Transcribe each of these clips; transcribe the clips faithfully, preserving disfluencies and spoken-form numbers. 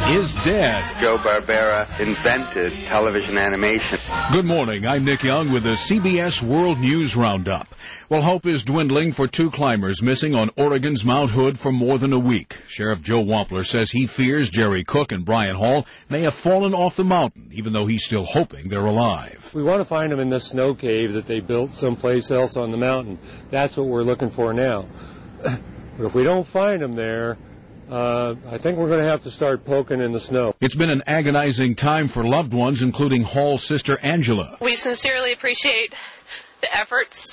is dead. Joe Barbera invented television animation. Good morning. I'm Nick Young with the C B S World News Roundup. Well, hope is dwindling for two climbers missing on Oregon's Mount Hood for more than a week. Sheriff Joe Wampler says he fears Jerry Cook and Brian Hall may have fallen off the mountain, even though he's still hoping they're alive. We want to find them in this snow cave that they built someplace else on the mountain. That's what we're looking for now. But if we don't find them there, Uh, I think we're going to have to start poking in the snow. It's been an agonizing time for loved ones, including Hall's sister Angela. We sincerely appreciate the efforts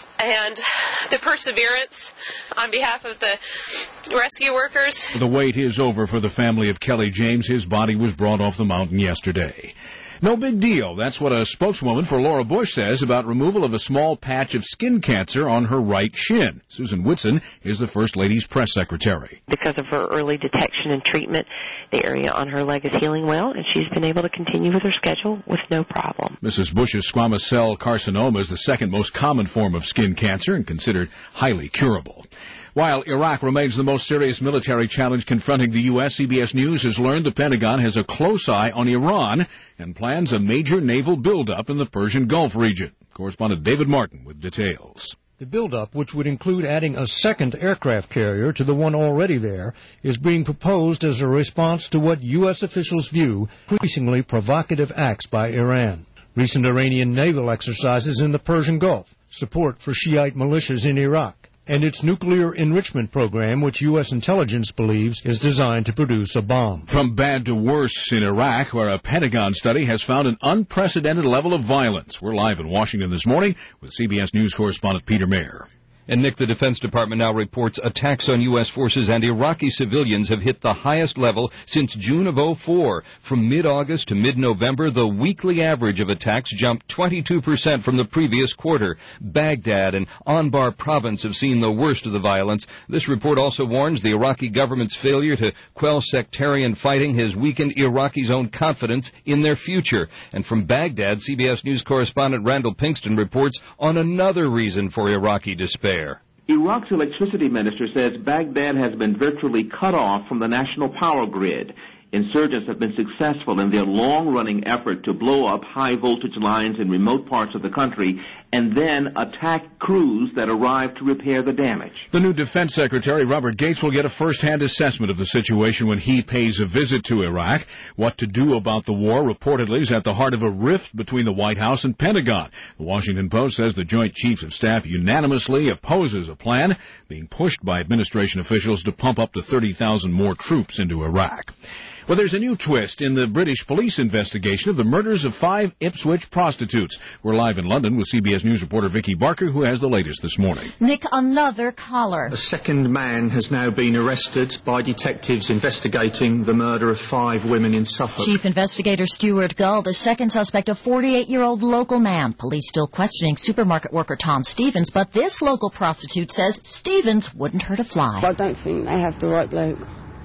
and the perseverance on behalf of the rescue workers. The wait is over for the family of Kelly James. His body was brought off the mountain yesterday. No big deal. That's what a spokeswoman for Laura Bush says about removal of a small patch of skin cancer on her right shin. Susan Whitson is the First Lady's press secretary. Because of her early detection and treatment, the area on her leg is healing well, and she's been able to continue with her schedule with no problem. Missus Bush's squamous cell carcinoma is the second most common form of skin cancer and considered highly curable. While Iraq remains the most serious military challenge confronting the U S, C B S News has learned the Pentagon has a close eye on Iran and plans a major naval buildup in the Persian Gulf region. Correspondent David Martin with details. The buildup, which would include adding a second aircraft carrier to the one already there, is being proposed as a response to what U S officials view increasingly provocative acts by Iran. Recent Iranian naval exercises in the Persian Gulf, support for Shiite militias in Iraq, and its nuclear enrichment program, which U S intelligence believes is designed to produce a bomb. From bad to worse in Iraq, where a Pentagon study has found an unprecedented level of violence. We're live in Washington this morning with C B S News correspondent Peter Mayer. And, Nick, the Defense Department now reports attacks on U S forces and Iraqi civilians have hit the highest level since June of oh four. From mid-August to mid-November, the weekly average of attacks jumped twenty-two percent from the previous quarter. Baghdad and Anbar province have seen the worst of the violence. This report also warns the Iraqi government's failure to quell sectarian fighting has weakened Iraqis' own confidence in their future. And from Baghdad, C B S News correspondent Randall Pinkston reports on another reason for Iraqi despair. Iraq's electricity minister says Baghdad has been virtually cut off from the national power grid. Insurgents have been successful in their long-running effort to blow up high-voltage lines in remote parts of the country and then attack crews that arrive to repair the damage. The new Defense Secretary, Robert Gates, will get a first-hand assessment of the situation when he pays a visit to Iraq. What to do about the war reportedly is at the heart of a rift between the White House and Pentagon. The Washington Post says the Joint Chiefs of Staff unanimously opposes a plan being pushed by administration officials to pump up to thirty thousand more troops into Iraq. Well, there's a new twist in the British police investigation of the murders of five Ipswich prostitutes. We're live in London with C B S News reporter Vicky Barker, who has the latest this morning. Nick, another collar. A second man has now been arrested by detectives investigating the murder of five women in Suffolk. Chief Investigator Stuart Gull, the second suspect, a forty-eight-year-old local man. Police still questioning supermarket worker Tom Stevens, but this local prostitute says Stevens wouldn't hurt a fly. I don't think they have the right bloke.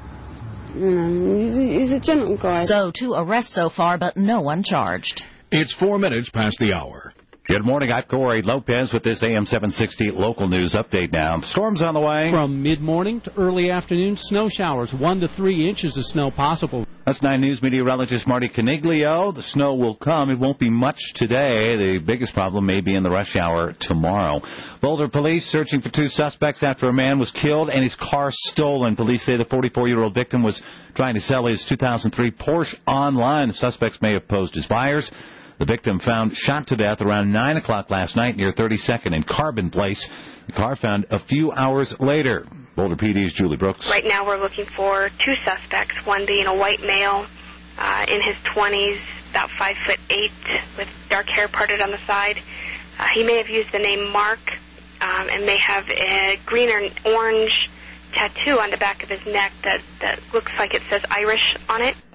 You know, he's a, he's a gentle guy. So, two arrests so far, but no one charged. It's four minutes past the hour. Good morning. I'm Corey Lopez with this A M seven sixty local news update now. The storm's on the way. From mid-morning to early afternoon, snow showers, one to three inches of snow possible. That's nine News meteorologist Marty Caniglio. The snow will come. It won't be much today. The biggest problem may be in the rush hour tomorrow. Boulder police searching for two suspects after a man was killed and his car stolen. Police say the forty-four-year-old victim was trying to sell his two thousand three Porsche online. The suspects may have posed as buyers. The victim found shot to death around nine o'clock last night near thirty-second and Carbon Place. The car found a few hours later. Boulder P D's Julie Brooks. Right now we're looking for two suspects, one being a white male uh, in his twenties, about five foot eight, with dark hair parted on the side. Uh, he may have used the name Mark um, and may have a green or orange tattoo on the back of his neck that, that looks like it says Irish on it.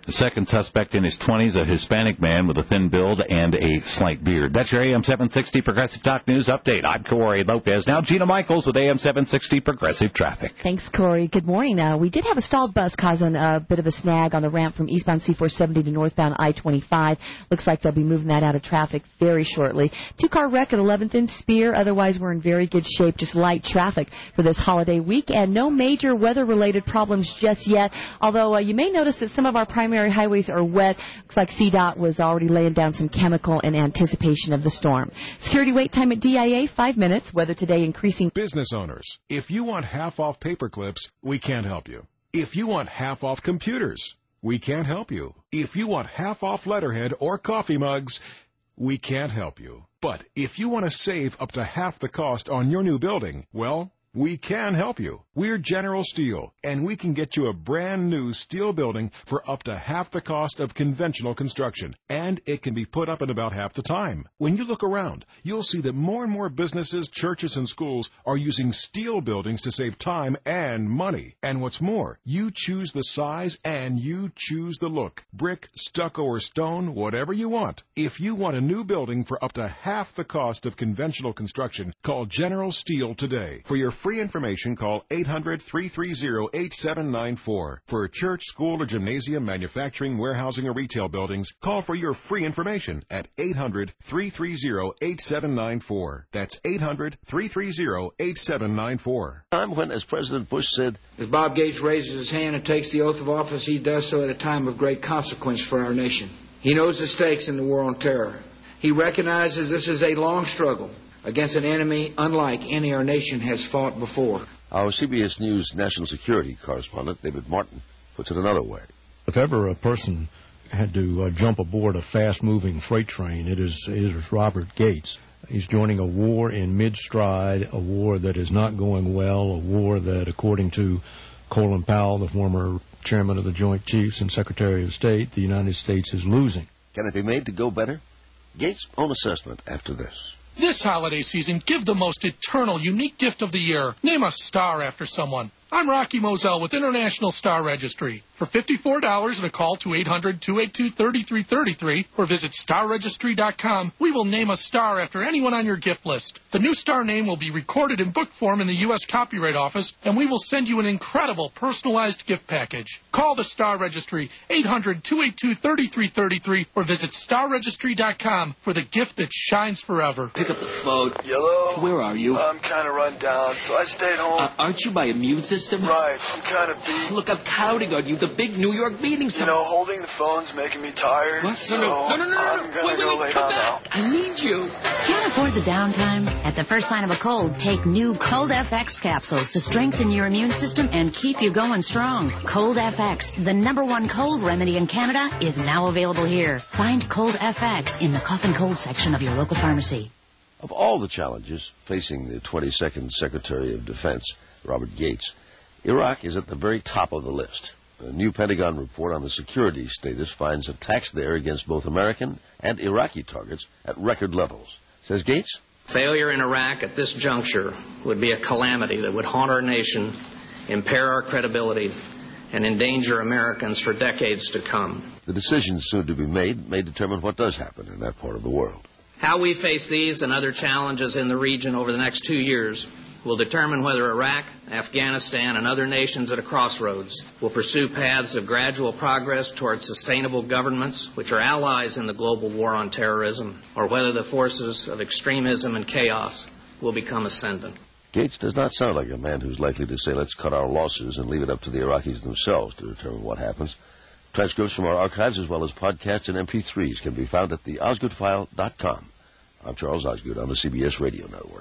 The second suspect in his twenties, a Hispanic man with a thin build and a slight beard. That's your A M seven sixty Progressive Talk News update. I'm Corey Lopez. Now Gina Michaels with A M seven sixty Progressive Traffic. Thanks, Corey. Good morning. Uh, we did have a stalled bus causing a bit of a snag on the ramp from eastbound C four seventy to northbound I twenty-five. Looks like they'll be moving that out of traffic very shortly. Two-car wreck at eleventh and Spear. Otherwise, we're in very good shape. Just light traffic for this holiday week, and no major weather-related problems just yet. Although uh, you may notice that some of our primary highways are wet. Looks like C DOT was already laying down some chemical in anticipation of the storm. Security wait time at D I A, five minutes. Weather today increasing. Business owners, if you want half off paper clips, we can't help you. If you want half off computers, we can't help you. If you want half off letterhead or coffee mugs, we can't help you. But if you want to save up to half the cost on your new building, well, we can help you. We're General Steel, and we can get you a brand new steel building for up to half the cost of conventional construction, and it can be put up in about half the time. When you look around, you'll see that more and more businesses, churches, and schools are using steel buildings to save time and money. And what's more, you choose the size and you choose the look. Brick, stucco, or stone, whatever you want. If you want a new building for up to half the cost of conventional construction, call General Steel today. For your free information, call eight hundred, three three zero, eight seven nine four. For a church, school, or gymnasium, manufacturing, warehousing, or retail buildings, call for your free information at eight hundred, three three zero, eight seven nine four. That's eight hundred, three three zero, eight seven nine four. Time when, as President Bush said, as Bob Gates raises his hand and takes the oath of office, he does so at a time of great consequence for our nation. He knows the stakes in the war on terror. He recognizes this is a long struggle against an enemy unlike any our nation has fought before. Our C B S News national security correspondent, David Martin, puts it another way. If ever a person had to uh, jump aboard a fast-moving freight train, it is, it is Robert Gates. He's joining a war in mid-stride, a war that is not going well, a war that, according to Colin Powell, the former chairman of the Joint Chiefs and Secretary of State, the United States is losing. Can it be made to go better? Gates' own assessment after this. This holiday season, give the most eternal, unique gift of the year. Name a star after someone. I'm Rocky Moselle with International Star Registry. For fifty-four dollars and a call to eight hundred, two eight two, three three three three or visit star registry dot com, we will name a star after anyone on your gift list. The new star name will be recorded in book form in the U S Copyright Office, and we will send you an incredible personalized gift package. Call the Star Registry, eight hundred, two eight two, three three three three or visit star registry dot com for the gift that shines forever. Pick up the phone. Hello? Where are you? I'm kind of run down, so I stayed home. Uh, aren't you my immune system? Right. I'm kind of beat. Look, I'm counting on you. The big New York meeting's You know, holding the phone's making me tired. What? So No, no, no, no, no. I'm going Wait, to wait, go wait, lay come down back. I need you. Can't afford the downtime? At the first sign of a cold, take new Cold F X capsules to strengthen your immune system and keep you going strong. Cold F X, the number one cold remedy in Canada, is now available here. Find Cold F X in the cough and cold section of your local pharmacy. Of all the challenges facing the twenty-second Secretary of Defense, Robert Gates, Iraq is at the very top of the list. A new Pentagon report on the security status finds attacks there against both American and Iraqi targets at record levels. Says Gates, failure in Iraq at this juncture would be a calamity that would haunt our nation, impair our credibility, and endanger Americans for decades to come. The decisions soon to be made may determine what does happen in that part of the world. How we face these and other challenges in the region over the next two years will determine whether Iraq, Afghanistan, and other nations at a crossroads will pursue paths of gradual progress towards sustainable governments, which are allies in the global war on terrorism, or whether the forces of extremism and chaos will become ascendant. Gates does not sound like a man who's likely to say, let's cut our losses and leave it up to the Iraqis themselves to determine what happens. Transcripts from our archives as well as podcasts and M P threes can be found at the osgood file dot com. I'm Charles Osgood on the C B S Radio Network.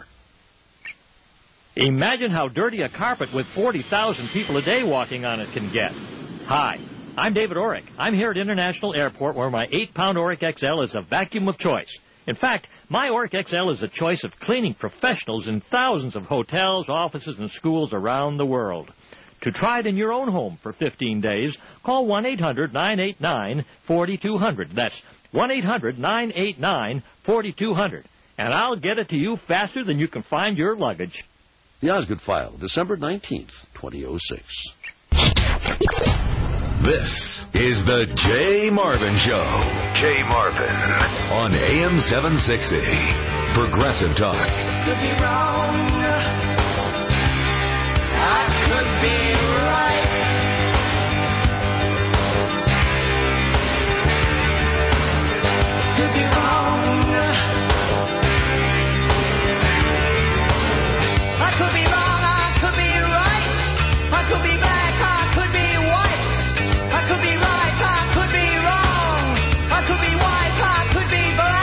Imagine how dirty a carpet with forty thousand people a day walking on it can get. Hi, I'm David Orrick. I'm here at International Airport where my eight pound Orrick X L is a vacuum of choice. In fact, my Orrick X L is the choice of cleaning professionals in thousands of hotels, offices, and schools around the world. To try it in your own home for fifteen days, call one eight hundred, nine eight nine, four two zero zero. That's one eight hundred, nine eight nine, four two zero zero. And I'll get it to you faster than you can find your luggage. The Osgood File, December nineteenth, twenty oh six. This is the Jay Marvin Show. Jay Marvin on A M seven sixty. Progressive Talk. Could be wrong. I could be right. Could be wrong. I could be wrong. I could be right. I could be black. I could be white. I could be right. I could be wrong. I could be white. I could be black.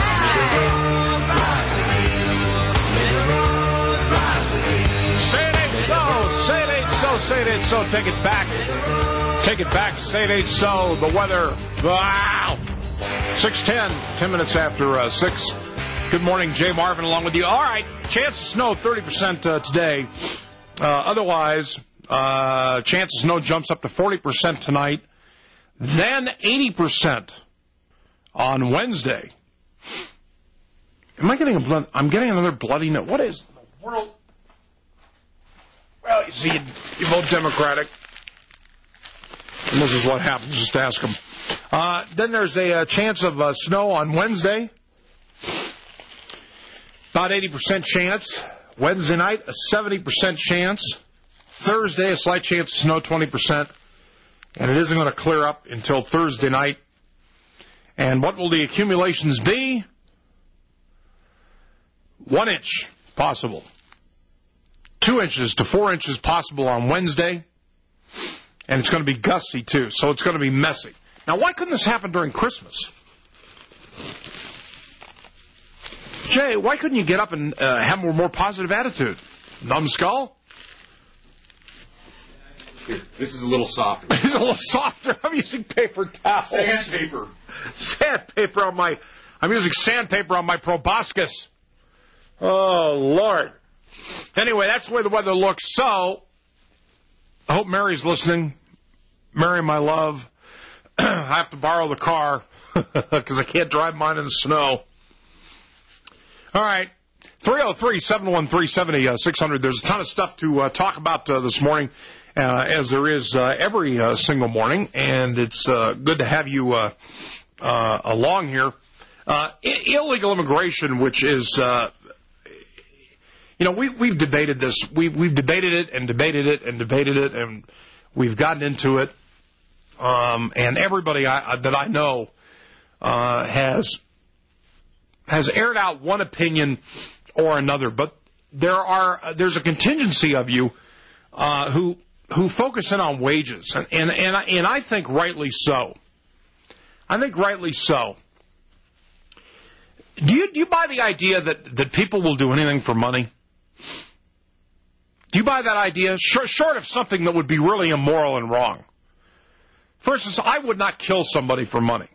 Say it ain't so. Say it ain't so. Say it ain't so. Take it back. Take it back. Say it ain't so. The weather. Wow. six ten. Ten minutes after uh, six. Good morning, Jay Marvin along with you. All right. Chance of snow thirty percent uh, today. Uh, otherwise, uh, chance of snow jumps up to forty percent tonight. Then eighty percent on Wednesday. Am I getting a blood? I'm getting another bloody note. What is the world? Well, you see, you, you vote Democratic. And this is what happens. Just ask them. Uh, then there's a, a chance of uh, snow on Wednesday. About eighty percent chance. Wednesday night, a seventy percent chance. Thursday, a slight chance of snow, twenty percent. And it isn't going to clear up until Thursday night. And what will the accumulations be? One inch possible. Two inches to four inches possible on Wednesday. And it's going to be gusty, too. So it's going to be messy. Now, why couldn't this happen during Christmas? Jay, why couldn't you get up and uh, have a more positive attitude? Numbskull? Here, this is a little softer. It's a little softer. I'm using paper towels. Sandpaper. Sandpaper on my... I'm using sandpaper on my proboscis. Oh, Lord. Anyway, that's the way the weather looks. So, I hope Mary's listening. Mary, my love. I have to borrow the car because I can't drive mine in the snow. All right. three oh three, seven one three, seven six hundred. There's a ton of stuff to uh, talk about uh, this morning, uh, as there is uh, every uh, single morning, and it's uh, good to have you uh, uh, along here. Uh, I- illegal immigration, which is, uh, you know, we, we've debated this. We, we've debated it and debated it and debated it, and we've gotten into it. Um, and everybody I, that I know uh, has has aired out one opinion or another, but there are there's a contingency of you uh, who who focus in on wages, and and and I, and I think rightly so. I think rightly so. Do you do you buy the idea that, that people will do anything for money? Do you buy that idea? Short, short of something that would be really immoral and wrong. For instance, I would not kill somebody for money.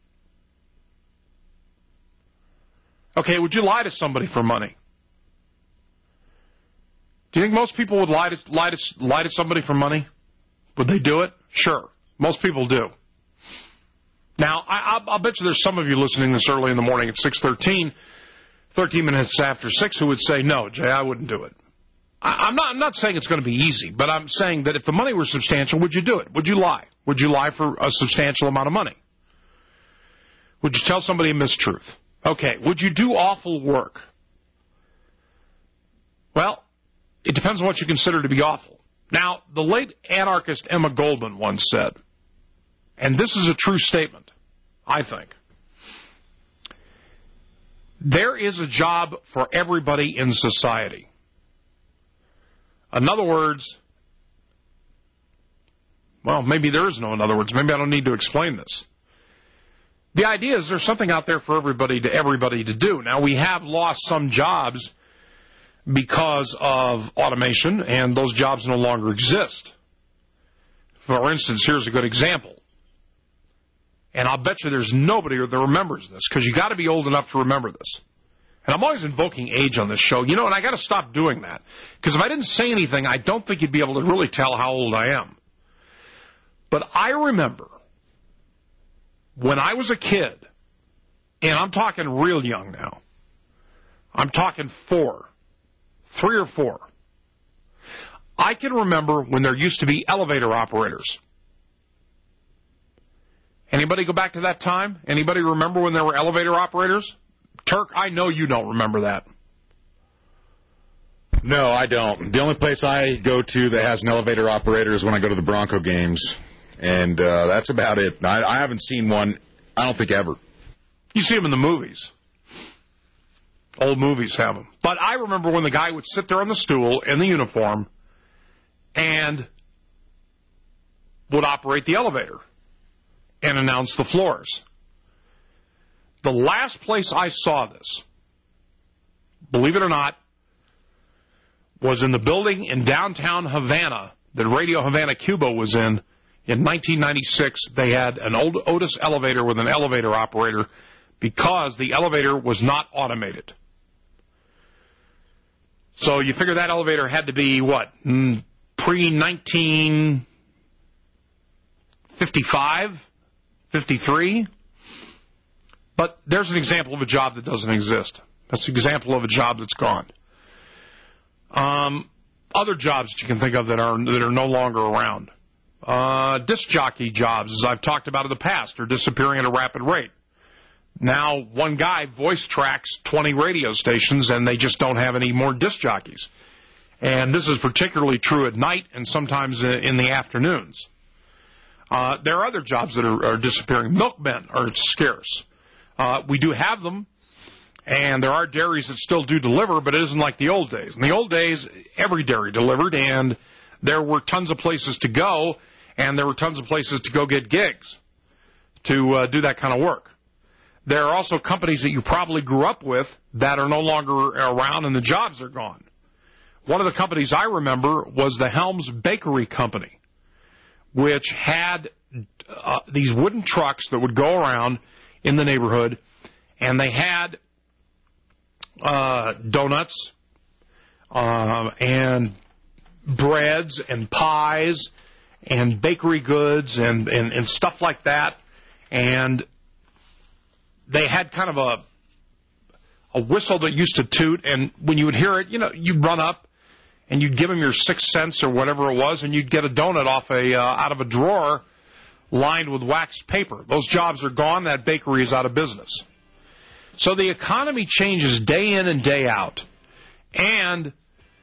Okay, would you lie to somebody for money? Do you think most people would lie to lie to lie to somebody for money? Would they do it? Sure, most people do. Now, I, I'll, I'll bet you there's some of you listening this early in the morning at six thirteen, thirteen minutes after six, who would say, "No, Jay, I wouldn't do it." I, I'm not. I'm not saying it's going to be easy, but I'm saying that if the money were substantial, would you do it? Would you lie? Would you lie for a substantial amount of money? Would you tell somebody a mistruth? Okay. Would you do awful work? Well, it depends on what you consider to be awful. Now, the late anarchist Emma Goldman once said, and this is a true statement, I think, there is a job for everybody in society. In other words, well, maybe there is no in other words. Maybe I don't need to explain this. The idea is there's something out there for everybody to everybody to do. Now, we have lost some jobs because of automation, and those jobs no longer exist. For instance, here's a good example. And I'll bet you there's nobody that remembers this, because you got to be old enough to remember this. And I'm always invoking age on this show. You know, and I got to stop doing that. Because if I didn't say anything, I don't think you'd be able to really tell how old I am. But I remember when I was a kid, and I'm talking real young now. I'm talking four, three or four. I can remember when there used to be elevator operators. Anybody go back to that time? Anybody remember when there were elevator operators? Turk, I know you don't remember that. No, I don't. The only place I go to that has an elevator operator is when I go to the Bronco games, and uh, that's about it. I, I haven't seen one, I don't think, ever. You see them in the movies. Old movies have them. But I remember when the guy would sit there on the stool in the uniform and would operate the elevator and announce the floors. The last place I saw this, believe it or not, was in the building in downtown Havana that Radio Havana Cuba was in. In nineteen ninety-six, they had an old Otis elevator with an elevator operator because the elevator was not automated. So you figure that elevator had to be, what, pre nineteen fifty-five, fifty-three? But there's an example of a job that doesn't exist. That's an example of a job that's gone. Um, other jobs that you can think of that are that are no longer around. Uh, disc jockey jobs, as I've talked about in the past, are disappearing at a rapid rate. Now, one guy voice tracks twenty radio stations, and they just don't have any more disc jockeys. And this is particularly true at night and sometimes in the afternoons. Uh, there are other jobs that are, are disappearing. Milkmen are scarce. Uh, we do have them. And there are dairies that still do deliver, but it isn't like the old days. In the old days, every dairy delivered, and there were tons of places to go, and there were tons of places to go get gigs to uh, do that kind of work. There are also companies that you probably grew up with that are no longer around, and the jobs are gone. One of the companies I remember was the Helms Bakery Company, which had uh, these wooden trucks that would go around in the neighborhood, and they had Uh, donuts uh, and breads and pies and bakery goods and, and, and stuff like that. And they had kind of a a whistle that used to toot. And when you would hear it, you know, you'd run up and you'd give them your six cents or whatever it was, and you'd get a donut off a uh, out of a drawer lined with waxed paper. Those jobs are gone. That bakery is out of business. So the economy changes day in and day out. And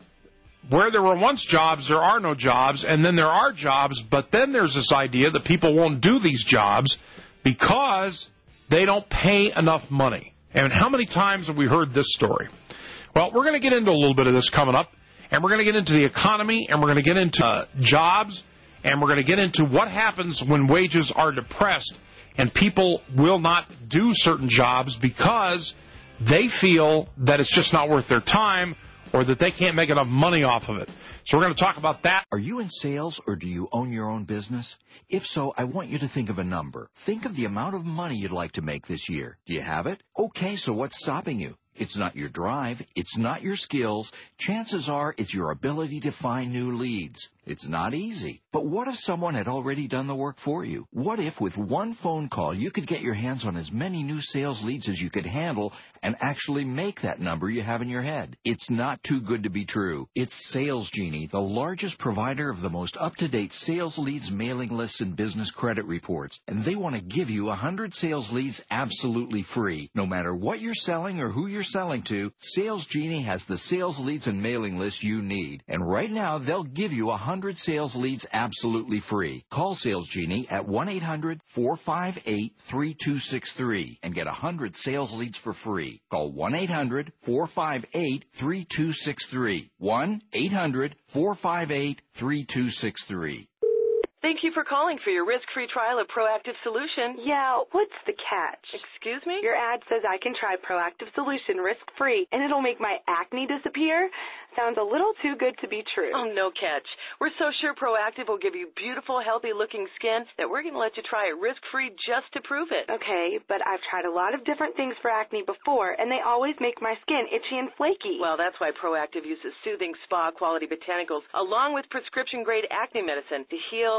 where there were once jobs, there are no jobs. And then there are jobs, but then there's this idea that people won't do these jobs because they don't pay enough money. And how many times have we heard this story? Well, we're going to get into a little bit of this coming up. And we're going to get into the economy, and we're going to get into uh, jobs, and we're going to get into what happens when wages are depressed and people will not do certain jobs because they feel that it's just not worth their time or that they can't make enough money off of it. So we're going to talk about that. Are you in sales or do you own your own business? If so, I want you to think of a number. Think of the amount of money you'd like to make this year. Do you have it? Okay, so what's stopping you? It's not your drive. It's not your skills. Chances are it's your ability to find new leads. It's not easy. But what if someone had already done the work for you? What if with one phone call you could get your hands on as many new sales leads as you could handle and actually make that number you have in your head? It's not too good to be true. It's Sales Genie, the largest provider of the most up-to-date sales leads mailing lists and business credit reports. And they want to give you one hundred sales leads absolutely free. No matter what you're selling or who you're selling to, Sales Genie has the sales leads and mailing list you need. And right now, they'll give you one hundred sales leads absolutely free. Call Sales Genie at one eight hundred four five eight three two six three and get one hundred sales leads for free. Call one eight hundred four five eight three two six three. one eight hundred four five eight three two six three. Thank you for calling for your risk-free trial of Proactive Solution. Yeah, what's the catch? Excuse me? Your ad says I can try Proactive Solution risk-free, and it'll make my acne disappear? Sounds a little too good to be true. Oh, no catch. We're so sure Proactive will give you beautiful, healthy-looking skin that we're going to let you try it risk-free just to prove it. Okay, but I've tried a lot of different things for acne before, and they always make my skin itchy and flaky. Well, that's why Proactive uses soothing spa-quality botanicals along with prescription-grade acne medicine to heal,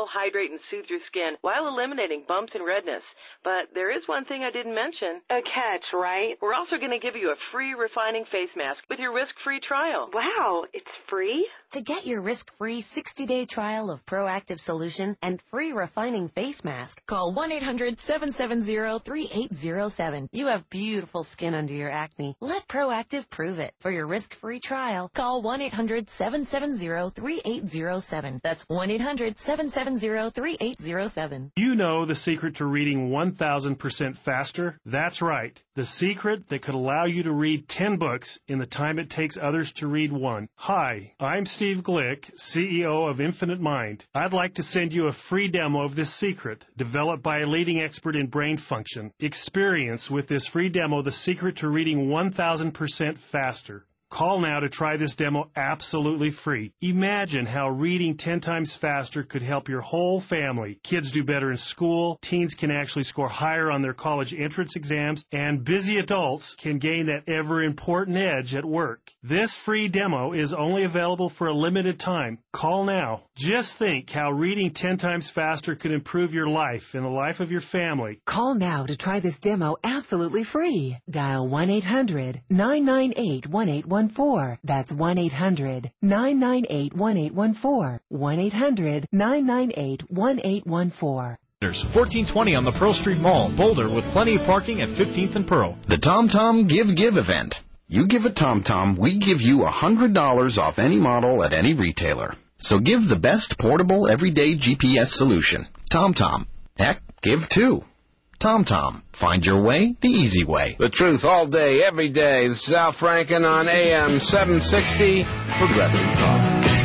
hydrate and soothe your skin while eliminating bumps and redness. But there is one thing I didn't mention. A catch, right? We're also going to give you a free refining face mask with your risk-free trial. Wow, it's free? To get your risk-free sixty-day trial of Proactive Solution and free refining face mask, call one eight hundred seven seven zero three eight zero seven. You have beautiful skin under your acne. Let Proactive prove it. For your risk-free trial, call one eight hundred seven seven zero three eight zero seven. That's one eight hundred seven seven zero three eight zero seven. You know the secret to reading one thousand percent faster? That's right. The secret that could allow you to read ten books in the time it takes others to read one. Hi, I'm Steve Glick, C E O of Infinite Mind. I'd like to send you a free demo of this secret, developed by a leading expert in brain function. Experience with this free demo the secret to reading one thousand percent faster. Call now to try this demo absolutely free. Imagine how reading ten times faster could help your whole family. Kids do better in school, teens can actually score higher on their college entrance exams, and busy adults can gain that ever-important edge at work. This free demo is only available for a limited time. Call now. Just think how reading ten times faster could improve your life and the life of your family. Call now to try this demo absolutely free. Dial one eight hundred nine nine eight one eight one four. That's one eight hundred nine nine eight one eight one four. one eight hundred nine nine eight one eight one four. fourteen twenty on the Pearl Street Mall, Boulder, with plenty of parking at fifteenth and Pearl. The TomTom Give Give event. You give a TomTom, we give you one hundred dollars off any model at any retailer. So give the best portable everyday G P S solution. TomTom. Heck, give two. TomTom. Find your way the easy way. The truth all day, every day. This is Al Franken on A M seven sixty, Progressive Talk.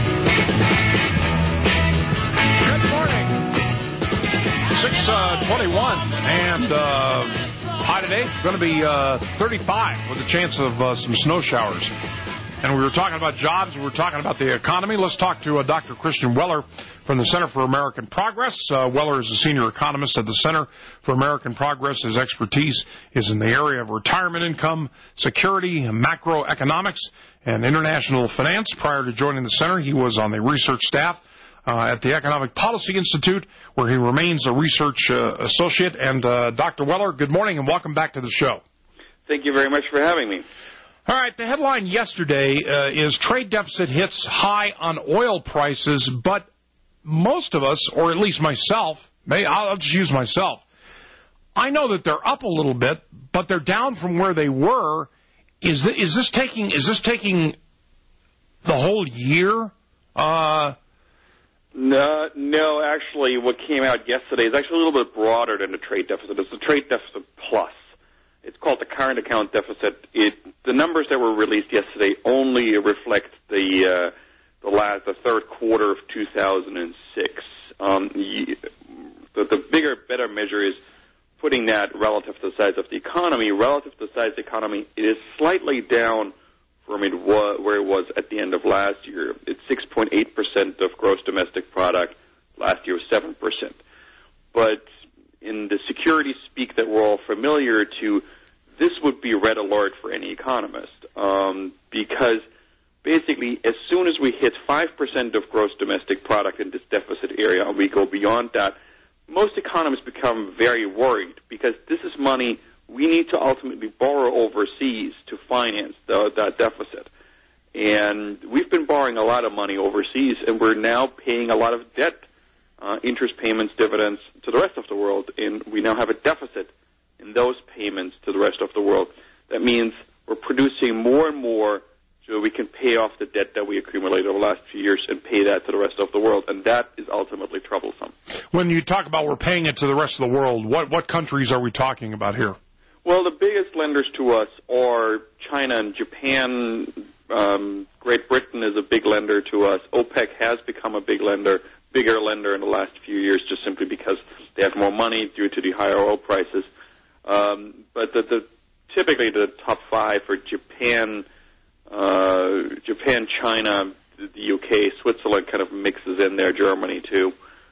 Good morning. six twenty-one, and uh, high today, going to be uh, thirty-five with a chance of uh, some snow showers. And we were talking about jobs, we were talking about the economy. Let's talk to uh, Doctor Christian Weller from the Center for American Progress. Uh, Weller is a senior economist at the Center for American Progress. His expertise is in the area of retirement income, security, macroeconomics, and international finance. Prior to joining the center, he was on the research staff uh, at the Economic Policy Institute, where he remains a research uh, associate. And uh, Doctor Weller, good morning and welcome back to the show. Thank you very much for having me. All right, the headline yesterday uh, is trade deficit hits high on oil prices, but most of us, or at least myself, may, I'll just use myself, I know that they're up a little bit, but they're down from where they were. Is this, is this taking is this taking the whole year? Uh, no, no, actually what came out yesterday is actually a little bit broader than the trade deficit. It's the trade deficit plus. It's called the current account deficit. It, the numbers that were released yesterday only reflect the uh, the last, the third quarter of two thousand six. Um, the, the bigger, better measure is putting that relative to the size of the economy. Relative to the size of the economy, it is slightly down from it was, where it was at the end of last year. It's six point eight percent of gross domestic product. Last year was seven percent. But in the security speak that we're all familiar to, this would be red alert for any economist, um, because basically as soon as we hit five percent of gross domestic product in this deficit area and we go beyond that, most economists become very worried because this is money we need to ultimately borrow overseas to finance the, that deficit. And we've been borrowing a lot of money overseas, and we're now paying a lot of debt, uh, interest payments, dividends to the rest of the world, and we now have a deficit in those payments to the rest of the world. That means we're producing more and more so we can pay off the debt that we accumulated over the last few years and pay that to the rest of the world, and that is ultimately troublesome. When you talk about we're paying it to the rest of the world, what, what countries are we talking about here? Well, the biggest lenders to us are China and Japan. Um, Great Britain is a big lender to us. OPEC has become a big lender, bigger lender in the last few years just simply because they have more money due to the higher oil prices. Um, but the, the, typically the top five are Japan, uh, Japan, China, the U K, Switzerland kind of mixes in there, Germany too.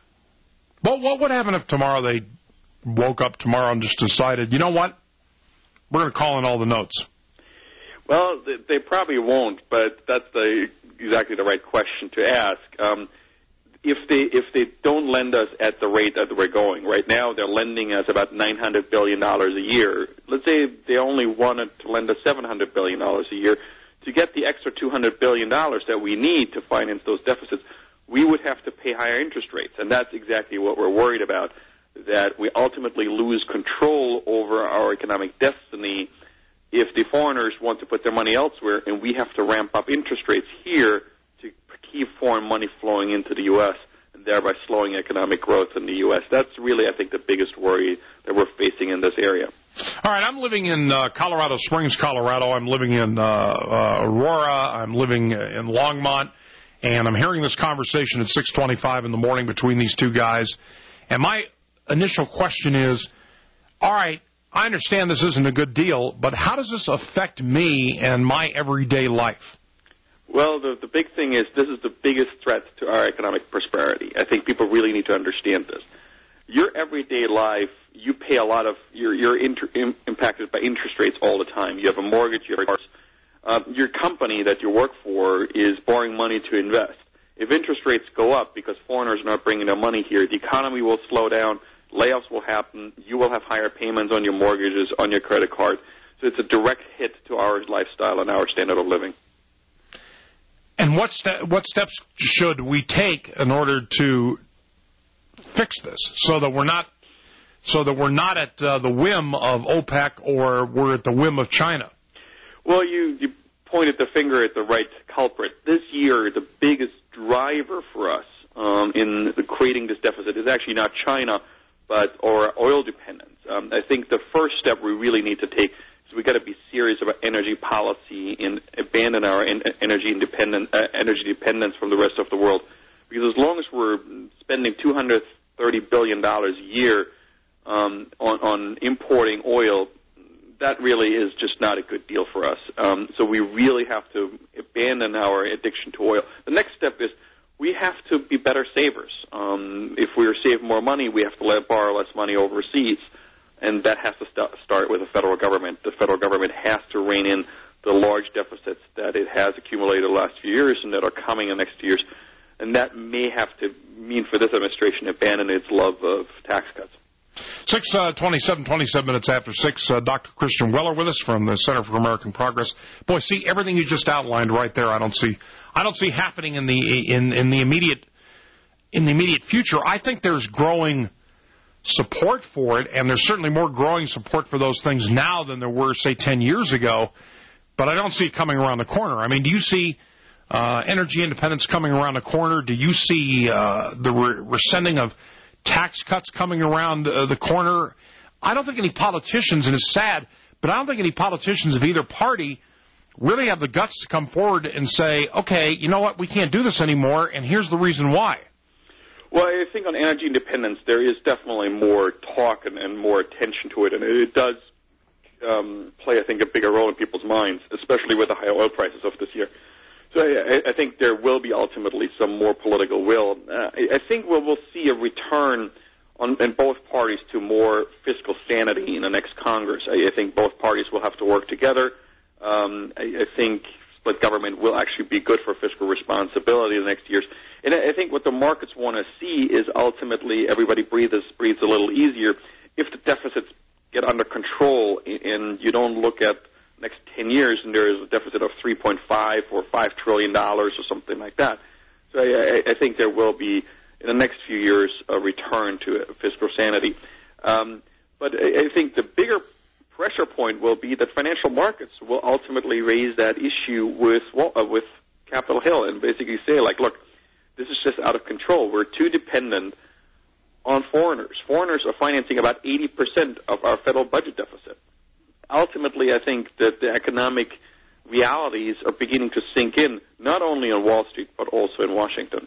But what would happen if tomorrow they woke up tomorrow and just decided, you know what, we're going to call in all the notes? Well, they, they probably won't, but that's the, exactly the right question to ask. Um, if they if they don't lend us at the rate that we're going right now, they're lending us about nine hundred billion dollars a year. Let's say they only wanted to lend us seven hundred billion dollars a year. To get the extra two hundred billion dollars that we need to finance those deficits, we would have to pay higher interest rates, and that's exactly what we're worried about, that we ultimately lose control over our economic destiny if the foreigners want to put their money elsewhere, and we have to ramp up interest rates here to keep foreign money flowing into the U S and thereby slowing economic growth in the U S. That's really, I think, the biggest worry that we're facing in this area. All right, I'm living in uh, Colorado Springs, Colorado. I'm living in uh, uh, Aurora. I'm living in Longmont. And I'm hearing this conversation at six twenty-five in the morning between these two guys. And my initial question is, all right, I understand this isn't a good deal, but how does this affect me and my everyday life? Well, the, the big thing is this is the biggest threat to our economic prosperity. I think people really need to understand this. Your everyday life, you pay a lot of, you're, you're inter, im, impacted by interest rates all the time. You have a mortgage, you have a house. Uh, your company that you work for is borrowing money to invest. If interest rates go up because foreigners are not bringing their money here, the economy will slow down, layoffs will happen, you will have higher payments on your mortgages, on your credit card. So it's a direct hit to our lifestyle and our standard of living. And what, ste- what steps should we take in order to fix this so that we're not so that we're not at uh, the whim of OPEC or we're at the whim of China? Well, you, you pointed the finger at the right culprit. This year, the biggest driver for us um, in the creating this deficit is actually not China, but our oil dependence. Um, I think the first step we really need to take is we've got to be serious about energy policy and abandon our en- energy independent uh, energy dependence from the rest of the world. Because as long as we're spending two hundred thirty billion dollars a year um, on, on importing oil, that really is just not a good deal for us. Um, so we really have to abandon our addiction to oil. The next step is we have to be better savers. Um, if we are saving more money, we have to let, borrow less money overseas, and that has to st- start with the federal government. The federal government has to rein in the large deficits that it has accumulated the last few years and that are coming in the next few years. And that may have to mean for this administration abandon its love of tax cuts. six twenty-seven, twenty-seven minutes after six, uh, Doctor Christian Weller with us from the Center for American Progress. Boy, see, everything you just outlined right there, I don't see I don't see happening in the in, in the immediate in the immediate future. I think there's growing support for it, and there's certainly more growing support for those things now than there were, say, ten years ago, but I don't see it coming around the corner. I mean, do you see uh, energy independence coming around the corner? Do you see uh, the re- rescinding of tax cuts coming around uh, the corner? I don't think any politicians, and it's sad, but I don't think any politicians of either party really have the guts to come forward and say, okay, you know what, we can't do this anymore, and here's the reason why. Well, I think on energy independence there is definitely more talk and, and more attention to it, and it does um, play, I think, a bigger role in people's minds, especially with the high oil prices of this year. So I, I think there will be ultimately some more political will. Uh, I, I think we'll, we'll see a return on, in both parties to more fiscal sanity in the next Congress. I, I think both parties will have to work together. Um, I, I think split government will actually be good for fiscal responsibility in the next years. And I, I think what the markets want to see is ultimately everybody breathes, breathes a little easier if the deficits get under control and you don't look at next ten years, and there is a deficit of three point five or five trillion dollars or something like that. So I, I think there will be, in the next few years, a return to fiscal sanity. Um, but I, I think the bigger pressure point will be that financial markets will ultimately raise that issue with uh, with Capitol Hill and basically say, like, look, this is just out of control. We're too dependent on foreigners. Foreigners are financing about eighty percent of our federal budget deficit. Ultimately, I think that the economic realities are beginning to sink in, not only on Wall Street, but also in Washington.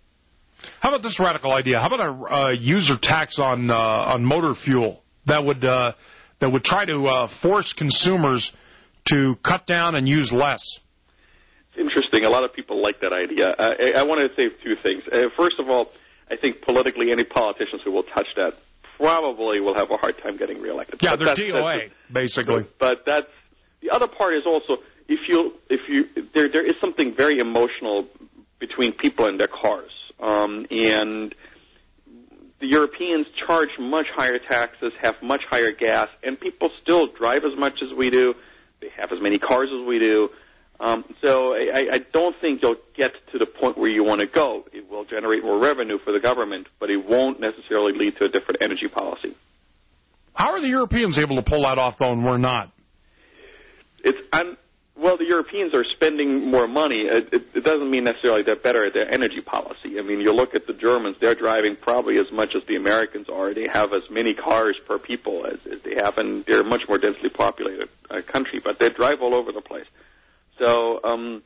How about this radical idea? How about a uh, user tax on uh, on motor fuel that would uh, that would try to uh, force consumers to cut down and use less? It's interesting. A lot of people like that idea. Uh, I, I wanted to say two things. Uh, first of all, I think politically any politicians who will touch that probably will have a hard time getting reelected. Yeah, but they're that's, D O A, that's, basically. But that's the other part is also if you if you there there is something very emotional between people and their cars. Um, and the Europeans charge much higher taxes, have much higher gas, and people still drive as much as we do. They have as many cars as we do. Um, so I, I don't think you'll get to the point where you want to go. It will generate more revenue for the government, but it won't necessarily lead to a different energy policy. How are the Europeans able to pull that off, though, and we're not? It's I'm, well, the Europeans are spending more money. It, it, it doesn't mean necessarily they're better at their energy policy. I mean, you look at the Germans; they're driving probably as much as the Americans are. They have as many cars per people as, as they have, and they're a much more densely populated uh, country. But they drive all over the place. So um,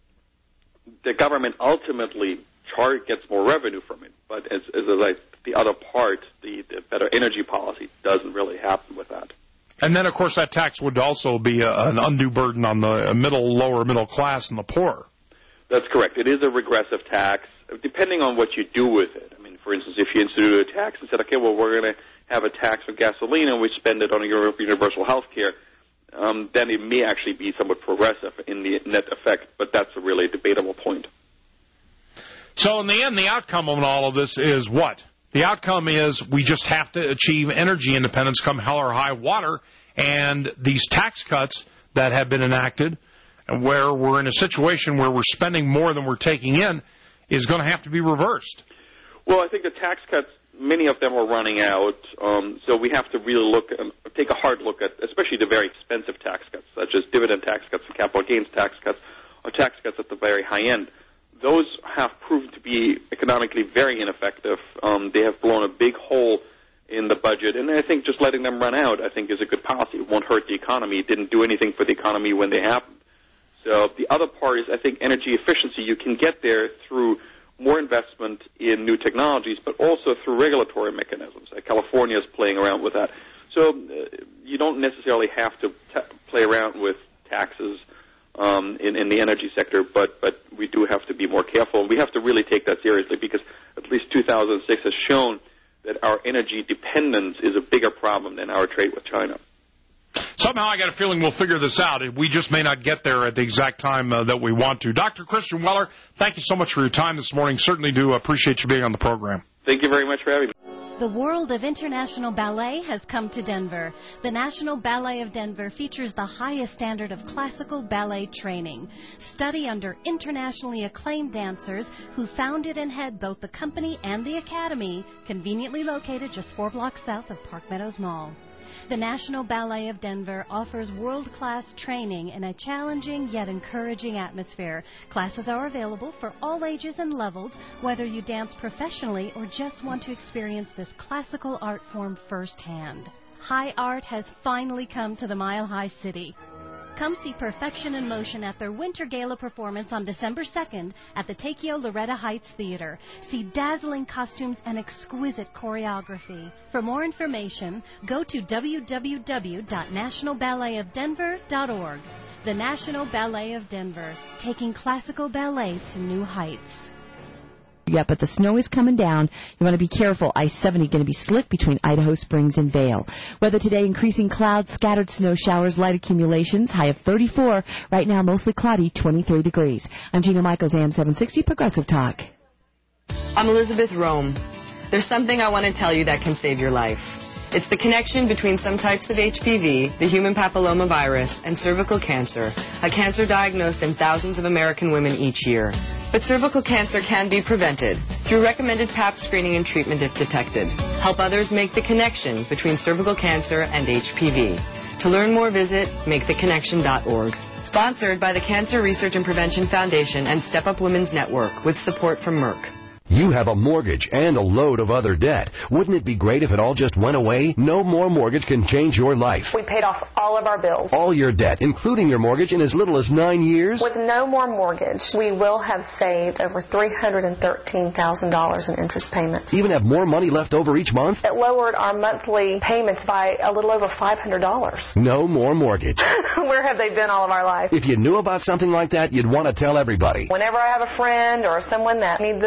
the government ultimately char- gets more revenue from it. But as, as like the other part, the, the better energy policy doesn't really happen with that. And then, of course, that tax would also be a, an undue burden on the middle, lower middle class and the poor. That's correct. It is a regressive tax, depending on what you do with it. I mean, for instance, if you instituted a tax and said, okay, well, we're going to have a tax on gasoline and we spend it on universal health care, um, then it may actually be somewhat progressive in the net effect, but that's a really debatable point. So in the end, the outcome of all of this is what? The outcome is we just have to achieve energy independence come hell or high water, and these tax cuts that have been enacted, where we're in a situation where we're spending more than we're taking in, is going to have to be reversed. Well, I think the tax cuts, many of them are running out, um, so we have to really look, um, take a hard look at, especially the very expensive tax cuts, such as dividend tax cuts, capital gains tax cuts, or tax cuts at the very high end. Those have proven to be economically very ineffective. Um, they have blown a big hole in the budget, and I think just letting them run out, I think, is a good policy. It won't hurt the economy. It didn't do anything for the economy when they happened. So the other part is, I think, energy efficiency. You can get there through more investment in new technologies, but also through regulatory mechanisms. Uh, California is playing around with that. So uh, you don't necessarily have to t- play around with taxes Um, in, in the energy sector, but, but we do have to be more careful, and we have to really take that seriously because at least two thousand six has shown that our energy dependence is a bigger problem than our trade with China. Somehow I got a feeling we'll figure this out. We just may not get there at the exact time uh, that we want to. Doctor Christian Weller, thank you so much for your time this morning. Certainly do appreciate you being on the program. Thank you very much for having me. The world of international ballet has come to Denver. The National Ballet of Denver features the highest standard of classical ballet training. Study under internationally acclaimed dancers who founded and head both the company and the academy, conveniently located just four blocks south of Park Meadows Mall. The National Ballet of Denver offers world-class training in a challenging yet encouraging atmosphere. Classes are available for all ages and levels, whether you dance professionally or just want to experience this classical art form firsthand. High art has finally come to the Mile High City. Come see Perfection in Motion at their Winter Gala performance on December second at the Takeo Loretta Heights Theater. See dazzling costumes and exquisite choreography. For more information, go to w w w dot national ballet of denver dot org. The National Ballet of Denver, taking classical ballet to new heights. Yeah, but the snow is coming down. You want to be careful. I seventy going to be slick between Idaho Springs and Vail. Weather today, increasing clouds, scattered snow showers, light accumulations, high of thirty-four. Right now, mostly cloudy, twenty-three degrees. I'm Gina Michaels, A M seven sixty Progressive Talk. I'm Elizabeth Rome. There's something I want to tell you that can save your life. It's the connection between some types of H P V, the human papillomavirus, and cervical cancer, a cancer diagnosed in thousands of American women each year. But cervical cancer can be prevented through recommended Pap screening and treatment if detected. Help others make the connection between cervical cancer and H P V. To learn more, visit make the connection dot org. Sponsored by the Cancer Research and Prevention Foundation and Step Up Women's Network with support from Merck. You have a mortgage and a load of other debt. Wouldn't it be great if it all just went away? No More Mortgage can change your life. We paid off all of our bills. All your debt, including your mortgage, in as little as nine years? With No More Mortgage, we will have saved over three hundred thirteen thousand dollars in interest payments. Even have more money left over each month? It lowered our monthly payments by a little over five hundred dollars. No More Mortgage. Where have they been all of our life? If you knew about something like that, you'd want to tell everybody. Whenever I have a friend or someone that needs this service,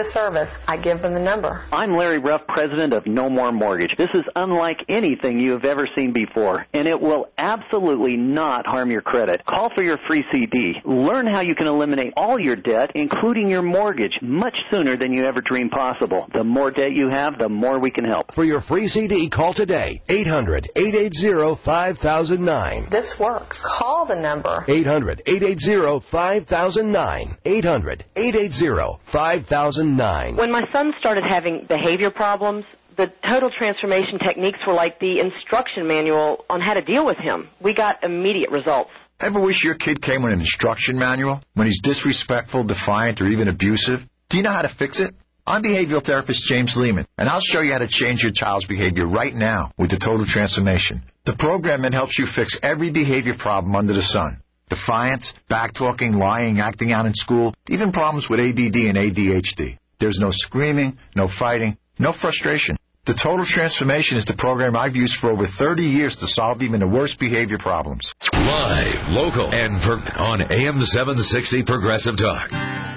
with, I give them the number. I'm Larry Ruff, president of No More Mortgage. This is unlike anything you have ever seen before, and it will absolutely not harm your credit. Call for your free C D. Learn how you can eliminate all your debt, including your mortgage, much sooner than you ever dreamed possible. The more debt you have, the more we can help. For your free C D, call today. eight hundred, eight eight zero, five thousand nine. This works. Call the number. eight hundred, eight eight zero, five thousand nine. eight hundred, eight eight zero, five thousand nine. When my son started having behavior problems, the total transformation techniques were like the instruction manual on how to deal with him. We got immediate results. Ever wish your kid came with an instruction manual when he's disrespectful, defiant, or even abusive? Do you know how to fix it? I'm behavioral therapist James Lehman, and I'll show you how to change your child's behavior right now with the Total Transformation. The program that helps you fix every behavior problem under the sun. Defiance, backtalking, lying, acting out in school, even problems with A D D and A D H D. There's no screaming, no fighting, no frustration. The Total Transformation is the program I've used for over thirty years to solve even the worst behavior problems. Live, local, and per- on A M seven sixty Progressive Talk.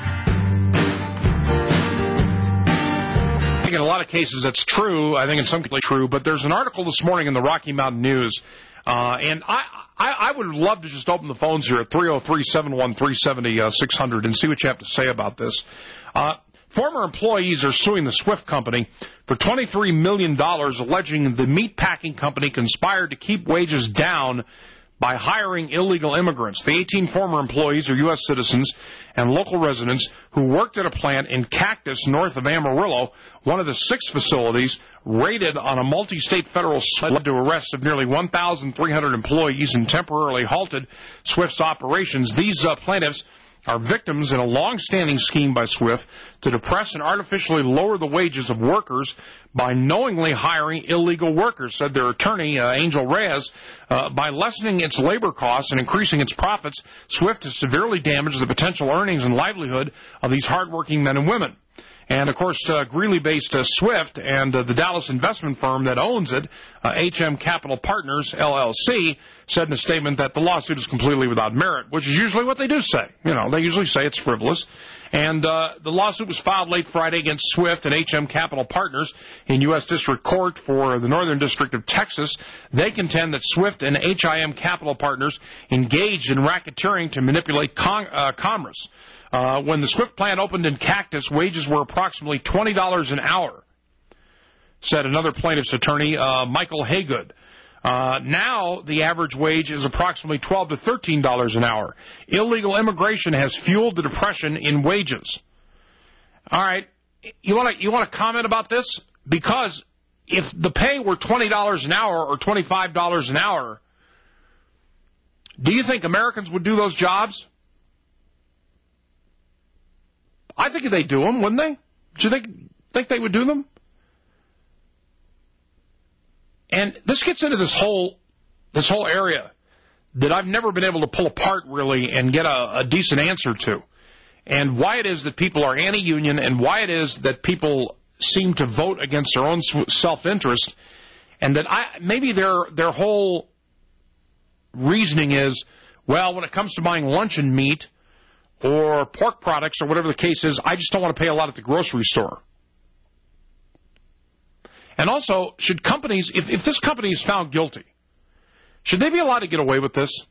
I think in a lot of cases that's true. I think in some cases true. But there's an article this morning in the Rocky Mountain News, uh, and I, I, I would love to just open the phones here at three oh three, seven one three, seven oh six hundred and see what you have to say about this. Uh, Former employees are suing the Swift company for twenty-three million dollars, alleging the meatpacking company conspired to keep wages down by hiring illegal immigrants. The eighteen former employees are U S citizens and local residents who worked at a plant in Cactus, north of Amarillo, one of the six facilities raided on a multi-state federal sled led to arrests of nearly one thousand three hundred employees and temporarily halted Swift's operations. These uh, plaintiffs are victims in a long-standing scheme by Swift to depress and artificially lower the wages of workers by knowingly hiring illegal workers, said their attorney, uh, Angel Reyes. Uh, by lessening its labor costs and increasing its profits, Swift has severely damaged the potential earnings and livelihood of these hardworking men and women. And, of course, uh, Greeley-based uh, Swift and uh, the Dallas investment firm that owns it, uh, H M Capital Partners, L L C, said in a statement that the lawsuit is completely without merit, which is usually what they do say. You know, they usually say it's frivolous. And uh, the lawsuit was filed late Friday against Swift and H M Capital Partners in U S District Court for the Northern District of Texas. They contend that Swift and H I M Capital Partners engaged in racketeering to manipulate con- uh, commerce. Uh, when the Swift plant opened in Cactus, wages were approximately twenty dollars an hour, said another plaintiff's attorney, uh, Michael Haygood. Uh, now the average wage is approximately twelve to thirteen dollars an hour. Illegal immigration has fueled the depression in wages. All right, you want to you want to comment about this? Because if the pay were twenty dollars an hour or twenty-five dollars an hour, do you think Americans would do those jobs? I think they'd do them, wouldn't they? Do you think think they would do them? And this gets into this whole this whole area that I've never been able to pull apart really and get a, a decent answer to, and why it is that people are anti-union and why it is that people seem to vote against their own self-interest, and that I maybe their their whole reasoning is, well, when it comes to buying luncheon meat or pork products or whatever the case is, I just don't want to pay a lot at the grocery store. And also, should companies, if, if this company is found guilty, should they be allowed to get away with this?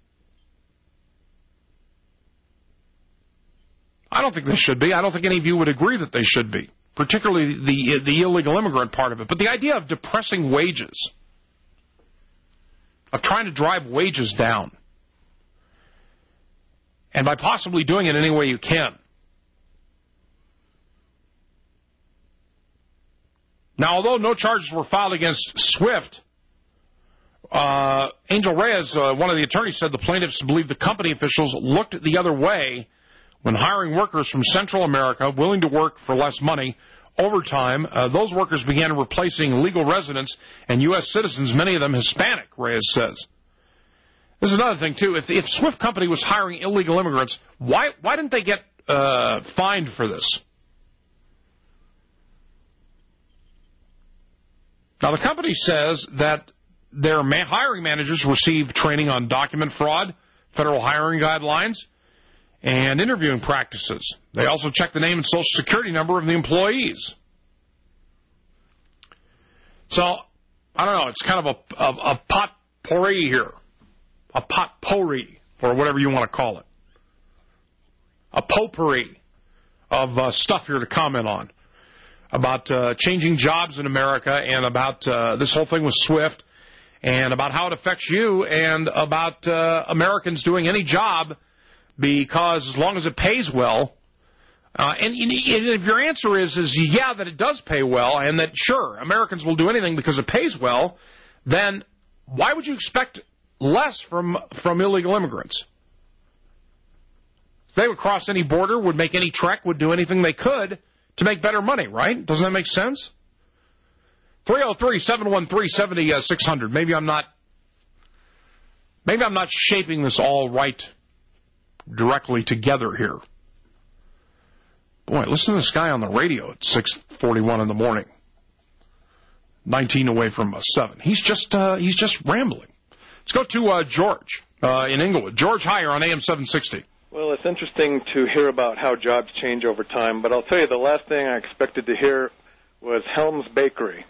I don't think they should be. I don't think any of you would agree that they should be, particularly the the illegal immigrant part of it. But the idea of depressing wages, of trying to drive wages down, and by possibly doing it any way you can. Now, although no charges were filed against Swift, uh, Angel Reyes, uh, one of the attorneys, said the plaintiffs believe the company officials looked the other way when hiring workers from Central America willing to work for less money. Over time, uh, those workers began replacing legal residents and U S citizens, many of them Hispanic, Reyes says. This is another thing, too. If, if Swift Company was hiring illegal immigrants, why why didn't they get uh, fined for this? Now, the company says that their ma- hiring managers received training on document fraud, federal hiring guidelines, and interviewing practices. They also check the name and social security number of the employees. So, I don't know, it's kind of a, a, a potpourri here. A potpourri, or whatever you want to call it. A potpourri of uh, stuff here to comment on. About uh, changing jobs in America, and about uh, this whole thing with SWIFT, and about how it affects you, and about uh, Americans doing any job, because as long as it pays well, uh, and, and if your answer is, is yeah, that it does pay well, and that, sure, Americans will do anything because it pays well, then why would you expect less from from illegal immigrants? If they would cross any border, would make any trek, would do anything they could to make better money, right? Doesn't that make sense? three oh three, seven one three, seven oh six hundred. Maybe I'm not maybe I'm not shaping this all right directly together here. Boy, listen to this guy on the radio at six forty-one in the morning. nineteen away from uh, seven. He's just uh, he's just rambling. Let's go to uh, George uh, in Inglewood. George, hi, you're on A M seven sixty. Well, it's interesting to hear about how jobs change over time, but I'll tell you the last thing I expected to hear was Helm's Bakery.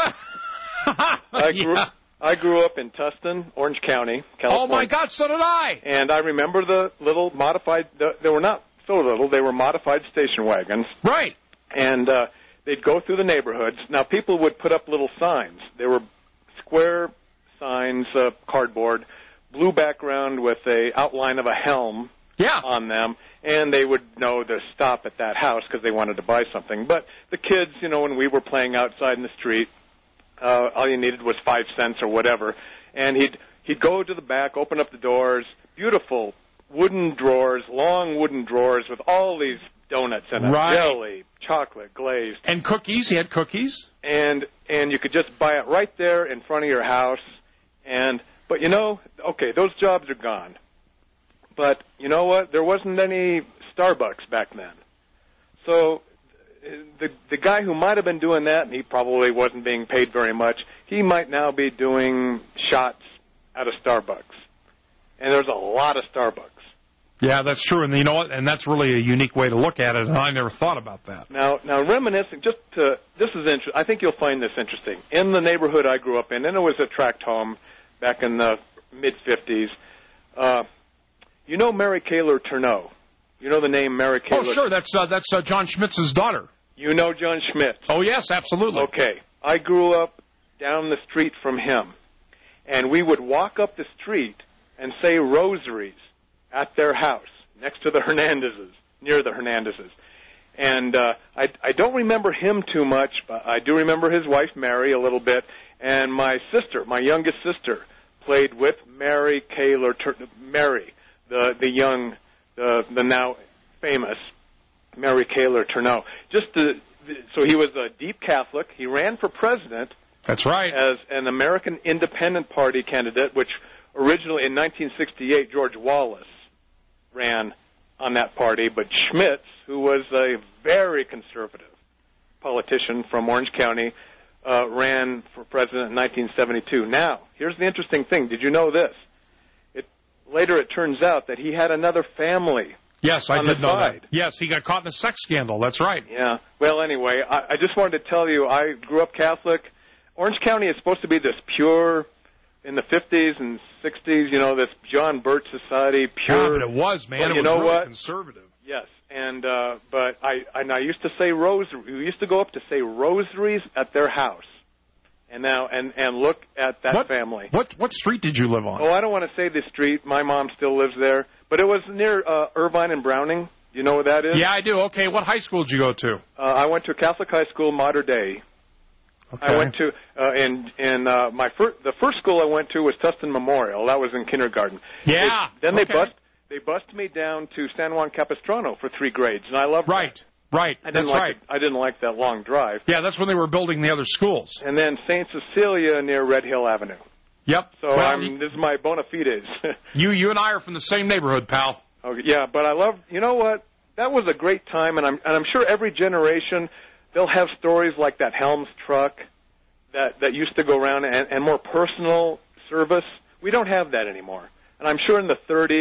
I grew yeah. I grew up in Tustin, Orange County, California. Oh, my God, so did I. And I remember the little modified, the, they were not so little, they were modified station wagons. Right. And uh, they'd go through the neighborhoods. Now, people would put up little signs. They were square signs, uh, cardboard, blue background with a outline of a helm yeah. on them. And they would know to stop at that house because they wanted to buy something. But the kids, you know, when we were playing outside in the street, uh, all you needed was five cents or whatever. And he'd he'd go to the back, open up the doors, beautiful wooden drawers, long wooden drawers with all these donuts in it, right. jelly, chocolate, glazed. And cookies. He had cookies. And and you could just buy it right there in front of your house. And but, you know, okay, those jobs are gone. But you know what? There wasn't any Starbucks back then. So the the guy who might have been doing that, and he probably wasn't being paid very much, he might now be doing shots at a Starbucks. And there's a lot of Starbucks. Yeah, that's true. And you know what? And that's really a unique way to look at it, and I never thought about that. Now, now reminiscing, just to, this is interesting. I think you'll find this interesting. In the neighborhood I grew up in, and it was a tract home back in the mid-fifties, uh, you know Mary Kaler Turneau. You know the name Mary Kaler? Oh, sure. That's uh, that's uh, John Schmitz's daughter. You know John Schmitz? Oh, yes, absolutely. Okay. I grew up down the street from him, and we would walk up the street and say rosaries at their house next to the Hernandezes, near the Hernandezes. And uh, I, I don't remember him too much, but I do remember his wife, Mary, a little bit. And my sister, my youngest sister, played with Mary Kaler, Mary, the the young, the the now famous Mary Kaler Turneau. Just the, so he was a deep Catholic. He ran for president. That's right. As an American Independent Party candidate, which originally in nineteen sixty-eight George Wallace ran on that party, but Schmitz, who was a very conservative politician from Orange County, uh, ran for president in nineteen seventy-two. Now, here's the interesting thing. Did you know this? It, later it turns out that he had another family. Yes, I on did the know side. that. Yes, he got caught in a sex scandal. That's right. Yeah. Well, anyway, I, I just wanted to tell you, I grew up Catholic. Orange County is supposed to be this pure, in the fifties and sixties, you know, this John Birch Society, pure. Yeah, but it was, man. But it you was know really what? conservative. Yes, and uh, but I and I used to say rosary. We used to go up to say rosaries at their house, and now and and look at that what, family. What what street did you live on? Oh, I don't want to say the street. My mom still lives there, but it was near uh, Irvine and Browning. You know where that is? Yeah, I do. Okay, what high school did you go to? Uh, I went to a Catholic high school, Mater Dei. Okay. I went to uh, in in uh, my first the first school I went to was Tustin Memorial. That was in kindergarten. Yeah. They, then okay. they bust they bused me down to San Juan Capistrano for three grades, and I loved right. that. Right. I didn't That's like right. it. I didn't like that long drive. Yeah, that's when they were building the other schools. And then Saint Cecilia near Red Hill Avenue. Yep. So well, I'm, you, this is my bona fides. you you and I are from the same neighborhood, pal. Okay, yeah, but I love. You know what? That was a great time, and I'm and I'm sure every generation they'll have stories like that Helms truck that that used to go around and, and more personal service. We don't have that anymore. And I'm sure in the thirties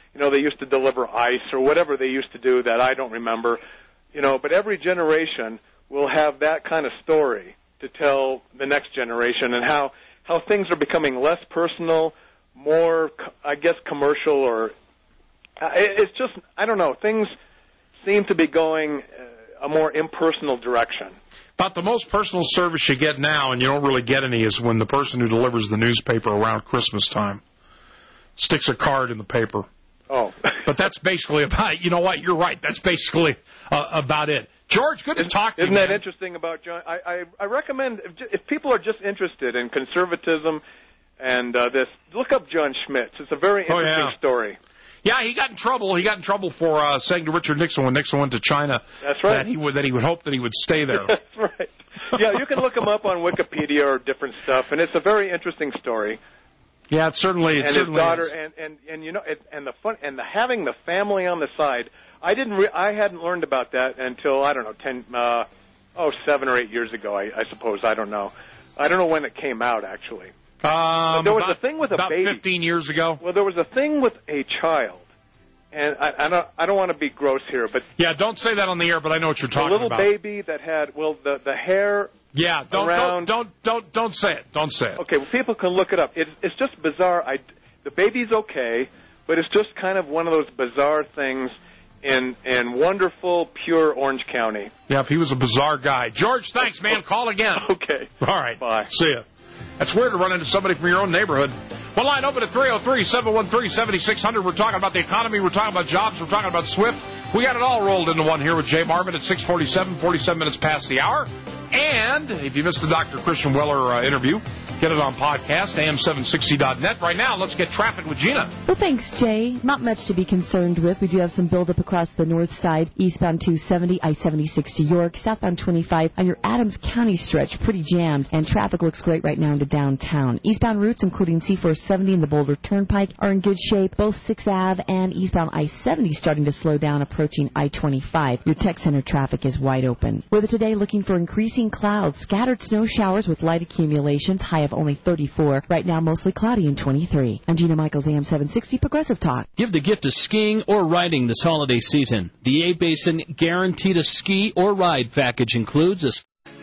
you know, they used to deliver ice or whatever they used to do that I don't remember. You know, but every generation will have that kind of story to tell the next generation, and how, how things are becoming less personal, more, I guess, commercial, or uh, it's just, I don't know, things seem to be going uh, a more impersonal direction. About the most personal service you get now, and you don't really get any, is when the person who delivers the newspaper around Christmas time sticks a card in the paper. Oh. But that's basically about it. You know what? You're right. That's basically uh, about it. George, good to Isn't, talk to isn't you. Isn't that man. interesting about John? I, I, I recommend, if, if people are just interested in conservatism and uh, this, look up John Schmitz. It's a very interesting oh, yeah. story. Yeah, he got in trouble. He got in trouble for uh, saying to Richard Nixon when Nixon went to China That's right. that he would that he would hope that he would stay there. That's right. Yeah, you can look him up on Wikipedia or different stuff, and it's a very interesting story. Yeah, it certainly it and certainly his daughter, is. and and and you know, it, and the fun, and the having the family on the side. I didn't. Re- I hadn't learned about that until I don't know, ten, uh, oh, seven or eight years ago. I, I suppose. I don't know. I don't know when it came out actually. Um, but there was about, a thing with a about baby. fifteen years ago. Well, there was a thing with a child, and I, I don't. I don't want to be gross here, but yeah, don't say that on the air. But I know what you're talking a little about. baby that had well the the hair. Yeah, don't around, don't don't don't don't say it. Don't say it. Okay, well, people can look it up. It, it's just bizarre. I, the baby's okay, but it's just kind of one of those bizarre things in in wonderful, pure Orange County. Yeah, if he was a bizarre guy. George, thanks, man. Call again. Okay. All right. Bye. See ya. That's weird to run into somebody from your own neighborhood. One line open at three oh three, seven one three, seven six zero zero. We're talking about the economy. We're talking about jobs. We're talking about Swift. We got it all rolled into one here with Jay Marvin at six forty-seven, forty-seven minutes past the hour. And if you missed the Doctor Christian Weller uh, interview, get it on podcast, A M seven sixty dot net. Right now, let's get traffic with Gina. Well, thanks, Jay. Not much to be concerned with. We do have some buildup across the north side, eastbound two seventy, I seventy-six to York, southbound twenty-five on your Adams County stretch, pretty jammed, and traffic looks great right now into downtown. Eastbound routes, including C four seventy and the Boulder Turnpike, are in good shape. Both sixth Avenue and eastbound I seventy starting to slow down, approaching I twenty-five. Your tech center traffic is wide open. Weather today looking for increasing clouds, scattered snow showers with light accumulations, high of only thirty-four. Right now, mostly cloudy and twenty-three. I'm Gina Michaels, A M seven sixty Progressive Talk. Give the gift of skiing or riding this holiday season. The A-Basin Guaranteed a Ski or Ride package includes a...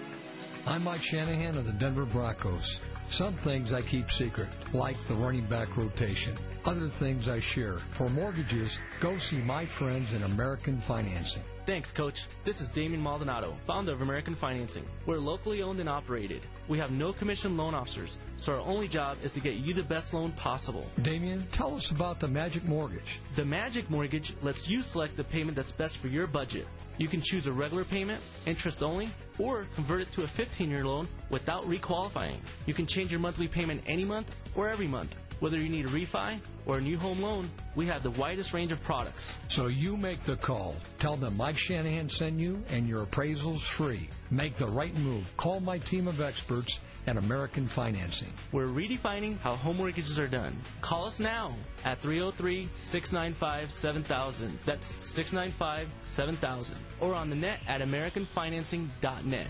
I'm Mike Shanahan of the Denver Broncos. Some things I keep secret, like the running back rotation. Other things I share. For mortgages, go see my friends in American Financing. Thanks, Coach. This is Damien Maldonado, founder of American Financing. We're locally owned and operated. We have no commission loan officers, so our only job is to get you the best loan possible. Damien, tell us about the Magic Mortgage. The Magic Mortgage lets you select the payment that's best for your budget. You can choose a regular payment, interest only, or convert it to a fifteen-year loan without requalifying. You can change your monthly payment any month or every month. Whether you need a refi or a new home loan, we have the widest range of products. So you make the call. Tell them Mike Shanahan sent you, and your appraisal's free. Make the right move. Call my team of experts at American Financing. We're redefining how home mortgages are done. Call us now at three oh three, six nine five, seven thousand. That's six nine five, seven thousand. Or on the net at american financing dot net.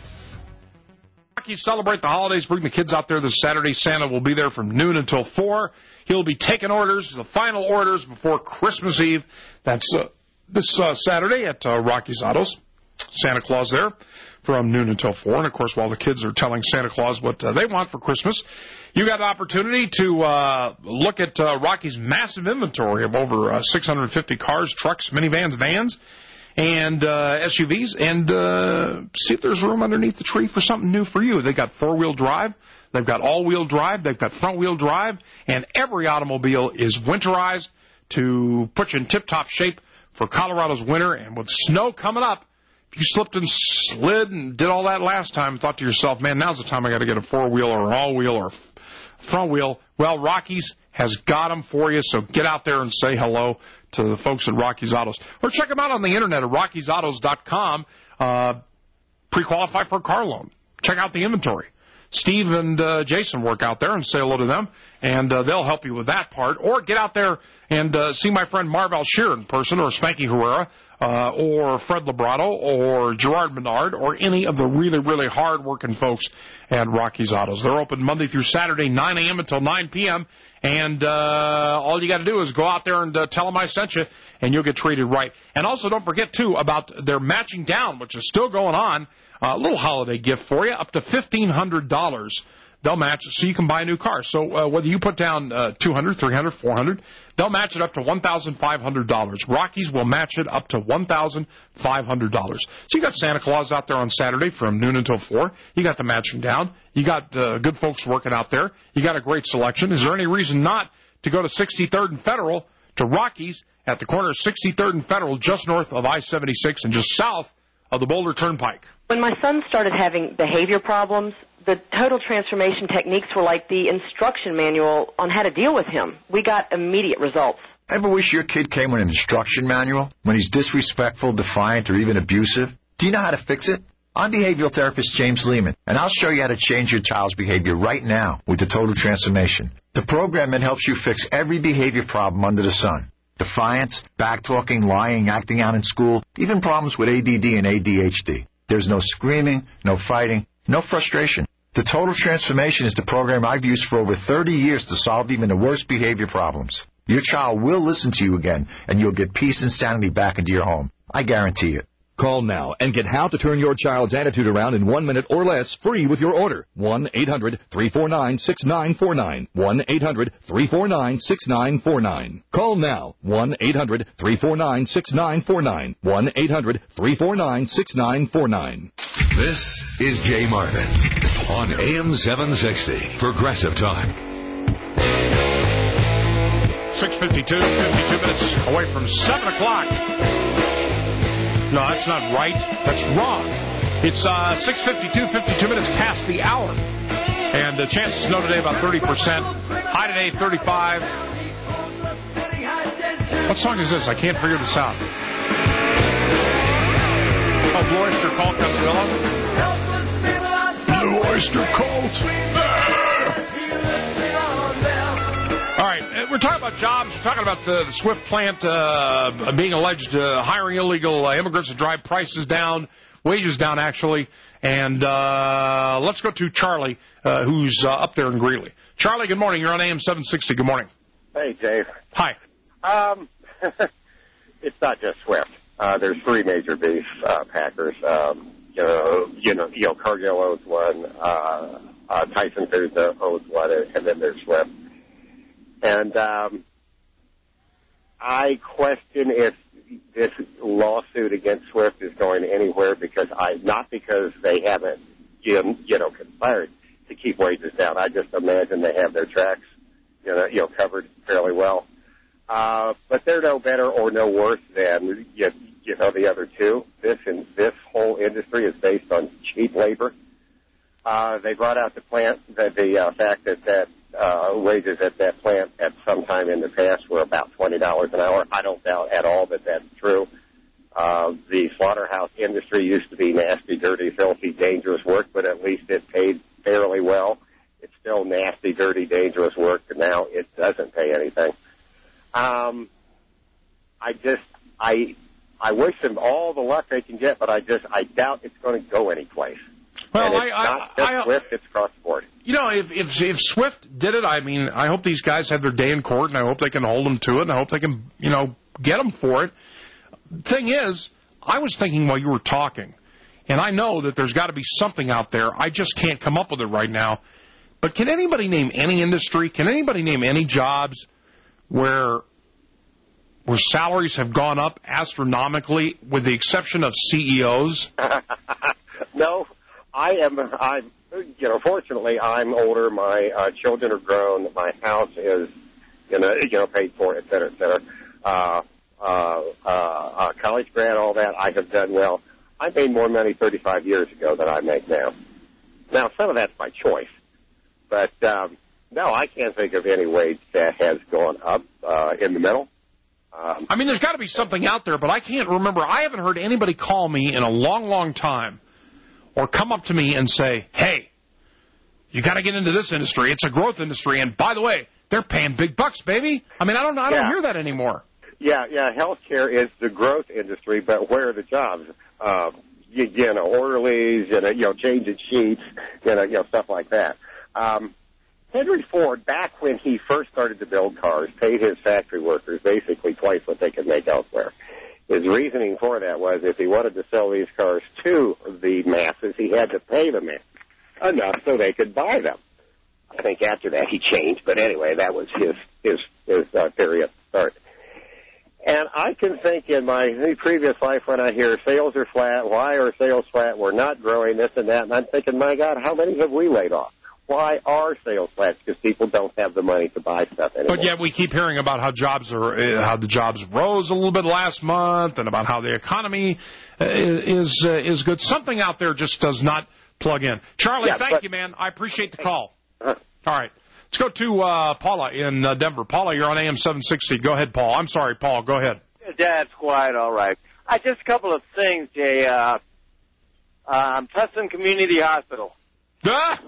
You celebrate the holidays, bring the kids out there this Saturday. Santa will be there from noon until four. He'll be taking orders, the final orders before Christmas Eve. That's uh, this uh, Saturday at uh, Rocky's Autos. Santa Claus there from noon until four. And, of course, while the kids are telling Santa Claus what uh, they want for Christmas, you got an opportunity to uh, look at uh, Rocky's massive inventory of over uh, six hundred fifty cars, trucks, minivans, vans, and uh, S U Vs, and uh, see if there's room underneath the tree for something new for you. They got four-wheel drive, they've got all-wheel drive, they've got front-wheel drive, and every automobile is winterized to put you in tip-top shape for Colorado's winter. And with snow coming up, if you slipped and slid and did all that last time and thought to yourself, man, now's the time I got to get a four-wheel or an all-wheel or front-wheel, well, Rocky's has got them for you, so get out there and say hello to the folks at Rocky's Autos. Or check them out on the internet at rockies autos dot com. Uh, pre-qualify for a car loan. Check out the inventory. Steve and uh, Jason work out there, and say hello to them, and uh, they'll help you with that part. Or get out there and uh, see my friend Marvell Shear in person, or Spanky Herrera uh, or Fred Librato or Gerard Menard or any of the really, really hard-working folks at Rocky's Autos. They're open Monday through Saturday, nine a.m. until nine p.m., and uh, all you got to do is go out there and uh, tell them I sent you, and you'll get treated right. And also don't forget, too, about their matching down, which is still going on. A uh, little holiday gift for you, up to fifteen hundred dollars. They'll match it so you can buy a new car. So uh, whether you put down uh, two hundred dollars, three hundred dollars, four hundred dollars, they'll match it up to one thousand five hundred dollars. Rockies will match it up to one thousand five hundred dollars. So you got Santa Claus out there on Saturday from noon until four. You got the matching down. You got uh, good folks working out there. You got a great selection. Is there any reason not to go to sixty-third and Federal, to Rockies at the corner of sixty-third and Federal, just north of I seventy-six and just south of the Boulder Turnpike? When my son started having behavior problems, the total transformation techniques were like the instruction manual on how to deal with him. We got immediate results. Ever wish your kid came with an instruction manual when he's disrespectful, defiant, or even abusive? Do you know how to fix it? I'm behavioral therapist James Lehman, and I'll show you how to change your child's behavior right now with the Total Transformation. The program that helps you fix every behavior problem under the sun. Defiance, backtalking, lying, acting out in school, even problems with A D D and A D H D. There's no screaming, no fighting, no frustration. The Total Transformation is the program I've used for over thirty years to solve even the worst behavior problems. Your child will listen to you again, and you'll get peace and sanity back into your home. I guarantee it. Call now and get how to turn your child's attitude around in one minute or less free with your order. one eight hundred three four nine six nine four nine. one eight hundred three four nine six nine four nine. Call now. one eight hundred three four nine six nine four nine. one eight hundred three four nine six nine four nine. This is Jay Marvin on A M seven sixty, Progressive Talk. six fifty-two, fifty-two minutes away from seven o'clock. No, that's not right. That's wrong. It's uh, six fifty-two, fifty-two minutes past the hour. And the chances snow today about thirty percent. High today, thirty-five. What song is this? I can't figure this out. Oh, Blue Oyster Cult Godzilla. Blue Oyster Cult. All right, we're talking about jobs. We're talking about the, the Swift plant uh, being alleged uh, hiring illegal uh, immigrants to drive prices down, wages down, actually. And uh, let's go to Charlie, uh, who's uh, up there in Greeley. Charlie, good morning. You're on A M seven sixty. Good morning. Hey, Dave. Hi. Um, it's not just Swift. Uh, there's three major beef uh, packers. Um, you know, you know, you know, Cargill owns one. Uh, uh, Tyson Foods owns one, and then there's Swift. And um, I question if this lawsuit against Swift is going anywhere, because I not because they haven't, you know, you know, conspired to keep wages down. I just imagine they have their tracks, you know, you know covered fairly well. Uh, but they're no better or no worse than you, you know the other two. This and this whole industry is based on cheap labor. Uh, they brought out the plant the, the uh, fact that that. Uh, wages at that plant at some time in the past were about twenty dollars an hour. I don't doubt at all that that's true. Uh, the slaughterhouse industry used to be nasty, dirty, filthy, dangerous work, but at least it paid fairly well. It's still nasty, dirty, dangerous work, and now it doesn't pay anything. Um, I just, I, I wish them all the luck they can get, but I just, I doubt it's going to go anyplace. Well, and it's I, not I, just I, Swift, it's across the board. You know, if, if if Swift did it, I mean, I hope these guys have their day in court, and I hope they can hold them to it, and I hope they can, you know, get them for it. Thing is, I was thinking while you were talking, and I know that there's got to be something out there. I just can't come up with it right now. But can anybody name any industry? Can anybody name any jobs where where salaries have gone up astronomically, with the exception of C E Os? No. I am, I'm, you know, fortunately, I'm older. My uh, children are grown. My house is, you know, you know, paid for, et cetera, et cetera. Uh, uh, uh, uh, college grad, all that, I have done well. I made more money thirty-five years ago than I make now. Now, some of that's by choice. But, um, no, I can't think of any wage that has gone up uh, in the middle. Um, I mean, there's got to be something out there, but I can't remember. I haven't heard anybody call me in a long, long time or come up to me and say, hey, you got to get into this industry. It's a growth industry. And by the way, they're paying big bucks, baby. I mean, I don't I don't yeah. hear that anymore. Yeah, yeah, healthcare is the growth industry, but where are the jobs? Uh, you, you know, orderlies, you know, you know, changing sheets, you know, you know, stuff like that. Um, Henry Ford, back when he first started to build cars, paid his factory workers basically twice what they could make elsewhere. His reasoning for that was if he wanted to sell these cars to the masses, he had to pay them enough so they could buy them. I think after that he changed, but anyway, that was his his his uh, theory at the start. And I can think in my previous life when I hear sales are flat, why are sales flat? We're not growing, this and that. And I'm thinking, my God, how many have we laid off? Why are sales flat? Because people don't have the money to buy stuff anymore. But yet we keep hearing about how jobs are, uh, how the jobs rose a little bit last month, and about how the economy uh, is uh, is good. Something out there just does not plug in. Charlie, yeah, thank but, you, man. I appreciate the call. Uh, All right. Let's go to uh, Paula in uh, Denver. Paula, you're on A M seven sixty. Go ahead, Paul. I'm sorry, Paul. Go ahead. That's quite all right. I just a couple of things, Jay. Uh, um, Tustin Community Hospital. Ah!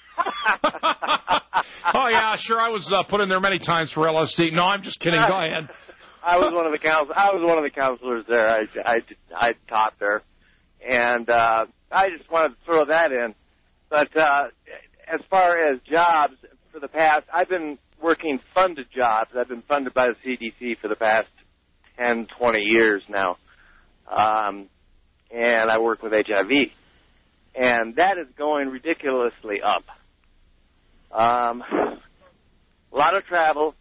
Oh, yeah, sure. I was uh, put in there many times for L S D. No, I'm just kidding. Go ahead. I was one of the counsel- I was one of the counselors there. I, I, I taught there. And uh, I just wanted to throw that in. But uh, as far as jobs, for the past, I've been working funded jobs. I've been funded by the C D C for the past ten, twenty years now. Um, and I work with H I V. And that is going ridiculously up. Um, a lot of travel.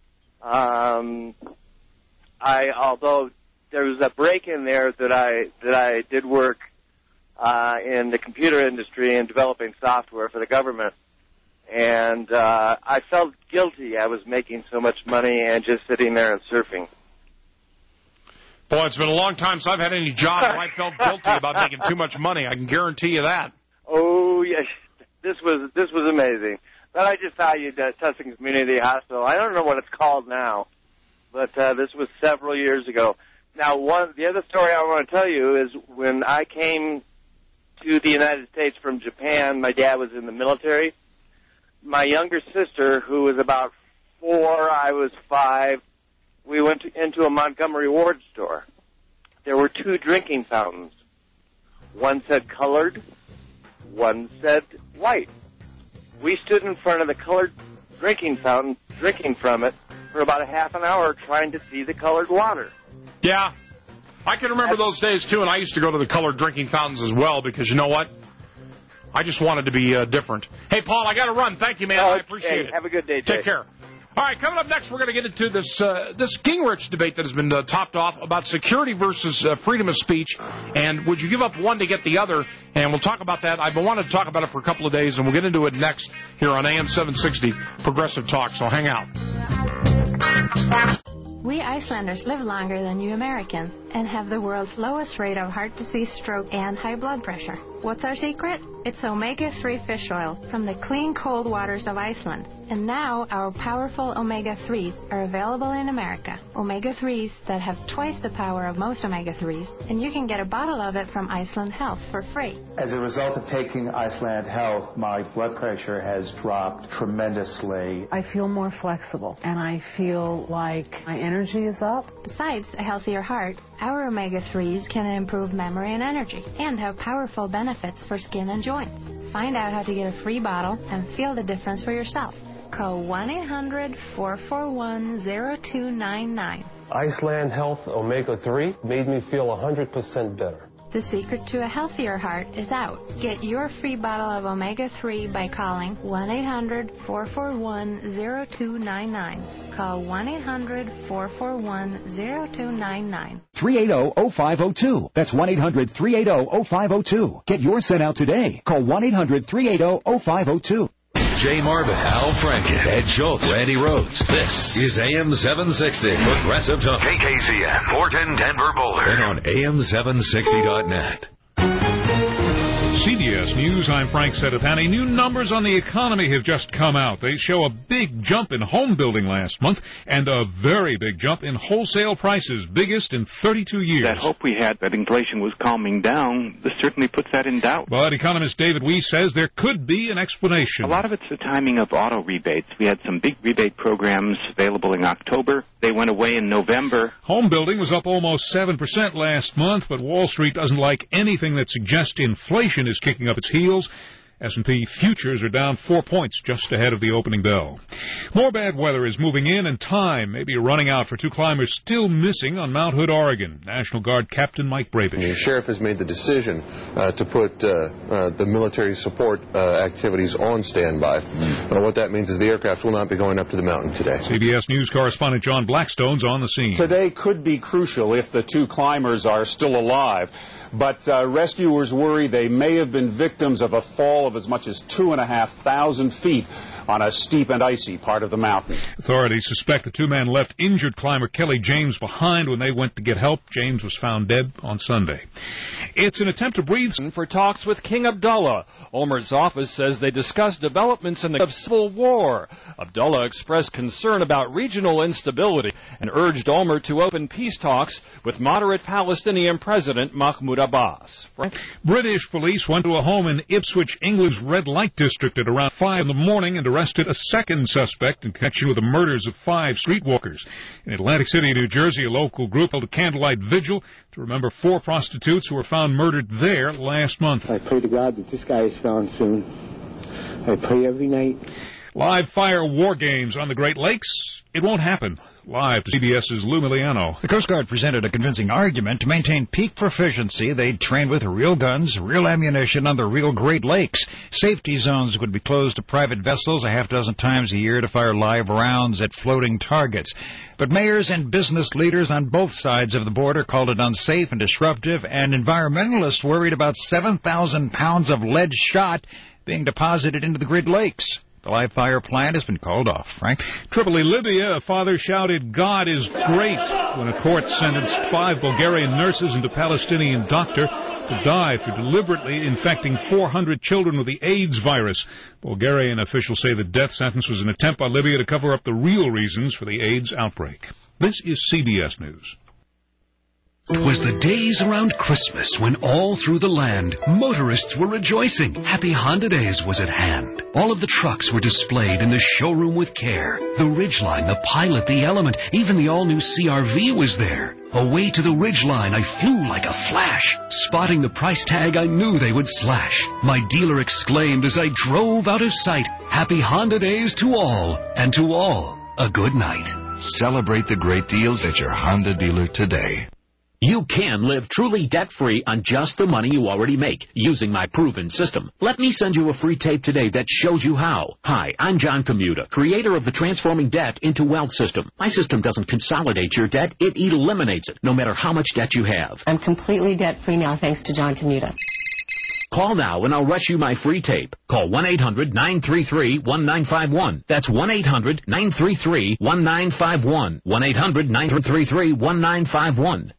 Um, I, although there was a break in there that I that I did work uh, in the computer industry and developing software for the government, and uh, I felt guilty. I was making so much money and just sitting there and surfing. Boy, it's been a long time since I've had any job where I felt guilty about making too much money. I can guarantee you that. Oh yes, this was this was amazing. But I just thought you'd uh, Tustin Community Hospital. I don't know what it's called now, but uh, this was several years ago. Now, one the other story I want to tell you is when I came to the United States from Japan, my dad was in the military. My younger sister, who was about four, I was five, we went to, into a Montgomery Ward store. There were two drinking fountains. One said colored, one said white. We stood in front of the colored drinking fountain, drinking from it, for about a half an hour trying to see the colored water. Yeah. I can remember those days, too, and I used to go to the colored drinking fountains as well because, you know what? I just wanted to be uh, different. Hey, Paul, I got to run. Thank you, man. Oh, I appreciate hey, it. Have a good day, Jay. Take care. All right, coming up next, we're going to get into this uh, this Gingrich debate that has been uh, topped off about security versus uh, freedom of speech, and would you give up one to get the other? And we'll talk about that. I've been wanting to talk about it for a couple of days, and we'll get into it next here on A M seven sixty Progressive Talk, so hang out. We Icelanders live longer than you Americans and have the world's lowest rate of heart disease, stroke, and high blood pressure. What's our secret? It's omega three fish oil from the clean, cold waters of Iceland. And now our powerful omega threes are available in America. omega threes that have twice the power of most omega threes, and you can get a bottle of it from Iceland Health for free. As a result of taking Iceland Health, my blood pressure has dropped tremendously. I feel more flexible, and I feel like my energy is up. Besides a healthier heart, our omega threes can improve memory and energy and have powerful benefits for skin and joints. Find out how to get a free bottle and feel the difference for yourself. Call one eight hundred, four four one, zero two nine nine. Iceland Health Omega three made me feel one hundred percent better. The secret to a healthier heart is out. Get your free bottle of omega three by calling one eight hundred, four four one, zero two nine nine. Call one eight hundred, four four one, zero two nine nine. three eight zero, zero five zero two. That's one eight hundred, three eight zero, zero five zero two. Get yours sent out today. Call one eight hundred, three eight zero, zero five zero two. Jay Marvin, Al Franken, Ed Schultz, Randy Rhodes. This is A M seven sixty Progressive Talk. K K C N, Fort ten, Denver, Boulder. And on A M seven sixty dot net. C B S News, I'm Frank Sedetani. New numbers on the economy have just come out. They show a big jump in home building last month and a very big jump in wholesale prices, biggest in thirty-two years. That hope we had that inflation was calming down, this certainly puts that in doubt. But economist David Weiss says there could be an explanation. A lot of it's the timing of auto rebates. We had some big rebate programs available in October. They went away in November. Home building was up almost seven percent last month, but Wall Street doesn't like anything that suggests inflation is kicking up its heels. S and P futures are down four points just ahead of the opening bell. More bad weather is moving in, and time may be running out for two climbers still missing on Mount Hood, Oregon. National Guard Captain Mike Brabish. The sheriff has made the decision uh, to put uh, uh, the military support uh, activities on standby. Mm. Uh, what that means is the aircraft will not be going up to the mountain today. C B S News correspondent John Blackstone's on the scene. Today could be crucial if the two climbers are still alive. But uh, rescuers worry they may have been victims of a fall of as much as two and a half thousand feet on a steep and icy part of the mountain. Authorities suspect the two men left injured climber Kelly James behind when they went to get help. James was found dead on Sunday. It's an attempt to breathe for talks with King Abdullah. Omar's office says they discussed developments in the civil war. Abdullah expressed concern about regional instability and urged Omar to open peace talks with moderate Palestinian President Mahmoud Abbas. Frank? British police went to a home in Ipswich, England's red light district at around five in the morning and arrested a second suspect in connection with the murders of five streetwalkers. In Atlantic City, New Jersey, a local group held a candlelight vigil to remember four prostitutes who were found murdered there last month. I pray to God that this guy is found soon. I pray every night. Live fire war games on the Great Lakes. It won't happen. Live to CBS's Lou Miliano. The Coast Guard presented a convincing argument to maintain peak proficiency. They'd train with real guns, real ammunition on the real Great Lakes. Safety zones would be closed to private vessels a half dozen times a year to fire live rounds at floating targets. But mayors and business leaders on both sides of the border called it unsafe and disruptive, and environmentalists worried about seven thousand pounds of lead shot being deposited into the Great Lakes. The live fire plan has been called off. Frank? Tripoli, Libya, a father shouted, "God is great," when a court sentenced five Bulgarian nurses and a Palestinian doctor to die for deliberately infecting four hundred children with the AIDS virus. Bulgarian officials say the death sentence was an attempt by Libya to cover up the real reasons for the AIDS outbreak. This is C B S News. 'Twas the days around Christmas when all through the land motorists were rejoicing. Happy Honda Days was at hand. All of the trucks were displayed in the showroom with care. The Ridgeline, the Pilot, the Element, even the all-new C R V was there. Away to the Ridgeline I flew like a flash. Spotting the price tag I knew they would slash. My dealer exclaimed as I drove out of sight, "Happy Honda Days to all, and to all a good night." Celebrate the great deals at your Honda dealer today. You can live truly debt-free on just the money you already make using my proven system. Let me send you a free tape today that shows you how. Hi, I'm John Commuta, creator of the Transforming Debt into Wealth system. My system doesn't consolidate your debt, it eliminates it, no matter how much debt you have. I'm completely debt-free now thanks to John Commuta. Call now and I'll rush you my free tape. Call one eight hundred nine three three one nine five one. That's one eight hundred nine three three one nine five one. one eight hundred nine three three one nine five one.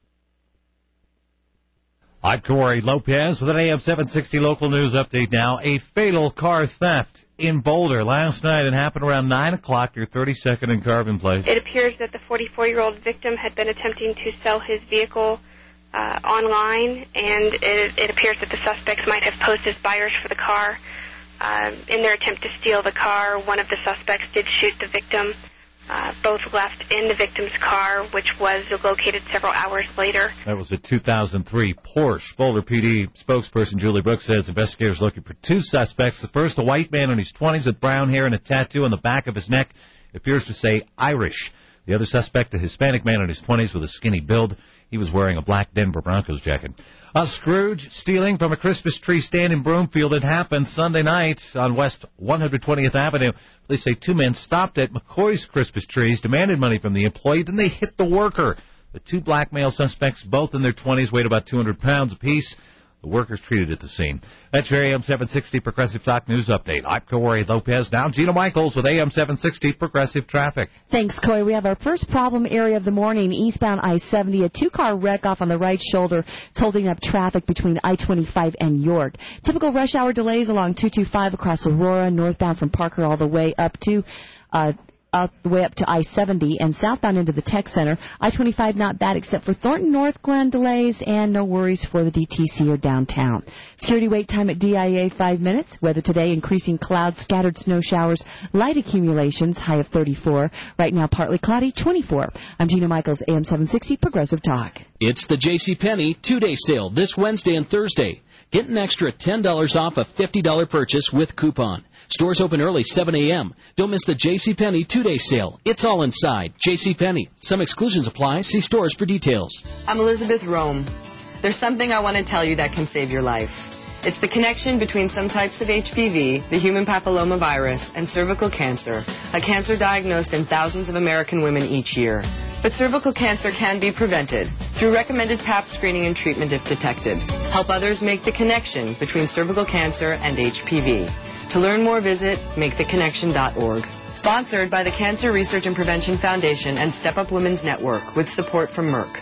I'm Corey Lopez with an A M seven sixty local news update now. A fatal car theft in Boulder last night. It happened around nine o'clock, your thirty-second and Carbon Place. It appears that the forty-four-year-old victim had been attempting to sell his vehicle uh, online, and it, it appears that the suspects might have posed as buyers for the car. Uh, in their attempt to steal the car, one of the suspects did shoot the victim. Uh, both left in the victim's car, which was located several hours later. That was a two thousand three Porsche. Boulder P D spokesperson Julie Brooks says investigators are looking for two suspects. The first, a white man in his twenties with brown hair and a tattoo on the back of his neck. It appears to say Irish. The other suspect, a Hispanic man in his twenties with a skinny build. He was wearing a black Denver Broncos jacket. A Scrooge stealing from a Christmas tree stand in Broomfield. It happened Sunday night on West one hundred twentieth Avenue. Police say two men stopped at McCoy's Christmas trees, demanded money from the employee, then they hit the worker. The two black male suspects, both in their twenties, weighed about two hundred pounds apiece. The workers treated at the scene. That's your A M seven sixty Progressive Talk News Update. I'm Corey Lopez. Now Gina Michaels with A M seven sixty Progressive Traffic. Thanks, Corey. We have our first problem area of the morning, eastbound I seventy. A two-car wreck off on the right shoulder. It's holding up traffic between I twenty-five and York. Typical rush hour delays along two twenty-five across Aurora, northbound from Parker all the way up to... Uh, All the way up to I seventy and southbound into the Tech Center. I twenty-five not bad except for Thornton North Glen delays and no worries for the D T C or downtown. Security wait time at D I A five minutes. Weather today, increasing clouds, scattered snow showers, light accumulations, high of thirty-four. Right now partly cloudy, twenty-four. I'm Gina Michaels, A M seven sixty Progressive Talk. It's the JCPenney two-day sale this Wednesday and Thursday. Get an extra ten dollars off a fifty dollars purchase with coupon. Stores open early, seven a.m. Don't miss the JCPenney two-day sale. It's all inside. JCPenney. Some exclusions apply. See stores for details. I'm Elizabeth Rome. There's something I want to tell you that can save your life. It's the connection between some types of H P V, the human papillomavirus, and cervical cancer, a cancer diagnosed in thousands of American women each year. But cervical cancer can be prevented through recommended Pap screening and treatment if detected. Help others make the connection between cervical cancer and H P V. To learn more, visit make the connection dot org. Sponsored by the Cancer Research and Prevention Foundation and Step Up Women's Network with support from Merck.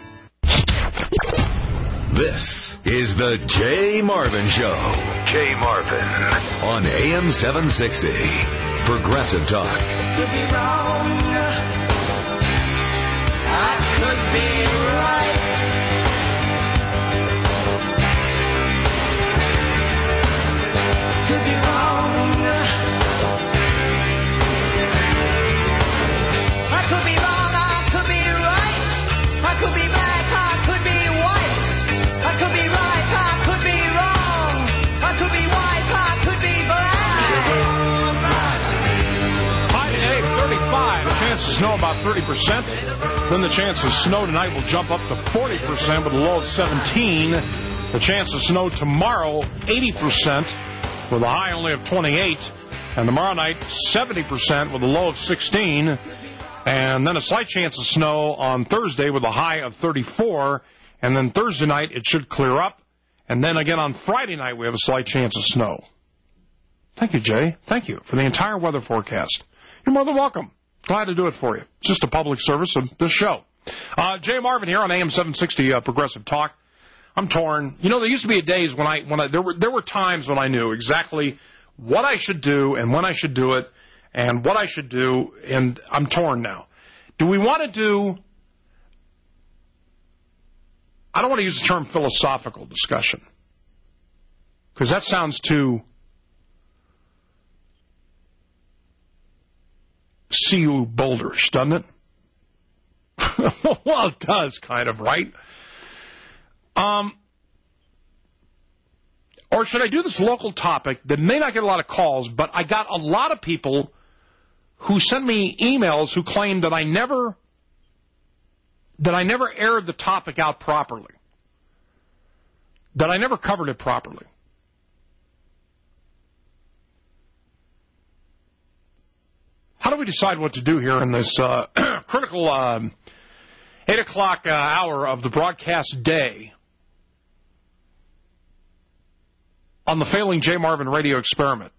This is the Jay Marvin Show. Jay Marvin on A M seven sixty. Progressive Talk. Could be wrong. I could be right. Could be wrong. I could be wrong. I could be right. I could be black. I could be white. I could be right. I could be wrong. I could be white. I could be black. High today, thirty-five. The chance of snow about thirty percent. Then the chance of snow tonight will jump up to forty percent with a low of seventeen. The chance of snow tomorrow, eighty percent with a high only of twenty-eight. And tomorrow night, seventy percent with a low of sixteen. And then a slight chance of snow on Thursday with a high of thirty-four. And then Thursday night, it should clear up. And then again on Friday night, we have a slight chance of snow. Thank you, Jay. Thank you for the entire weather forecast. You're more than welcome. Glad to do it for you. It's just a public service of this show. Uh, Jay Marvin here on A M seven sixty uh, Progressive Talk. I'm torn. You know, there used to be days when I, when I, there were, there were times when I knew exactly what I should do and when I should do it and what I should do, and I'm torn now. Do we want to do, I don't want to use the term philosophical discussion, because that sounds too C U boulderish, doesn't it? Well, it does, kind of, right? Um, or should I do this local topic that may not get a lot of calls, but I got a lot of people who sent me emails who claimed that I never that I never aired the topic out properly, that I never covered it properly. How do we decide what to do here in this uh, critical um, eight o'clock uh, hour of the broadcast day on the failing Jay Marvin radio experiment?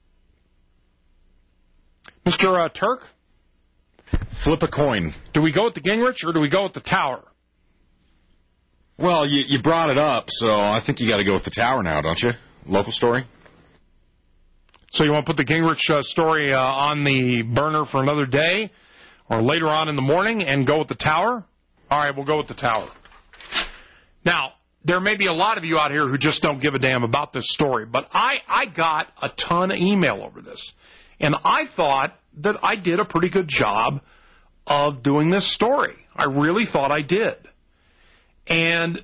Mister Uh, Turk? Flip a coin. Do we go with the Gingrich or do we go with the Tower? Well, you, you brought it up, so I think you got to go with the Tower now, don't you? Local story? So you want to put the Gingrich uh, story uh, on the burner for another day or later on in the morning and go with the Tower? All right, we'll go with the Tower. Now, there may be a lot of you out here who just don't give a damn about this story, but I, I got a ton of email over this. And I thought that I did a pretty good job of doing this story. I really thought I did. And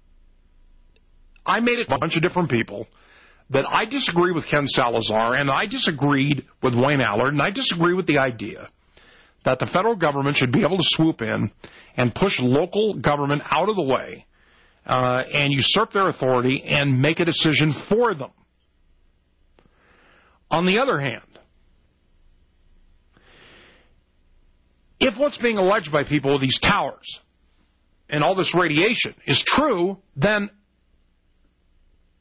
I made it to a bunch of different people that I disagree with Ken Salazar, and I disagreed with Wayne Allard, and I disagree with the idea that the federal government should be able to swoop in and push local government out of the way uh, and usurp their authority and make a decision for them. On the other hand, if what's being alleged by people with these towers and all this radiation is true, then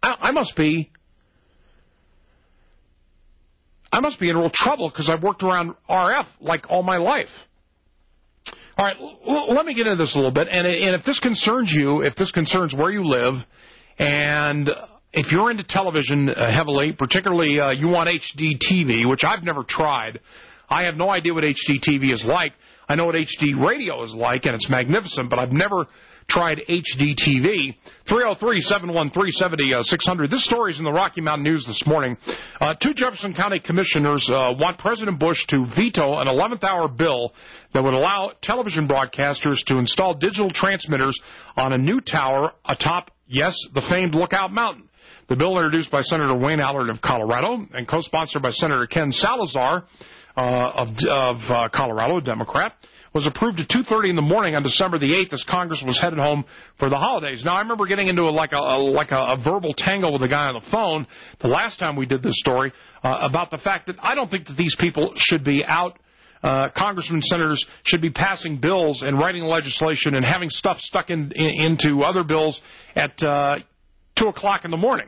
I, I must be, I must be in real trouble because I've worked around R F like all my life. All right, l- let me get into this a little bit, and, and if this concerns you, if this concerns where you live, and if you're into television uh, heavily, particularly uh, you want H D T V, which I've never tried. I have no idea what H D T V is like. I know what H D radio is like, and it's magnificent, but I've never tried H D T V. three oh three, seven one three, seven oh six hundred. This story is in the Rocky Mountain News this morning. Uh, two Jefferson County commissioners uh, want President Bush to veto an eleventh hour bill that would allow television broadcasters to install digital transmitters on a new tower atop, yes, the famed Lookout Mountain. The bill, introduced by Senator Wayne Allard of Colorado and co-sponsored by Senator Ken Salazar uh, of, of uh, Colorado, a Democrat, was approved at two thirty in the morning on December the eighth as Congress was headed home for the holidays. Now, I remember getting into a, like, a, a, like a, a verbal tangle with a guy on the phone the last time we did this story uh, about the fact that I don't think that these people should be out, uh, congressmen, senators should be passing bills and writing legislation and having stuff stuck in, in, into other bills at uh, two o'clock in the morning.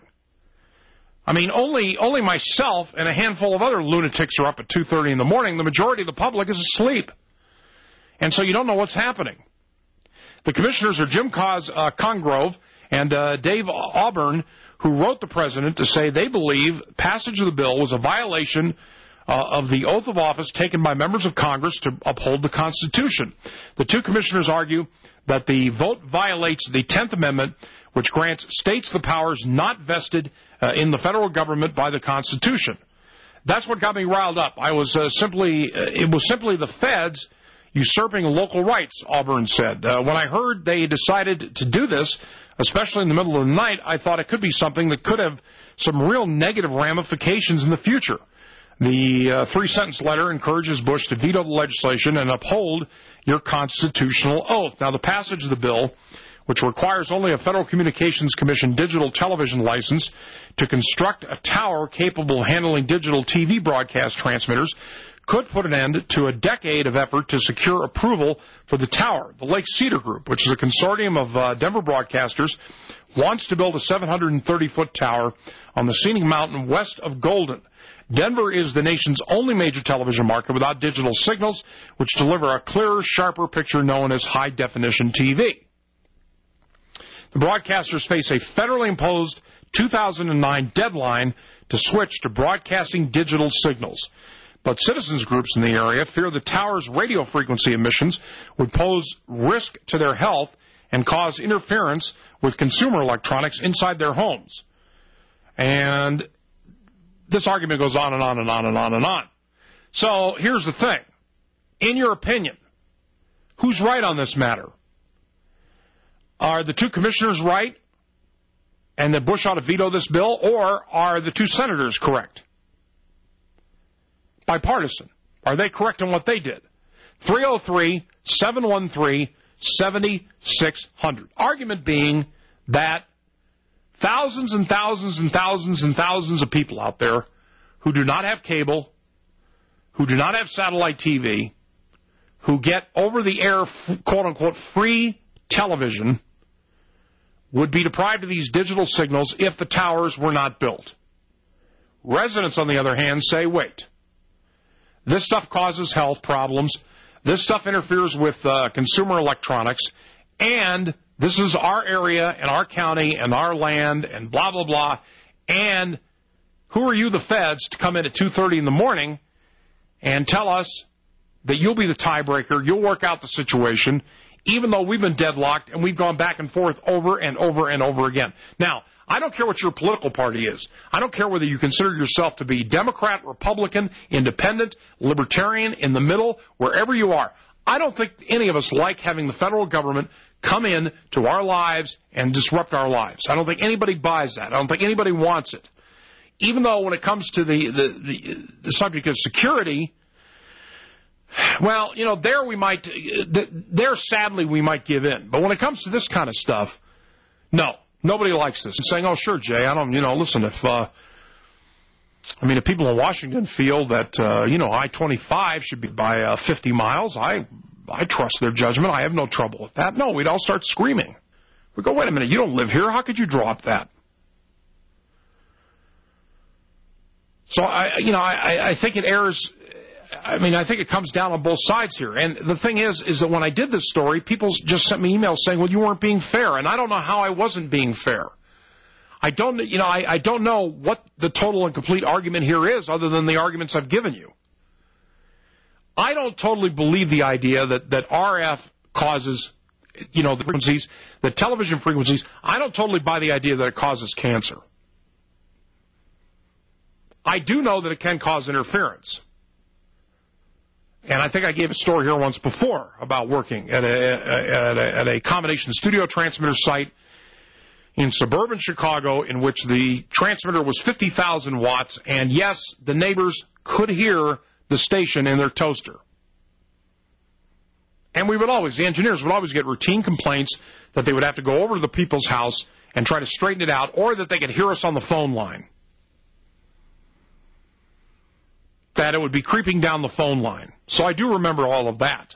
I mean, only only myself and a handful of other lunatics are up at two thirty in the morning. The majority of the public is asleep. And so you don't know what's happening. The commissioners are Jim Cos, uh, Congrove and uh, Dave Auburn, who wrote the president to say they believe passage of the bill was a violation uh, of the oath of office taken by members of Congress to uphold the Constitution. The two commissioners argue that the vote violates the tenth Amendment, which grants states the powers not vested uh, in the federal government by the Constitution. That's what got me riled up. I was uh, simply, uh, it was simply the feds usurping local rights, Auburn said. Uh, when I heard they decided to do this, especially in the middle of the night, I thought it could be something that could have some real negative ramifications in the future. The uh, three-sentence letter encourages Bush to veto the legislation and uphold your constitutional oath. Now, the passage of the bill, which requires only a Federal Communications Commission digital television license to construct a tower capable of handling digital T V broadcast transmitters, could put an end to a decade of effort to secure approval for the tower. The Lake Cedar Group, which is a consortium of uh, Denver broadcasters, wants to build a seven hundred thirty foot tower on the scenic mountain west of Golden. Denver is the nation's only major television market without digital signals, which deliver a clearer, sharper picture known as high-definition T V. The broadcasters face a federally imposed two thousand nine deadline to switch to broadcasting digital signals. But citizens groups in the area fear the tower's radio frequency emissions would pose risk to their health and cause interference with consumer electronics inside their homes. And this argument goes on and on and on and on and on. So here's the thing. In your opinion, who's right on this matter? Are the two commissioners right and that Bush ought to veto this bill, or are the two senators correct? Bipartisan. Are they correct in what they did? three oh three, seven one three, seven six hundred. Argument being that thousands and thousands and thousands and thousands of people out there who do not have cable, who do not have satellite T V, who get over-the-air, quote-unquote, free television, would be deprived of these digital signals if the towers were not built. Residents, on the other hand, say, wait. This stuff causes health problems. This stuff interferes with uh, consumer electronics. And this is our area and our county and our land and blah, blah, blah. And who are you, the feds, to come in at two thirty in the morning and tell us that you'll be the tiebreaker, you'll work out the situation, even though we've been deadlocked and we've gone back and forth over and over and over again. Now, I don't care what your political party is. I don't care whether you consider yourself to be Democrat, Republican, Independent, Libertarian, in the middle, wherever you are. I don't think any of us like having the federal government come in to our lives and disrupt our lives. I don't think anybody buys that. I don't think anybody wants it. Even though when it comes to the, the, the, the subject of security, well, you know, there we might, there sadly we might give in. But when it comes to this kind of stuff, no. Nobody likes this. And saying, oh, sure, Jay, I don't, you know, listen, if, uh, I mean, if people in Washington feel that, uh, you know, I twenty-five should be by uh, fifty miles, I I trust their judgment. I have no trouble with that. No, we'd all start screaming. We go, wait a minute, you don't live here. How could you drop that? So, I, you know, I, I think it errs. I mean, I think it comes down on both sides here. And the thing is, is that when I did this story, people just sent me emails saying, well, you weren't being fair. And I don't know how I wasn't being fair. I don't, you know, I, I don't know what the total and complete argument here is other than the arguments I've given you. I don't totally believe the idea that, that R F causes, you know, the frequencies, the television frequencies. I don't totally buy the idea that it causes cancer. I do know that it can cause interference. And I think I gave a story here once before about working at a, at a, at a combination studio transmitter site in suburban Chicago in which the transmitter was fifty thousand watts, and yes, the neighbors could hear the station in their toaster. And we would always, the engineers would always get routine complaints that they would have to go over to the people's house and try to straighten it out, or that they could hear us on the phone line. That it would be creeping down the phone line. So I do remember all of that.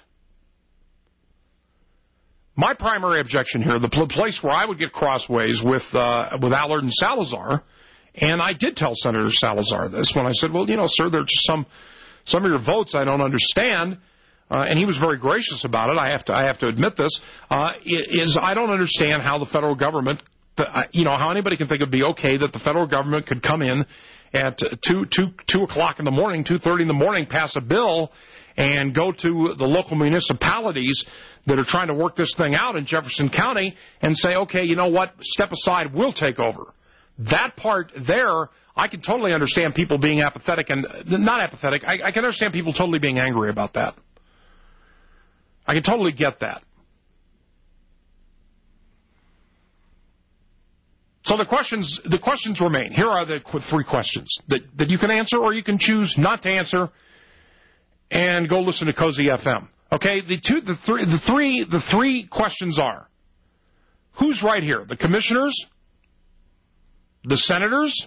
My primary objection here, the place where I would get crossways with uh, with Allard and Salazar, and I did tell Senator Salazar this when I said, well, you know, sir, there's just some some of your votes I don't understand, uh, and he was very gracious about it. I have to I have to admit this uh, is I don't understand how the federal government, you know, how anybody can think it'd be okay that the federal government could come in at two two two o'clock in the morning, two thirty in the morning, pass a bill and go to the local municipalities that are trying to work this thing out in Jefferson County and say, okay, you know what, step aside, we'll take over. That part there, I can totally understand people being apathetic, and not apathetic, I, I can understand people totally being angry about that. I can totally get that. So the questions the questions remain. Here are the three questions that, that you can answer, or you can choose not to answer and go listen to Cozy F M. Okay, the two, the three, the three, the three questions are: who's right here? The commissioners, the senators,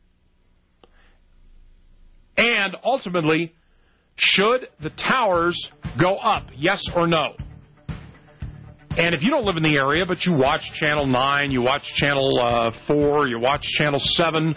and ultimately, should the towers go up? Yes or no? And if you don't live in the area, but you watch Channel nine, you watch Channel uh, four, you watch Channel seven,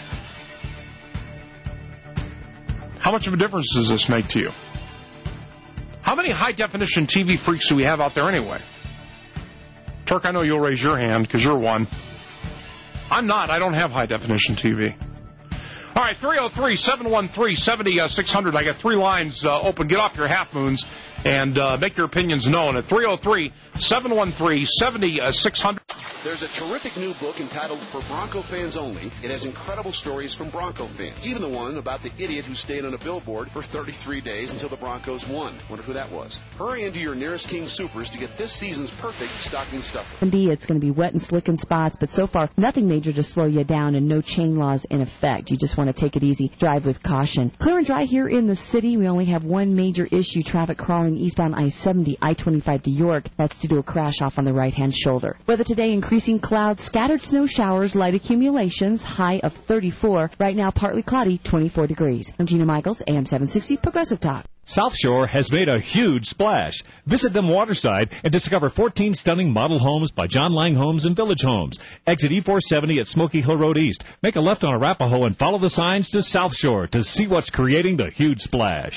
how much of a difference does this make to you? How many high-definition T V freaks do we have out there anyway? Turk, I know you'll raise your hand because you're one. I'm not. I don't have high-definition T V. All right, three oh three, seven one three, seven oh six hundred. I got three lines uh, open. Get off your half-moons and uh, make your opinions known at three oh three, seven one three, seven oh six hundred. There's a terrific new book entitled For Bronco Fans Only. It has incredible stories from Bronco fans, even the one about the idiot who stayed on a billboard for thirty-three days until the Broncos won. Wonder who that was. Hurry into your nearest King Supers to get this season's perfect stocking stuffer. Indeed, it's going to be wet and slick in spots, but so far, nothing major to slow you down and no chain laws in effect. You just want to take it easy, drive with caution. Clear and dry here in the city. We only have one major issue, traffic crawling eastbound I seventy, I twenty-five to York. That's due to a crash off on the right-hand shoulder. Weather today, increasing clouds, scattered snow showers, light accumulations, high of thirty-four. Right now, partly cloudy, twenty-four degrees. I'm Gina Michaels, A M seven sixty, Progressive Talk. South Shore has made a huge splash. Visit them waterside and discover fourteen stunning model homes by John Lang Homes and Village Homes. Exit E four seventy at Smoky Hill Road East. Make a left on Arapahoe and follow the signs to South Shore to see what's creating the huge splash.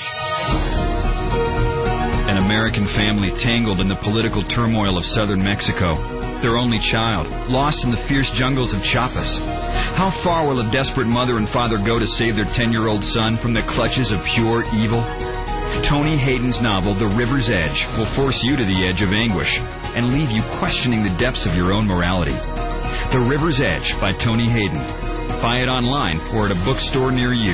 An American family tangled in the political turmoil of southern Mexico. Their only child, lost in the fierce jungles of Chiapas. How far will a desperate mother and father go to save their ten-year-old son from the clutches of pure evil? Tony Hayden's novel, The River's Edge, will force you to the edge of anguish and leave you questioning the depths of your own morality. The River's Edge by Tony Hayden. Buy it online or at a bookstore near you.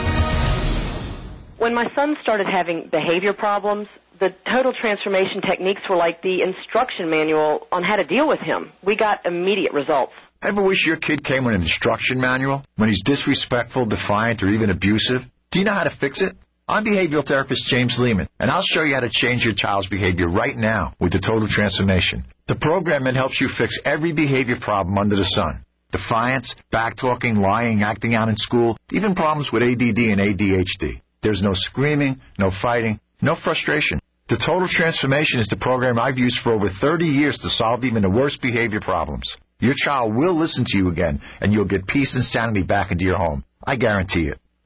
When my son started having behavior problems, the total transformation techniques were like the instruction manual on how to deal with him. We got immediate results. Ever wish your kid came with an instruction manual when he's disrespectful, defiant, or even abusive? Do you know how to fix it? I'm behavioral therapist James Lehman, and I'll show you how to change your child's behavior right now with the Total Transformation. The program that helps you fix every behavior problem under the sun. Defiance, backtalking, lying, acting out in school, even problems with A D D and A D H D. There's no screaming, no fighting, no frustration. The Total Transformation is the program I've used for over thirty years to solve even the worst behavior problems. Your child will listen to you again, and you'll get peace and sanity back into your home. I guarantee it.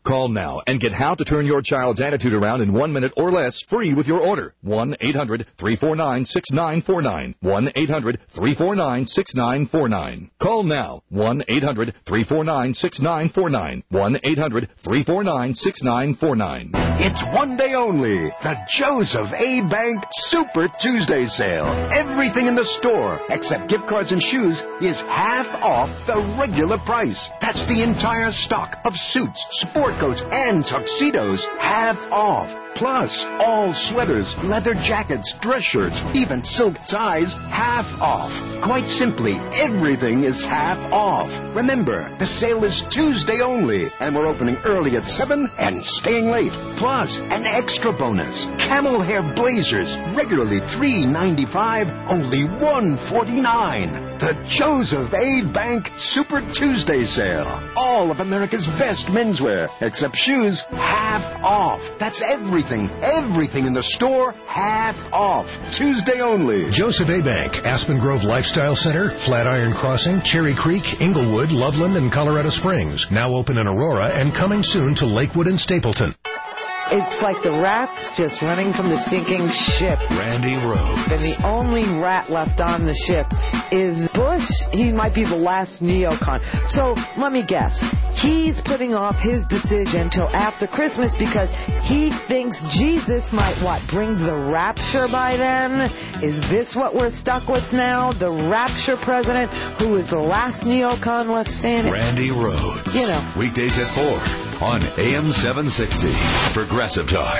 Call now and get how to turn your child's attitude around in one minute or less free with your order. one eight hundred three four nine six nine four nine. one eight hundred three four nine six nine four nine. Call now. one eight hundred three four nine six nine four nine. one eight hundred three four nine six nine four nine. It's one day only. The Joseph A. Bank Super Tuesday sale. Everything in the store, except gift cards and shoes, is half off the regular price. That's the entire stock of suits, sport coats, and tuxedos, half off. Plus, all sweaters, leather jackets, dress shirts, even silk ties, half off. Quite simply, everything is half off. Remember, the sale is Tuesday only, and we're opening early at seven and staying late. Plus, an extra bonus. Camel hair blazers, regularly three ninety-five, only one forty-nine. The Joseph A. Bank Super Tuesday sale. All of America's best menswear, except shoes, half off. That's everything, everything in the store, half off. Tuesday only. Joseph A. Bank, Aspen Grove Lifestyle Center, Flatiron Crossing, Cherry Creek, Inglewood, Loveland, and Colorado Springs. Now open in Aurora and coming soon to Lakewood and Stapleton. It's like the rats just running from the sinking ship. Randy Rhodes. And the only rat left on the ship is Bush. He might be the last neocon. So let me guess. He's putting off his decision till after Christmas because he thinks Jesus might, what, bring the rapture by then? Is this what we're stuck with now? The rapture president who is the last neocon left standing? Randy Rhodes. You know. Weekdays at four on A M seven sixty. Progressive Talk.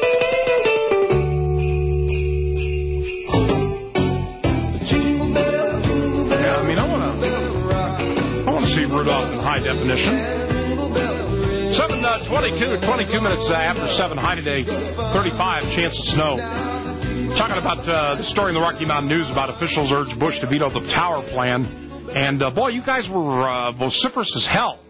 Yeah, I mean, I want to I want to see Rudolph in high definition. seven twenty-two, twenty-two minutes after seven, high today, thirty-five, chance of snow. Talking about uh, the story in the Rocky Mountain News about officials urged Bush to veto the tower plan. And, uh, boy, you guys were uh, vociferous as hell.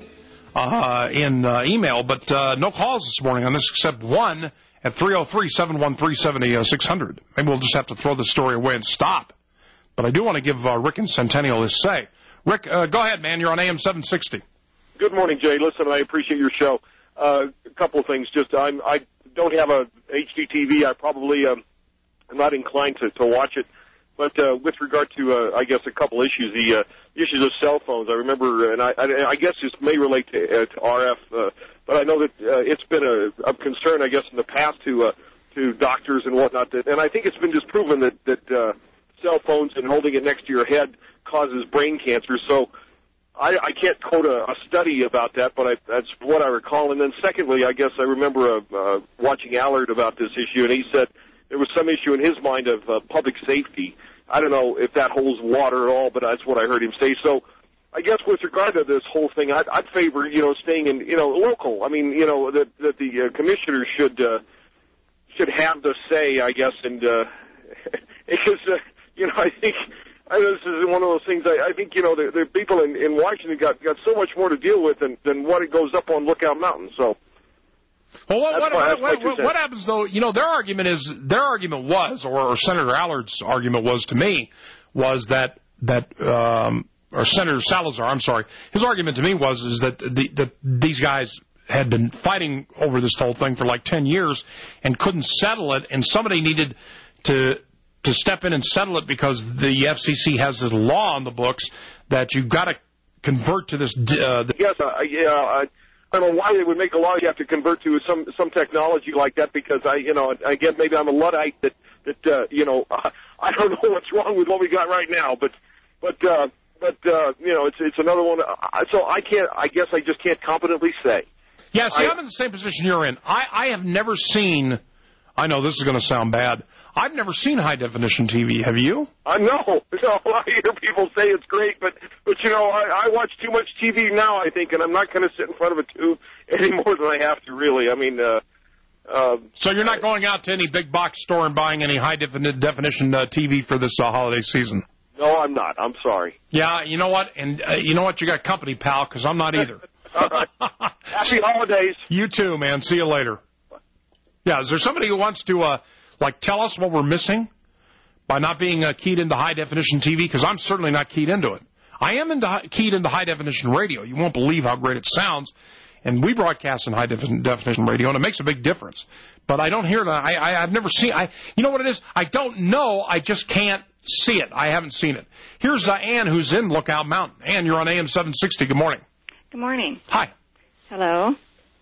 Uh, in uh, email, but uh, no calls this morning on this except one at three oh three, seven one three, seven oh six hundred. Maybe we'll just have to throw the story away and stop. But I do want to give uh, Rick in Centennial his say. Rick, uh, go ahead, man. You're on A M seven sixty. Good morning, Jay. Listen, I appreciate your show. Uh, a couple of things. Just I'm, I don't have a H D T V. I probably um, am not inclined to, to watch it. But uh, with regard to, uh, I guess, a couple issues, the uh, issues of cell phones, I remember, and I, I, I guess this may relate to, uh, to R F, uh, but I know that uh, it's been a, a concern, I guess, in the past to uh, to doctors and whatnot, that, and I think it's been disproven that, that uh, cell phones and holding it next to your head causes brain cancer. So I, I can't quote a, a study about that, but I, that's what I recall. And then secondly, I guess I remember uh, uh, watching Allard about this issue, and he said there was some issue in his mind of uh, public safety. I don't know if that holds water at all, but that's what I heard him say. So I guess with regard to this whole thing, I'd, I'd favor, you know, staying in, you know, local. I mean, you know, that, that the uh, commissioners should uh, should have the say, I guess, and uh, because, uh, you know, I think I know this is one of those things, I, I think, you know, the, the people in, in Washington got, got so much more to deal with than, than what it goes up on Lookout Mountain, so... Well, what, what, my, what, what, what happens, though, you know, their argument is, their argument was, or, or Senator Allard's argument was to me, was that, that um, or Senator Salazar, I'm sorry, his argument to me was is that, the, that these guys had been fighting over this whole thing for like ten years and couldn't settle it, and somebody needed to to step in and settle it because the F C C has this law on the books that you've got to convert to this... Uh, the yes, uh, yeah, I... I don't know why they would make a law you have to convert to some some technology like that, because I, you know, again, maybe I'm a Luddite that that uh, you know, uh, I don't know what's wrong with what we got right now, but but uh, but uh, you know, it's it's another one. Uh, so I can't. I guess I just can't competently say. Yeah, see, I, I'm in the same position you're in. I I have never seen. I know this is going to sound bad. I've never seen high definition T V. Have you? I know. No, I hear people say it's great, but but you know, I, I watch too much T V now, I think, and I'm not going to sit in front of a tube any more than I have to. Really, I mean. Uh, uh, so you're not going out to any big box store and buying any high defini- definition uh, T V for this uh, holiday season? No, I'm not. I'm sorry. Yeah, you know what? And uh, you know what? You got company, pal, because I'm not either. All right. Happy holidays. You too, man. See you later. Yeah, is there somebody who wants to, uh, like, tell us what we're missing by not being uh, keyed into high-definition T V? Because I'm certainly not keyed into it. I am into, keyed into high-definition radio. You won't believe how great it sounds. And we broadcast in high definition, definition radio, and it makes a big difference. But I don't hear that. I, I, I've never seen. I, you know what it is? I don't know. I just can't see it. I haven't seen it. Here's uh, Ann, who's in Lookout Mountain. Ann, you're on A M seven sixty. Good morning. Good morning. Hi. Hello.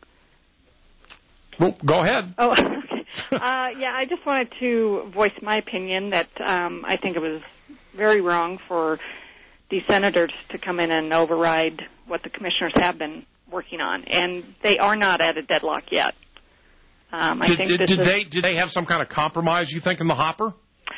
Well, go ahead. Oh, okay. Uh, yeah, I just wanted to voice my opinion that um, I think it was very wrong for the senators to come in and override what the commissioners have been working on, and they are not at a deadlock yet. Um, I did think did, this did is, they did they have some kind of compromise, you think, in the hopper?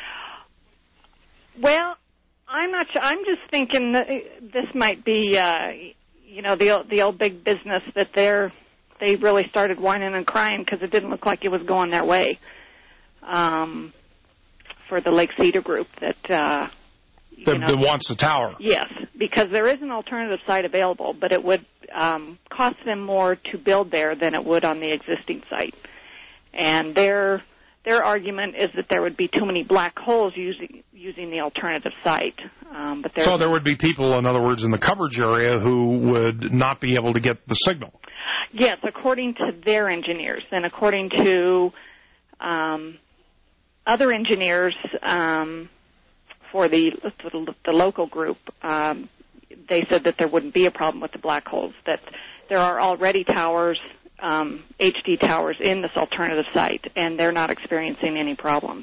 Well, I'm not sure. I'm just thinking that this might be, uh, you know, the the old big business that they're they really started whining and crying because it didn't look like it was going their way. Um, for the Lake Cedar group that uh, that, you know, that wants the tower. Yes, because there is an alternative site available, but it would um, cost them more to build there than it would on the existing site. And their their argument is that there would be too many black holes using using the alternative site. Um, but so there would be people, in other words, in the coverage area who would not be able to get the signal. Yes, according to their engineers, and according to um, other engineers um, for the, the the local group, um, they said that there wouldn't be a problem with the black holes. That there are already towers, um, H D towers, in this alternative site, and they're not experiencing any problems.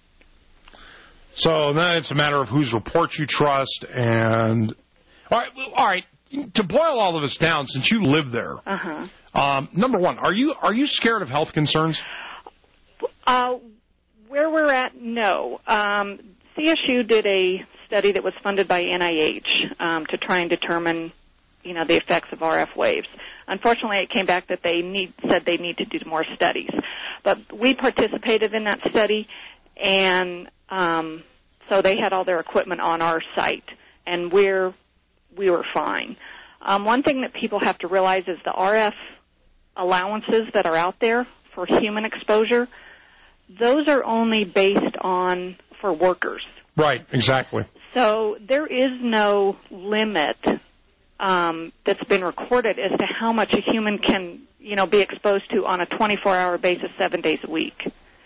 So then it's a matter of whose report you trust, and all right, all right. To boil all of this down, since you live there, Uh-huh. um, number one, are you are you scared of health concerns? Uh, where we're at, no. Um, C S U did a study that was funded by N I H um, to try and determine, you know, the effects of R F waves. Unfortunately, it came back that they need said they need to do more studies. But we participated in that study, and um, so they had all their equipment on our site, and we're we were fine. Um, one thing that people have to realize is the R F allowances that are out there for human exposure, those are only based on for workers. Right, exactly. So there is no limit um, that's been recorded as to how much a human can, you know, be exposed to on a twenty-four hour basis, seven days a week.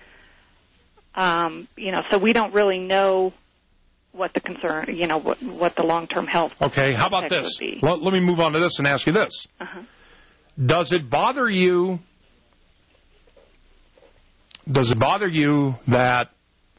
Um, you know, so we don't really know what the concern, you know, what, what the long-term health. Okay, how about effects this? would be. Let, let me move on to this and ask you this. Uh-huh. Does it bother you, does it bother you that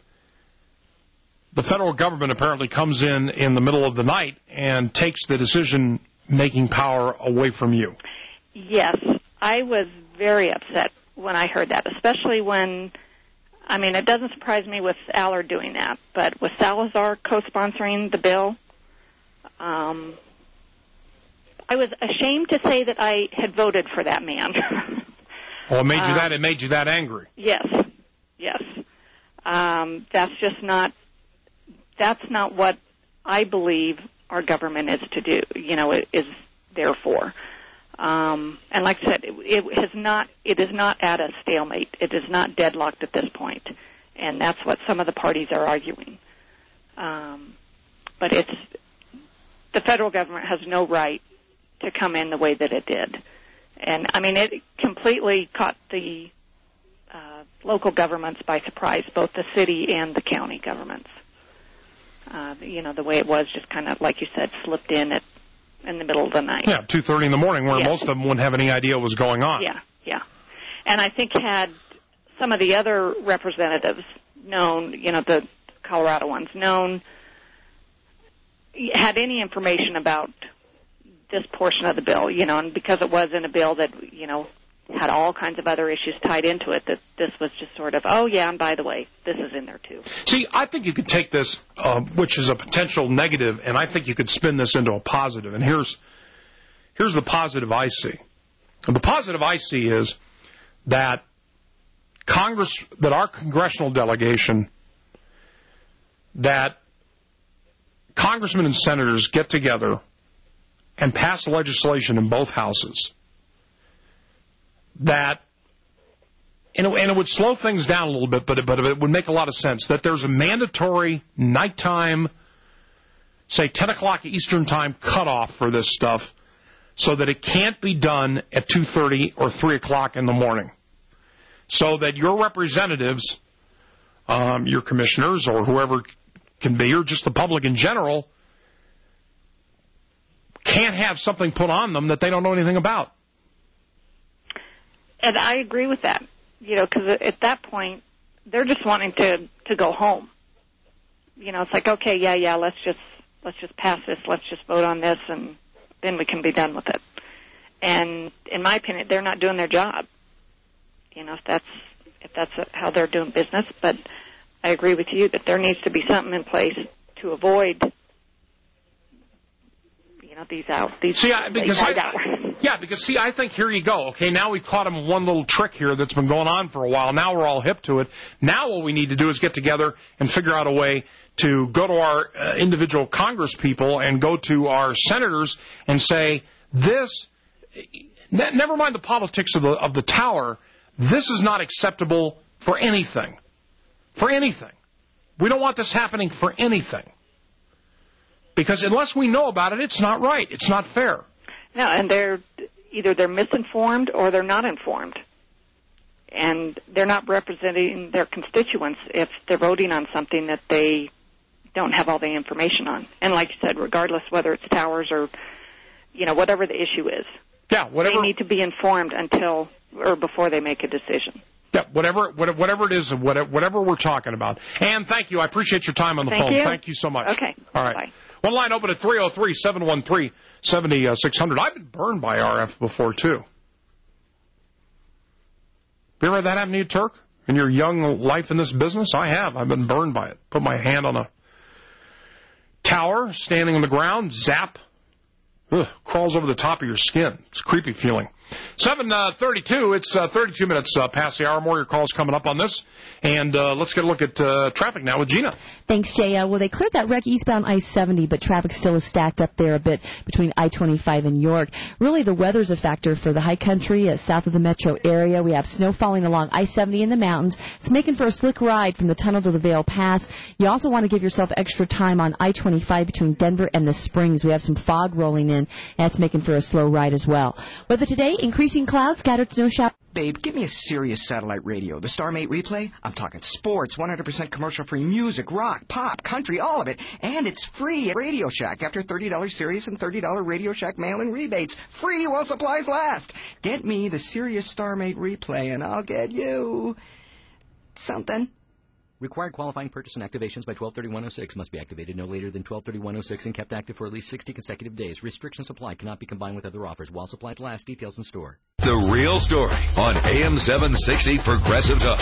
the federal government apparently comes in in the middle of the night and takes the decision-making power away from you? Yes, I was very upset when I heard that, especially when, I mean, it doesn't surprise me with Allard doing that, but with Salazar co-sponsoring the bill, um, I was ashamed to say that I had voted for that man. Well, it made you Um, that. It made you that angry. Yes, yes. Um, that's just not. That's not what I believe our government is to do. You know, it is there for. Um, and like I said, it, it has not. It is not at a stalemate. It is not deadlocked at this point, and that's what some of the parties are arguing. Um, but it's the federal government has no right to come in the way that it did. And, I mean, it completely caught the uh, local governments by surprise, both the city and the county governments. Uh, you know, the way it was just kind of, like you said, slipped in at, in the middle of the night. Yeah, two thirty in the morning, where Yes. most of them wouldn't have any idea what was going on. Yeah, yeah. And I think had some of the other representatives known, you know, the Colorado ones, known, had any information about this portion of the bill, you know, and because it was in a bill that, you know, had all kinds of other issues tied into it, that this was just sort of, oh, yeah, and by the way, this is in there, too. See, I think you could take this, uh, which is a potential negative, and I think you could spin this into a positive. And here's here's the positive I see. And the positive I see is that Congress, that our congressional delegation, that congressmen and senators get together and pass legislation in both houses that, and it, and it would slow things down a little bit, but it, but it would make a lot of sense, that there's a mandatory nighttime, say ten o'clock Eastern time cutoff for this stuff, so that it can't be done at two thirty or three o'clock in the morning, so that your representatives, um, your commissioners or whoever can be, or just the public in general, can't have something put on them that they don't know anything about. And I agree with that, you know, because at that point, they're just wanting to, to go home. You know, it's like, okay, yeah, yeah, let's just let's just pass this, let's just vote on this, and then we can be done with it. And in my opinion, they're not doing their job. You know, if that's if that's how they're doing business. But I agree with you that there needs to be something in place to avoid, you know, these out these, see, I, because these I, hours. Yeah, because, see, I think here you go. Okay, now we've caught them one little trick here that's been going on for a while. Now we're all hip to it. Now what we need to do is get together and figure out a way to go to our uh, individual Congress people and go to our senators and say, this, ne- never mind the politics of the, of the tower, this is not acceptable for anything. For anything. We don't want this happening for anything. Because unless we know about it, it's not right. It's not fair. No, and they're either they're misinformed or they're not informed. And they're not representing their constituents if they're voting on something that they don't have all the information on. And like you said, regardless whether it's towers or, you know, whatever the issue is. Yeah, whatever. They need to be informed until or before they make a decision. Yeah, whatever whatever it is, whatever we're talking about. And thank you. I appreciate your time on the thank phone. You. Thank you so much. Okay. All right. Bye. One line open at three oh three, seven one three, seven six zero zero. I've been burned by R F before, too. You ever had that happen to you, Turk? In your young life in this business? I have. I've been burned by it. Put my hand on a tower, standing on the ground, zap. Ugh, crawls over the top of your skin. It's a creepy feeling. seven thirty-two, it's uh, thirty-two minutes uh, past the hour. More of your calls coming up on this. And uh, let's get a look at uh, traffic now with Gina. Thanks, Jay. Uh, well, they cleared that wreck eastbound I seventy, but traffic still is stacked up there a bit between I twenty-five and York. Really, the weather's a factor for the high country uh, south of the metro area. We have snow falling along I seventy in the mountains. It's making for a slick ride from the tunnel to the Vail Pass. You also want to give yourself extra time on I twenty-five between Denver and the Springs. We have some fog rolling in. That's making for a slow ride as well. Weather today, increasing clouds, scattered snow shower. Babe, give me a Sirius satellite radio. The StarMate replay? I'm talking sports, one hundred percent commercial-free music, rock, pop, country, all of it. And it's free at Radio Shack after thirty dollars Sirius and thirty dollars Radio Shack mail-in rebates. Free while supplies last. Get me the Sirius StarMate replay and I'll get you something. Required qualifying purchase and activations by twelve thirty-one oh six must be activated no later than twelve thirty-one oh six and kept active for at least sixty consecutive days. Restrictions apply. Cannot be combined with other offers while supplies last. Details in store. The Real Story on A M seven sixty Progressive Talk.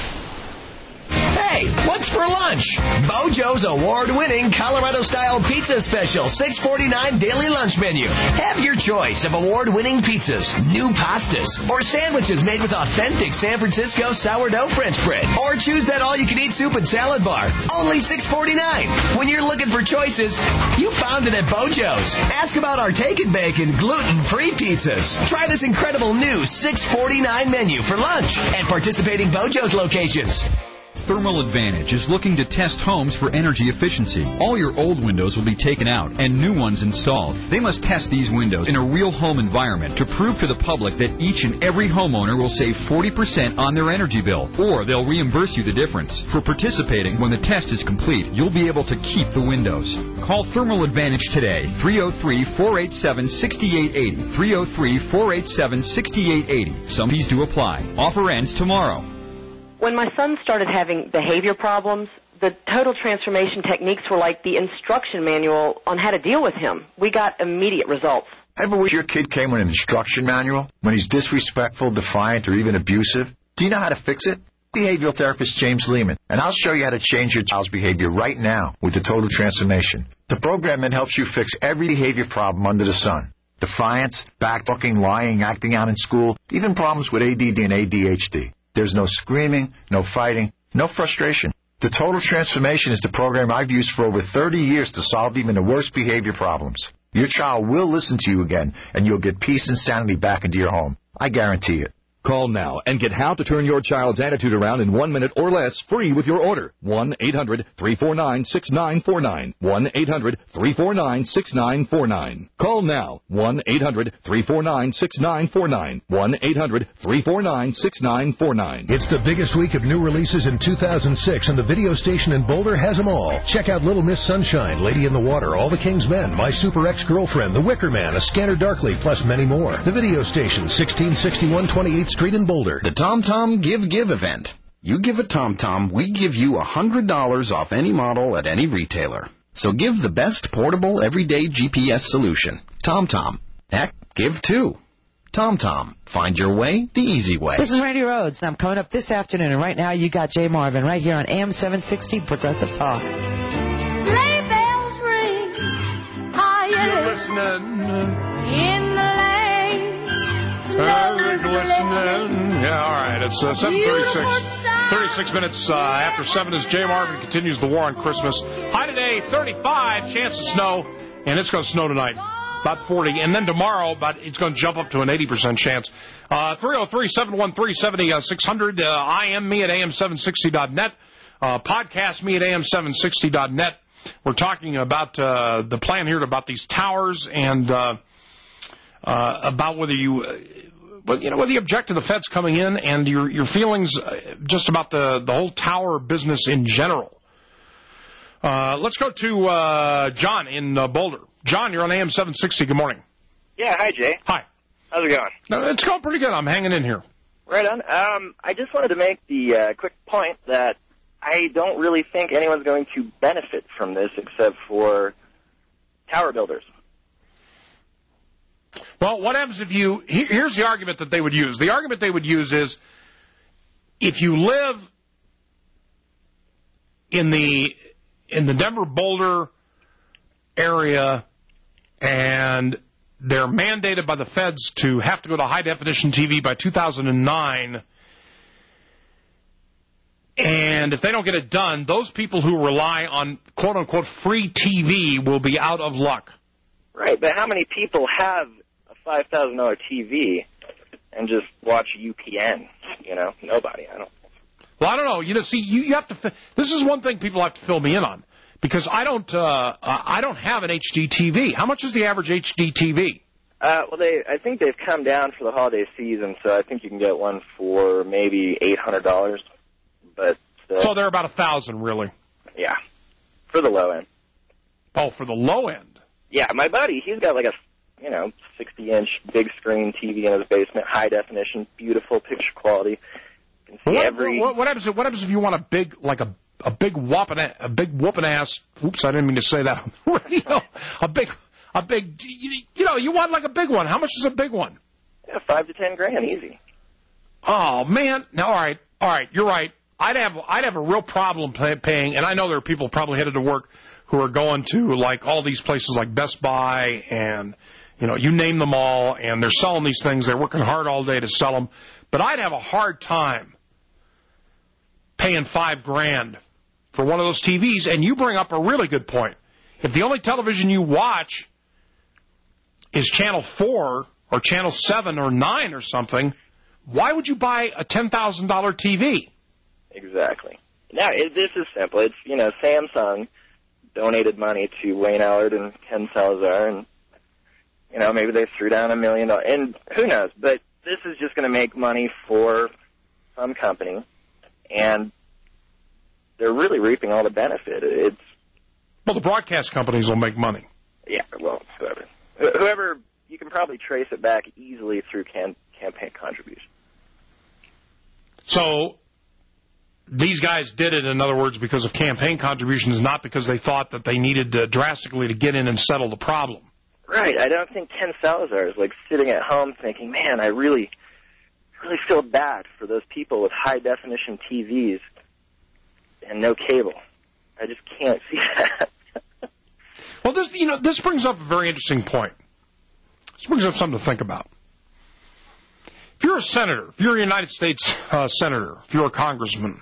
Hey, what's for lunch? Bojo's award-winning Colorado-style pizza special, six forty-nine daily lunch menu. Have your choice of award-winning pizzas, new pastas, or sandwiches made with authentic San Francisco sourdough French bread. Or choose that all-you-can-eat soup and salad bar, only six forty-nine. When you're looking for choices, you found it at Bojo's. Ask about our Take and Bake and gluten-free pizzas. Try this incredible new six forty-nine menu for lunch at participating Bojo's locations. Thermal Advantage is looking to test homes for energy efficiency. All your old windows will be taken out and new ones installed. They must test these windows in a real home environment to prove to the public that each and every homeowner will save forty percent on their energy bill, or they'll reimburse you the difference. For participating, when the test is complete, you'll be able to keep the windows. Call Thermal Advantage today, three oh three, four eight seven, six eight eight oh, three oh three, four eight seven, six eight eight oh. Some fees do apply. Offer ends tomorrow. When my son started having behavior problems, the total transformation techniques were like the instruction manual on how to deal with him. We got immediate results. Ever wish your kid came with an instruction manual when he's disrespectful, defiant, or even abusive? Do you know how to fix it? Behavioral therapist James Lehman, and I'll show you how to change your child's behavior right now with the Total Transformation. The program that helps you fix every behavior problem under the sun. Defiance, backtalking, lying, acting out in school, even problems with A D D and A D H D. There's no screaming, no fighting, no frustration. The Total Transformation is the program I've used for over thirty years to solve even the worst behavior problems. Your child will listen to you again, and you'll get peace and sanity back into your home. I guarantee it. Call now and get how to turn your child's attitude around in one minute or less free with your order. one eight hundred three four nine six nine four nine. one eight hundred three four nine six nine four nine. Call now. one eight hundred three four nine six nine four nine. one eight hundred three four nine six nine four nine. It's the biggest week of new releases in two thousand six, and the video station in Boulder has them all. Check out Little Miss Sunshine, Lady in the Water, All the King's Men, My Super Ex-Girlfriend, The Wicker Man, A Scanner Darkly, plus many more. The video station, sixteen sixty-one twenty-eighth Street in Boulder. The TomTom Give Give event. You give a TomTom, we give you one hundred dollars off any model at any retailer. So give the best portable everyday G P S solution. TomTom. Heck, give two. TomTom. Find your way the easy way. This is Randy Rhodes, and I'm coming up this afternoon, and right now you got Jay Marvin right here on A M seven sixty Progressive Talk. Sleigh bells ring, higher listening in the lane. Very glistening. Yeah, all right. It's uh, seven thirty-six. thirty-six minutes uh, after seven as Jay Marvin continues the war on Christmas. High today, thirty-five, chance of snow, and it's going to snow tonight. About forty, and then tomorrow, about it's going to jump up to an eighty percent chance. Uh, three oh three, seven one three, seven oh six hundred. Uh, I am me at A M seven sixty dot net. Uh, podcast me at A M seven sixty dot net. We're talking about uh, the plan here about these towers and uh, uh, about whether you, uh, well, you know, whether you object to the feds coming in and your your feelings just about the the whole tower business in general. Uh, let's go to uh, John in uh, Boulder. John, you're on A M seven sixty. Good morning. Yeah, hi, Jay. Hi. How's it going? No, it's going pretty good. I'm hanging in here. Right on. Um, I just wanted to make the uh, quick point that I don't really think anyone's going to benefit from this except for tower builders. Well, what happens if you... Here's the argument that they would use. The argument they would use is if you live in the in the Denver-Boulder area and they're mandated by the feds to have to go to high-definition T V by two thousand nine, and if they don't get it done, those people who rely on quote-unquote free T V will be out of luck. Right, but how many people have a five thousand dollars T V and just watch U P N? You know, nobody. I don't. Well, I don't know. You know, see, you, you have to. This is one thing people have to fill me in on. Because I don't, uh, I don't have an H D T V. How much is the average H D T V? Uh, well, they, I think they've come down for the holiday season, so I think you can get one for maybe eight hundred dollars. But uh, so they're about a thousand, really. Yeah, for the low end. Oh, for the low end. Yeah, my buddy, he's got like a, you know, sixty inch big screen T V in his basement, high definition, beautiful picture quality. You can see what, every. What, what happens? If, what happens if you want a big, like a a big whopping, a big whooping ass? Oops, I didn't mean to say that on the radio. A big, a big. You, you know, you want like a big one. How much is a big one? Yeah, five to ten grand, easy. Oh man! Now, all right, all right, you're right. I'd have, I'd have a real problem pay, paying, and I know there are people probably headed to work who are going to like all these places like Best Buy and, you know, you name them all, and they're selling these things. They're working hard all day to sell them, but I'd have a hard time paying five grand for one of those T Vs. And you bring up a really good point. If the only television you watch is Channel four or Channel seven or nine or something, why would you buy a ten thousand dollars T V? Exactly. Now, it, this is simple. It's, you know, Samsung donated money to Wayne Allard and Ken Salazar, and, you know, maybe they threw down a million dollars. And who knows? But this is just going to make money for some company, and they're really reaping all the benefit. It's well, the broadcast companies will make money. Yeah, well, whoever. Whoever, you can probably trace it back easily through can, campaign contributions. So these guys did it, in other words, because of campaign contributions, not because they thought that they needed to drastically to get in and settle the problem. Right. I don't think Ken Salazar is like sitting at home thinking, man, I really, really feel bad for those people with high-definition T Vs and no cable. I just can't see that. Well, this, you know, this brings up a very interesting point. This brings up something to think about. If you're a senator, if you're a United States uh, senator, if you're a congressman,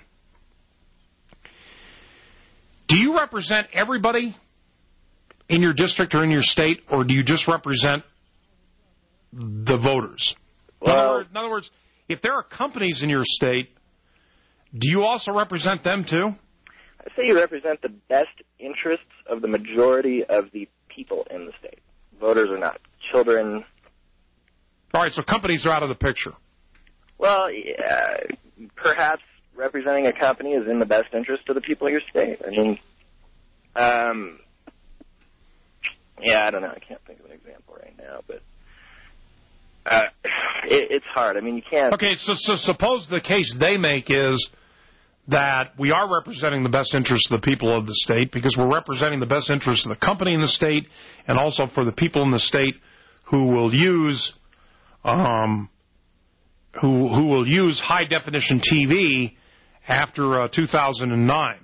do you represent everybody in your district or in your state, or do you just represent the voters? Well, in, other words, in other words, if there are companies in your state, do you also represent them too? I say you represent the best interests of the majority of the people in the state. Voters are not. Children. All right, so companies are out of the picture. Well, yeah, perhaps representing a company is in the best interest of the people of your state. I mean, um, yeah, I don't know. I can't think of an example right now, but uh, it, it's hard. I mean, you can't. Okay, so, so suppose the case they make is that we are representing the best interests of the people of the state because we're representing the best interests of the company in the state and also for the people in the state who will use um, who who will use high definition T V after uh, two thousand nine.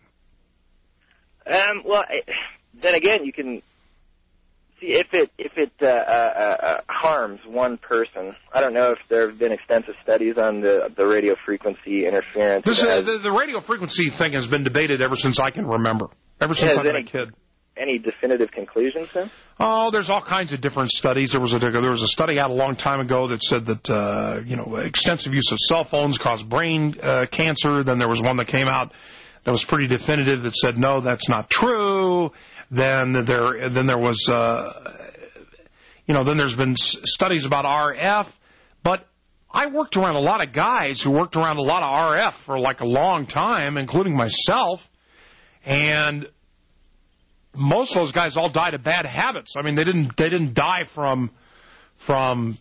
Um, well, I, then again, you can see if it if it uh, uh, uh, harms one person. I don't know if there have been extensive studies on the the radio frequency interference. This, uh, the, the radio frequency thing has been debated ever since I can remember, ever since Has I've been any- a kid. Any definitive conclusions, then? Oh, there's all kinds of different studies. There was a there was a study out a long time ago that said that uh, you know extensive use of cell phones cause brain uh, cancer. Then there was one that came out that was pretty definitive that said no, that's not true. Then there then there was uh, you know then there's been s- studies about R F, but I worked around a lot of guys who worked around a lot of R F for like a long time, including myself, and most of those guys all died of bad habits. I mean, they didn't they didn't die from from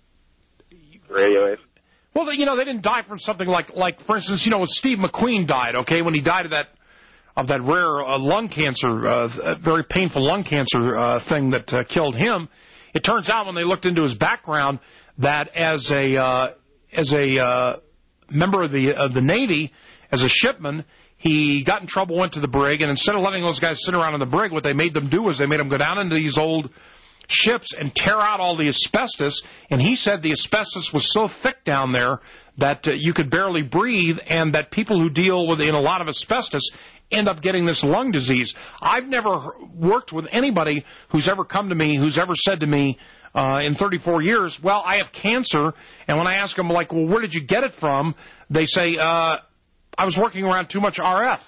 radio wave. Well, they, you know, they didn't die from something like like for instance, you know, when Steve McQueen died. Okay, when he died of that of that rare uh, lung cancer, uh, very painful lung cancer uh, thing that uh, killed him. It turns out when they looked into his background that as a uh, as a uh, member of the of the Navy, as a shipman, he got in trouble, went to the brig, and instead of letting those guys sit around in the brig, what they made them do was they made them go down into these old ships and tear out all the asbestos. And he said the asbestos was so thick down there that uh, you could barely breathe, and that people who deal with in a lot of asbestos end up getting this lung disease. I've never worked with anybody who's ever come to me, who's ever said to me uh, in thirty-four years, well, I have cancer. And when I ask them, like, well, where did you get it from? They say, uh, I was working around too much R F.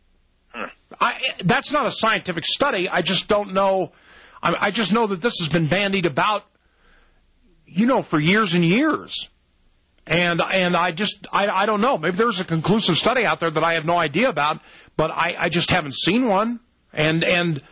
I, that's not a scientific study. I just don't know. I, I just know that this has been bandied about, you know, for years and years. And and I just, I, I don't know. Maybe there's a conclusive study out there that I have no idea about, but I, I just haven't seen one. And and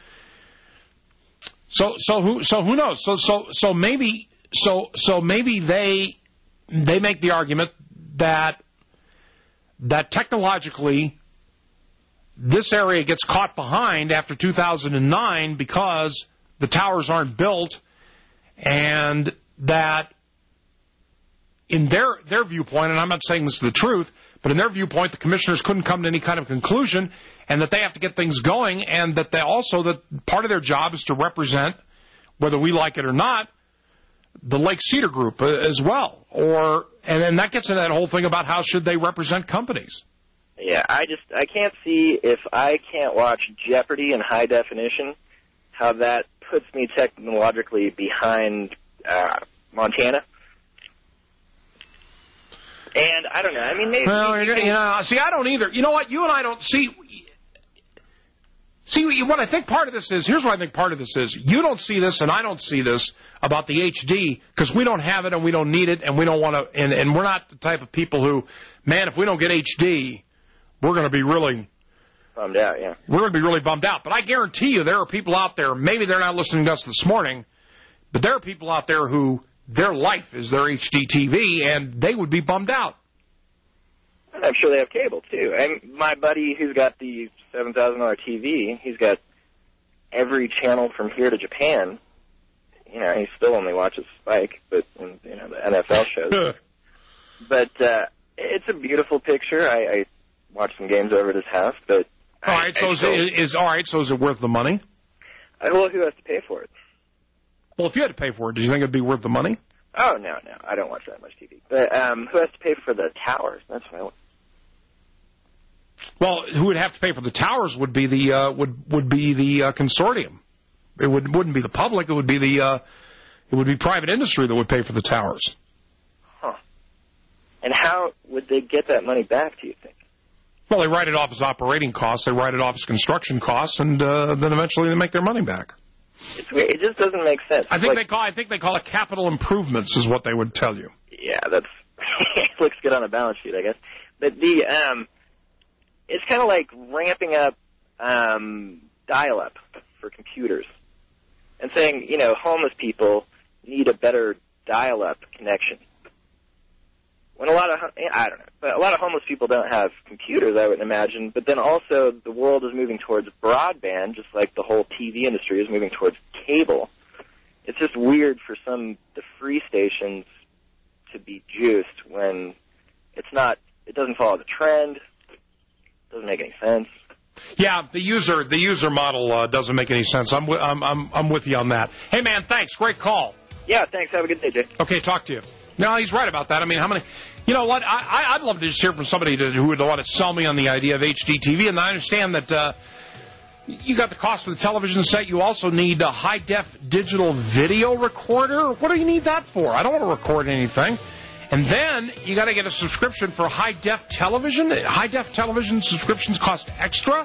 so so who so who knows? So so so maybe so so maybe they they make the argument that that technologically this area gets caught behind after two thousand nine because the towers aren't built, and that in their their viewpoint, and I'm not saying this is the truth, but in their viewpoint, the commissioners couldn't come to any kind of conclusion, and that they have to get things going, and that they also, that part of their job is to represent, whether we like it or not, the Lake Cedar Group as well. Or and then that gets into that whole thing about how should they represent companies. Yeah, I just I can't see if I can't watch Jeopardy in high definition, how that puts me technologically behind uh, Montana. And I don't know. I mean, maybe well, you know, see, I don't either. You know what? You and I don't see. See, what I think part of this is, here's what I think part of this is. You don't see this, and I don't see this about the H D, because we don't have it, and we don't need it, and we don't want to, and, and we're not the type of people who, man, if we don't get H D, we're going to be really bummed out, yeah. We're going to be really bummed out. But I guarantee you there are people out there, maybe they're not listening to us this morning, but there are people out there who their life is their H D T V, and they would be bummed out. I'm sure they have cable, too. And my buddy who's got the seven thousand dollars T V, he's got every channel from here to Japan. You know, he still only watches Spike, but, you know, the N F L shows. But uh, it's a beautiful picture. I, I watched some games over at his house, but... All right, so is, it, is, all right, so is it worth the money? Uh, well, who has to pay for it? Well, if you had to pay for it, do you think it'd be worth the money? Oh, no, no. I don't watch that much T V. But um, who has to pay for the towers? That's what I want. Well, who would have to pay for the towers would be the uh, would would be the uh, consortium. It would wouldn't be the public. It would be the uh, it would be private industry that would pay for the towers. Huh. And how would they get that money back, do you think? Well, they write it off as operating costs, they write it off as construction costs, and uh, then eventually they make their money back. It's weird. It just doesn't make sense. I think like, they call I think they call it capital improvements is what they would tell you. Yeah, that's it looks good on a balance sheet, I guess. But the um, it's kind of like ramping up um, dial-up for computers and saying, you know, homeless people need a better dial-up connection. When a lot of, I don't know, but a lot of homeless people don't have computers, I would imagine, but then also the world is moving towards broadband, just like the whole T V industry is moving towards cable. It's just weird for some, the free stations to be juiced when it's not, it doesn't follow the trend, it doesn't make any sense. Yeah, the user the user model uh, doesn't make any sense. I'm, w- I'm, I'm, I'm with you on that. Hey, man, thanks. Great call. Yeah, thanks. Have a good day, Jay. Okay, talk to you. No, he's right about that. I mean, how many... You know what? I, I'd love to just hear from somebody to, who would want to sell me on the idea of H D T V, and I understand that uh, you got the cost of the television set. You also need a high-def digital video recorder. What do you need that for? I don't want to record anything. And then you got to get a subscription for high-def television. High-def television subscriptions cost extra.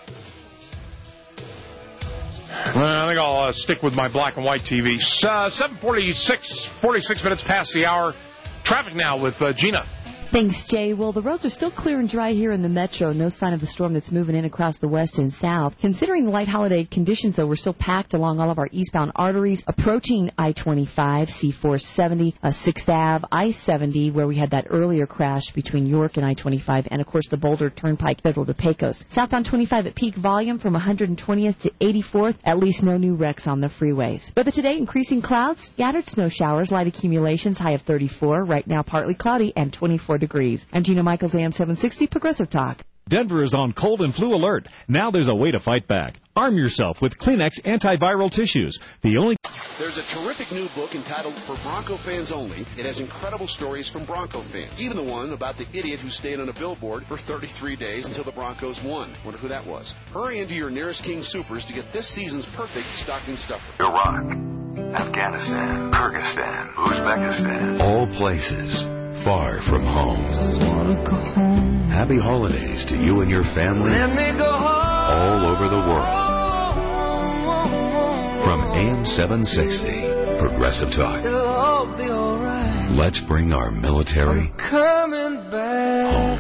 Well, I think I'll uh, stick with my black and white T V. Uh, seven forty-six, forty-six minutes past the hour. Traffic now with uh, Gina. Thanks, Jay. Well, the roads are still clear and dry here in the metro. No sign of the storm that's moving in across the west and south. Considering the light holiday conditions, though, we're still packed along all of our eastbound arteries, approaching I twenty-five, C four seventy, uh, sixth Avenue, I seventy, where we had that earlier crash between York and I twenty-five, and, of course, the Boulder Turnpike Federal to Pecos. Southbound twenty-five at peak volume from one hundred twentieth to eighty-fourth. At least no new wrecks on the freeways. Weather today, increasing clouds, scattered snow showers, light accumulations, high of thirty-four. Right now, partly cloudy and twenty-four degrees. I'm Gina Michaels, A M seven sixty, Progressive Talk. Denver is on cold and flu alert. Now there's a way to fight back. Arm yourself with Kleenex antiviral tissues. The only... There's a terrific new book entitled For Bronco Fans Only. It has incredible stories from Bronco fans. Even the one about the idiot who stayed on a billboard for thirty-three days until the Broncos won. Wonder who that was. Hurry into your nearest King Supers to get this season's perfect stocking stuffer. Iraq, Afghanistan, Kyrgyzstan, Uzbekistan. All places far from home. Happy holidays to you and your family all over the world. From A M seven sixty, Progressive Talk. Let's bring our military Coming back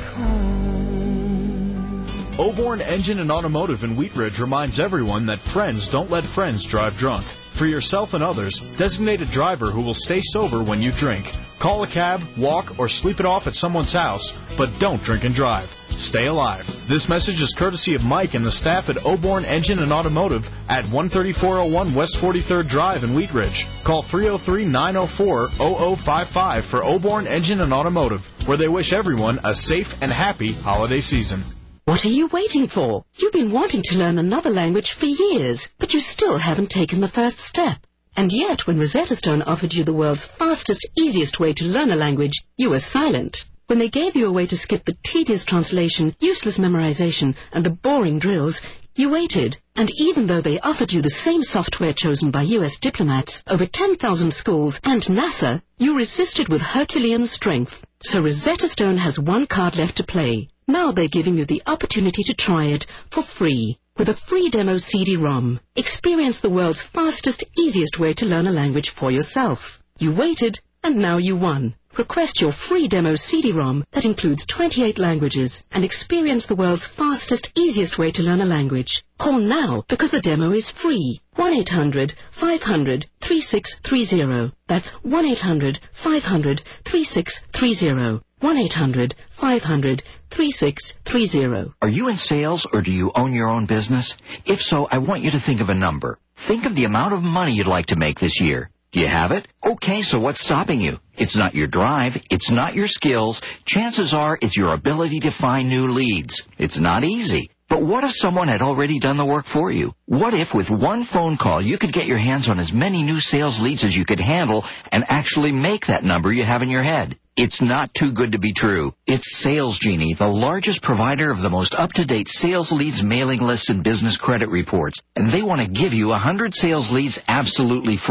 home. Oborn Engine and Automotive in Wheat Ridge reminds everyone that friends don't let friends drive drunk. For yourself and others, designate a driver who will stay sober when you drink. Call a cab, walk, or sleep it off at someone's house, but don't drink and drive. Stay alive. This message is courtesy of Mike and the staff at Oborn Engine and Automotive at one thirty-four oh one West forty-third Drive in Wheat Ridge. Call three oh three, nine oh four, oh oh five five for Oborn Engine and Automotive, where they wish everyone a safe and happy holiday season. What are you waiting for? You've been wanting to learn another language for years, but you still haven't taken the first step. And yet, when Rosetta Stone offered you the world's fastest, easiest way to learn a language, you were silent. When they gave you a way to skip the tedious translation, useless memorization, and the boring drills, you waited. And even though they offered you the same software chosen by U S diplomats, over ten thousand schools, and NASA, you resisted with Herculean strength. So Rosetta Stone has one card left to play. Now they're giving you the opportunity to try it for free. With a free demo C D ROM. Experience the world's fastest, easiest way to learn a language for yourself. You waited, and now you won. Request your free demo C D ROM that includes twenty-eight languages and experience the world's fastest, easiest way to learn a language. Call now because the demo is free. one eight hundred, five hundred, three six three zero. That's one eight hundred, five hundred, three six three zero. one eight hundred, five hundred, three six three zero. Are you in sales or do you own your own business? If so, I want you to think of a number. Think of the amount of money you'd like to make this year. Do you have it? Okay, so what's stopping you? It's not your drive. It's not your skills. Chances are it's your ability to find new leads. It's not easy. But what if someone had already done the work for you? What if with one phone call you could get your hands on as many new sales leads as you could handle and actually make that number you have in your head? It's not too good to be true. It's Sales Genie, the largest provider of the most up-to-date sales leads mailing lists and business credit reports. And they want to give you one hundred sales leads absolutely free.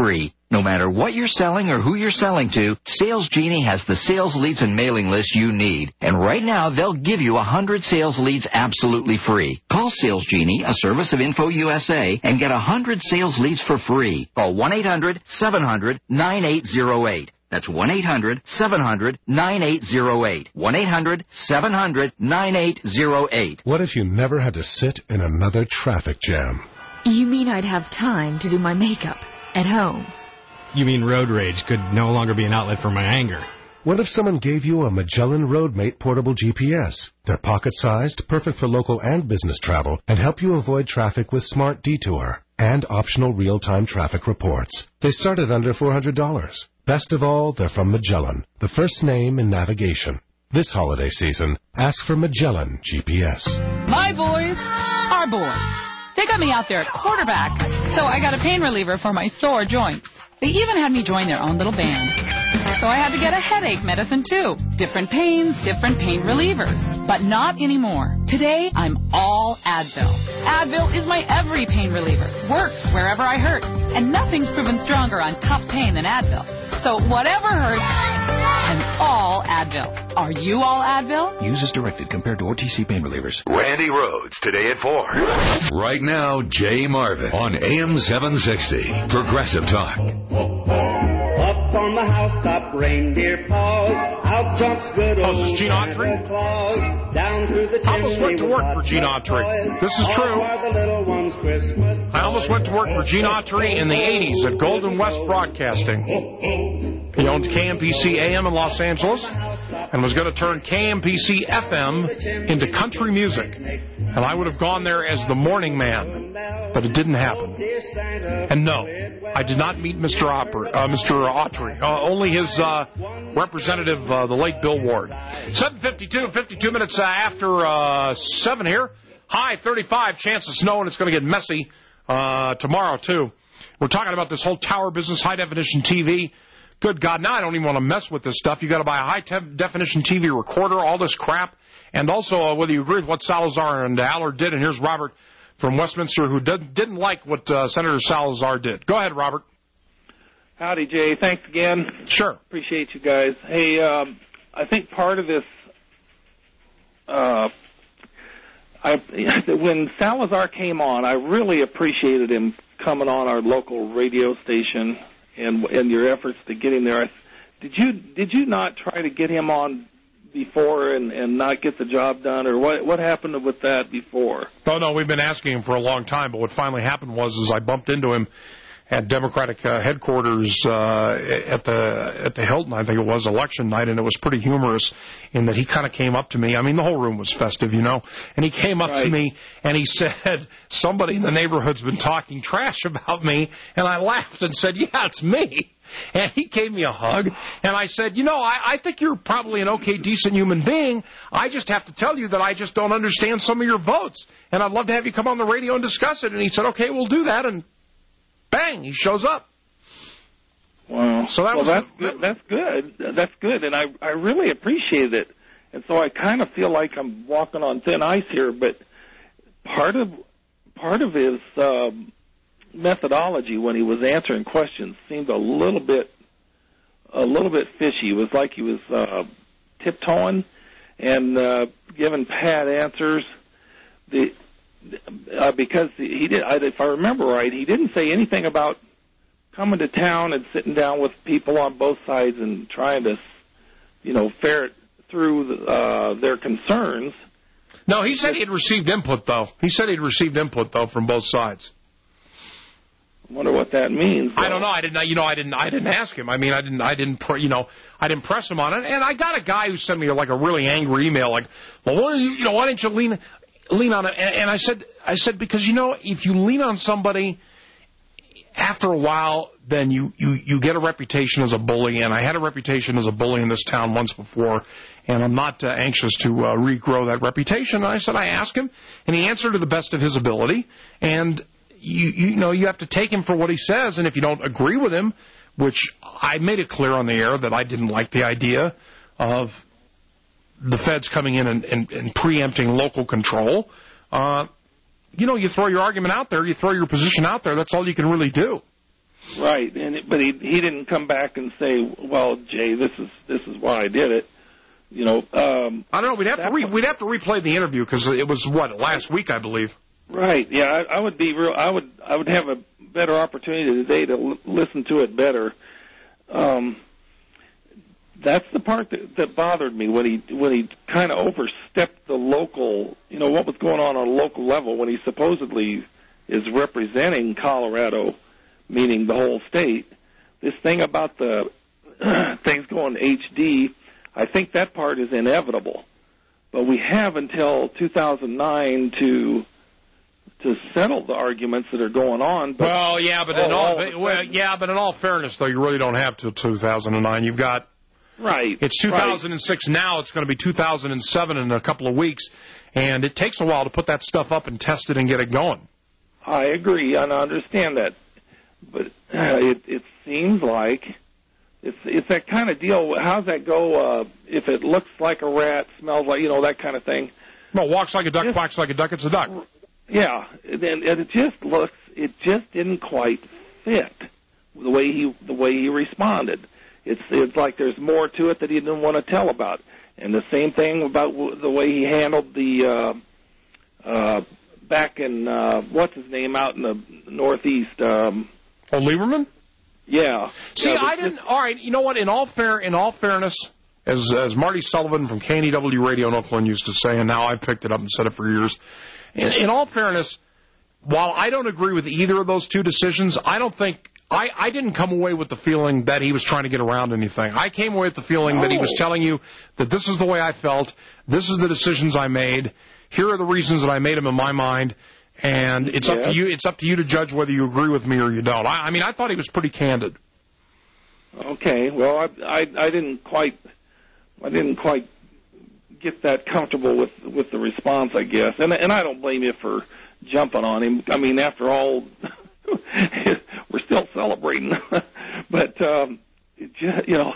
No matter what you're selling or who you're selling to, Sales Genie has the sales leads and mailing list you need. And right now, they'll give you one hundred sales leads absolutely free. Call Sales Genie, a service of Info U S A, and get one hundred sales leads for free. Call one eight hundred seven hundred nine eight zero eight. That's one eight hundred seven hundred nine eight zero eight. one eight hundred seven hundred nine eight zero eight. What if you never had to sit in another traffic jam? You mean I'd have time to do my makeup at home? You mean road rage could no longer be an outlet for my anger? What if someone gave you a Magellan Roadmate portable G P S? They're pocket-sized, perfect for local and business travel, and help you avoid traffic with Smart Detour and optional real-time traffic reports. They start at under four hundred dollars. Best of all, they're from Magellan, the first name in navigation. This holiday season, ask for Magellan G P S. My boys are boys. They got me out there at quarterback, so I got a pain reliever for my sore joints. They even had me join their own little band. So I had to get a headache medicine, too. Different pains, different pain relievers. But not anymore. Today, I'm all Advil. Advil is my every pain reliever. Works wherever I hurt. And nothing's proven stronger on tough pain than Advil. So whatever hurts, I'm all Advil. Are you all Advil? Use as directed compared to O T C pain relievers. Randy Rhodes, today at four. Right now, Jay Marvin on A M seven sixty. Progressive Talk. Up on the housetop, reindeer paws. Out jumps good old oh, Gene Autry? Claus. Down through the I almost went to work for Gene Autry. This is true. I almost went to work for Gene Autry in the eighties at Golden West Broadcasting. He owned K M P C A M in Los Angeles and was going to turn K M P C F M into country music. And I would have gone there as the morning man, but it didn't happen. And no, I did not meet Mister Oper, uh, Mister Autry, uh, only his uh, representative, uh, the late Bill Ward. seven fifty-two, fifty-two minutes uh, after uh, seven here. High thirty-five, chance of snow, and it's going to get messy uh, tomorrow, too. We're talking about this whole tower business, high-definition T V. Good God, now I don't even want to mess with this stuff. You've got to buy a high-definition T V recorder, all this crap. And also, uh, whether you agree with what Salazar and Allard did, and here's Robert from Westminster, who did, didn't like what uh, Senator Salazar did. Go ahead, Robert. Howdy, Jay. Thanks again. Sure. Appreciate you guys. Hey, um, I think part of this, uh, I, when Salazar came on, I really appreciated him coming on our local radio station and and your efforts to get him there. Did you did you not try to get him on before and, and not get the job done, or what what happened with that before? Oh, no, we've been asking him for a long time, but what finally happened was is I bumped into him at Democratic uh, headquarters uh, at the at the Hilton, I think it was, election night, and it was pretty humorous in that he kind of came up to me. I mean, the whole room was festive, you know, and he came up right. to me and he said, somebody in the neighborhood's been talking trash about me, and I laughed and said, yeah, it's me. And he gave me a hug, and I said, you know, I, I think you're probably an okay, decent human being. I just have to tell you that I just don't understand some of your votes, and I'd love to have you come on the radio and discuss it. And he said, okay, we'll do that, and bang, he shows up. Wow. So that well, was that's good. That's good. That's good, and I I really appreciate it. And so I kind of feel like I'm walking on thin ice here, but part of part of his um, methodology when he was answering questions seemed a little bit a little bit fishy. It was like he was uh, tiptoeing and uh, giving pat answers. The uh, because he did, if I remember right, he didn't say anything about coming to town and sitting down with people on both sides and trying to, you know, ferret through uh, their concerns. No, he said he'd received input, though. He said he'd received input, though, from both sides. I wonder what that means. Though. I don't know. I didn't. You know, I didn't. I didn't ask him. I mean, I didn't. I didn't. You know, I didn't press him on it. And I got a guy who sent me like a really angry email, like, "Well, why don't you, you know, why didn't you lean lean on it?" And, and I said, I said because you know, if you lean on somebody, after a while, then you, you, you get a reputation as a bully, and I had a reputation as a bully in this town once before, and I'm not uh, anxious to uh, regrow that reputation. And I said I asked him, and he answered to the best of his ability, and you, you know, you have to take him for what he says, and if you don't agree with him, which I made it clear on the air that I didn't like the idea of the feds coming in and, and, and preempting local control, uh, you know, you throw your argument out there, you throw your position out there, that's all you can really do. Right, and it, but he he didn't come back and say, "Well, Jay, this is this is why I did it." You know, um, I don't know. We'd have to re- we'd have to replay the interview because it was what last week, I believe. Right. Yeah, I, I would be real. I would I would have a better opportunity today to l- listen to it better. Um, that's the part that, that bothered me when he when he kind of overstepped the local. You know what was going on on a local level when he supposedly is representing Colorado, meaning the whole state. This thing about the things going H D. I think that part is inevitable, but we have until two thousand nine to to settle the arguments that are going on. But well, yeah, but in all, all but, well, yeah, but in all fairness, though, you really don't have till two thousand nine. You've got right. It's two thousand six right. Now. It's going to be two thousand seven in a couple of weeks, and it takes a while to put that stuff up and test it and get it going. I agree, and I understand that, but uh, it it seems like. It's it's that kind of deal. How's that go? Uh, if it looks like a rat, smells like, you know, that kind of thing. Well, walks like a duck, just, quacks like a duck. It's a duck. Yeah, and, and it just looks. It just didn't quite fit the way he the way he responded. It's it's like there's more to it that he didn't want to tell about. And the same thing about w- the way he handled the uh, uh, back in uh, what's his name out in the Northeast. Um, oh, Lieberman. Yeah. See, yeah, I didn't. All right, you know what? In all fair, in all fairness, as as Marty Sullivan from K N E W Radio in Oakland used to say, and now I've picked it up and said it for years. In, in all fairness, while I don't agree with either of those two decisions, I don't think I, I didn't come away with the feeling that he was trying to get around anything. I came away with the feeling no. that he was telling you that this is the way I felt, this is the decisions I made, here are the reasons that I made them in my mind. And it's yeah. up to you. It's up to you to judge whether you agree with me or you don't. I, I mean, I thought he was pretty candid. Okay. Well, I, I, I didn't quite, I didn't quite get that comfortable with with the response, I guess. And and I don't blame you for jumping on him. I mean, after all, we're still celebrating. But um, it just, you know,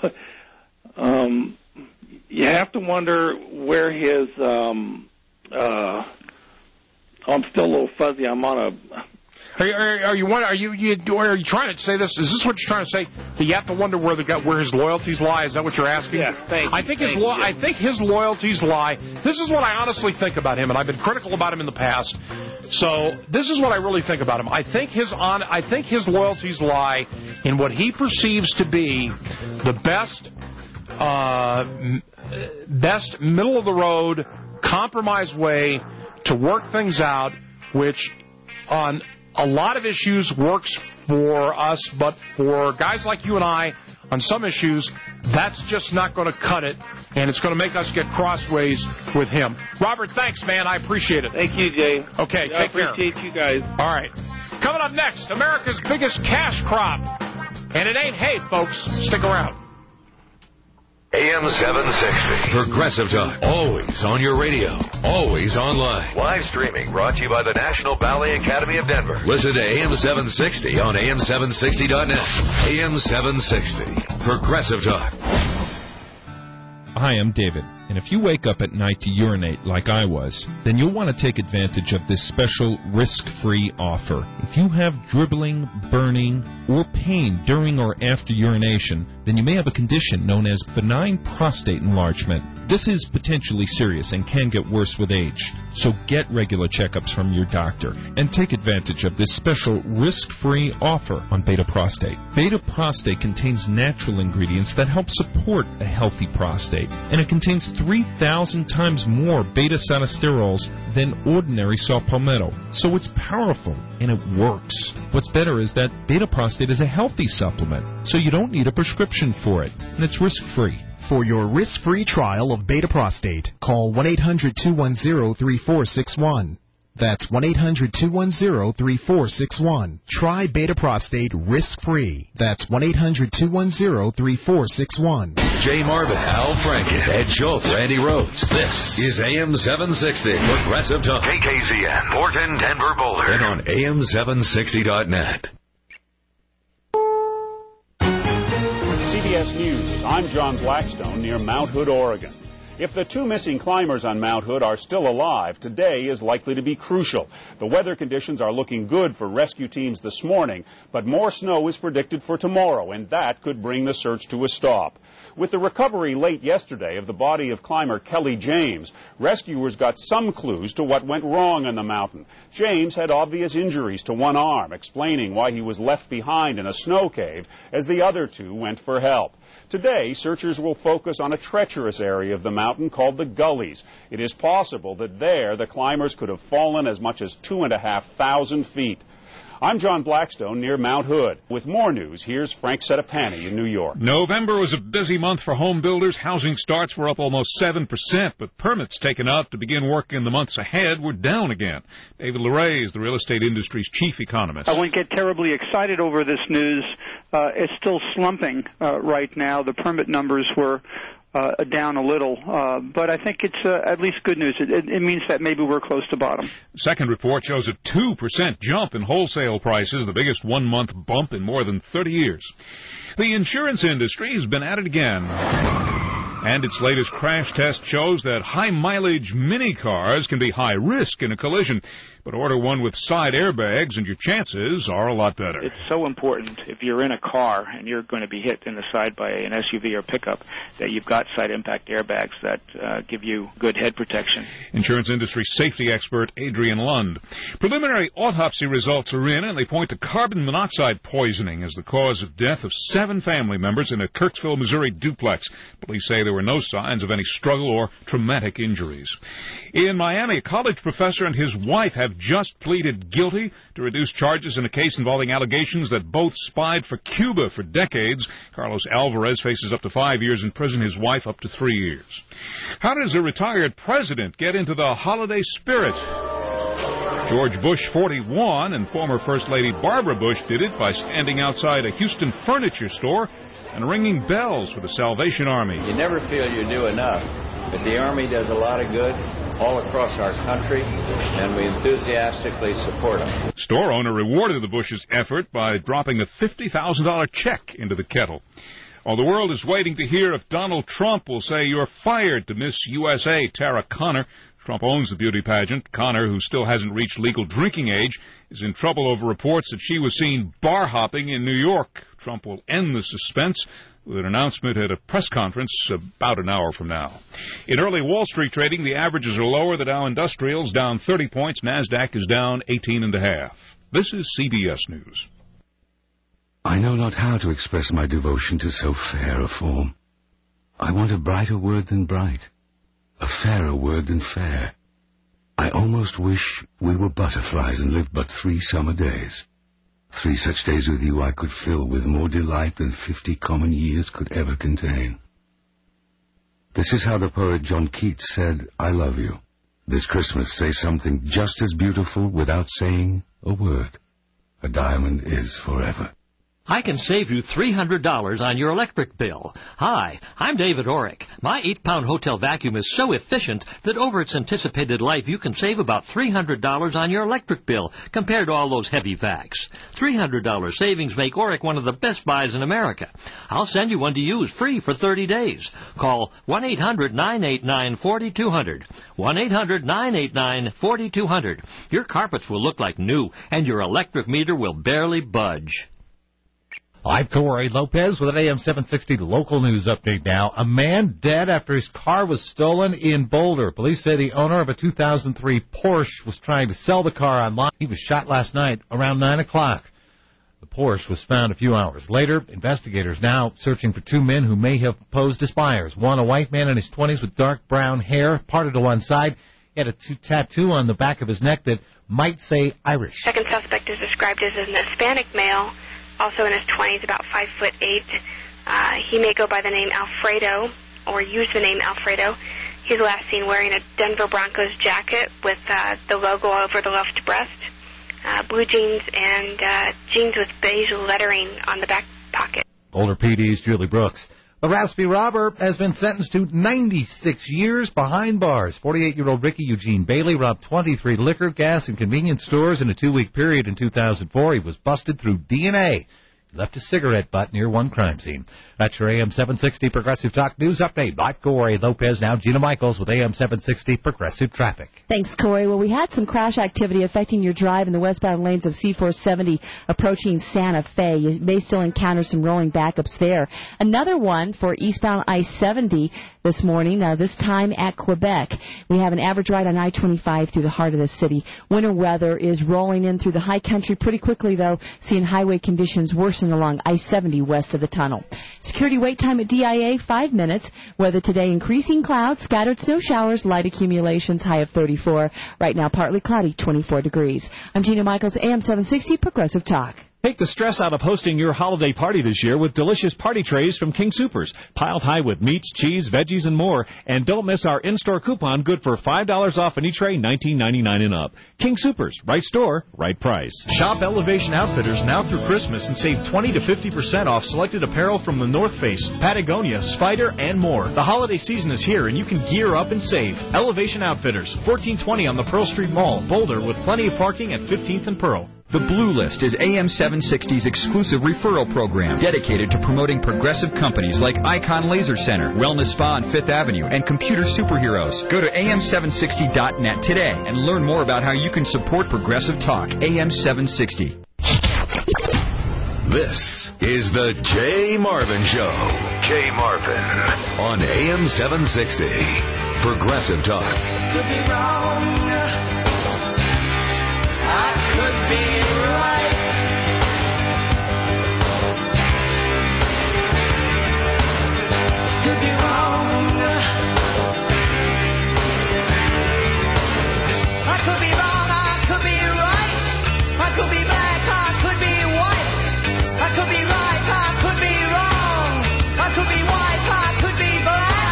um, you have to wonder where his. Um, uh, I'm still a little fuzzy. I'm on a. Are you are, are you are you, you are you trying to say this? Is this what you're trying to say? That you have to wonder where the where his loyalties lie? Is that what you're asking? Yeah. Thank you. I think thank his lo- you. I think his loyalties lie. This is what I honestly think about him, and I've been critical about him in the past. So this is what I really think about him. I think his on. I think his loyalties lie in what he perceives to be the best, uh, best middle of the road, compromise way to work things out, which on a lot of issues works for us, but for guys like you and I, on some issues, that's just not going to cut it, and it's going to make us get crossways with him. Robert, thanks, man. I appreciate it. Thank you, Jay. Okay, yeah, take care. I appreciate care. you guys. All right. Coming up next, America's biggest cash crop. And it ain't hay, folks. Stick around. A M seven sixty. Progressive Talk. Always on your radio. Always online. Live streaming brought to you by the National Ballet Academy of Denver. Listen to A M seven sixty on A M seven sixty dot net. A M seven sixty. Progressive Talk. Hi, I'm David. And if you wake up at night to urinate like I was, then you'll want to take advantage of this special risk-free offer. If you have dribbling, burning, or pain during or after urination, then you may have a condition known as benign prostate enlargement. This is potentially serious and can get worse with age. So get regular checkups from your doctor and take advantage of this special risk-free offer on Beta Prostate. Beta Prostate contains natural ingredients that help support a healthy prostate, and it contains three thousand times more beta-sinosterols than ordinary saw palmetto. So it's powerful, and it works. What's better is that Beta Prostate is a healthy supplement, so you don't need a prescription for it, and it's risk-free. For your risk-free trial of Beta Prostate, call one eight hundred two one zero three four six one. That's one eight hundred two one zero three four six one. Try Beta Prostate risk-free. That's one eight hundred two one zero three four six one. Jay Marvin, Al Franken, Ed Schultz, Randy Rhodes. This is A M seven sixty, Progressive Talk. K K Z N, Morton, Denver, Boulder. And on A M seven sixty dot net. C B S News. I'm John Blackstone near Mount Hood, Oregon. If the two missing climbers on Mount Hood are still alive, today is likely to be crucial. The weather conditions are looking good for rescue teams this morning, but more snow is predicted for tomorrow, and that could bring the search to a stop. With the recovery late yesterday of the body of climber Kelly James, rescuers got some clues to what went wrong on the mountain. James had obvious injuries to one arm, explaining why he was left behind in a snow cave as the other two went for help. Today, searchers will focus on a treacherous area of the mountain called the Gullies. It is possible that there the climbers could have fallen as much as two and a half thousand feet. I'm John Blackstone near Mount Hood. With more news, here's Frank Setapani in New York. November was a busy month for home builders. Housing starts were up almost seven percent, but permits taken out to begin work in the months ahead were down again. David Larray is the real estate industry's chief economist. I wouldn't get terribly excited over this news. Uh, it's still slumping uh, right now. The permit numbers were Uh, down a little, uh, but I think it's uh, at least good news. It, it, it means that maybe we're close to bottom. Second report shows a two percent jump in wholesale prices, the biggest one-month bump in more than thirty years. The insurance industry has been at it again, and its latest crash test shows that high-mileage mini cars can be high risk in a collision. But order one with side airbags and your chances are a lot better. It's so important if you're in a car and you're going to be hit in the side by an S U V or pickup that you've got side impact airbags that uh, give you good head protection. Insurance industry safety expert Adrian Lund. Preliminary autopsy results are in, and they point to carbon monoxide poisoning as the cause of death of seven family members in a Kirksville, Missouri duplex. Police say there were no signs of any struggle or traumatic injuries. In Miami, a college professor and his wife have just pleaded guilty to reduce charges in a case involving allegations that both spied for Cuba for decades. Carlos Alvarez faces up to five years in prison, his wife up to three years. How does a retired president get into the holiday spirit? George Bush, forty-one, and former First Lady Barbara Bush did it by standing outside a Houston furniture store and ringing bells for the Salvation Army. You never feel you do enough, but the Army does a lot of good all across our country, and we enthusiastically support them. Store owner rewarded the Bush's effort by dropping a fifty thousand dollars check into the kettle. While the world is waiting to hear if Donald Trump will say you're fired to Miss U S A Tara Conner. Trump owns the beauty pageant. Conner, who still hasn't reached legal drinking age, is in trouble over reports that she was seen bar hopping in New York. Trump will end the suspense with an announcement at a press conference about an hour from now. In early Wall Street trading, the averages are lower. The Dow Industrial's down thirty points. NASDAQ is down eighteen and a half. This is C B S News. I know not how to express my devotion to so fair a form. I want a brighter word than bright, a fairer word than fair. I almost wish we were butterflies and lived but three summer days. Three such days with you I could fill with more delight than fifty common years could ever contain. This is how the poet John Keats said, I love you. This Christmas say something just as beautiful without saying a word. A diamond is forever. I can save you three hundred dollars on your electric bill. Hi, I'm David Orrick. My eight-pound hotel vacuum is so efficient that over its anticipated life you can save about three hundred dollars on your electric bill compared to all those heavy vacs. three hundred dollars savings make Orrick one of the best buys in America. I'll send you one to use free for thirty days. Call one eight hundred nine eight nine four two zero zero. one eight hundred nine eight nine four two zero zero. Your carpets will look like new, and your electric meter will barely budge. I'm Corey Lopez with an A M seven sixty local news update now. A man dead after his car was stolen in Boulder. Police say the owner of a two thousand three Porsche was trying to sell the car online. He was shot last night around nine o'clock. The Porsche was found a few hours later. Investigators now searching for two men who may have posed as buyers. One, a white man in his twenties with dark brown hair parted to one side. He had a t- tattoo on the back of his neck that might say Irish. Second suspect is described as an Hispanic male, also in his twenties, about five foot eight. Uh, he may go by the name Alfredo or use the name Alfredo. He's last seen wearing a Denver Broncos jacket with uh, the logo over the left breast, uh, blue jeans, and uh, jeans with beige lettering on the back pocket. Boulder P D's Julie Brooks. The Raspy robber has been sentenced to ninety-six years behind bars. forty-eight-year-old Ricky Eugene Bailey robbed twenty-three liquor, gas, and convenience stores in a two-week period in two thousand four. He was busted through D N A. left a cigarette butt near one crime scene. That's your A M seven sixty Progressive Talk News Update. Like Corey Lopez, now Gina Michaels with A M seven sixty Progressive Traffic. Thanks, Corey. Well, we had some crash activity affecting your drive in the westbound lanes of C four seventy approaching Santa Fe. You may still encounter some rolling backups there. Another one for eastbound I seventy this morning, uh, this time at Quebec. We have an average ride on I twenty-five through the heart of the city. Winter weather is rolling in through the high country pretty quickly, though, seeing highway conditions worsen along I seventy west of the tunnel. Security wait time at D I A, five minutes. Weather today, increasing clouds, scattered snow showers, light accumulations, high of thirty-four. Right now, partly cloudy, twenty-four degrees. I'm Gina Michaels, A M seven sixty Progressive Talk. Take the stress out of hosting your holiday party this year with delicious party trays from King Soopers, piled high with meats, cheese, veggies, and more. And don't miss our in-store coupon, good for five dollars off any tray, nineteen ninety-nine and up. King Soopers, right store, right price. Shop Elevation Outfitters now through Christmas and save twenty to fifty percent off selected apparel from the North Face, Patagonia, Spyder, and more. The holiday season is here, and you can gear up and save. Elevation Outfitters, fourteen twenty on the Pearl Street Mall, Boulder, with plenty of parking at fifteenth and Pearl. The Blue List is A M seven sixty's exclusive referral program dedicated to promoting progressive companies like Icon Laser Center, Wellness Spa on Fifth Avenue, and Computer Superheroes. Go to A M seven sixty dot net today and learn more about how you can support progressive talk. A M seven sixty. This is the Jay Marvin Show. Jay Marvin on A M seven sixty. Progressive Talk. Could be wrong. I could be right. Could be wrong. I could be wrong. I could be right. I could be black. I could be white. I could be right. I could be wrong. I could be white. I could be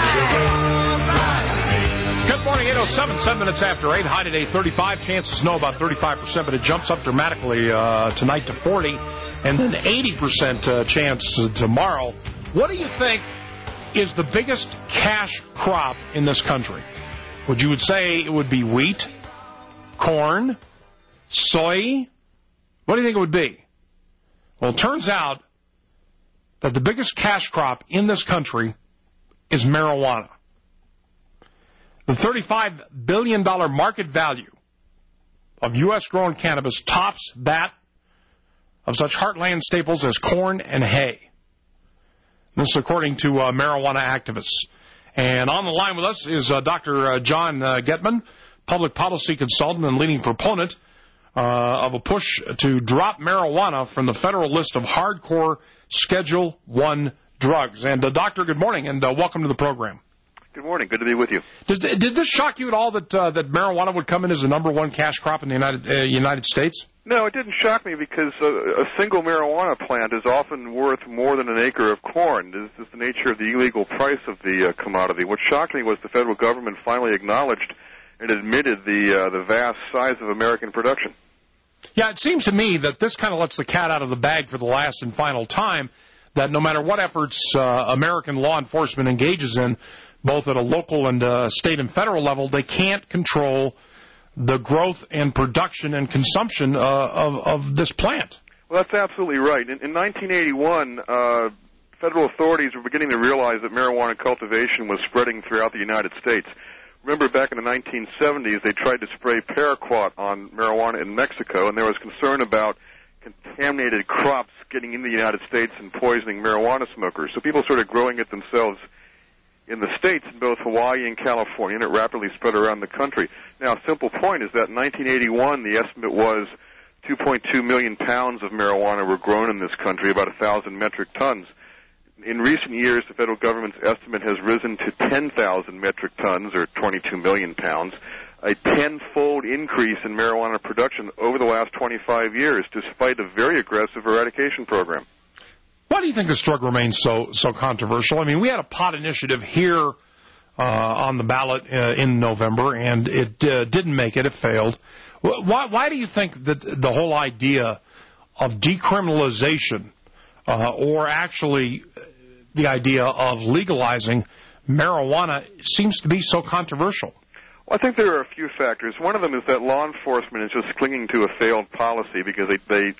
black. Good morning, eight oh seven, seven minutes after eight. High today, thirty-five. Chance of snow about thirty-five percent, but it jumps up dramatically uh, tonight to forty, and then eighty percent uh, chance tomorrow. What do you think is the biggest cash crop in this country? Would you would say it would be wheat, corn, soy? What do you think it would be? Well, it turns out that the biggest cash crop in this country is marijuana. The thirty-five billion dollars market value of U S grown cannabis tops that of such heartland staples as corn and hay. This is according to uh, marijuana activists. And on the line with us is uh, Doctor Uh, John uh, Getman, public policy consultant and leading proponent uh, of a push to drop marijuana from the federal list of hardcore Schedule One drugs. And, uh, Doctor, good morning, and uh, welcome to the program. Good morning. Good to be with you. Did, did this shock you at all that uh, that marijuana would come in as the number one cash crop in the United uh, United States? No, it didn't shock me because uh, a single marijuana plant is often worth more than an acre of corn. This is the nature of the illegal price of the uh, commodity. What shocked me was the federal government finally acknowledged and admitted the uh, the vast size of American production. Yeah, it seems to me that this kind of lets the cat out of the bag for the last and final time, that no matter what efforts uh, American law enforcement engages in, both at a local and uh, state and federal level, they can't control the growth and production and consumption uh, of, of this plant. Well, that's absolutely right. In, in nineteen eighty-one, uh, federal authorities were beginning to realize that marijuana cultivation was spreading throughout the United States. Remember, back in the nineteen seventies, they tried to spray paraquat on marijuana in Mexico, and there was concern about contaminated crops getting into the United States and poisoning marijuana smokers. So people started growing it themselves in the states, in both Hawaii and California, and it rapidly spread around the country. Now, a simple point is that in nineteen eighty-one, the estimate was two point two million pounds of marijuana were grown in this country, about one thousand metric tons. In recent years, the federal government's estimate has risen to ten thousand metric tons, or twenty-two million pounds, a tenfold increase in marijuana production over the last twenty-five years, despite a very aggressive eradication program. Why do you think this drug remains so so controversial? I mean, we had a pot initiative here uh, on the ballot uh, in November, and it uh, didn't make it. It failed. Why, why do you think that the whole idea of decriminalization uh, or actually the idea of legalizing marijuana seems to be so controversial? Well, I think there are a few factors. One of them is that law enforcement is just clinging to a failed policy because they... they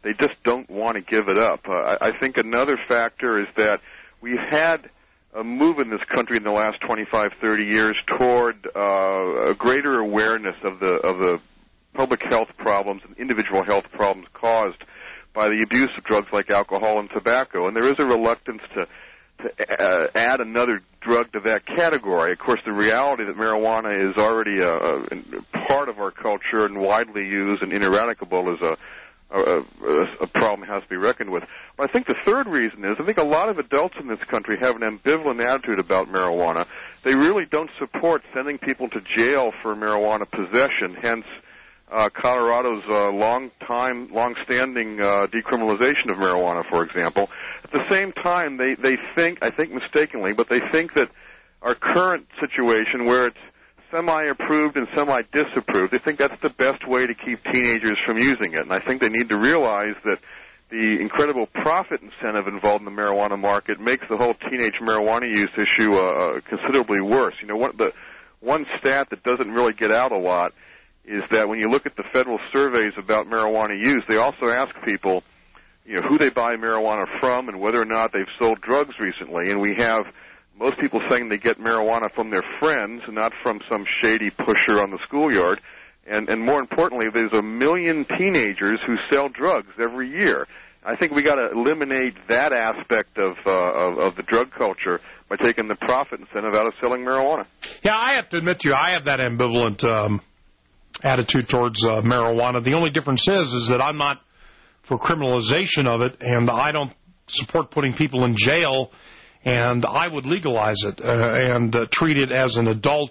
they just don't want to give it up. Uh, I, I think another factor is that we've had a move in this country in the last twenty-five, thirty years toward uh, a greater awareness of the of the public health problems and individual health problems caused by the abuse of drugs like alcohol and tobacco. And there is a reluctance to, to uh, add another drug to that category. Of course, the reality that marijuana is already a, a part of our culture and widely used and ineradicable is a A, a, a problem that has to be reckoned with. But I think the third reason is I think a lot of adults in this country have an ambivalent attitude about marijuana. They really don't support sending people to jail for marijuana possession, hence uh, Colorado's uh, long time, long-standing uh, decriminalization of marijuana, for example. At the same time, they, they think, I think mistakenly, but they think that our current situation where it's semi-approved and semi-disapproved, they think that's the best way to keep teenagers from using it. And I think they need to realize that the incredible profit incentive involved in the marijuana market makes the whole teenage marijuana use issue uh, considerably worse. You know, one, the one stat that doesn't really get out a lot is that when you look at the federal surveys about marijuana use, they also ask people, you know, who they buy marijuana from and whether or not they've sold drugs recently. And we have most people saying they get marijuana from their friends, not from some shady pusher on the schoolyard. And, and more importantly, there's a million teenagers who sell drugs every year. I think we got to eliminate that aspect of, uh, of of the drug culture by taking the profit incentive out of selling marijuana. Yeah, I have to admit to you, I have that ambivalent um, attitude towards uh, marijuana. The only difference is, is that I'm not for criminalization of it, and I don't support putting people in jail. And I would legalize it uh, and uh, treat it as an adult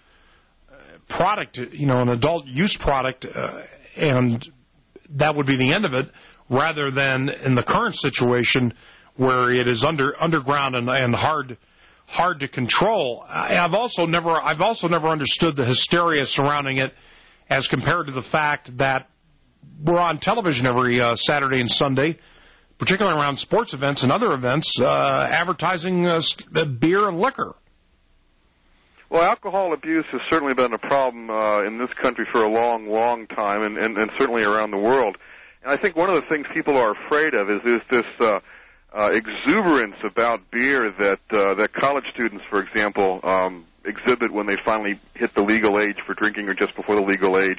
product, you know, an adult use product, uh, and that would be the end of it, rather than in the current situation where it is under underground and, and hard hard to control. I've also never I've also never understood the hysteria surrounding it, as compared to the fact that we're on television every uh, Saturday and Sunday, particularly around sports events and other events, uh, advertising uh, beer and liquor. Well, alcohol abuse has certainly been a problem uh, in this country for a long, long time, and, and, and certainly around the world. And I think one of the things people are afraid of is, is this uh, uh, exuberance about beer that uh, that college students, for example, um, exhibit when they finally hit the legal age for drinking or just before the legal age.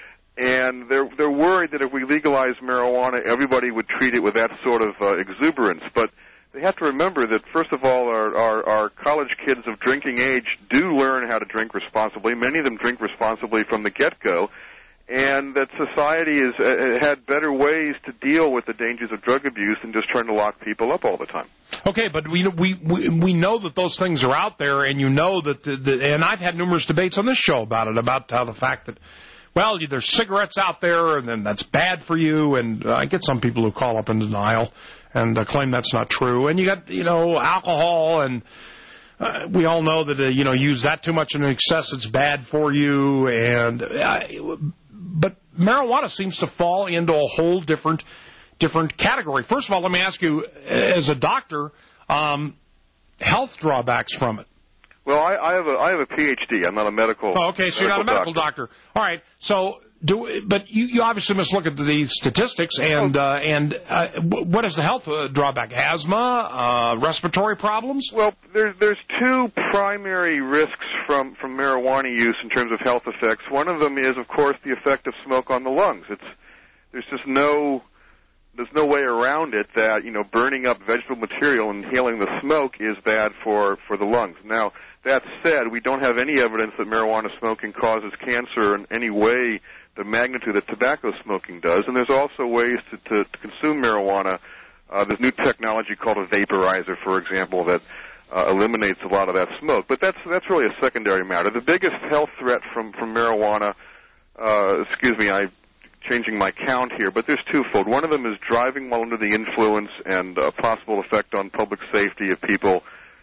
And they're they're worried that if we legalize marijuana, everybody would treat it with that sort of uh, exuberance. But they have to remember that, first of all, our, our, our college kids of drinking age do learn how to drink responsibly. Many of them drink responsibly from the get-go, and that society has uh, had better ways to deal with the dangers of drug abuse than just trying to lock people up all the time. Okay, but we we we, we know that those things are out there, and you know that, the, the, and I've had numerous debates on this show about it, about how the fact that, well, there's cigarettes out there, and then that's bad for you, and uh, I get some people who call up in denial and uh, claim that's not true. And you got, you know, alcohol, and uh, we all know that, uh, you know, use that too much in excess, it's bad for you. And uh, but marijuana seems to fall into a whole different different category. First of all, let me ask you, as a doctor, um, health drawbacks from it. Well, I, I have a I have a P H D. I'm not a medical. Oh, okay, so you're not a medical doctor. doctor. All right, so do but you, you obviously must look at the statistics and uh, and uh, what is the health uh, drawback? Asthma, uh, respiratory problems? Well, there's there's two primary risks from from marijuana use in terms of health effects. One of them is, of course, the effect of smoke on the lungs. It's there's just no There's no way around it that, you know, burning up vegetable material and inhaling the smoke is bad for, for the lungs. Now, that said, we don't have any evidence that marijuana smoking causes cancer in any way the magnitude that tobacco smoking does. And there's also ways to, to, to consume marijuana. Uh, there's new technology called a vaporizer, for example, that uh, eliminates a lot of that smoke. But that's that's really a secondary matter. The biggest health threat from, from marijuana, uh, excuse me, I... changing my count here, but there's twofold. One of them is driving while under the influence and a possible effect on public safety of people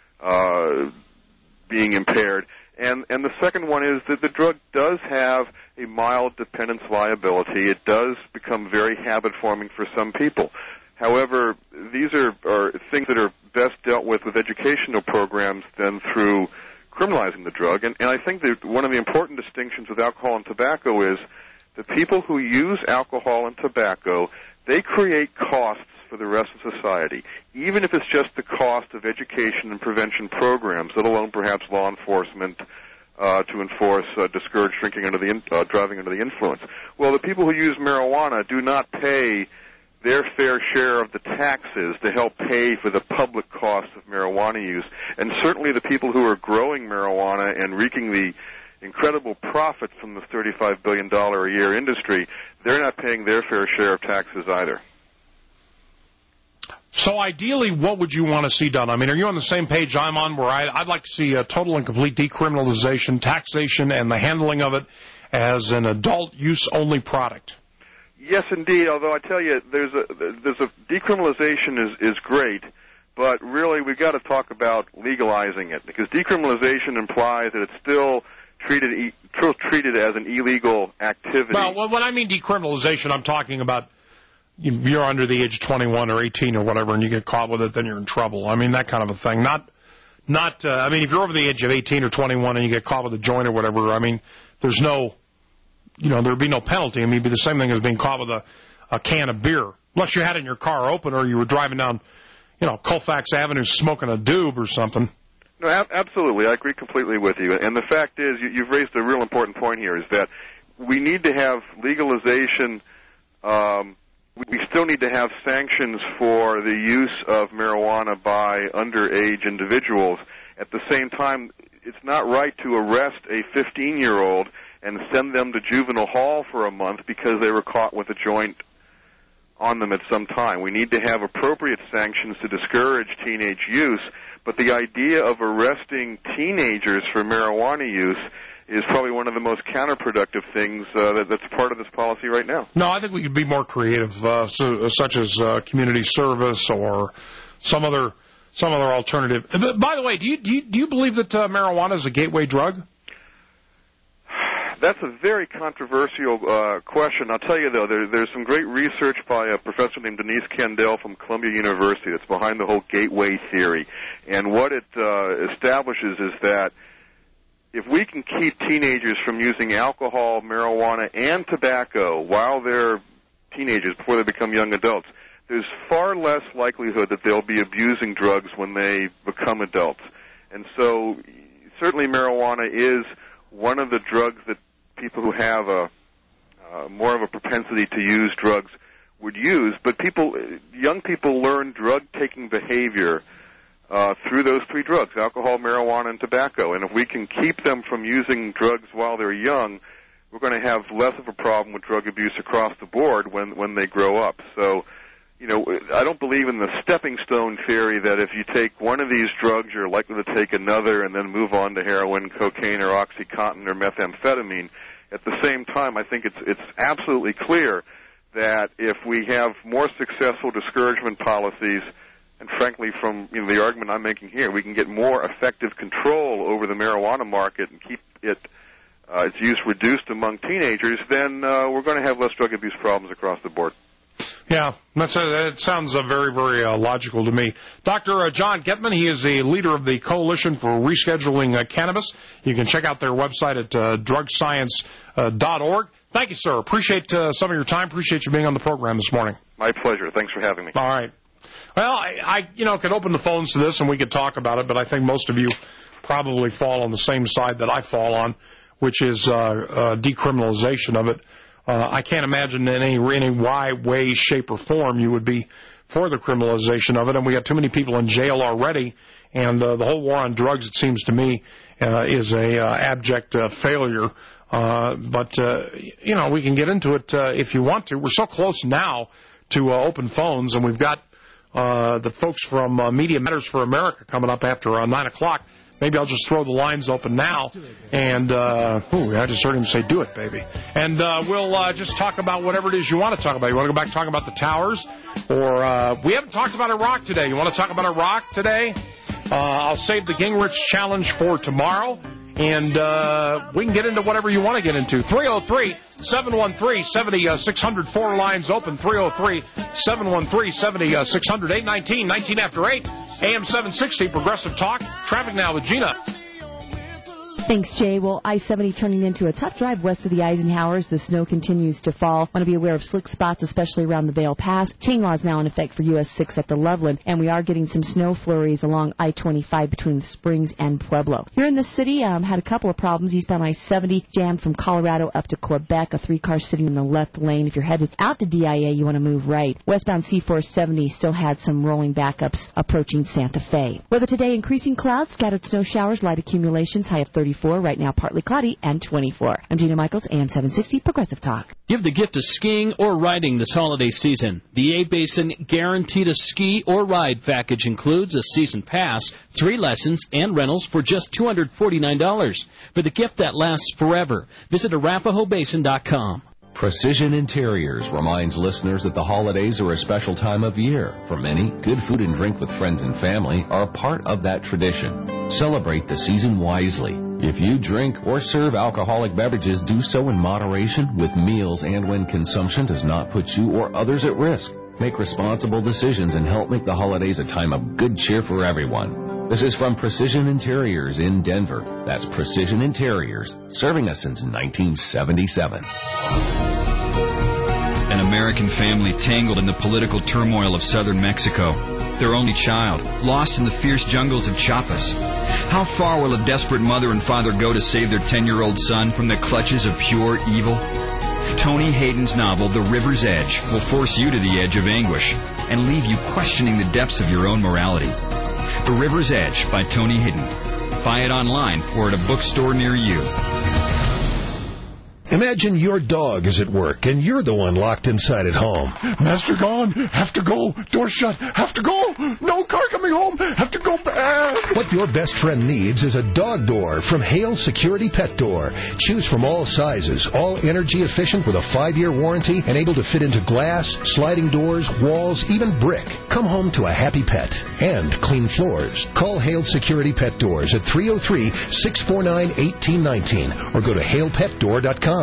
uh, being impaired. And and the second one is that the drug does have a mild dependence liability. It does become very habit-forming for some people. However, these are, are things that are best dealt with with educational programs than through criminalizing the drug. And, and I think that one of the important distinctions with alcohol and tobacco is the people who use alcohol and tobacco they create costs for the rest of society, even if it's just the cost of education and prevention programs, let alone perhaps law enforcement uh, to enforce uh, discourage drinking under the in, uh, driving under the influence. Well, the people who use marijuana do not pay their fair share of the taxes to help pay for the public costs of marijuana use, and certainly the people who are growing marijuana and wreaking the incredible profits from the thirty-five billion dollars a year industry, they're not paying their fair share of taxes either. So ideally, what would you want to see done? I mean, are you on the same page I'm on, where I, I'd like to see a total and complete decriminalization, taxation, and the handling of it as an adult use only product? Yes, indeed. Although I tell you, there's a there's a decriminalization is is great, but really we've got to talk about legalizing it, because decriminalization implies that it's still treated still treated as an illegal activity. Well, when I mean decriminalization, I'm talking about you're under the age of twenty-one or eighteen or whatever, and you get caught with it, then you're in trouble. I mean, that kind of a thing. Not not. Uh, I mean, if you're over the age of eighteen or twenty-one and you get caught with a joint or whatever, I mean, there's no. You know, there'd be no penalty. I mean, it'd be the same thing as being caught with a, a can of beer. Unless you had it in your car open or you were driving down, you know, Colfax Avenue smoking a doob or something. No, ab- absolutely. I agree completely with you. And the fact is, you, you've raised a real important point here, is that we need to have legalization. Um, we still need to have sanctions for the use of marijuana by underage individuals. At the same time, it's not right to arrest a fifteen-year-old and send them to juvenile hall for a month because they were caught with a joint on them at some time. We need to have appropriate sanctions to discourage teenage use, but the idea of arresting teenagers for marijuana use is probably one of the most counterproductive things uh, that, that's part of this policy right now. No, I think we could be more creative, uh, so, such as uh, community service or some other some other alternative. By the way, do you do you, do you believe that uh, marijuana is a gateway drug? That's a very controversial uh, question. I'll tell you, though, there, there's some great research by a professor named Denise Kendall from Columbia University that's behind the whole gateway theory. And what it uh, establishes is that if we can keep teenagers from using alcohol, marijuana, and tobacco while they're teenagers, before they become young adults, there's far less likelihood that they'll be abusing drugs when they become adults. And so certainly marijuana is one of the drugs that people who have a uh, more of a propensity to use drugs would use, but people, young people learn drug-taking behavior uh, through those three drugs, alcohol, marijuana, and tobacco. And if we can keep them from using drugs while they're young, we're going to have less of a problem with drug abuse across the board when, when they grow up. So, you know, I don't believe in the stepping stone theory that if you take one of these drugs, you're likely to take another and then move on to heroin, cocaine, or OxyContin, or methamphetamine. At the same time, I think it's it's absolutely clear that if we have more successful discouragement policies, and frankly, from you know, the argument I'm making here, we can get more effective control over the marijuana market and keep it uh, its use reduced among teenagers, then uh, we're going to have less drug abuse problems across the board. Yeah, that's a, that sounds uh, very, very uh, logical to me. Doctor Uh, John Getman, he is the leader of the Coalition for Rescheduling uh, Cannabis. You can check out their website at uh, drug science dot org. Thank you, sir. Appreciate uh, some of your time. Appreciate you being on the program this morning. My pleasure. Thanks for having me. All right. Well, I, I you know, could open the phones to this and we could talk about it, but I think most of you probably fall on the same side that I fall on, which is uh, uh, decriminalization of it. Uh, I can't imagine in any, any way, shape, or form you would be for the criminalization of it. And we got too many people in jail already. And uh, the whole war on drugs, it seems to me, uh, is a uh, abject uh, failure. Uh, but, uh, you know, we can get into it uh, if you want to. We're so close now to uh, open phones, and we've got uh, the folks from uh, Media Matters for America coming up after uh, nine o'clock. Maybe I'll just throw the lines open now, and uh, ooh, I just heard him say, do it, baby. And uh, we'll uh, just talk about whatever it is you want to talk about. You want to go back and talk about the towers? Or uh, we haven't talked about Iraq today. You want to talk about Iraq today? Uh, I'll save the Gingrich Challenge for tomorrow, and uh, we can get into whatever you want to get into. three oh three, seven one three, seven oh six hundred, four lines open, three oh three, seven one three, seven oh six hundred, eight nineteen, nineteen after eight, A M seven sixty, Progressive Talk. Traffic now with Gina. Thanks, Jay. Well, I seventy turning into a tough drive west of the Eisenhowers. The snow continues to fall. Want to be aware of slick spots, especially around the Vail Pass. Chain law is now in effect for U S six at the Loveland, and we are getting some snow flurries along I twenty-five between the Springs and Pueblo. Here in the city, um, had a couple of problems. Eastbound I seventy jammed from Colorado up to Quebec. A three-car sitting in the left lane. If you're headed out to D I A, you want to move right. Westbound C four seventy still had some rolling backups approaching Santa Fe. Weather today, increasing clouds, scattered snow showers, light accumulations, high of thirty-four. Right now, partly cloudy and twenty-four. I'm Gina Michaels, A M seven sixty, Progressive Talk. Give the gift of skiing or riding this holiday season. The A-Basin Guaranteed a Ski or Ride package includes a season pass, three lessons, and rentals for just two hundred forty-nine dollars. For the gift that lasts forever, visit arapahoe basin dot com. Precision Interiors reminds listeners that the holidays are a special time of year. For many, good food and drink with friends and family are a part of that tradition. Celebrate the season wisely. If you drink or serve alcoholic beverages, do so in moderation with meals and when consumption does not put you or others at risk. Make responsible decisions and help make the holidays a time of good cheer for everyone. This is from Precision Interiors in Denver. That's Precision Interiors, serving us since nineteen seventy-seven. An American family tangled in the political turmoil of southern Mexico. Their only child, lost in the fierce jungles of Chiapas. How far will a desperate mother and father go to save their ten-year-old son from the clutches of pure evil? Tony Hayden's novel, The River's Edge, will force you to the edge of anguish and leave you questioning the depths of your own morality. The River's Edge by Tony Hayden. Buy it online or at a bookstore near you. Imagine your dog is at work and you're the one locked inside at home. Master gone. Have to go. Door shut. Have to go. No car coming home. Have to go back. What your best friend needs is a dog door from Hale Security Pet Door. Choose from all sizes, all energy efficient with a five-year warranty and able to fit into glass, sliding doors, walls, even brick. Come home to a happy pet and clean floors. Call Hale Security Pet Doors at three oh three, six four nine, one eight one nine or go to hale pet door dot com.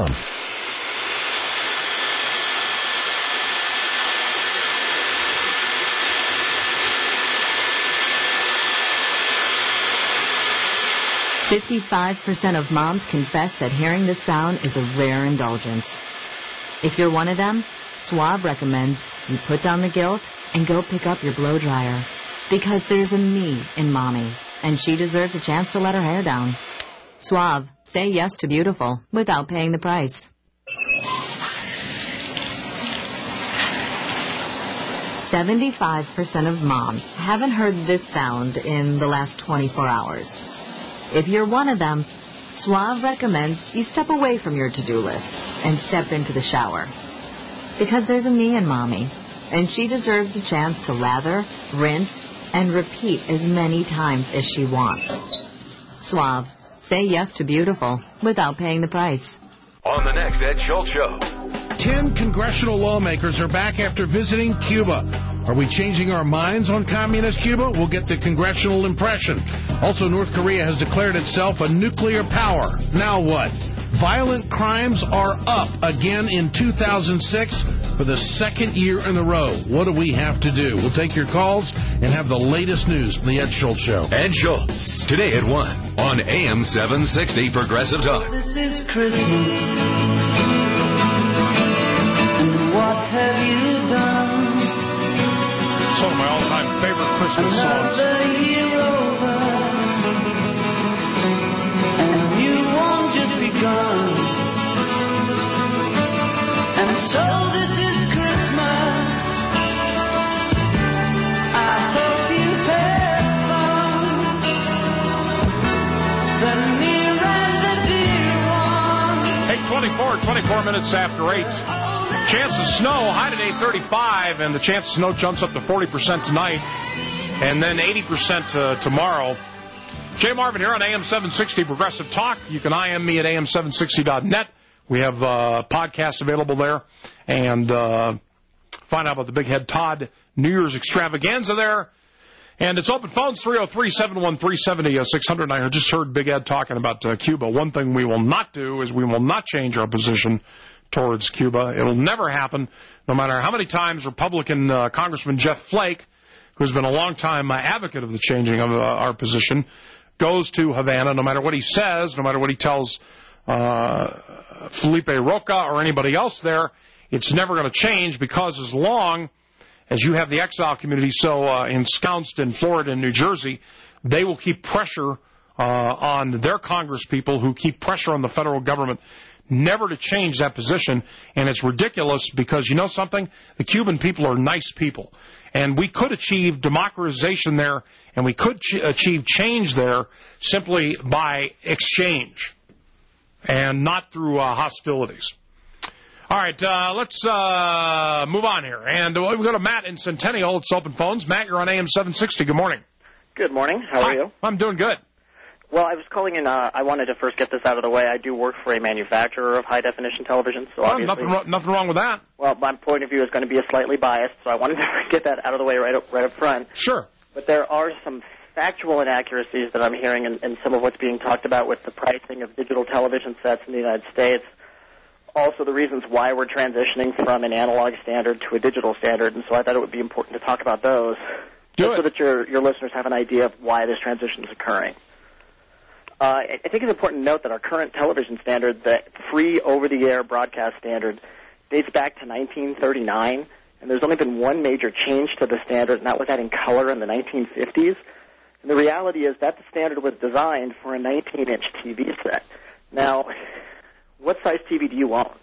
fifty-five percent of moms confess that hearing this sound is a rare indulgence. If you're one of them, Suave recommends you put down the guilt and go pick up your blow dryer. Because there's a me in mommy, and she deserves a chance to let her hair down. Suave, say yes to beautiful without paying the price. seventy-five percent of moms haven't heard this sound in the last twenty-four hours. If you're one of them, Suave recommends you step away from your to-do list and step into the shower. Because there's a me in mommy, and she deserves a chance to lather, rinse, and repeat as many times as she wants. Suave, say yes to beautiful without paying the price. On the next Ed Schultz Show. Ten congressional lawmakers are back after visiting Cuba. Are we changing our minds on communist Cuba? We'll get the congressional impression. Also, North Korea has declared itself a nuclear power. Now what? Violent crimes are up again in two thousand six for the second year in a row. What do we have to do? We'll take your calls and have the latest news from the Ed Schultz Show. Ed Schultz, today at one on A M seven sixty Progressive Talk. This is Christmas. What have you done? It's one of my all-time favorite Christmas songs. Another year over, and a new one just begun. And so this is Christmas. I hope you had fun. The near and the dear one. Hey, twenty-four, twenty-four minutes after eight. Chance of snow, high today thirty-five, and the chance of snow jumps up to forty percent tonight, and then eighty percent uh, tomorrow. Jay Marvin here on A M seven sixty Progressive Talk. You can I M me at A M seven sixty dot net. We have uh, podcasts available there, and uh, find out about the Big Head Todd New Year's extravaganza there. And it's open phones, three oh three, seven one three, seven oh six hundred. I just heard Big Ed talking about uh, Cuba. One thing we will not do is we will not change our position towards Cuba. It'll never happen, no matter how many times Republican uh, Congressman Jeff Flake, who's been a long-time uh, advocate of the changing of uh, our position, goes to Havana, no matter what he says, no matter what he tells uh, Felipe Roca or anybody else there, it's never going to change, because as long as you have the exile community so uh, ensconced in Florida and New Jersey, they will keep pressure uh, on their congresspeople, who keep pressure on the federal government never to change that position. And it's ridiculous, because you know something? The Cuban people are nice people. And we could achieve democratization there, and we could ch- achieve change there simply by exchange and not through uh, hostilities. All right, uh, let's uh, move on here. And uh, we go to Matt in Centennial. It's open phones. Matt, you're on A M seven sixty. Good morning. Good morning. How Hi. are you? I'm doing good. Well, I was calling in. Uh, I wanted to first get this out of the way. I do work for a manufacturer of high-definition television, so well, obviously... Nothing, nothing wrong with that. Well, my point of view is going to be a slightly biased, so I wanted to get that out of the way right up, right up front. Sure. But there are some factual inaccuracies that I'm hearing in, in some of what's being talked about with the pricing of digital television sets in the United States. Also, the reasons why we're transitioning from an analog standard to a digital standard, and so I thought it would be important to talk about those, Do just it. so that your, your listeners have an idea of why this transition is occurring. Uh, I think it's important to note that our current television standard, the free over-the-air broadcast standard, dates back to nineteen thirty-nine, and there's only been one major change to the standard, and that was adding color in the nineteen fifties. And the reality is that the standard was designed for a nineteen-inch T V set. Now, what size T V do you own?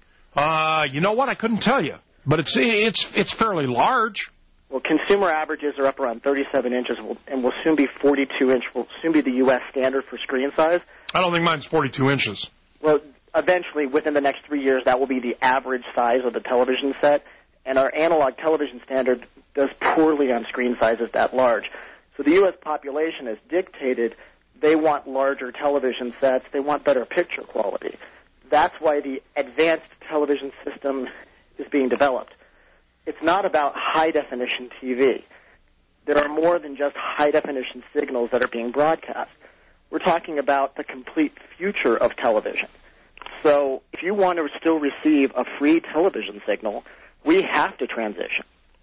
Uh, you know what? I couldn't tell you, but it's it's it's fairly large. Well, consumer averages are up around thirty-seven inches, and will soon be forty-two inch. Will soon be the U S standard for screen size. I don't think mine's forty-two inches. Well, eventually, within the next three years, that will be the average size of the television set, and our analog television standard does poorly on screen sizes that large. So the U S population has dictated they want larger television sets, they want better picture quality. That's why the advanced television system is being developed. It's not about high-definition T V. There are more than just high-definition signals that are being broadcast. We're talking about the complete future of television. So if you want to still receive a free television signal, we have to transition.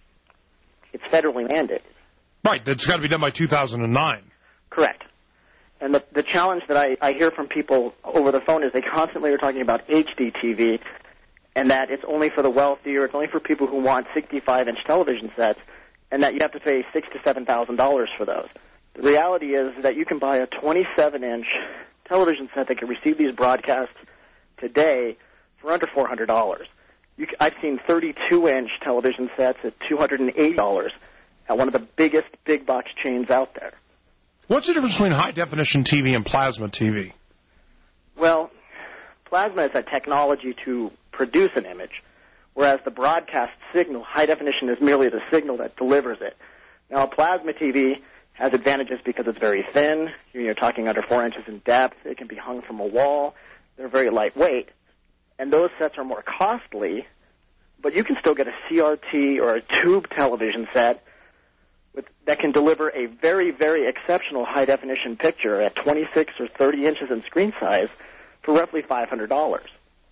It's federally mandated. Right, that's got to be done by two thousand nine. Correct. And the, the challenge that I, I hear from people over the phone is they constantly are talking about H D T V, and that it's only for the wealthy, or it's only for people who want sixty-five inch television sets, and that you have to pay six to seven thousand dollars for those. The reality is that you can buy a twenty-seven inch television set that can receive these broadcasts today for under four hundred dollars. You, I've seen thirty-two inch television sets at two hundred eighty dollars at one of the biggest big box chains out there. What's the difference between high-definition T V and plasma T V? Well, plasma is a technology to produce an image, whereas the broadcast signal, high definition, is merely the signal that delivers it. Now, a plasma T V has advantages because it's very thin. You're talking under four inches in depth. It can be hung from a wall. They're very lightweight. And those sets are more costly, but you can still get a C R T or a tube television set with, that can deliver a very, very exceptional high-definition picture at twenty-six or thirty inches in screen size for roughly five hundred dollars.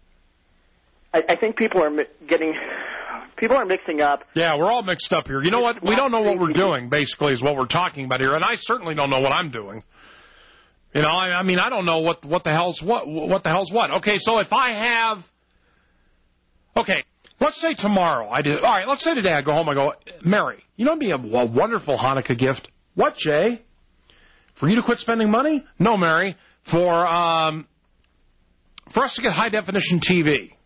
I, I think people are mi- getting, people are mixing up. Yeah, we're all mixed up here. You know what? We don't know what we're doing, basically, is what we're talking about here. And I certainly don't know what I'm doing. You know, I, I mean, I don't know what, what the hell's what, what the hell's what. Okay, so if I have, okay, let's say tomorrow I did, all right, let's say today I go home, I go, Mary, you know what would be a, a wonderful Hanukkah gift? What, Jay? For you to quit spending money? No, Mary, for, um, for us to get high-definition T V.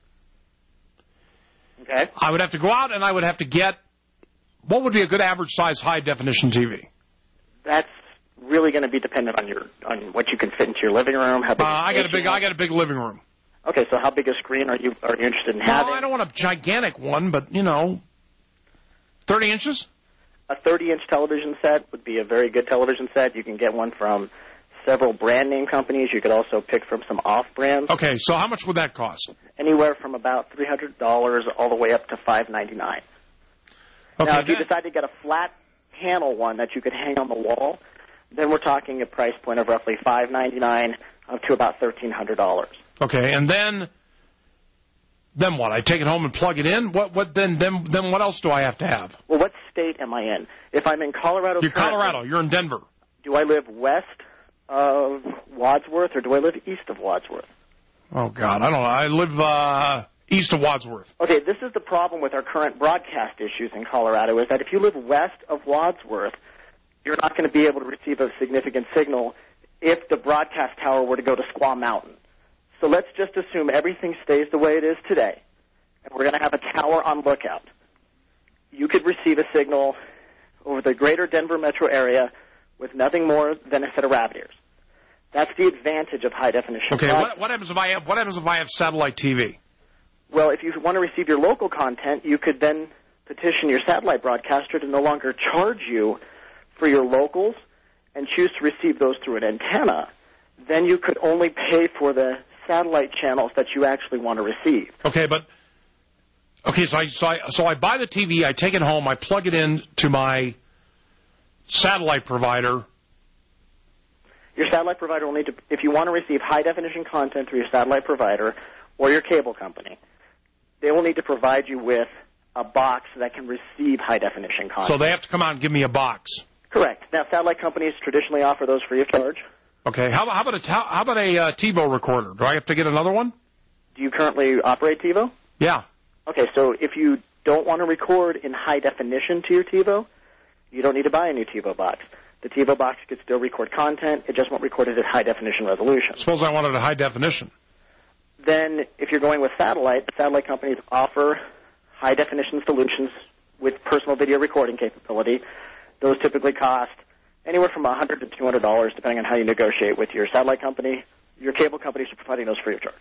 Okay. I would have to go out and I would have to get, what would be a good average size high-definition T V? That's really going to be dependent on your on what you can fit into your living room. How big Uh, I got a big, I got a big living room. Okay, so how big a screen are you are you interested in No, having? I don't want a gigantic one, but, you know, thirty inches? A thirty inch television set would be a very good television set. You can get one from several brand name companies. You could also pick from some off brands. Okay, so how much would that cost? Anywhere from about three hundred dollars all the way up to five ninety-nine. Okay, now, if you that- decide to get a flat panel one that you could hang on the wall, then we're talking a price point of roughly five ninety-nine up to about thirteen hundred dollars. Okay, and then, then what? I take it home and plug it in? What? What? Then? Then? Then what else do I have to have? Well, what state am I in? If I'm in Colorado, You're currently, Colorado. You're in Denver. do I live west of Wadsworth, or do I live east of Wadsworth? Oh, God, I don't know. I live uh, east of Wadsworth. Okay, this is the problem with our current broadcast issues in Colorado, is that if you live west of Wadsworth, you're not going to be able to receive a significant signal if the broadcast tower were to go to Squaw Mountain. So let's just assume everything stays the way it is today, and we're going to have a tower on lookout. You could receive a signal over the greater Denver metro area with nothing more than a set of rabbit ears. That's the advantage of high-definition. Okay, what, what happens if I have what happens if I have satellite T V? Well, if you want to receive your local content, you could then petition your satellite broadcaster to no longer charge you for your locals and choose to receive those through an antenna. Then you could only pay for the satellite channels that you actually want to receive. Okay, but okay, so I so I so I buy the T V, I take it home, I plug it in to my satellite provider. Your satellite provider will need to, if you want to receive high-definition content through your satellite provider or your cable company, they will need to provide you with a box that can receive high-definition content. So they have to come out and give me a box. Correct. Now, satellite companies traditionally offer those free of charge. Okay. How, how about a how about a uh, TiVo recorder? Do I have to get another one? Do you currently operate TiVo? Yeah. Okay, so if you don't want to record in high definition to your TiVo, you don't need to buy a new TiVo box. The TiVo box could still record content. It just won't record it at high definition resolution. Suppose I wanted a high definition. Then, if you're going with satellite, the satellite companies offer high definition solutions with personal video recording capability. Those typically cost anywhere from one hundred dollars to two hundred dollars, depending on how you negotiate with your satellite company. Your cable companies are providing those free of charge.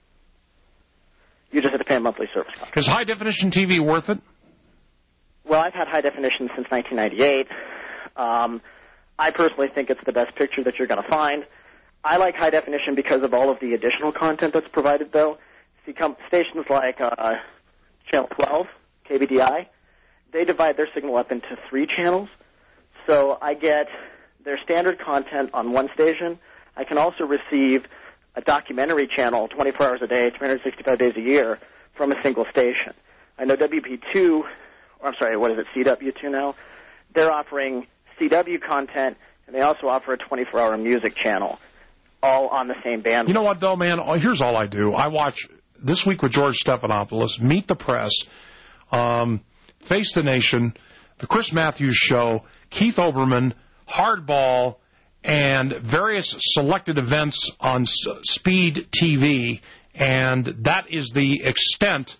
You just have to pay a monthly service cost. Is high definition T V worth it? Well, I've had high definition since nineteen ninety-eight. Um, I personally think it's the best picture that you're going to find. I like high definition because of all of the additional content that's provided, though. See, com- stations like uh, Channel twelve, K B D I, they divide their signal up into three channels. So I get their standard content on one station. I can also receive a documentary channel twenty-four hours a day, three hundred sixty-five days a year from a single station. I know W P two, or I'm sorry, what is it, C W two now? They're offering C W content, and they also offer a twenty-four hour music channel, all on the same bandwidth. You know what, though, man? Here's all I do. I watch This Week with George Stephanopoulos, Meet the Press, um, Face the Nation, The Chris Matthews Show, Keith Olbermann, Hardball, and various selected events on S- Speed T V, and that is the extent.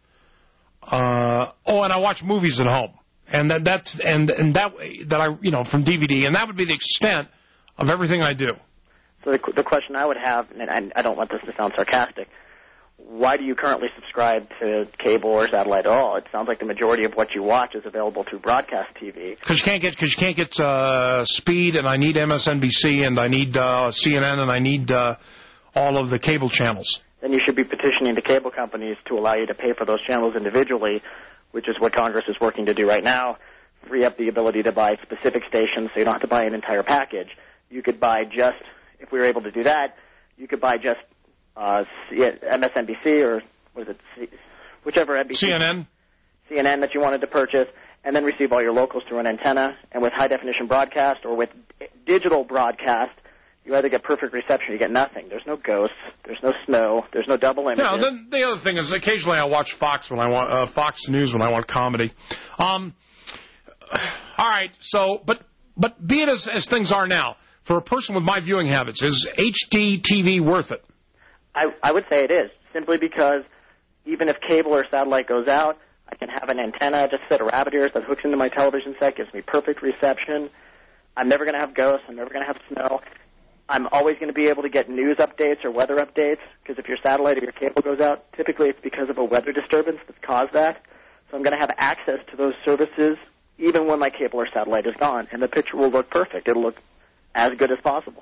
Uh, oh, and I watch movies at home, and that, that's and and that that I you know from D V D, and that would be the extent of everything I do. So the, the question I would have, and I, I don't want this to sound sarcastic, why do you currently subscribe to cable or satellite at all? It sounds like the majority of what you watch is available through broadcast T V. Because you can't get because you can't get uh, Speed, and I need M S N B C, and I need uh, C N N, and I need uh, all of the cable channels. Then you should be petitioning the cable companies to allow you to pay for those channels individually, which is what Congress is working to do right now. Free up the ability to buy specific stations, so you don't have to buy an entire package. You could buy just, if we were able to do that, you could buy just uh, M S N B C or what is it, C- whichever N B C. C N N. C N N that you wanted to purchase, and then receive all your locals through an antenna. And with high-definition broadcast or with digital broadcast, you either get perfect reception or you get nothing. There's no ghosts. There's no snow. There's no double images. No, the, the other thing is occasionally I watch Fox when I want uh, Fox News when I want comedy. Um, all right, so but but be it as, as things are now, for a person with my viewing habits, is H D T V worth it? I, I would say it is, simply because even if cable or satellite goes out, I can have an antenna, just a set of rabbit ears that hooks into my television set, gives me perfect reception. I'm never going to have ghosts. I'm never going to have snow. I'm always going to be able to get news updates or weather updates, because if your satellite or your cable goes out, typically it's because of a weather disturbance that's caused that. So I'm going to have access to those services even when my cable or satellite is gone, and the picture will look perfect. It'll look as good as possible.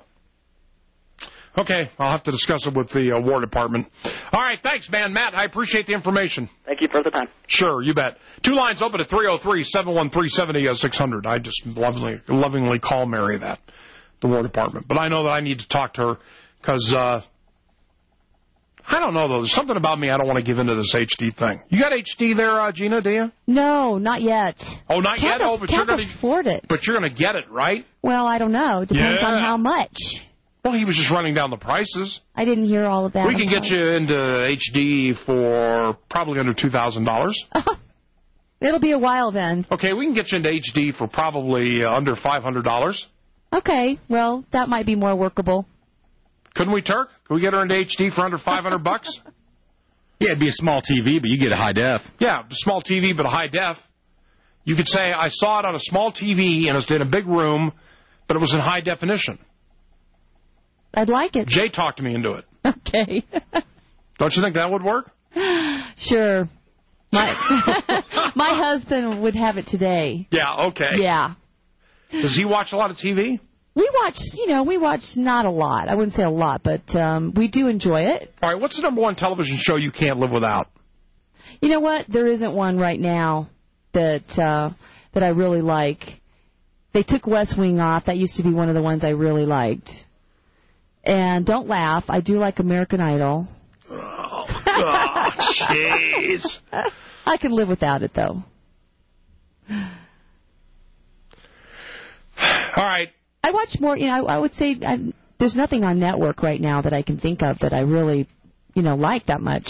Okay, I'll have to discuss it with the uh, War Department. All right, thanks, man. Matt, I appreciate the information. Thank you for the time. Sure, you bet. Two lines open at three oh three, seven one three, seven oh six hundred. I just lovingly, lovingly call Mary that, the War Department. But I know that I need to talk to her because, uh, I don't know, though. There's something about me I don't want to give into this H D thing. You got H D there, uh, Gina, do you? No, not yet. Oh, not can't yet? A- Oh, but can't you're going to afford it. But you're going to get it, right? Well, I don't know. It depends yeah. on how much. Well, he was just running down the prices. I didn't hear all of that. We can get you into H D for probably under two thousand dollars. It'll be a while then. Okay, we can get you into H D for probably uh, under five hundred dollars. Okay, well, that might be more workable. Couldn't we, Turk? Could we get her into H D for under five hundred bucks? Yeah, it'd be a small T V, but you get a high def. Yeah, a small T V, but a high def. You could say, I saw it on a small T V, and it was in a big room, but it was in high definition. I'd like it. Jay talked me into it. Okay. Don't you think that would work? Sure. My my husband would have it today. Yeah, okay. Yeah. Does he watch a lot of T V? We watch, you know, we watch not a lot. I wouldn't say a lot, but um, we do enjoy it. All right, what's the number one television show you can't live without? You know what? There isn't one right now that uh, that I really like. They took West Wing off. That used to be one of the ones I really liked. And don't laugh, I do like American Idol. Oh, jeez. I can live without it, though. All right. I watch more, you know, I, I would say I, there's nothing on network right now that I can think of that I really, you know, like that much.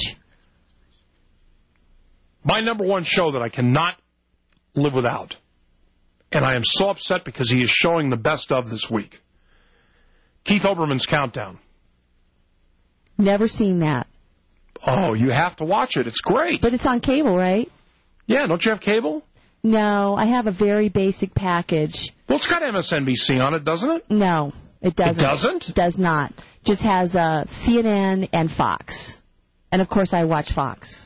My number one show that I cannot live without, and I am so upset because he is showing the best of this week, Keith Olbermann's Countdown. Never seen that. Oh, you have to watch it. It's great. But it's on cable, right? Yeah, don't you have cable? No, I have a very basic package. Well, it's got M S N B C on it, doesn't it? No, it doesn't. It doesn't? It does not. Just has uh, C N N and Fox. And, of course, I watch Fox.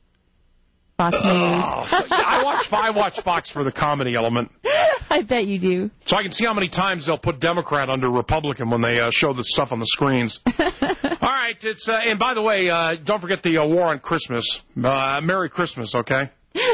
Fox News. Oh, I watch I watch Fox for the comedy element. I bet you do. So I can see how many times they'll put Democrat under Republican when they uh, show this stuff on the screens. All right, it's uh, and by the way, uh, don't forget the uh, war on Christmas. Uh, Merry Christmas, okay?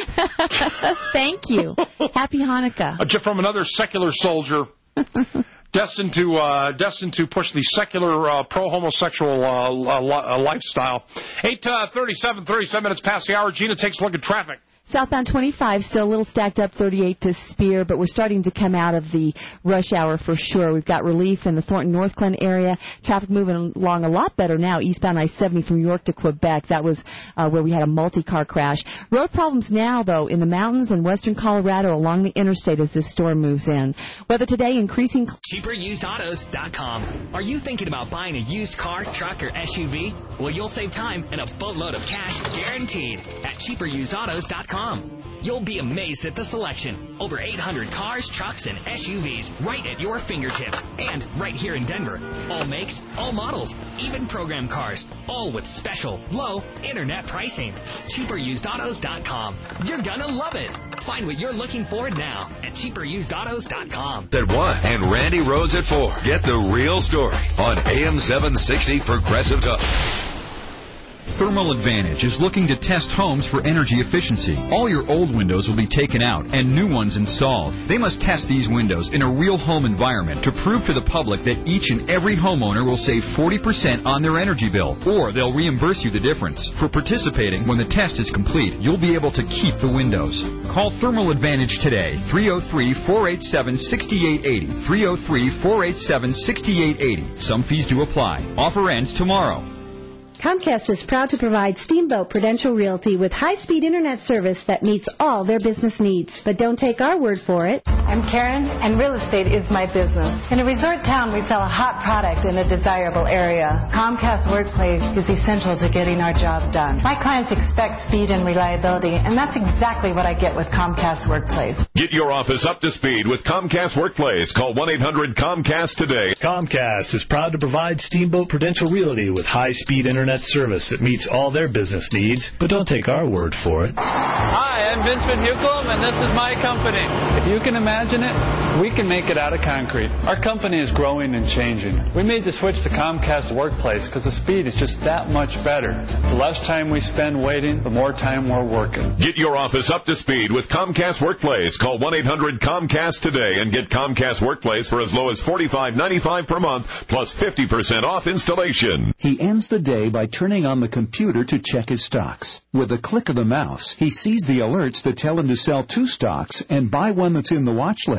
Thank you. Happy Hanukkah. Uh, just from another secular soldier, destined to uh, destined to push the secular uh, pro-homosexual uh, uh, lifestyle. eight thirty-seven, thirty-seven minutes past the hour. Gina takes a look at traffic. Southbound twenty-five still a little stacked up, thirty-eight to Spear, but we're starting to come out of the rush hour for sure. We've got relief in the Thornton North Glen area. Traffic moving along a lot better now, eastbound I seventy from York to Quebec. That was uh, where we had a multi-car crash. Road problems now, though, in the mountains and western Colorado along the interstate as this storm moves in. Weather today, increasing... cheaper used autos dot com. Are you thinking about buying a used car, truck, or S U V? Well, you'll save time and a boatload of cash guaranteed at cheaper used autos dot com. You'll be amazed at the selection. Over eight hundred cars, trucks, and S U Vs right at your fingertips. And right here in Denver. All makes, all models, even program cars. All with special, low internet pricing. cheaper used autos dot com. You're gonna love it. Find what you're looking for now at cheaper used autos dot com. At one and Randy Rhodes at four. Get the real story on A M seven sixty Progressive Talk. Thermal Advantage is looking to test homes for energy efficiency. All your old windows will be taken out and new ones installed. They must test these windows in a real home environment to prove to the public that each and every homeowner will save forty percent on their energy bill, or they'll reimburse you the difference. For participating, when the test is complete, you'll be able to keep the windows. Call Thermal Advantage today, three oh three, four eight seven, six eight eight oh, three oh three, four eight seven, six eight eight oh. Some fees do apply. Offer ends tomorrow. Comcast is proud to provide Steamboat Prudential Realty with high-speed internet service that meets all their business needs. But don't take our word for it. I'm Karen, and real estate is my business. In a resort town, we sell a hot product in a desirable area. Comcast Workplace is essential to getting our job done. My clients expect speed and reliability, and that's exactly what I get with Comcast Workplace. Get your office up to speed with Comcast Workplace. Call one eight hundred COMCAST today. Comcast is proud to provide Steamboat Prudential Realty with high-speed internet service that meets all their business needs, but don't take our word for it. Hi, I'm Vince Van Hukelum, and this is my company. If you can imagine it, we can make it out of concrete. Our company is growing and changing. We made the switch to Comcast Workplace because the speed is just that much better. The less time we spend waiting, the more time we're working. Get your office up to speed with Comcast Workplace. Call one eight hundred COMCAST today and get Comcast Workplace for as low as forty-five ninety-five per month, plus fifty percent off installation. He ends the day by turning on the computer to check his stocks. With a click of the mouse, he sees the alerts that tell him to sell two stocks and buy one that's in the watch list.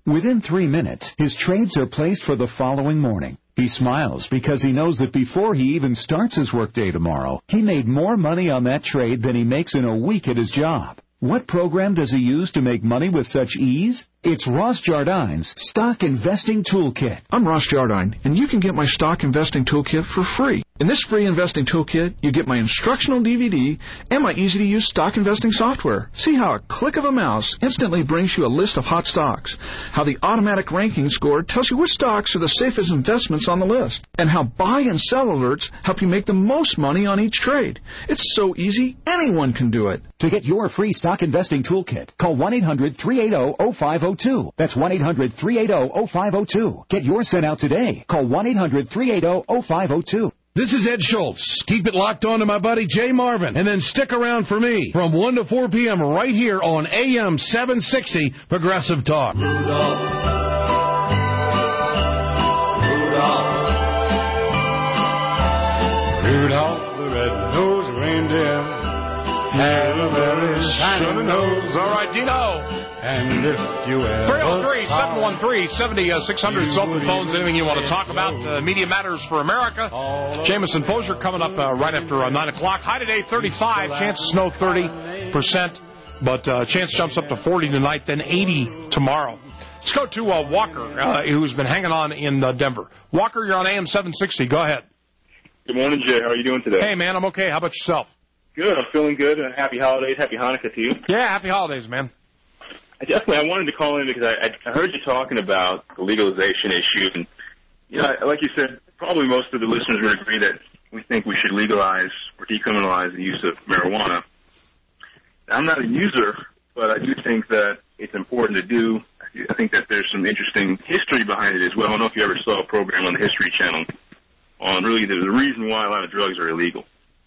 Within three minutes, his trades are placed for the following morning. He smiles because he knows that before he even starts his workday tomorrow, he made more money on that trade than he makes in a week at his job. What program does he use to make money with such ease? It's Ross Jardine's Stock Investing Toolkit. I'm Ross Jardine, and you can get my Stock Investing Toolkit for free. In this free investing toolkit, you get my instructional D V D and my easy-to-use stock investing software. See how a click of a mouse instantly brings you a list of hot stocks, how the automatic ranking score tells you which stocks are the safest investments on the list, and how buy and sell alerts help you make the most money on each trade. It's so easy, anyone can do it. To get your free Stock Investing Toolkit, call one eight hundred three eight zero zero five zero two. That's one eight hundred three eight zero zero five zero two. Get yours sent out today. Call one eight hundred three eight zero zero five zero two. This is Ed Schultz. Keep it locked on to my buddy Jay Marvin, and then stick around for me from one to four p.m. right here on A M seven sixty Progressive Talk. Rudolph. Rudolph. Rudolph the red-nosed reindeer had a very shiny nose. All right, Dino. And if you ever three oh three, seven one three, seven oh six hundred is open phones. Anything you want to talk about? Uh, Media Matters for America. Jameson Fozier coming up uh, right after uh, nine o'clock. High today, thirty-five. Chance of snow, thirty percent. But uh, chance jumps up to forty tonight, then eighty tomorrow. Let's go to uh, Walker, uh, who's been hanging on in uh, Denver. Walker, you're on A M seven sixty. Go ahead. Good morning, Jay. How are you doing today? Hey, man, I'm okay. How about yourself? Good. I'm feeling good. Uh, happy holidays. Happy Hanukkah to you. Yeah, happy holidays, man. I definitely, I wanted to call in because I, I heard you talking about the legalization issue, and you know, like you said, probably most of the listeners would agree that we think we should legalize or decriminalize the use of marijuana. I'm not a user, but I do think that it's important to do. I think that there's some interesting history behind it as well. I don't know if you ever saw a program on the History Channel on really there's a reason why a lot of drugs are illegal.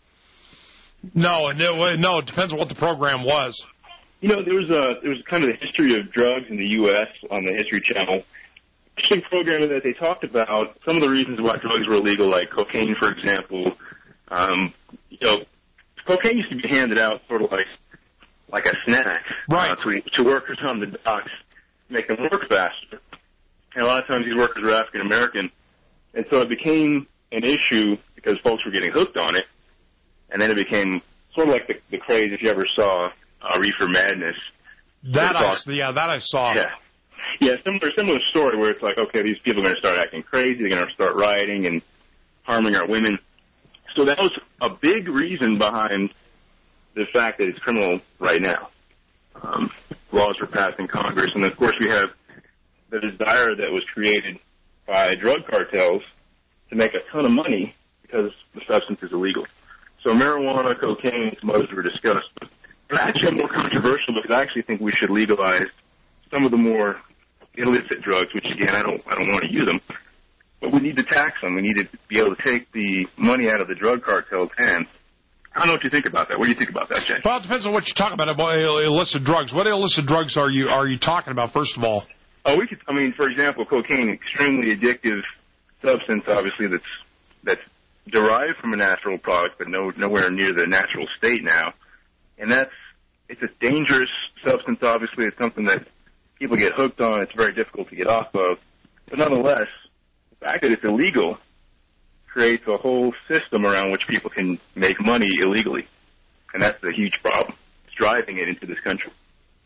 No, no, no. It depends on what the program was. You know, there was a there was kind of the history of drugs in the U S on the History Channel. Interesting program that they talked about some of the reasons why drugs were illegal, like cocaine, for example. Um, you know, cocaine used to be handed out sort of like like a snack right. uh, to to workers on the docks, make them work faster. And a lot of times these workers were African American, and so it became an issue because folks were getting hooked on it, and then it became sort of like the, the craze if you ever saw. Uh, Reefer Madness. That I, yeah, that I saw. Yeah, yeah, similar similar story where it's like, okay, these people are going to start acting crazy, they're going to start rioting and harming our women. So that was a big reason behind the fact that it's criminal right now. Um, laws were passed in Congress, and of course we have the desire that was created by drug cartels to make a ton of money because the substance is illegal. So marijuana, cocaine, some others were discussed. But actually more controversial because I actually think we should legalize some of the more illicit drugs, which again I don't I don't want to use them, but we need to tax them. We need to be able to take the money out of the drug cartel's hands. I don't know what you think about that. What do you think about that, Jay? Well, it depends on what you talk about about illicit drugs. What illicit drugs are you are you talking about? First of all, oh, we could. I mean, for example, cocaine, extremely addictive substance, obviously that's that's derived from a natural product, but no nowhere near the natural state now. And that's, it's a dangerous substance, obviously. It's something that people get hooked on. It's very difficult to get off of. But nonetheless, the fact that it's illegal creates a whole system around which people can make money illegally. And that's a huge problem. It's driving it into this country.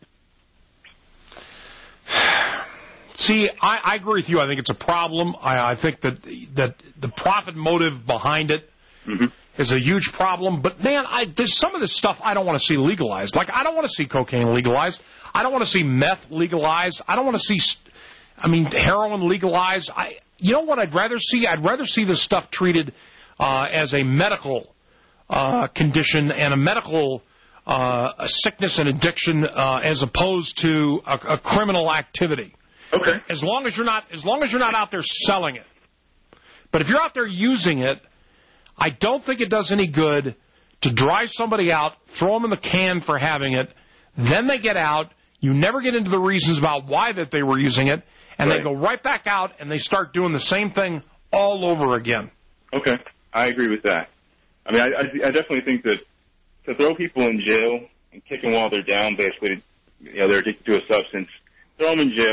See, I, I agree with you. I think it's a problem. I, I think that that the profit motive behind it mm-hmm. is a huge problem. But, man, I, there's some of this stuff I don't want to see legalized. Like, I don't want to see cocaine legalized. I don't want to see meth legalized. I don't want to see, I mean, heroin legalized. I, you know what I'd rather see? I'd rather see this stuff treated uh, as a medical uh, condition and a medical uh, a sickness and addiction uh, as opposed to a, a criminal activity. Okay. As long as you're not, as long as you're not out there selling it. But if you're out there using it, I don't think it does any good to drive somebody out, throw them in the can for having it, then they get out. You never get into the reasons about why that they were using it, and right. they go right back out and they start doing the same thing all over again. Okay, I agree with that. I mean, I, I, I definitely think that to throw people in jail and kick them while they're down, basically, you know, they're addicted to a substance, throw them in jail,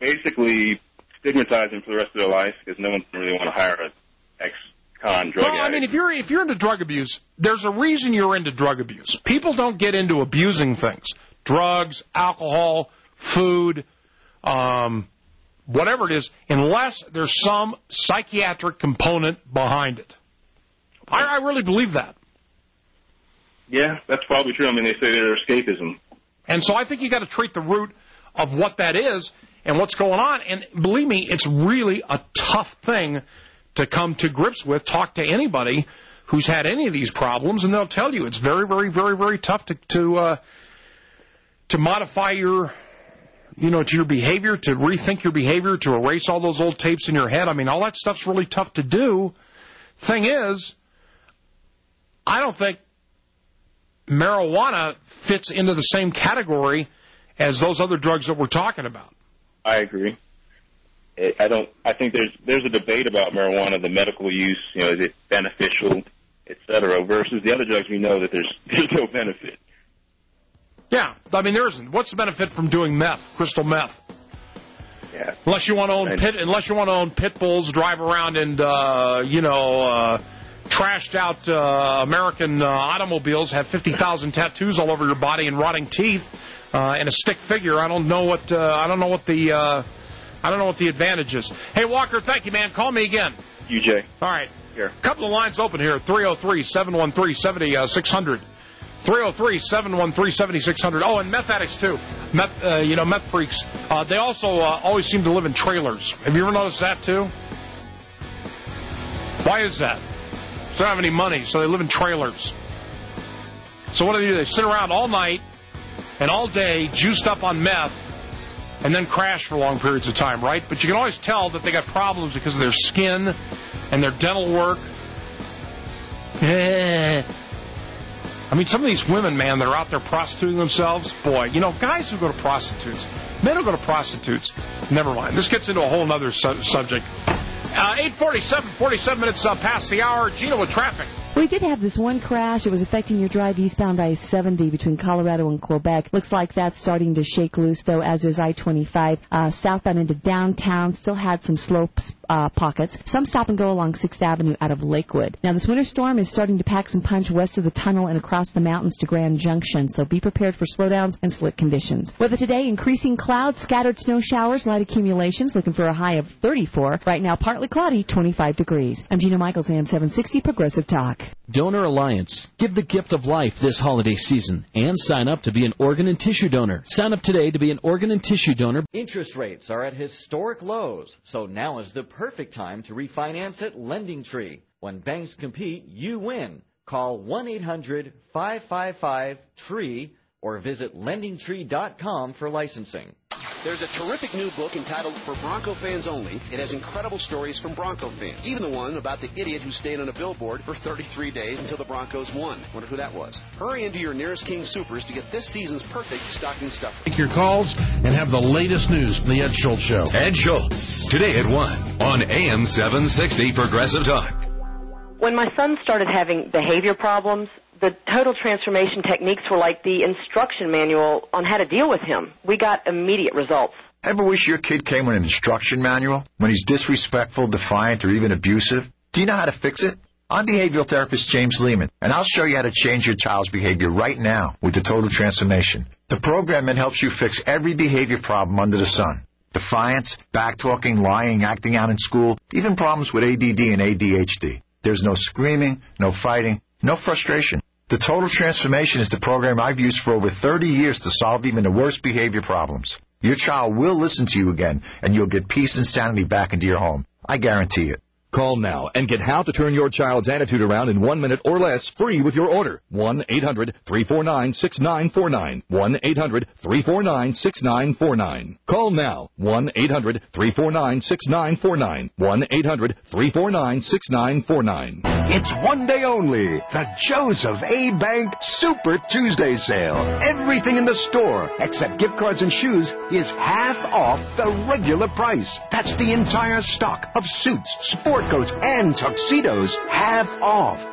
basically stigmatize them for the rest of their life because no one really want to hire an ex-con drug Well, addict. I mean, if you're if you're into drug abuse, there's a reason you're into drug abuse. People don't get into abusing things, drugs, alcohol, food, um, whatever it is, unless there's some psychiatric component behind it. I, I really believe that. Yeah, that's probably true. I mean, they say they're escapism. And so I think you got to treat the root of what that is and what's going on. And believe me, it's really a tough thing to come to grips with. Talk to anybody who's had any of these problems, and they'll tell you it's very, very, very, very tough to to uh, to modify your, you know, to your behavior, to rethink your behavior, to erase all those old tapes in your head. I mean, all that stuff's really tough to do. Thing is, I don't think marijuana fits into the same category as those other drugs that we're talking about. I agree. I don't. I think there's there's a debate about marijuana, the medical use. You know, is it beneficial, et cetera, versus the other drugs. We know that there's there's no benefit. Yeah, I mean, there isn't. What's the benefit from doing meth, crystal meth? Yeah. Unless you want to own pit, unless you want to own pit bulls, drive around and uh, you know. Uh, trashed out uh, American uh, automobiles, have fifty thousand tattoos all over your body and rotting teeth, uh, and a stick figure. I don't know what uh, I don't know what the uh, I don't know what the advantage is. Hey Walker, thank you, man. Call me again. U J. All right. Here. A couple of lines open here. three oh three, seven one three, seven six zero zero. three oh three, seven one three, seven six zero zero. Oh, and meth addicts too. Meth, uh, you know, meth freaks. Uh, they also uh, always seem to live in trailers. Have you ever noticed that too? Why is that? They don't have any money, so they live in trailers. So what do they do? They sit around all night and all day, juiced up on meth, and then crash for long periods of time, right? But you can always tell that they got problems because of their skin and their dental work. I mean, some of these women, man, that are out there prostituting themselves, boy, you know, guys who go to prostitutes, men who go to prostitutes, never mind. This gets into a whole other su- subject. Uh, eight forty-seven, forty-seven minutes uh, past the hour. Gina with traffic. We did have this one crash. It was affecting your drive eastbound I seventy between Colorado and Quebec. Looks like that's starting to shake loose, though, as is I twenty-five. Uh, southbound into downtown, still had some slow uh, pockets. Some stop and go along sixth Avenue out of Lakewood. Now, this winter storm is starting to pack some punch west of the tunnel and across the mountains to Grand Junction, so be prepared for slowdowns and slick conditions. Weather today, increasing clouds, scattered snow showers, light accumulations, looking for a high of thirty-four. Right now, partly cloudy, twenty-five degrees. I'm Gina Michaels, A M seven sixty, Progressive Talk. Donor Alliance. Give the gift of life this holiday season and sign up to be an organ and tissue donor. Sign up today to be an organ and tissue donor. Interest rates are at historic lows, so now is the perfect time to refinance at LendingTree. When banks compete, you win. Call one eight hundred, five five five, T R E E or visit lending tree dot com for licensing. There's a terrific new book entitled For Bronco Fans Only. It has incredible stories from Bronco fans. Even the one about the idiot who stayed on a billboard for thirty-three days until the Broncos won. Wonder who that was. Hurry into your nearest King Supers to get this season's perfect stocking stuffer. Take your calls and have the latest news from the Ed Schultz Show. Ed Schultz, today at one on A M seven sixty Progressive Talk. When my son started having behavior problems, the total transformation techniques were like the instruction manual on how to deal with him. We got immediate results. Ever wish your kid came with an instruction manual when he's disrespectful, defiant, or even abusive? Do you know how to fix it? I'm behavioral therapist James Lehman, and I'll show you how to change your child's behavior right now with the Total Transformation. The program that helps you fix every behavior problem under the sun. Defiance, backtalking, lying, acting out in school, even problems with A D D and A D H D. There's no screaming, no fighting, no frustration. The Total Transformation is the program I've used for over thirty years to solve even the worst behavior problems. Your child will listen to you again, and you'll get peace and sanity back into your home. I guarantee it. Call now and get how to turn your child's attitude around in one minute or less free with your order. one eight hundred, three four nine, six nine four nine. one eight hundred, three four nine, six nine four nine. Call now. one eight hundred, three four nine, six nine four nine. one eight hundred, three four nine, six nine four nine. It's one day only. The Joseph A. Bank Super Tuesday sale. Everything in the store, except gift cards and shoes, is half off the regular price. That's the entire stock of suits, sport coats, and tuxedos, half off.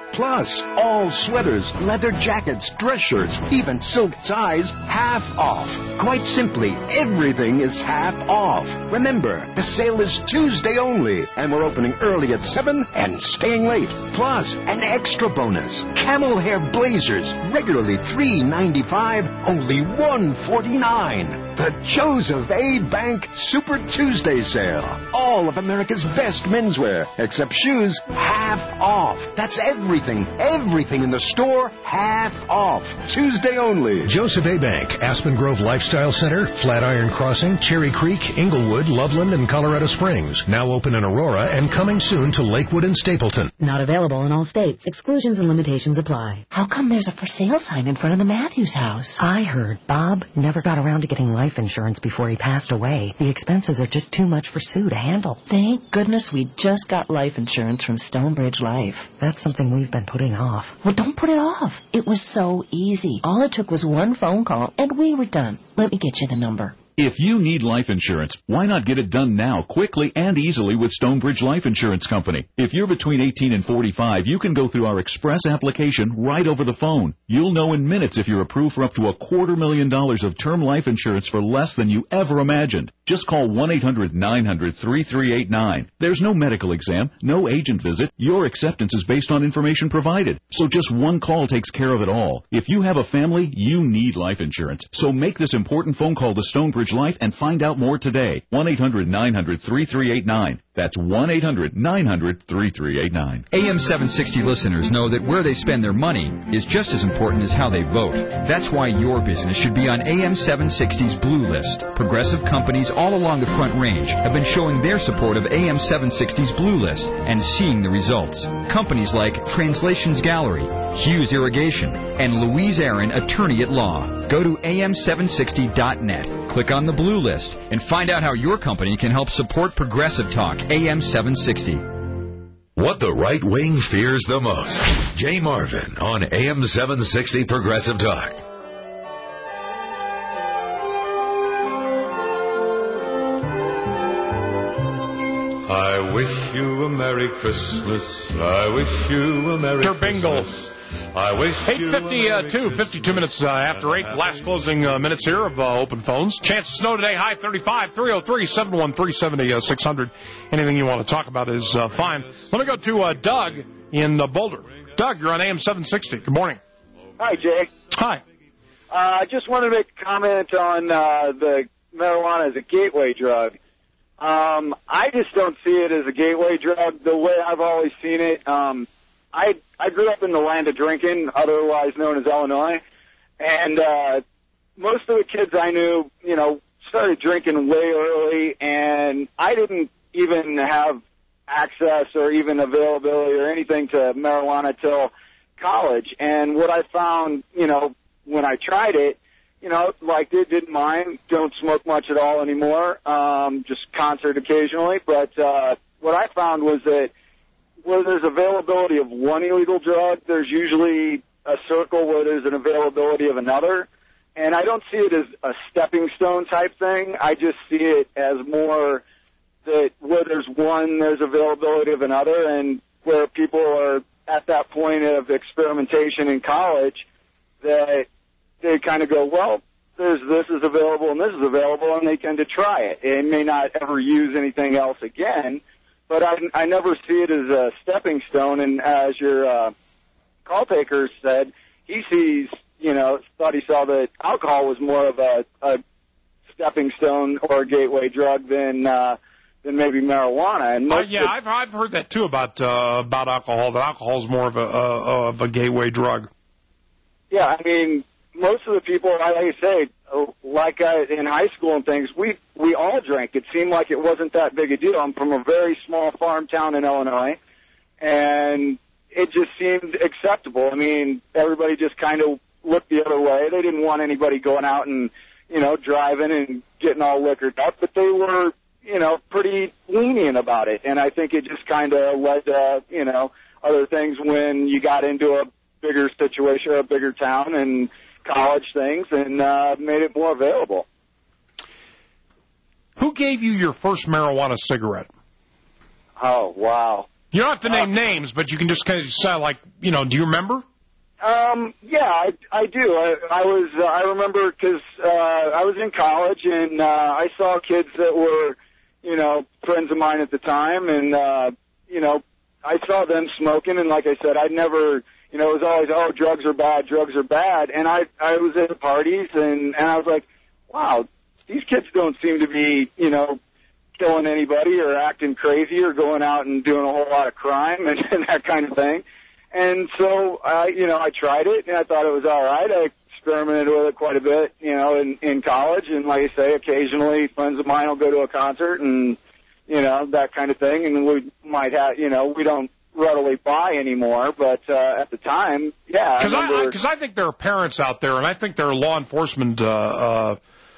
Plus, all sweaters, leather jackets, dress shirts, even silk ties, half off. Quite simply, everything is half off. Remember, the sale is Tuesday only, and we're opening early at seven and staying late. Plus, an extra bonus. Camel hair blazers, regularly three ninety-five, only one forty-nine. The Joseph A. Bank Super Tuesday sale. All of America's best menswear, except shoes, half off. That's everything, everything in the store, half off. Tuesday only. Joseph A. Bank, Aspen Grove Lifestyle Center, Flatiron Crossing, Cherry Creek, Inglewood, Loveland, and Colorado Springs. Now open in Aurora and coming soon to Lakewood and Stapleton. Not available in all states. Exclusions and limitations apply. How come there's a for sale sign in front of the Matthews house? I heard Bob never got around to getting life insurance before he passed away. The expenses are just too much for Sue to handle. Thank goodness we just got life insurance from Stonebridge Life. That's something we've been putting off. Well, don't put it off. It was so easy. All it took was one phone call, and we were done. Let me get you the number. If you need life insurance, why not get it done now, quickly and easily with Stonebridge Life Insurance Company? If you're between eighteen and forty-five, you can go through our express application right over the phone. You'll know in minutes if you're approved for up to a quarter million dollars of term life insurance for less than you ever imagined. Just call one eight hundred nine hundred thirty-three eighty-nine. There's no medical exam, no agent visit. Your acceptance is based on information provided. So just one call takes care of it all. If you have a family, you need life insurance. So make this important phone call to Stonebridge Life and find out more today. one eight hundred nine hundred thirty-three eighty-nine. That's one eight hundred nine hundred thirty-three eighty-nine. A M seven sixty listeners know that where they spend their money is just as important as how they vote. That's why your business should be on A M seven sixty's Blue List. Progressive companies all along the Front Range have been showing their support of A M seven sixty's Blue List and seeing the results. Companies like Translations Gallery, Hughes Irrigation, and Louise Aaron, Attorney at Law. Go to A M seven sixty dot net, click on the Blue List, and find out how your company can help support Progressive Talk, A M seven sixty. What the right wing fears the most. Jay Marvin on A M seven sixty Progressive Talk. I wish you a Merry Christmas. I wish you a Merry Bingle. Christmas. I wish eight fifty-two, fifty-two minutes uh, after eight. Last closing uh, minutes here of uh, open phones. Chance of snow today, high thirty-five, three oh three, seven one three, seven oh six hundred. Anything you want to talk about is uh, fine. Let me go to uh, Doug in uh, Boulder. Doug, you're on A M seven sixty. Good morning. Hi, Jay. Hi. I uh, just wanted to make a comment on uh, the marijuana as a gateway drug. Um, I just don't see it as a gateway drug the way I've always seen it. Um, I I grew up in the land of drinking, otherwise known as Illinois, and uh, most of the kids I knew, you know, started drinking way early, and I didn't even have access or even availability or anything to marijuana till college. And what I found, you know, when I tried it, you know, liked it, didn't mind, don't smoke much at all anymore, um, just concert occasionally. But uh, what I found was that where there's availability of one illegal drug, there's usually a circle where there's an availability of another. And I don't see it as a stepping stone type thing. I just see it as more that where there's one, there's availability of another, and where people are at that point of experimentation in college that they kind of go, well, there's this is available and this is available, and they tend to try it. They may not ever use anything else again, but I, I never see it as a stepping stone. And as your uh, call taker said, he sees, you know, thought he saw that alcohol was more of a, a stepping stone or a gateway drug than uh, than maybe marijuana. And uh, yeah, I've I've heard that too about uh, about alcohol. That alcohol is more of a uh, of a gateway drug. Yeah, I mean, most of the people, like I say, like uh, in high school and things, we we all drank. It seemed like it wasn't that big a deal. I'm from a very small farm town in Illinois, and it just seemed acceptable. I mean, everybody just kind of looked the other way. They didn't want anybody going out and, you know, driving and getting all liquored up, but they were, you know, pretty lenient about it. And I think it just kind of led to, you know, other things when you got into a bigger situation, a bigger town and college things, and uh, made it more available. Who gave you your first marijuana cigarette? Oh, wow. You don't have to name uh, names, but you can just kind of say, like, you know, do you remember? Um, yeah, I, I do. I, I was, uh, I remember because uh, I was in college and uh, I saw kids that were, you know, friends of mine at the time, and uh, you know, I saw them smoking, and like I said, I'd never, you know, it was always, oh, drugs are bad, drugs are bad, and I, I was at the parties, and and I was like, wow, these kids don't seem to be, you know, killing anybody or acting crazy or going out and doing a whole lot of crime and, and that kind of thing. And so, I, you know, I tried it, and I thought it was all right. I experimented with it quite a bit, you know, in, in college. And like I say, occasionally friends of mine will go to a concert and, you know, that kind of thing. And we might have, you know, we don't readily buy anymore. But uh, at the time, yeah. Because I, because I, I think there are parents out there, and I think there are law enforcement uh, uh,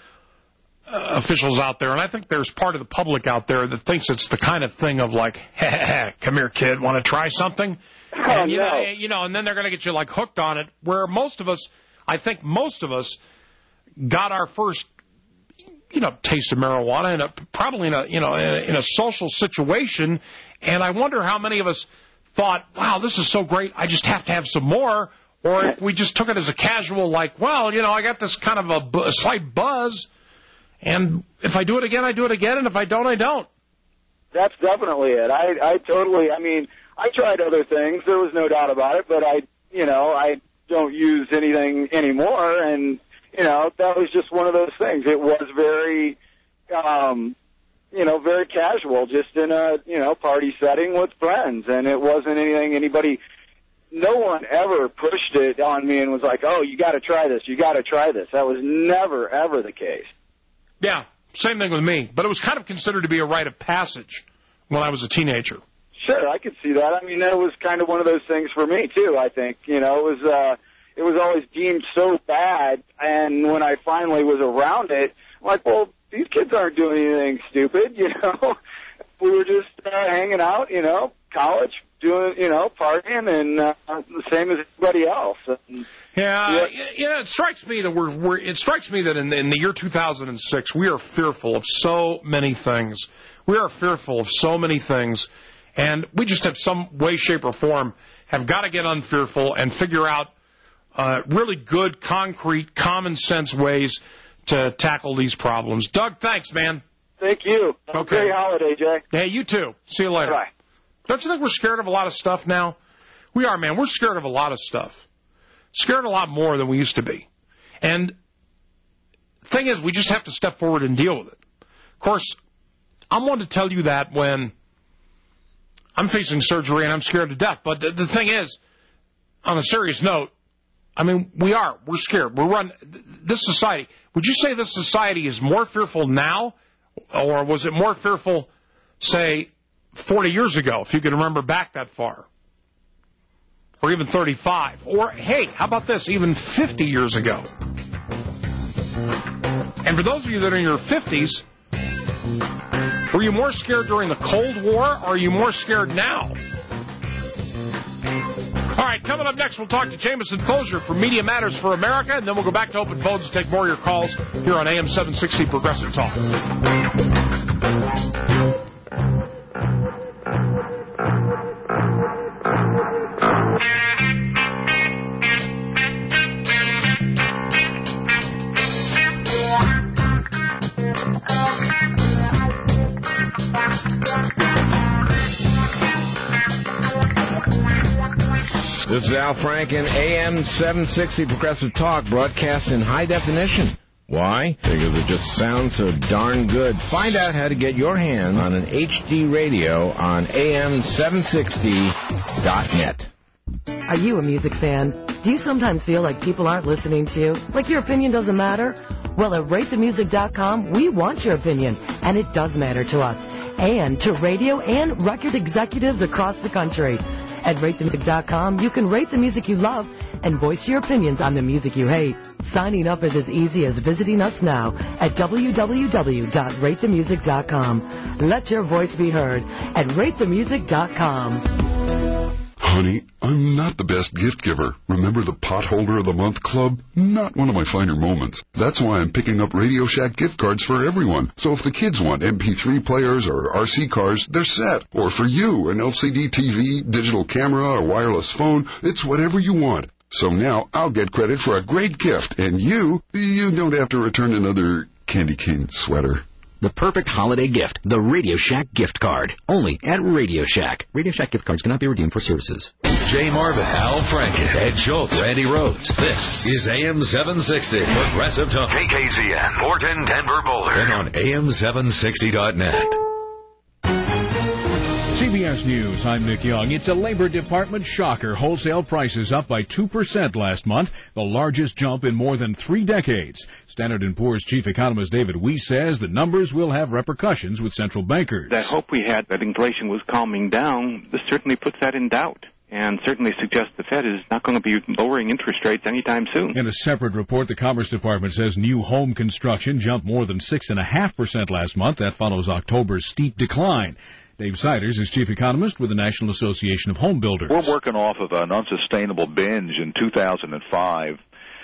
officials out there, and I think there's part of the public out there that thinks it's the kind of thing of like, hey, come here, kid, want to try something? Oh, and, you, no. know, you know, and then they're going to get you, like, hooked on it, where most of us, I think most of us got our first, you know, taste of marijuana in a, probably in a, you know, in a, in a social situation, and I wonder how many of us thought, wow, this is so great, I just have to have some more, or if we just took it as a casual, like, well, you know, I got this kind of a, bu- a slight buzz, and if I do it again, I do it again, and if I don't, I don't. That's definitely it. I, I totally, I mean, I tried other things. There was no doubt about it, but I, you know, I don't use anything anymore, and, you know, that was just one of those things. It was very, um, you know, very casual, just in a, you know, party setting with friends, and it wasn't anything anybody, no one ever pushed it on me and was like, oh, you got to try this, you got to try this. That was never, ever the case. Yeah, same thing with me, but it was kind of considered to be a rite of passage when I was a teenager. Sure, I could see that. I mean, that was kind of one of those things for me, too, I think. You know, it was uh, it was always deemed so bad, and when I finally was around it, I'm like, well, these kids aren't doing anything stupid, you know. We were just uh, hanging out, you know, college, doing, you know, partying, and uh, the same as everybody else. And, yeah, yeah, you know, it strikes me that we're, we're it strikes me that in the, in the year two thousand six, we are fearful of so many things. We are fearful of so many things. And we just have some way, shape, or form have got to get unfearful and figure out uh, really good, concrete, common-sense ways to tackle these problems. Doug, thanks, man. Thank you. Have okay. a great holiday, Jay. Hey, you too. See you later. Bye. Don't you think we're scared of a lot of stuff now? We are, man. We're scared of a lot of stuff. Scared a lot more than we used to be. And the thing is, we just have to step forward and deal with it. Of course, I'm one to tell you that when I'm facing surgery and I'm scared to death. But the, the thing is, on a serious note, I mean, we are. We're scared. We're run. This society, would you say this society is more fearful now, or was it more fearful, say, forty years ago, if you can remember back that far? Or even thirty-five? Or, hey, how about this, even fifty years ago? And for those of you that are in your fifties, were you more scared during the Cold War, or are you more scared now? All right, coming up next, we'll talk to Jameson Fozier from Media Matters for America, and then we'll go back to open phones and take more of your calls here on A M seven sixty Progressive Talk. This is Al Franken, A M seven sixty Progressive Talk, broadcast in high definition. Why? Because it just sounds so darn good. Find out how to get your hands on an H D radio on A M seven sixty dot net. Are you a music fan? Do you sometimes feel like people aren't listening to you? Like your opinion doesn't matter? Well, at rate the music dot com, we want your opinion, and it does matter to us, and to radio and record executives across the country. At rate the music dot com, you can rate the music you love and voice your opinions on the music you hate. Signing up is as easy as visiting us now at w w w dot rate the music dot com. Let your voice be heard at rate the music dot com. Honey, I'm not the best gift giver. Remember the Potholder of the Month Club? Not one of my finer moments. That's why I'm picking up Radio Shack gift cards for everyone. So if the kids want M P three players or R C cars, they're set. Or for you, an L C D T V, digital camera, or wireless phone, it's whatever you want. So now I'll get credit for a great gift, and you, you don't have to return another candy cane sweater. The perfect holiday gift, the Radio Shack gift card. Only at Radio Shack. Radio Shack gift cards cannot be redeemed for services. Jay Marvin, Al Franken, Ed Schultz, Randy Rhodes. This is A M seven sixty, Progressive Talk. K K Z N, Fortin, Denver, Boulder. And on A M seven sixty dot net. C B S News, I'm Nick Young. It's a Labor Department shocker. Wholesale prices up by two percent last month, the largest jump in more than three decades. Standard and Poor's chief economist David Weiss says the numbers will have repercussions with central bankers. That hope we had that inflation was calming down, this certainly puts that in doubt, and certainly suggests the Fed is not going to be lowering interest rates anytime soon. In a separate report, the Commerce Department says new home construction jumped more than six point five percent last month. That follows October's steep decline. Dave Siders is chief economist with the National Association of Home Builders. We're working off of an unsustainable binge in two thousand five,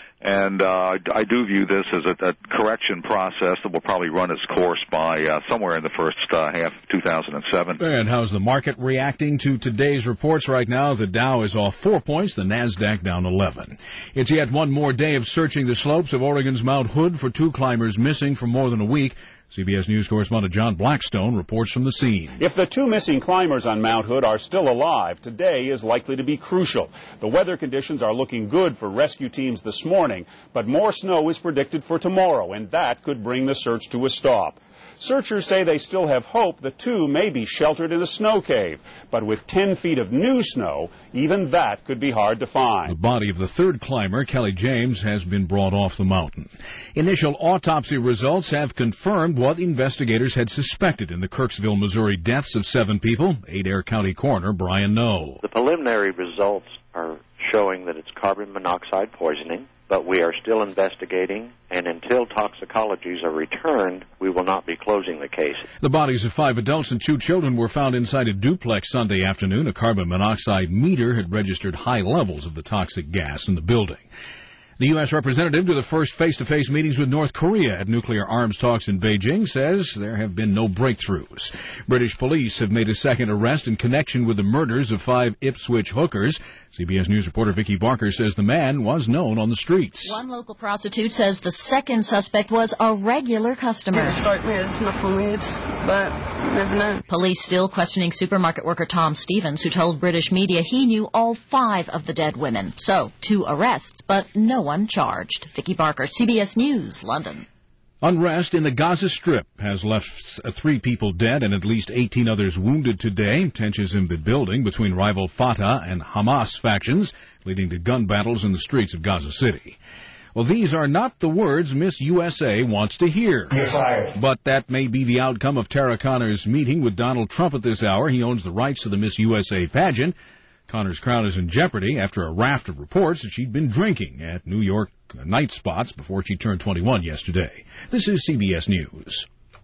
and uh, I do view this as a, a correction process that will probably run its course by uh, somewhere in the first uh, half of two thousand seven. And how's the market reacting to today's reports right now? The Dow is off four points, the NASDAQ down eleven. It's yet one more day of searching the slopes of Oregon's Mount Hood for two climbers missing for more than a week. C B S News correspondent John Blackstone reports from the scene. If the two missing climbers on Mount Hood are still alive, today is likely to be crucial. The weather conditions are looking good for rescue teams this morning, but more snow is predicted for tomorrow, and that could bring the search to a stop. Searchers say they still have hope the two may be sheltered in a snow cave, but with ten feet of new snow, even that could be hard to find. The body of the third climber, Kelly James, has been brought off the mountain. Initial autopsy results have confirmed what investigators had suspected in the Kirksville, Missouri deaths of seven people. Adair County Coroner Brian Noe. The preliminary results are showing that it's carbon monoxide poisoning, but we are still investigating, and until toxicologies are returned, we will not be closing the case. The bodies of five adults and two children were found inside a duplex Sunday afternoon. A carbon monoxide meter had registered high levels of the toxic gas in the building. The U S representative to the first face-to-face meetings with North Korea at nuclear arms talks in Beijing says there have been no breakthroughs. British police have made a second arrest in connection with the murders of five Ipswich hookers. C B S News reporter Vicki Barker says the man was known on the streets. One local prostitute says the second suspect was a regular customer. It struck me as nothing weird, but never know. Police still questioning supermarket worker Tom Stevens, who told British media he knew all five of the dead women. So, two arrests, but no one charged. Vicki Barker, C B S News, London. Unrest in the Gaza Strip has left three people dead and at least eighteen others wounded today. Tensions have been building between rival Fatah and Hamas factions, leading to gun battles in the streets of Gaza City. Well, these are not the words Miss U S A wants to hear. You're fired. But that may be the outcome of Tara Connor's meeting with Donald Trump at this hour. He owns the rights to the Miss U S A pageant. Connor's crown is in jeopardy after a raft of reports that she'd been drinking at New York night spots before she turned twenty-one yesterday. This is C B S News.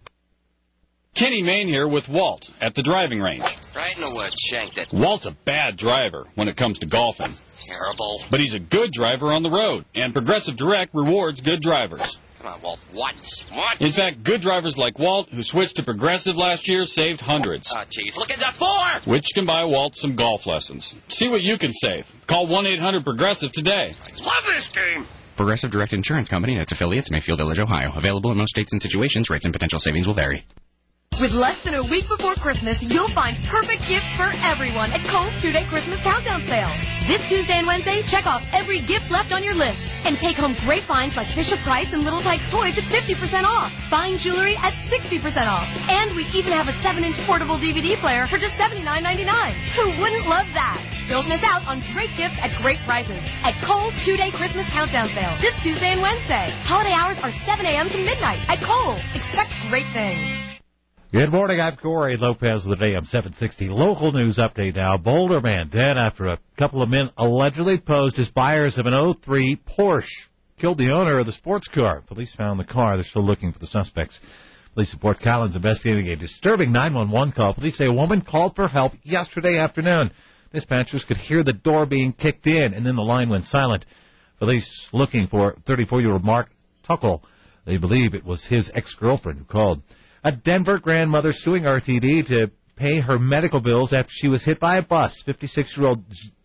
Kenny Mayne here with Walt at the driving range. Right in the woods, shanked it. Walt's a bad driver when it comes to golfing. Terrible. But he's a good driver on the road, and Progressive Direct rewards good drivers. Come on, Walt. Once. Once. In fact, good drivers like Walt, who switched to Progressive last year, saved hundreds. Oh, jeez. Look at that four! Which can buy Walt some golf lessons. See what you can save. Call one eight hundred Progressive today. I love this game! Progressive Direct Insurance Company and its affiliates, Mayfield Village, Ohio. Available in most states and situations. Rates and potential savings will vary. With less than a week before Christmas, you'll find perfect gifts for everyone at Kohl's two-day Christmas countdown sale. This Tuesday and Wednesday, check off every gift left on your list and take home great finds like Fisher-Price and Little Tikes Toys at fifty percent off, fine jewelry at sixty percent off, and we even have a seven inch portable D V D player for just seventy-nine ninety-nine. Who wouldn't love that? Don't miss out on great gifts at great prices at Kohl's two-day Christmas countdown sale this Tuesday and Wednesday. Holiday hours are seven a.m. to midnight at Kohl's. Expect great things. Good morning, I'm Corey Lopez with A M seven sixty. Local news update now. Boulder man dead after a couple of men allegedly posed as buyers of an oh three Porsche. Killed the owner of the sports car. Police found the car. They're still looking for the suspects. Police report Collins investigating a disturbing nine one one call. Police say a woman called for help yesterday afternoon. Dispatchers could hear the door being kicked in, and then the line went silent. Police looking for thirty-four-year-old Mark Tuckle. They believe it was his ex-girlfriend who called. A Denver grandmother suing R T D to pay her medical bills after she was hit by a bus. fifty-six-year-old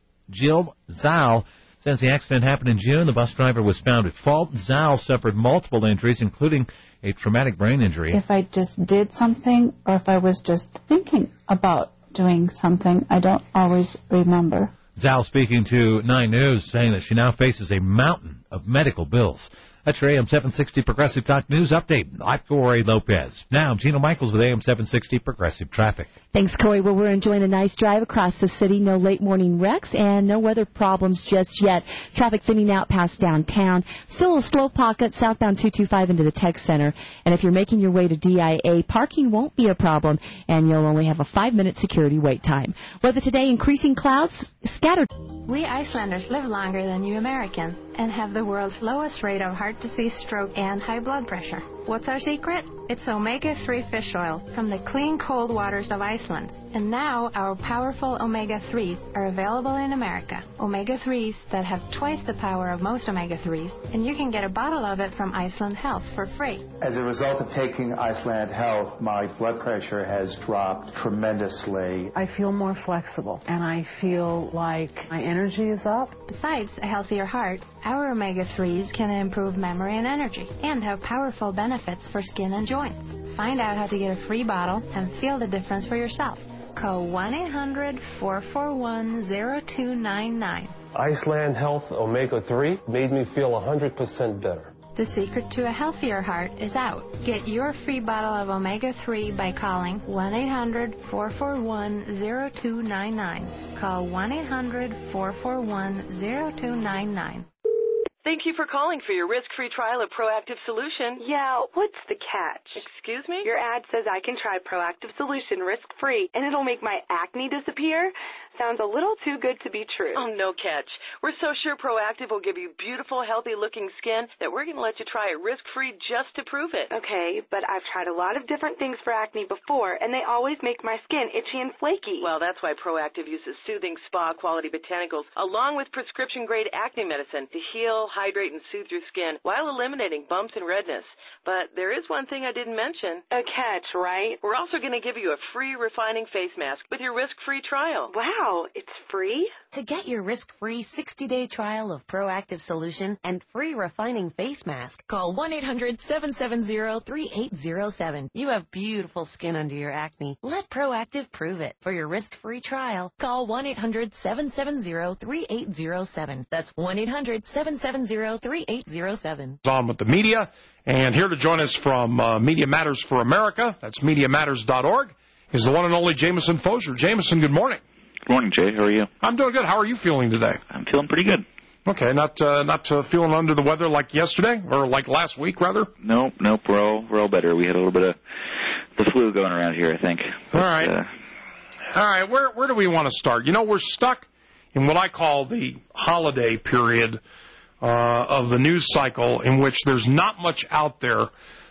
Jill Zhao says the accident happened in June. The bus driver was found at fault. Zhao suffered multiple injuries, including a traumatic brain injury. If I just did something or if I was just thinking about doing something, I don't always remember. Zhao speaking to Nine News, saying that she now faces a mountain of medical bills. That's your A M seven sixty Progressive Talk News Update. I'm Corey Lopez. Now, Gino Michaels with A M seven sixty Progressive Traffic. Thanks, Corey. Well, we're enjoying a nice drive across the city. No late morning wrecks and no weather problems just yet. Traffic thinning out past downtown. Still a slow pocket southbound two twenty-five into the Tech Center. And if you're making your way to D I A, parking won't be a problem, and you'll only have a five-minute security wait time. Weather today, increasing clouds, scattered. We Icelanders live longer than you Americans and have the world's lowest rate of heart disease, stroke, and high blood pressure. What's our secret? It's omega three fish oil from the clean, cold waters of Iceland. And now our powerful omega threes are available in America. omega threes that have twice the power of most omega threes, and you can get a bottle of it from Iceland Health for free. As a result of taking Iceland Health, my blood pressure has dropped tremendously. I feel more flexible, and I feel like my energy is up. Besides a healthier heart, our omega threes can improve memory and energy and have powerful benefits for skin and joints. Find out how to get a free bottle and feel the difference for yourself. Call one eight hundred, four four one, zero two nine nine. Iceland Health omega three made me feel one hundred percent better. The secret to a healthier heart is out. Get your free bottle of omega three by calling one eight hundred, four four one, zero two nine nine. Call one eight hundred, four four one, zero two nine nine. Thank you for calling for your risk-free trial of Proactive Solution. Yeah, what's the catch? Excuse me? Your ad says I can try Proactive Solution risk-free, and it'll make my acne disappear? Sounds a little too good to be true. Oh, no catch. We're so sure Proactive will give you beautiful, healthy-looking skin that we're going to let you try it risk-free just to prove it. Okay, but I've tried a lot of different things for acne before, and they always make my skin itchy and flaky. Well, that's why Proactive uses soothing spa-quality botanicals along with prescription-grade acne medicine to heal, hydrate, and soothe your skin while eliminating bumps and redness. But there is one thing I didn't mention. A catch, right? We're also going to give you a free refining face mask with your risk-free trial. Wow, it's free? To get your risk-free sixty-day trial of Proactive Solution and free refining face mask, call one eight hundred, seven seven zero, three eight zero seven. You have beautiful skin under your acne. Let Proactive prove it. For your risk-free trial, call one eight hundred, seven seven zero, three eight zero seven. That's one eight hundred, seven seven zero, three eight zero seven. On with the media, and here to join us from uh, Media Matters for America, that's media matters dot org, is the one and only Jameson Fosier. Jameson, good morning. Good morning, Jay. How are you? I'm doing good. How are you feeling today? I'm feeling pretty good. Okay, not uh, not uh, feeling under the weather like yesterday, or like last week, rather? Nope, nope. We're all, we're all better. We had a little bit of the flu going around here, I think. But, all right. Uh, all right, where, where do we want to start? You know, we're stuck in what I call the holiday period uh, of the news cycle in which there's not much out there.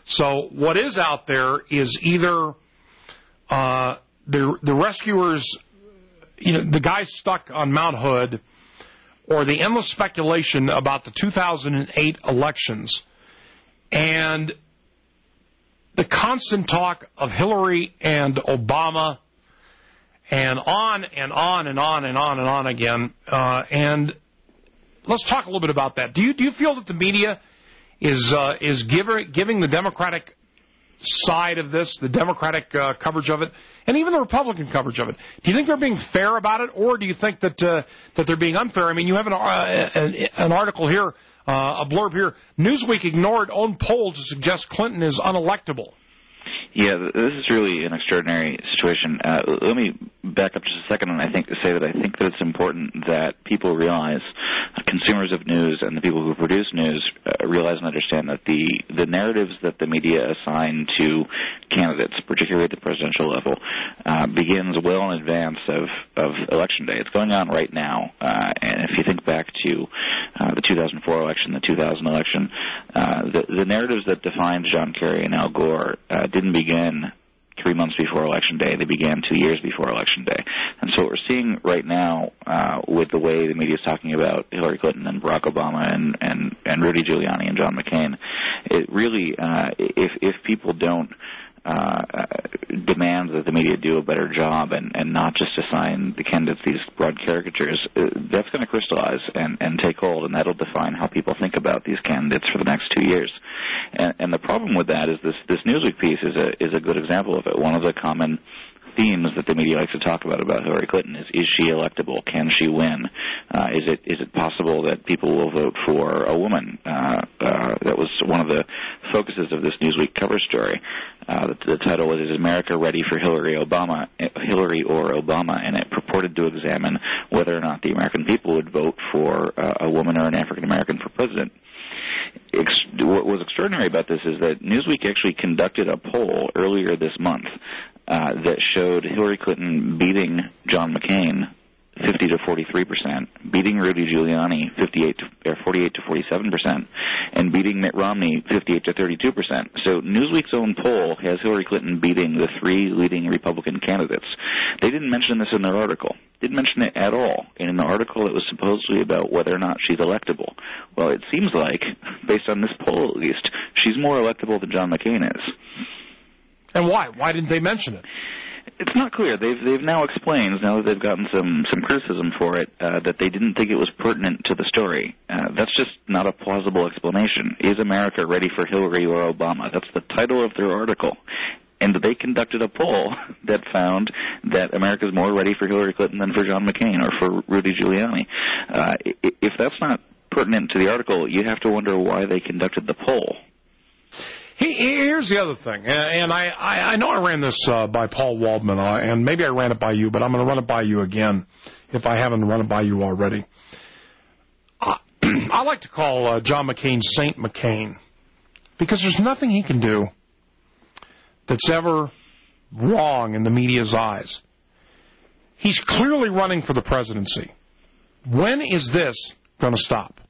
So what is out there is either uh, the the rescuers, you know, the guys stuck on Mount Hood, or the endless speculation about the two thousand eight elections, and the constant talk of Hillary and Obama, and on and on and on and on and on again. Uh, and let's talk a little bit about that. Do you do you feel that the media is uh, is giver, giving the Democratic side of this, the Democratic uh, coverage of it, and even the Republican coverage of it? Do you think they're being fair about it, or do you think that uh, that they're being unfair? I mean, you have an uh, an, an article here, uh, a blurb here. Newsweek ignored own poll to suggest Clinton is unelectable. Yeah, this is really an extraordinary situation. Uh, let me back up just a second and I think to say that I think that it's important that people realize, uh, consumers of news and the people who produce news uh, realize and understand that the, the narratives that the media assign to candidates, particularly at the presidential level, uh, begins well in advance of, of Election Day. It's going on right now. Uh, and if you think back to uh, the two thousand four election, the two thousand election, uh, the, the narratives that defined John Kerry and Al Gore uh, didn't begin three months before Election Day. They began two years before Election Day. And so what we're seeing right now uh, with the way the media is talking about Hillary Clinton and Barack Obama and, and, and Rudy Giuliani and John McCain, it really, uh, if, if people don't Uh, demand that the media do a better job and, and not just assign the candidates these broad caricatures, uh, that's going to crystallize and, and take hold, and that'll define how people think about these candidates for the next two years. And, and the problem with that is this, this Newsweek piece is a, is a good example of it. One of the common themes that the media likes to talk about about Hillary Clinton is, is she electable? Can she win? Uh, is it is it possible that people will vote for a woman? Uh, uh, that was one of the focuses of this Newsweek cover story. Uh, the, the title was, "Is America Ready for Hillary Obama, Hillary or Obama?" And it purported to examine whether or not the American people would vote for uh, a woman or an African American for president. Ex- what was extraordinary about this is that Newsweek actually conducted a poll earlier this month uh, that showed Hillary Clinton beating John McCain fifty to forty-three percent, beating Rudy Giuliani fifty-eight to, or forty-eight to forty-seven percent, and beating Mitt Romney fifty-eight to thirty-two percent. So Newsweek's own poll has Hillary Clinton beating the three leading Republican candidates. They didn't mention this in their article. Didn't mention it at all in an article that was supposedly about whether or not she's electable. Well, it seems like, based on this poll at least, she's more electable than John McCain is. And why? Why didn't they mention it? It's not clear. They've they've now explained, now that they've gotten some, some criticism for it, uh, that they didn't think it was pertinent to the story. Uh, that's just not a plausible explanation. Is America ready for Hillary or Obama? That's the title of their article. And they conducted a poll that found that America's more ready for Hillary Clinton than for John McCain or for Rudy Giuliani. Uh, if that's not pertinent to the article, you have to wonder why they conducted the poll. Here's the other thing, and I, I know I ran this uh, by Paul Waldman, uh, and maybe I ran it by you, but I'm going to run it by you again if I haven't run it by you already. Uh, I like to call uh, John McCain Saint McCain, because there's nothing he can do that's ever wrong in the media's eyes. He's clearly running for the presidency. When is this going to stop?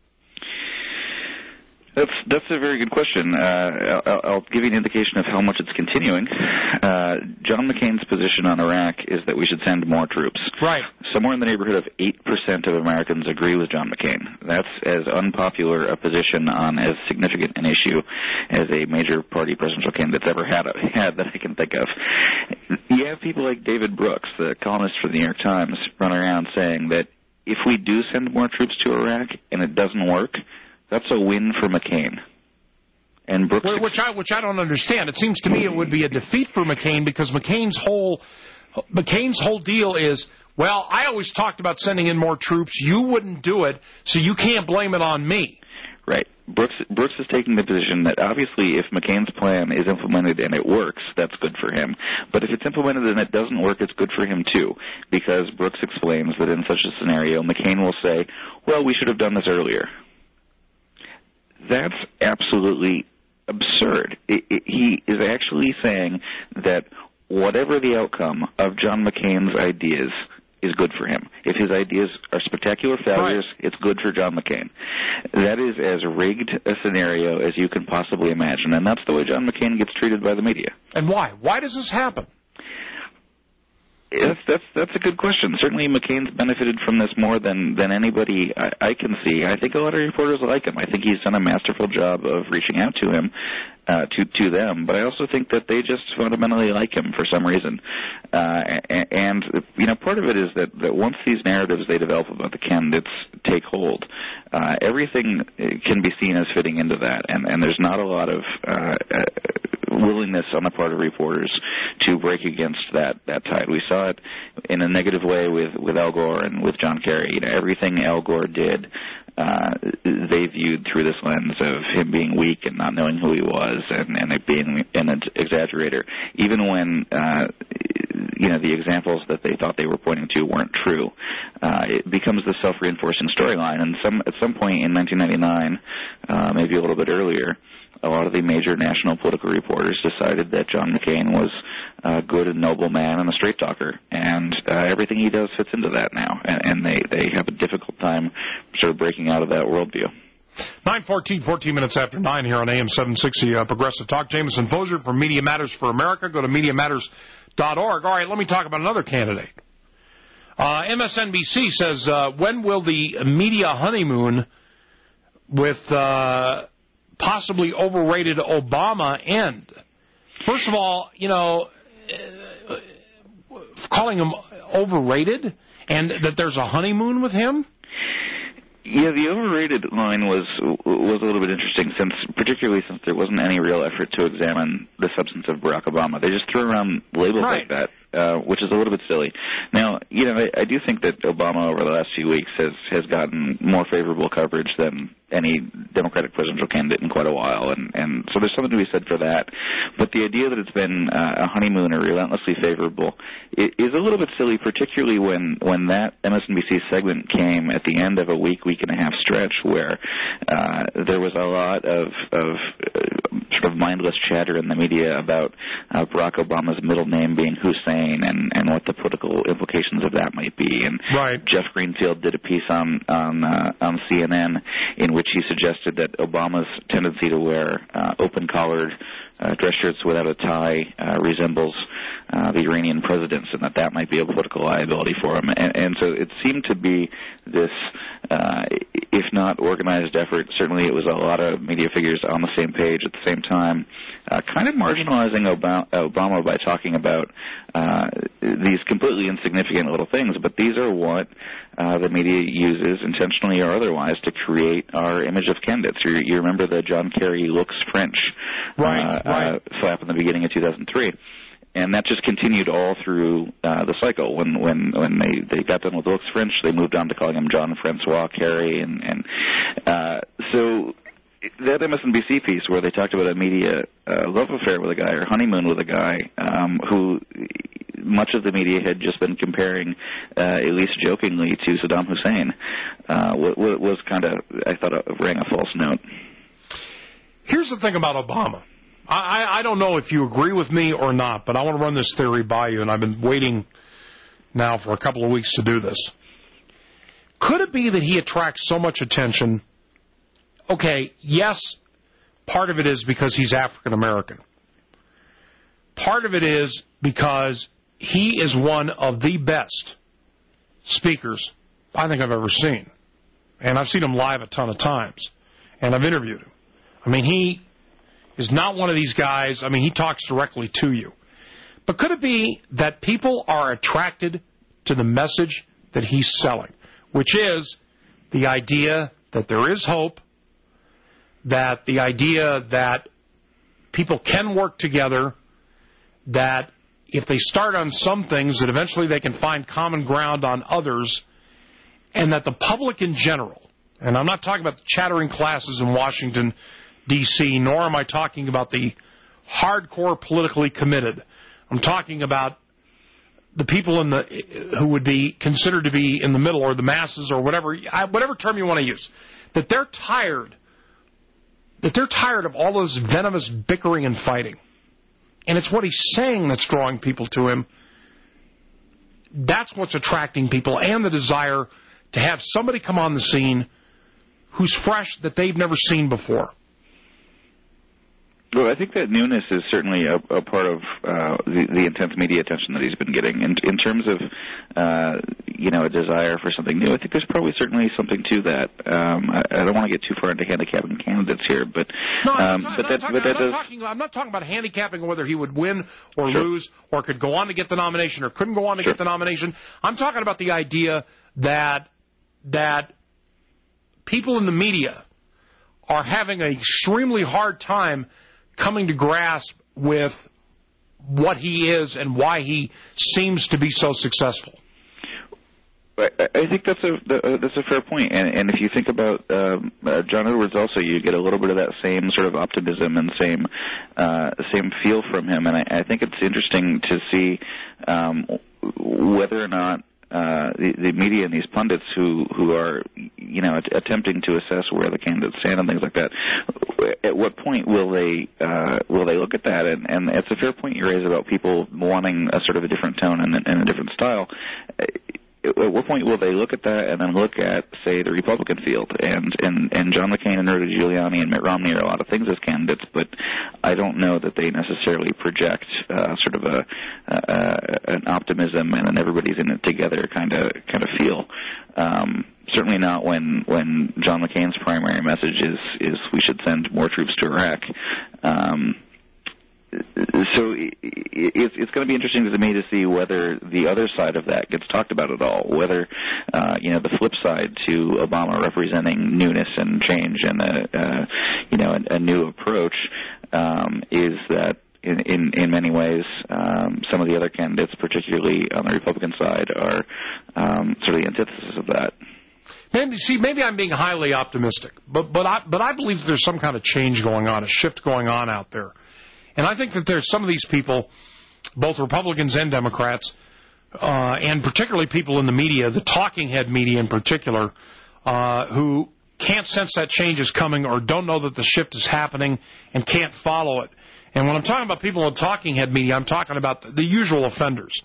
That's that's a very good question. Uh, I'll, I'll give you an indication of how much it's continuing. Uh, John McCain's position on Iraq is that we should send more troops. Right. Somewhere in the neighborhood of eight percent of Americans agree with John McCain. That's as unpopular a position on as significant an issue as a major party presidential candidate's ever had, had that I can think of. You have people like David Brooks, the columnist for the New York Times, run around saying that if we do send more troops to Iraq and it doesn't work, that's a win for McCain. And Brooks, which I which I don't understand. It seems to me it would be a defeat for McCain because McCain's whole McCain's whole deal is, well, I always talked about sending in more troops. You wouldn't do it, so you can't blame it on me. Right. Brooks Brooks is taking the position that obviously if McCain's plan is implemented and it works, that's good for him. But if it's implemented and it doesn't work, it's good for him too, because Brooks explains that in such a scenario, McCain will say, well, we should have done this earlier. That's absolutely absurd. It, it, he is actually saying that whatever the outcome of John McCain's ideas is good for him. If his ideas are spectacular failures, right, it's good for John McCain. That is as rigged a scenario as you can possibly imagine, and that's the way John McCain gets treated by the media. And why? Why does this happen? That's that's that's a good question. Certainly, McCain's benefited from this more than than anybody I, I can see. I think a lot of reporters like him. I think he's done a masterful job of reaching out to him, uh, to to them. But I also think that they just fundamentally like him for some reason. Uh, and, and you know, part of it is that that once these narratives they develop about the candidates take hold, uh, everything can be seen as fitting into that. And and there's not a lot of uh, uh, willingness on the part of reporters to break against that, that tide. We saw it in a negative way with, with Al Gore and with John Kerry. You know, everything Al Gore did, uh, they viewed through this lens of him being weak and not knowing who he was and, and it being an exaggerator. Even when, uh, you know, the examples that they thought they were pointing to weren't true, uh, it becomes the self-reinforcing storyline. And some at some point in nineteen ninety-nine, uh, maybe a little bit earlier, a lot of the major national political reporters decided that John McCain was a good and noble man and a straight talker, and uh, everything he does fits into that now, and, and they, they have a difficult time sort of breaking out of that worldview. nine fourteen, fourteen minutes after nine here on A M seven sixty uh, Progressive Talk. Jameson Fozier from Media Matters for America. Go to media matters dot org. All right, let me talk about another candidate. Uh, M S N B C says, uh, when will the media honeymoon with uh, possibly overrated Obama end? First of all, you know, uh, calling him overrated and that there's a honeymoon with him? Yeah, the overrated line was was a little bit interesting, since particularly since there wasn't any real effort to examine the substance of Barack Obama. They just threw around labels right. like that, uh, which is a little bit silly. Now, you know, I, I do think that Obama over the last few weeks has has gotten more favorable coverage than any Democratic presidential candidate in quite a while, and, and so there's something to be said for that. But the idea that it's been uh, a honeymoon or relentlessly favorable is a little bit silly, particularly when, when that M S N B C segment came at the end of a week, week and a half stretch where uh, there was a lot of, of uh, sort of mindless chatter in the media about uh, Barack Obama's middle name being Hussein and, and what the political implications of that might be. And right. Jeff Greenfield did a piece on on, uh, on C N N in which he suggested that Obama's tendency to wear uh, open-collared uh, dress shirts without a tie uh, resembles uh, the Iranian president's, and that that might be a political liability for him. And, and so it seemed to be this, uh, if not organized effort, certainly it was a lot of media figures on the same page at the same time, uh, kind of marginalizing Obama, Obama by talking about uh, these completely insignificant little things, but these are what uh, the media uses, intentionally or otherwise, to create our image of candidates. You, you remember the John Kerry looks French right, uh, right. Uh, flap in the beginning of two thousand three. And that just continued all through uh, the cycle. When when when they, they got done with looks French, they moved on to calling him John Francois Kerry, and and uh, so that M S N B C piece where they talked about a media uh, love affair with a guy or honeymoon with a guy um, who much of the media had just been comparing, uh, at least jokingly, to Saddam Hussein, uh, was kind of, I thought, rang a false note. Here's the thing about Obama. I, I don't know if you agree with me or not, but I want to run this theory by you, and I've been waiting now for a couple of weeks to do this. Could it be that he attracts so much attention? Okay, yes, part of it is because he's African American. Part of it is because he is one of the best speakers I think I've ever seen. And I've seen him live a ton of times, and I've interviewed him. I mean, he is not one of these guys, I mean, he talks directly to you. But could it be that people are attracted to the message that he's selling, which is the idea that there is hope, that the idea that people can work together, that if they start on some things, that eventually they can find common ground on others, and that the public in general, and I'm not talking about the chattering classes in Washington, D C, nor am I talking about the hardcore politically committed. I'm talking about the people in the who would be considered to be in the middle, or the masses, or whatever whatever term you want to use, that they're tired, that they're tired of all this venomous bickering and fighting. And it's what he's saying that's drawing people to him. That's what's attracting people, and the desire to have somebody come on the scene who's fresh, that they've never seen before. Well, I think that newness is certainly a, a part of uh, the, the intense media attention that he's been getting. In, in terms of, uh, you know, a desire for something new, I think there's probably certainly something to that. Um, I, I don't want to get too far into handicapping candidates here, but no, I'm um, not, but I'm that, not, but that I'm, does. not talking, I'm not talking about handicapping whether he would win or Sure. lose, or could go on to get the nomination, or couldn't go on to Sure. get the nomination. I'm talking about the idea that that people in the media are having an extremely hard time coming to grasp with what he is and why he seems to be so successful. I, I think that's a that's a fair point, and and if you think about um, uh, John Edwards, also you get a little bit of that same sort of optimism and same uh, same feel from him, and I, I think it's interesting to see um, whether or not uh, the, the media and these pundits who who are you know att- attempting to assess where the candidates stand and things like that, at what point will they uh, will they look at that? And, and it's a fair point you raise about people wanting a sort of a different tone and, and a different style. at what point will they look at that and then look at, say, the Republican field? And, and, and John McCain and Rudy Giuliani and Mitt Romney are a lot of things as candidates, but I don't know that they necessarily project uh, sort of a uh, an optimism and an everybody's in it together kind of kind of feel. Um, certainly not when when John McCain's primary message is is we should send more troops to Iraq. Um, So it's it's going to be interesting to me to see whether the other side of that gets talked about at all. Whether uh, you know the flip side to Obama representing newness and change and a uh, you know a, a new approach um, is that in in, in many ways um, some of the other candidates, particularly on the Republican side, are um, sort of the antithesis of that. Maybe, see, maybe I'm being highly optimistic, but but I but I believe there's some kind of change going on, a shift going on out there. And I think that there's some of these people, both Republicans and Democrats, uh, and particularly people in the media, the talking head media in particular, uh, who can't sense that change is coming or don't know that the shift is happening and can't follow it. And when I'm talking about people in talking head media, I'm talking about the, the usual offenders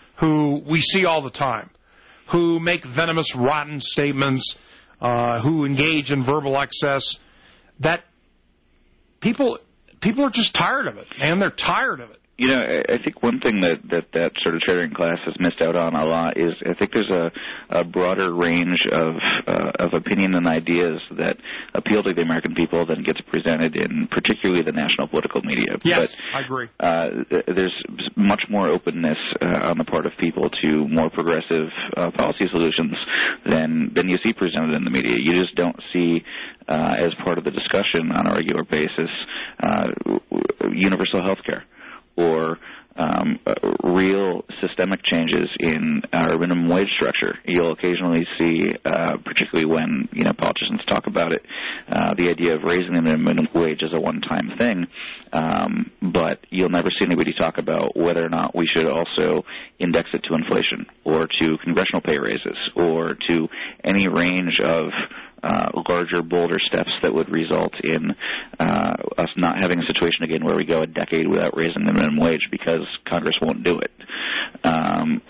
who we see all the time, who make venomous, rotten statements, uh, who engage in verbal excess, that people... People are just tired of it, and they're tired of it. You know, I think one thing that, that that sort of chartering class has missed out on a lot is I think there's a, a broader range of uh, of opinion and ideas that appeal to the American people than gets presented in particularly the national political media. Yes, but, I agree. Uh, there's much more openness uh, on the part of people to more progressive uh, policy solutions than than you see presented in the media. You just don't see uh, as part of the discussion on a regular basis uh, universal health care. Or um, uh, real systemic changes in our minimum wage structure. You'll occasionally see, uh, particularly when you know politicians talk about it, uh, the idea of raising the minimum wage as a one-time thing. Um, but you'll never see anybody talk about whether or not we should also index it to inflation, or to congressional pay raises, or to any range of Uh, larger, bolder steps that would result in uh, us not having a situation again where we go a decade without raising the minimum wage because Congress won't do it. Um,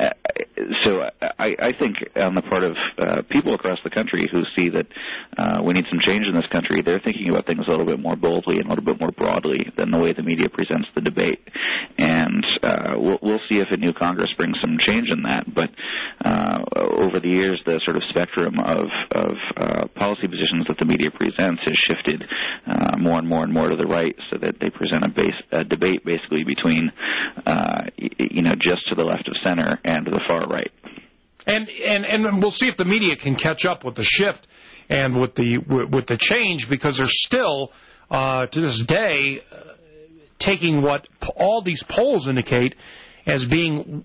so I, I think on the part of uh, people across the country who see that uh, we need some change in this country, they're thinking about things a little bit more boldly and a little bit more broadly than the way the media presents the debate. And uh, we'll, we'll see if a new Congress brings some change in that. But uh, over the years, the sort of spectrum of, of uh, policy positions that the media presents has shifted uh, more and more and more to the right, so that they present a, base, a debate basically between, uh, you know, just to the left of center and to the far right. And and and we'll see if the media can catch up with the shift and with the with the change, because they're still uh, to this day uh, taking what all these polls indicate as being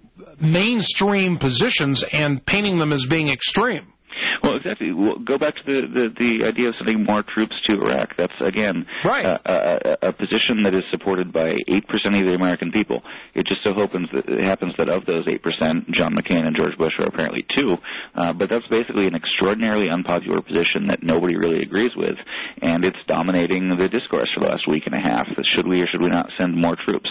mainstream positions and painting them as being extreme. Well, exactly. We'll go back to the, the, the idea of sending more troops to Iraq. That's, again, right. a, a, a position that is supported by eight percent of the American people. It just so happens that, it happens that of those eight percent, John McCain and George Bush are apparently two. Uh, but that's basically an extraordinarily unpopular position that nobody really agrees with, and it's dominating the discourse for the last week and a half. Should we or should we not send more troops?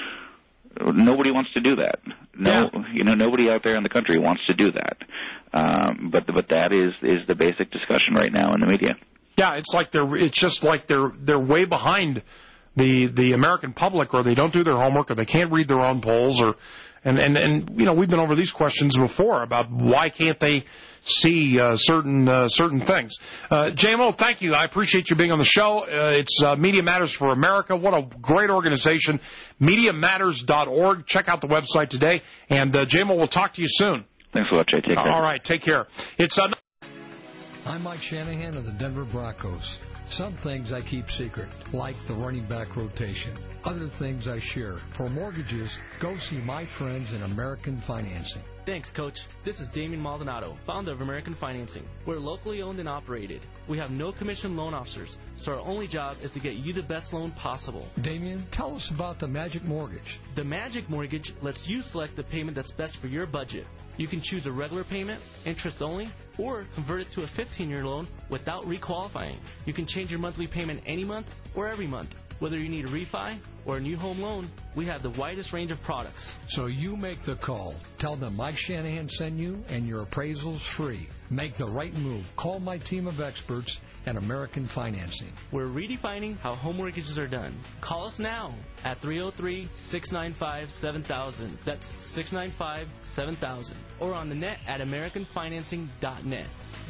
Nobody wants to do that. No, yeah. you know, nobody out there in the country wants to do that. Um, but but that is is the basic discussion right now in the media. Yeah, it's like they're it's just like they're they're way behind the the American public, or they don't do their homework, or they can't read their own polls, or and and and you know, we've been over these questions before about why can't they see uh, certain uh, certain things. Uh, J M O, thank you. I appreciate you being on the show. Uh, it's uh, Media Matters for America. What a great organization. media matters dot org. Check out the website today. And uh, J M O, we'll talk to you soon. Thanks a lot, Jay. Take care. All right, take care. It's uh, I'm Mike Shanahan of the Denver Broncos. Some things I keep secret, like the running back rotation. Other things I share. For mortgages, go see my friends in American Financing. Thanks, Coach. This is Damien Maldonado, founder of American Financing. We're locally owned and operated. We have no commission loan officers, so our only job is to get you the best loan possible. Damien, tell us about the Magic Mortgage. The Magic Mortgage lets you select the payment that's best for your budget. You can choose a regular payment, interest only, or convert it to a fifteen-year loan without requalifying. You can change your monthly payment any month or every month. Whether you need a refi or a new home loan, we have the widest range of products. So you make the call. Tell them Mike Shanahan sent you, and your appraisal's free. Make the right move. Call my team of experts at American Financing. We're redefining how home mortgages are done. Call us now at three oh three, six nine five, seven thousand. That's six nine five, seven thousand. Or on the net at american financing dot net.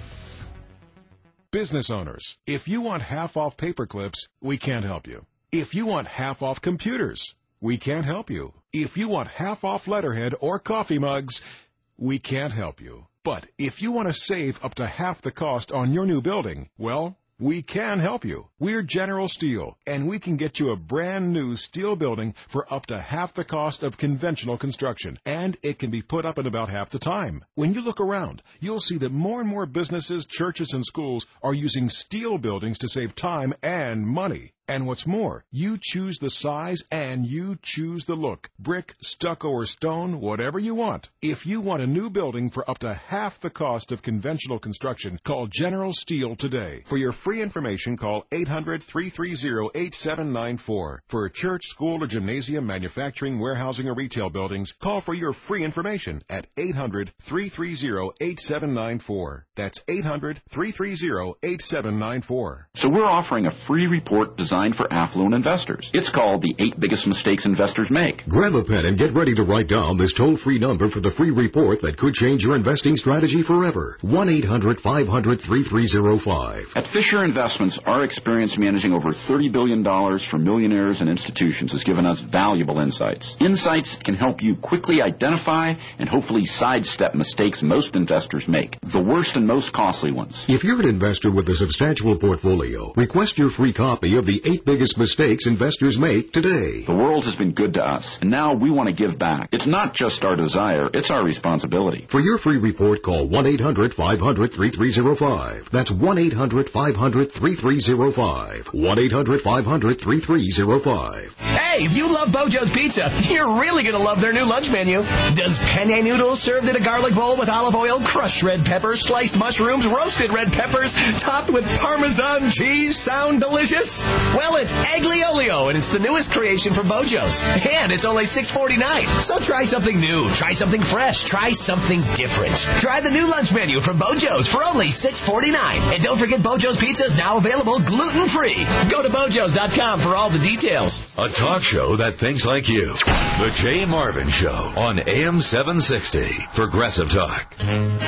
Business owners, if you want half off paper clips, we can't help you. If you want half off computers, we can't help you. If you want half off letterhead or coffee mugs, we can't help you. But if you want to save up to half the cost on your new building, well, we can help you. We're General Steel, and we can get you a brand new steel building for up to half the cost of conventional construction, and it can be put up in about half the time. When you look around, you'll see that more and more businesses, churches, and schools are using steel buildings to save time and money. And what's more, you choose the size and you choose the look. Brick, stucco, or stone, whatever you want. If you want a new building for up to half the cost of conventional construction, call General Steel today. For your free information, call eight hundred, three three zero, eight seven nine four. For a church, school, or gymnasium, manufacturing, warehousing, or retail buildings, call for your free information at eight hundred, three three zero, eight seven nine four. That's eight hundred, three three zero, eight seven nine four. So we're offering a free report designed for affluent investors. It's called The Eight Biggest Mistakes Investors Make. Grab a pen and get ready to write down this toll-free number for the free report that could change your investing strategy forever. one eight hundred, five hundred, three three zero five. At Fisher Investments, our experience managing over thirty billion dollars for millionaires and institutions has given us valuable insights. Insights can help you quickly identify and hopefully sidestep mistakes most investors make, the worst and most costly ones. If you're an investor with a substantial portfolio, request your free copy of the Eight Biggest Mistakes Investors Make today. The world has been good to us, and now we want to give back. It's not just our desire, it's our responsibility. For your free report, call one eight hundred, five hundred, three three zero five. That's one eight hundred, five hundred, three three zero five. one eight hundred, five hundred, three three zero five. Hey, if you love Bojo's Pizza, you're really going to love their new lunch menu. Does penne noodles served in a garlic bowl with olive oil, crushed red peppers, sliced mushrooms, roasted red peppers, topped with Parmesan cheese sound delicious? Well, it's Aglio-olio, and it's the newest creation from Bojo's. And it's only six forty-nine. So try something new, try something fresh, try something different. Try the new lunch menu from Bojo's for only six forty-nine. And don't forget Bojo's Pizza is now available gluten-free. Go to bojos dot com for all the details. A talk show that thinks like you. The Jay Marvin Show on A M seven sixty. Progressive Talk.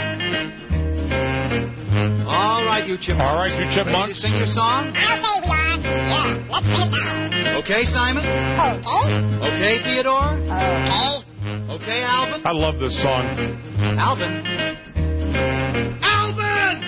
All right, you chipmunks. All right, you chipmunks. Ready to sing your song? I'll say we are. Yeah, let's sing it now. Okay, Simon? Okay. Okay, Theodore? Okay. Okay, Alvin? I love this song. Alvin? Alvin!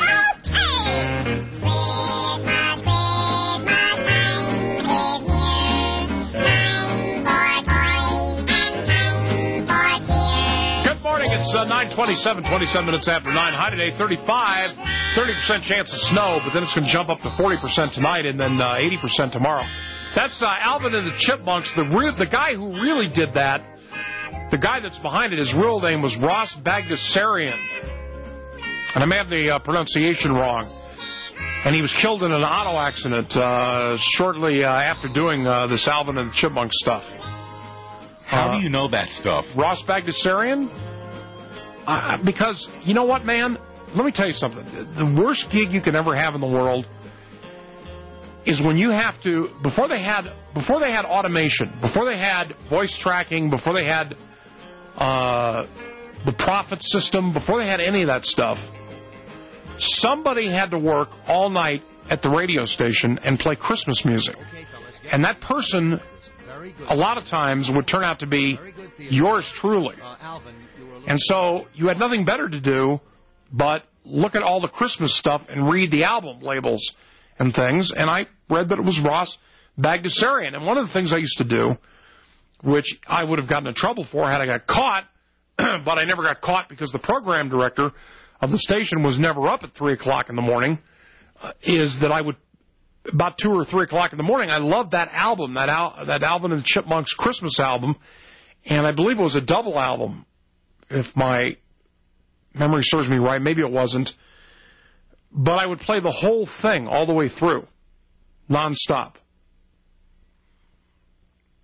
It's uh, nine twenty-seven, twenty-seven minutes after nine. High today, thirty-five, thirty percent chance of snow, but then it's going to jump up to forty percent tonight and then uh, eighty percent tomorrow. That's uh, Alvin and the Chipmunks. The re- the guy who really did that, the guy that's behind it, his real name was Ross Bagdasarian. And I may have the uh, pronunciation wrong. And he was killed in an auto accident uh, shortly uh, after doing uh, this Alvin and the Chipmunks stuff. How uh, do you know that stuff? Ross Bagdasarian? Uh, because, you know what, man? Let me tell you something. The worst gig you can ever have in the world is when you have to, before they had before they had automation, before they had voice tracking, before they had uh, the profit system, before they had any of that stuff, somebody had to work all night at the radio station and play Christmas music. And that person, a lot of times, would turn out to be yours truly. And so you had nothing better to do but look at all the Christmas stuff and read the album labels and things. And I read that it was Ross Bagdasarian. And one of the things I used to do, which I would have gotten in trouble for had I got caught, but I never got caught because the program director of the station was never up at three o'clock in the morning, uh, is that I would, about two or three o'clock in the morning, I loved that album, that, Al- that Alvin and the Chipmunks Christmas album, and I believe it was a double album, if my memory serves me right. Maybe it wasn't. But I would play the whole thing all the way through, nonstop.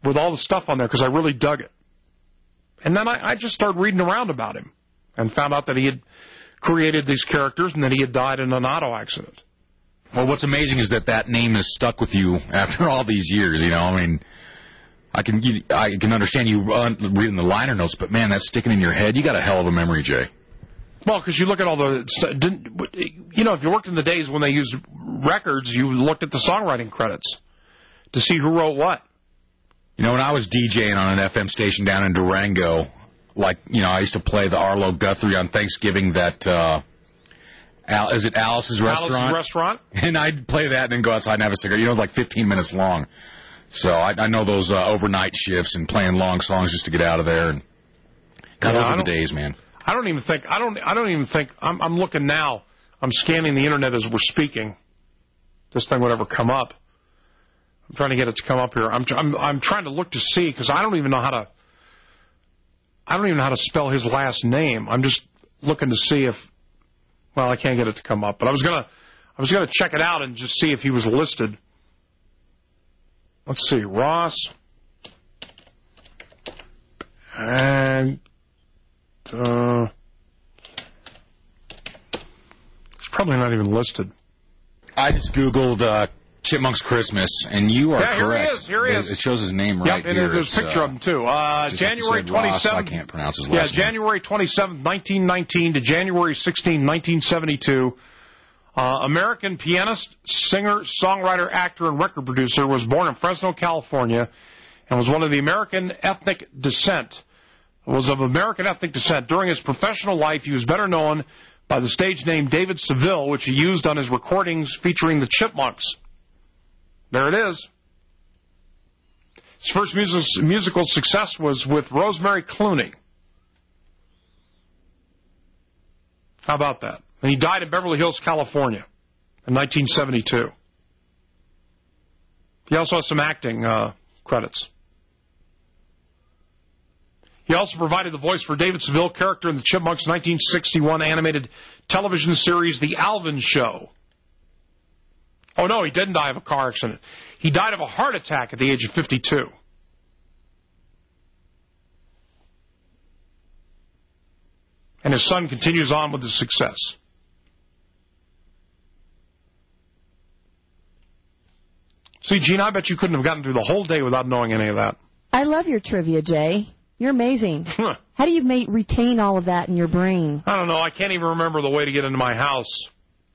with all the stuff on there because I really dug it. And then I, I just started reading around about him and found out that he had created these characters and that he had died in an auto accident. Well, what's amazing is that that name has stuck with you after all these years. You know, I mean, I can you, I can understand you uh, reading the liner notes, but man, that's sticking in your head. You got a hell of a memory, Jay. Well, because you look at all the, didn't, you know, if you worked in the days when they used records, you looked at the songwriting credits to see who wrote what. You know, when I was DJing on an F M station down in Durango, like, you know, I used to play the Arlo Guthrie on Thanksgiving, that, uh, Al, is it Alice's Restaurant? Alice's Restaurant. And I'd play that and then go outside and have a cigarette. You know, it was like fifteen minutes long. So I, I know those uh, overnight shifts and playing long songs just to get out of there. And God, yeah, those are the days, man. I don't even think, I don't, I don't even think, I'm, I'm looking now, I'm scanning the internet as we're speaking. This thing would ever come up. I'm trying to get it to come up here. I'm, I'm, I'm trying to look to see, because I don't even know how to, I don't even know how to spell his last name. I'm just looking to see if, well, I can't get it to come up, but I was gonna, I was gonna check it out and just see if he was listed. Let's see, Ross, and uh, it's probably not even listed. I just Googled uh, Chipmunks Christmas, and you are yeah, correct. Here he is. Here he is. It shows his name yep, right and here. There's a picture uh, of him too. Uh, January twenty-seventh. I can't pronounce his yeah, last name. Yeah, January twenty-seventh, nineteen nineteen to January sixteenth, nineteen seventy-two. Uh, American pianist, singer, songwriter, actor, and record producer, was born in Fresno, California, and was one of the American ethnic descent. Was of American ethnic descent. During his professional life, he was better known by the stage name David Seville, which he used on his recordings featuring the Chipmunks. There it is. His first music, musical success was with Rosemary Clooney. How about that? And he died in Beverly Hills, California in nineteen seventy-two. He also has some acting uh, credits. He also provided the voice for David Seville, character in the Chipmunks' nineteen sixty-one animated television series, The Alvin Show. Oh, no, he didn't die of a car accident. He died of a heart attack at the age of fifty-two. And his son continues on with his success. See, Gene, I bet you couldn't have gotten through the whole day without knowing any of that. I love your trivia, Jay. You're amazing. How do you make, retain all of that in your brain? I don't know. I can't even remember the way to get into my house.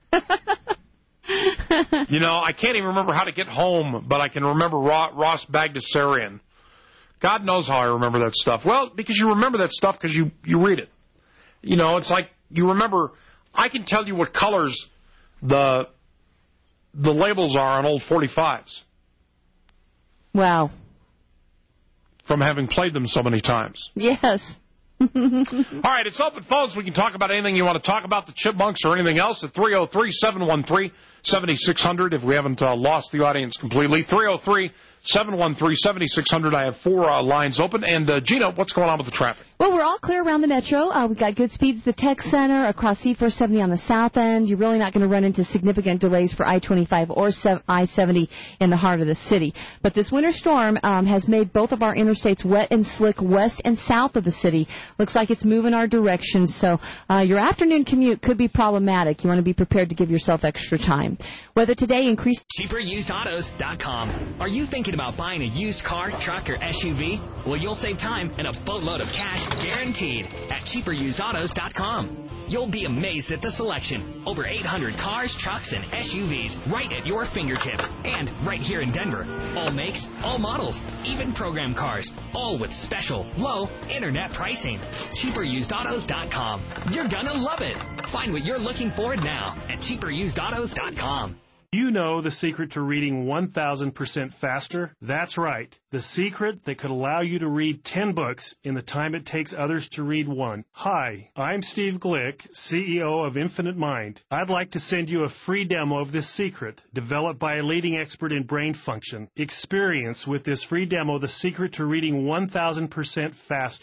You know, I can't even remember how to get home, but I can remember Ross Bagdasarian. God knows how I remember that stuff. Well, because you remember that stuff because you, you read it. You know, it's like you remember, I can tell you what colors the the labels are on old forty-fives. Wow. From having played them so many times. Yes. All right, it's open phones. We can talk about anything you want to talk about, the Chipmunks or anything else, at three oh three, seven one three, seven six zero zero if we haven't uh, lost the audience completely. three oh three, seven one three, seven six zero zero. I have four uh, lines open. And, uh, Gina, what's going on with the traffic? Well, we're all clear around the metro. Uh, we've got good speeds at the Tech Center, across C four seventy on the south end. You're really not going to run into significant delays for I twenty-five or I seventy in the heart of the city. But this winter storm um, has made both of our interstates wet and slick west and south of the city. Looks like it's moving our direction, so uh, your afternoon commute could be problematic. You want to be prepared to give yourself extra time. Weather today increased. cheaper used autos dot com. Are you thinking about buying a used car, truck, or S U V? Well, you'll save time and a boatload of cash guaranteed at cheaper used autos dot com. You'll be amazed at the selection. Over eight hundred cars, trucks, and S U Vs right at your fingertips. And right here in Denver. All makes, all models, even program cars. All with special, low internet pricing. cheaper used autos dot com. You're gonna love it. Find what you're looking for now at cheaper used autos dot com. You know the secret to reading one thousand percent faster? That's right. The secret that could allow you to read ten books in the time it takes others to read one. Hi, I'm Steve Glick, C E O of Infinite Mind. I'd like to send you a free demo of this secret, developed by a leading expert in brain function. Experience with this free demo the secret to reading one thousand percent faster.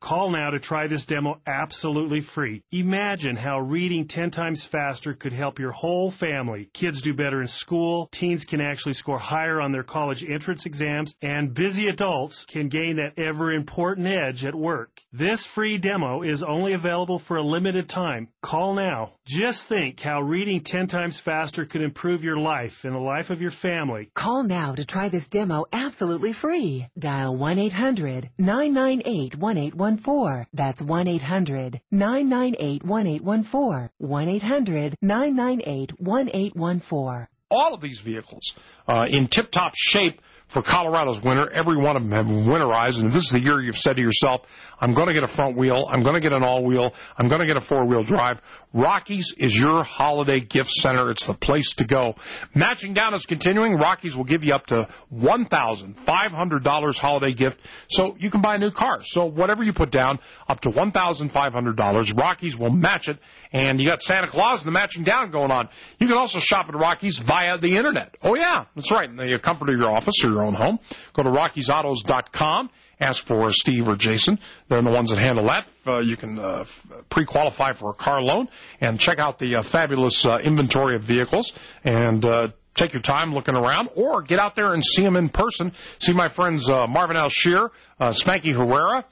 Call now to try this demo absolutely free. Imagine how reading ten times faster could help your whole family. Kids do better in school, teens can actually score higher on their college entrance exams, and busy adults can gain that ever-important edge at work. This free demo is only available for a limited time. Call now. Just think how reading ten times faster could improve your life and the life of your family. Call now to try this demo absolutely free. Dial one eight hundred nine nine eight one eight one four. That's one eight hundred nine nine eight one eight one four. one eight hundred nine nine eight one eight one four. All of these vehicles uh, in tip-top shape for Colorado's winter. Every one of them have winterized, and if this is the year you've said to yourself, I'm going to get a front wheel, I'm going to get an all-wheel, I'm going to get a four-wheel drive, Rockies is your holiday gift center. It's the place to go. Matching down is continuing. Rockies will give you up to one thousand five hundred dollars holiday gift, so you can buy a new car. So whatever you put down, up to one thousand five hundred dollars, Rockies will match it, and you got Santa Claus and the matching down going on. You can also shop at Rockies via the Internet. Oh, yeah, that's right, in the comfort of your office or your own home. Go to Rockies Autos dot com. Ask for Steve or Jason. They're the ones that handle that. Uh, you can uh, pre-qualify for a car loan and check out the uh, fabulous uh, inventory of vehicles and uh, take your time looking around, or get out there and see them in person. See my friends uh, Marvin Alshear, uh, Spanky Herrera,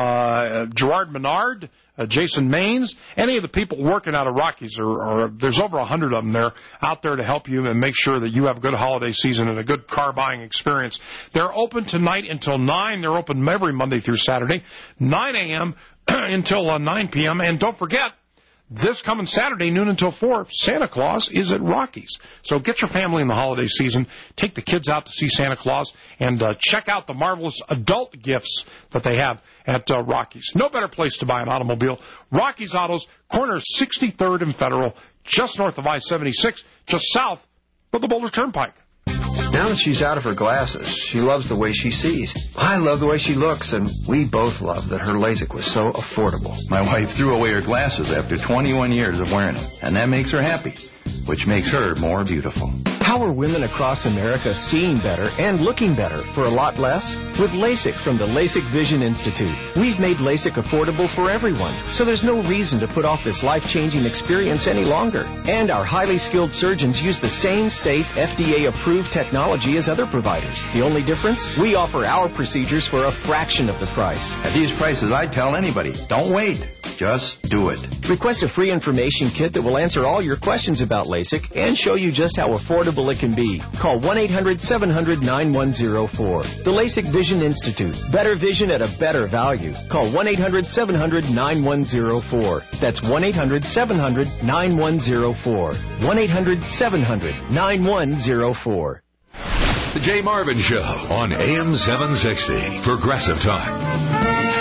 uh, Gerard Menard, uh, Jason Maines, any of the people working out of Rockies. Are, are, there's over a hundred of them there out there to help you and make sure that you have a good holiday season and a good car buying experience. They're open tonight until nine. They're open every Monday through Saturday, nine a.m. until uh, nine p.m. And don't forget, this coming Saturday, noon until four, Santa Claus is at Rockies. So get your family in the holiday season, take the kids out to see Santa Claus, and uh, check out the marvelous adult gifts that they have at uh, Rockies. No better place to buy an automobile. Rockies Autos, corner sixty-third and Federal, just north of I seventy-six, just south of the Boulder Turnpike. Now that she's out of her glasses, she loves the way she sees. I love the way she looks, and we both love that her LASIK was so affordable. My wife threw away her glasses after twenty-one years of wearing them, and that makes her happy, which makes her more beautiful. How are women across America seeing better and looking better for a lot less? With LASIK from the LASIK Vision Institute. We've made LASIK affordable for everyone, so there's no reason to put off this life-changing experience any longer. And our highly skilled surgeons use the same safe, F D A-approved technology as other providers. The only difference? We offer our procedures for a fraction of the price. At these prices, I'd tell anybody, don't wait. Just do it. Request a free information kit that will answer all your questions about LASIK and show you just how affordable it can be. Call one eight hundred seven hundred nine one zero four. The LASIK Vision Institute. Better vision at a better value. Call one eight hundred seven hundred nine one zero four. That's one eight hundred seven hundred nine one zero four. one eight hundred seven hundred nine one zero four. The Jay Marvin Show on A M seven sixty. Progressive Talk.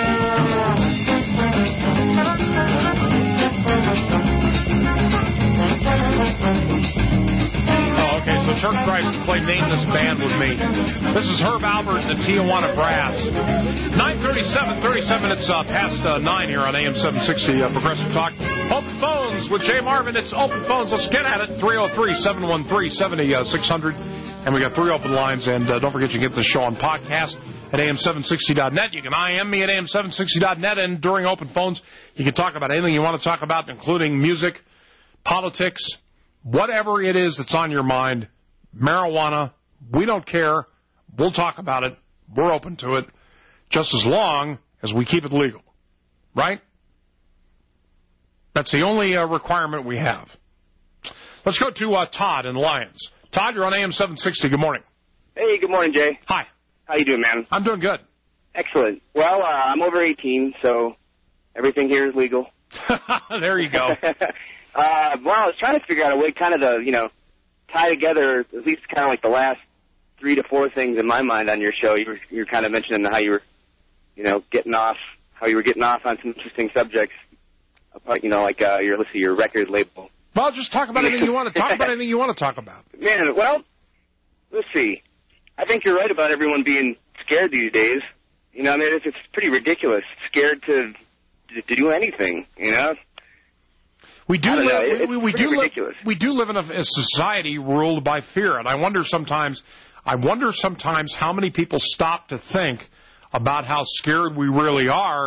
Turk tries to play Name This Band with me. This is Herb Albert and the Tijuana Brass. nine thirty-seven, thirty-seven minutes uh, past uh, nine here on A M seven sixty uh, Progressive Talk. Open phones with Jay Marvin. It's open phones. Let's get at it. three oh three, seven one three, seven six zero zero. And we got three open lines. And uh, don't forget you can get the show on podcast at A M seven sixty dot net. You can I M me at A M seven sixty dot net. And during open phones, you can talk about anything you want to talk about, including music, politics, whatever it is that's on your mind. Marijuana, we don't care. We'll talk about it. We're open to it, just as long as we keep it legal. Right? That's the only uh, requirement we have. Let's go to uh, Todd in Lyons. Todd, you're on A M seven sixty. Good morning. Hey, good morning, Jay. Hi. How you doing, man? I'm doing good. Excellent. Well, uh, I'm over eighteen, so everything here is legal. There you go. uh, well, I was trying to figure out a way kind of to, you know, tie together at least kind of like the last three to four things in my mind on your show. You were, you were kind of mentioning how you were, you know, getting off, how you were getting off on some interesting subjects, you know, like uh, your, let's see, your record label. Well, just talk about anything you want to talk about. Anything you want to talk about. Man, well, let's see. I think you're right about everyone being scared these days. You know, I mean, it's, it's pretty ridiculous. Scared to, to to do anything. You know. We do live. We, we do live. Ridiculous. We do live in a, a society ruled by fear, and I wonder sometimes. I wonder sometimes how many people stop to think about how scared we really are,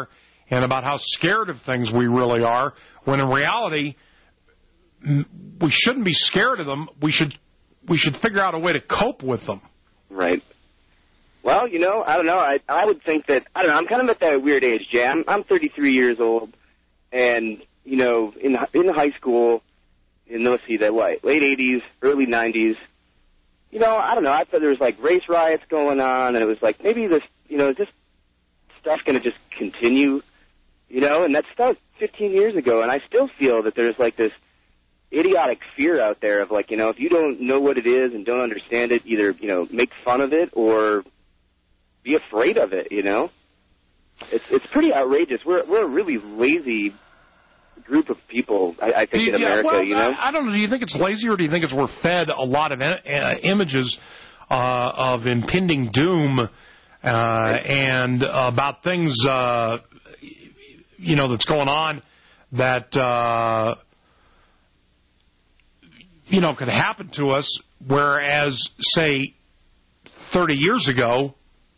and about how scared of things we really are, when in reality, we shouldn't be scared of them. We should we should figure out a way to cope with them. Right. Well, you know, I don't know. I I would think that, I don't know, I'm kind of at that weird age, Jay. I'm, I'm thirty-three years old, and, you know, in in high school, in, let's see, that what, late eighties, early nineties, you know, I don't know, I thought there was, like, race riots going on, and it was like, maybe this, you know, is this stuff going to just continue, you know, and that started fifteen years ago, and I still feel that there's, like, this idiotic fear out there of, like, you know, if you don't know what it is and don't understand it, either, you know, make fun of it or be afraid of it, you know? It's it's pretty outrageous. We're we're a really lazy group of people, I, I think, you, in America, well, you know? I don't know. Do you think it's lazy, or do you think it's we're fed a lot of uh, images uh, of impending doom uh, and about things, uh, you know, that's going on that, uh, you know, could happen to us, whereas, say, thirty years ago,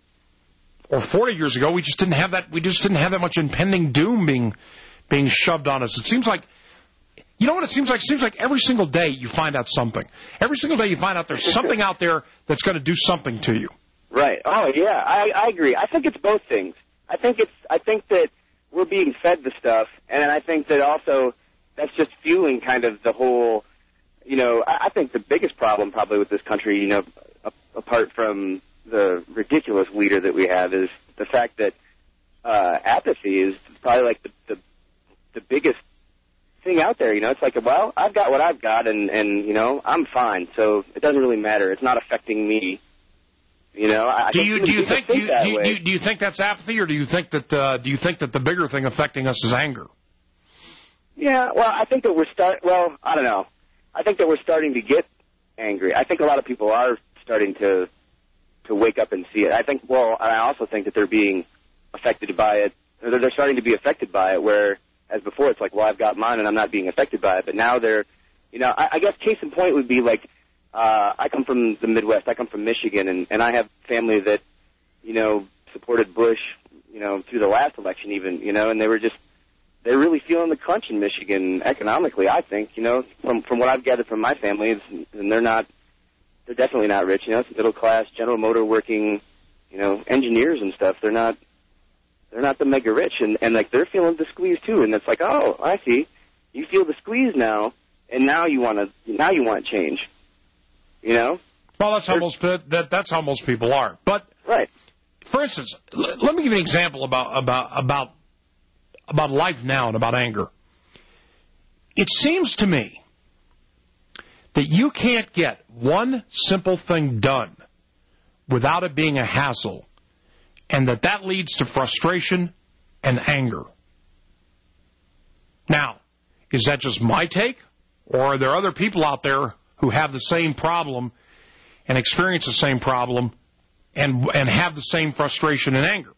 or forty years ago, we just didn't have that. We just didn't have that much impending doom being being shoved on us. It seems like, you know what it seems like? It seems like every single day you find out something. Every single day you find out there's something out there that's going to do something to you. Right. Oh, yeah. I, I agree. I think it's both things. I think it's. I think that we're being fed the stuff, and I think that also that's just fueling kind of the whole. You know, I, I think the biggest problem probably with this country, you know, a, apart from the ridiculous leader that we have, is the fact that uh, apathy is probably like the, the the biggest thing out there. You know, it's like, well, I've got what I've got, and and you know, I'm fine, so it doesn't really matter. It's not affecting me. You know, I do you do you think, think do, that do, way. do, do you think that's apathy, or do you think that uh, do you think that the bigger thing affecting us is anger? Yeah, well, I think that we're start. Well, I don't know. I think that we're starting to get angry. I think a lot of people are starting to to wake up and see it. I think. Well, I also think that they're being affected by it. Or they're starting to be affected by it. Where, as before, it's like, well, I've got mine and I'm not being affected by it. But now they're, you know, I, I guess case in point would be like, uh, I come from the Midwest. I come from Michigan, and and I have family that, you know, supported Bush, you know, through the last election even, you know, and they were just. They're really feeling the crunch in Michigan economically, I think, you know, from from what I've gathered from my family, and they're not, they're definitely not rich, you know, it's middle class, General Motor working, you know, engineers and stuff. They're not, they're not the mega rich, and and like they're feeling the squeeze too, and it's like, oh, I see, you feel the squeeze now, and now you want to, now you want change, you know. Well, that's how most that that's how most people are, but right. For instance, l- let me give you an example about about about. about life now and about anger. It seems to me that you can't get one simple thing done without it being a hassle, and that that leads to frustration and anger. Now, is that just my take, or are there other people out there who have the same problem and experience the same problem and and have the same frustration and anger?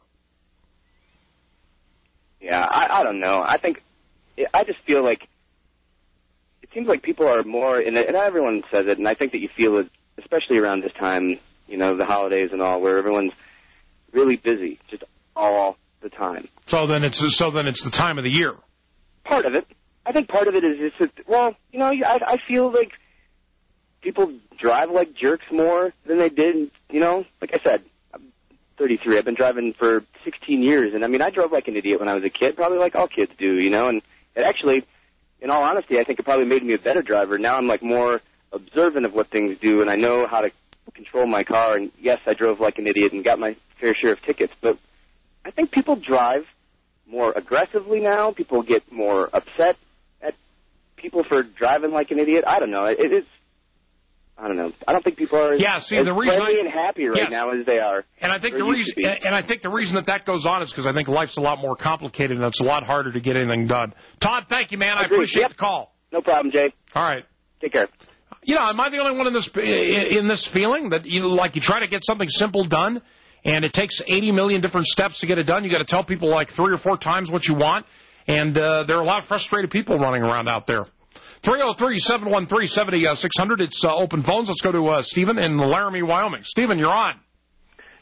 Yeah, I, I don't know. I think, I just feel like, it seems like people are more, and, and everyone says it, and I think that you feel it, especially around this time, you know, the holidays and all, where everyone's really busy, just all the time. So then it's so then it's the time of the year. Part of it. I think part of it is just that, well, you know, I, I feel like people drive like jerks more than they did, you know, like I said, thirty-three. I've been driving for sixteen years, and I mean, I drove like an idiot when I was a kid, probably like all kids do, you know, and it actually, in all honesty, I think it probably made me a better driver. Now I'm like more observant of what things do, and I know how to control my car, and yes, I drove like an idiot and got my fair share of tickets, but I think people drive more aggressively now. People get more upset at people for driving like an idiot. I don't know. It, it is... I don't know. I don't think people are yeah, see, as the reason friendly I, and happy right yes. now as they are. And I think the reason, and I think the reason that that goes on is because I think life's a lot more complicated and it's a lot harder to get anything done. Todd, thank you, man. I Agreed. appreciate Yep. the call. No problem, Jay. All right. Take care. You know, am I the only one in this in this feeling that you like you try to get something simple done, and it takes eighty million different steps to get it done? You got to tell people like three or four times what you want, and uh, there are a lot of frustrated people running around out there. three oh three, seven one three, seven six hundred. It's uh, open phones. Let's go to uh, Stephen in Laramie, Wyoming. Stephen, you're on.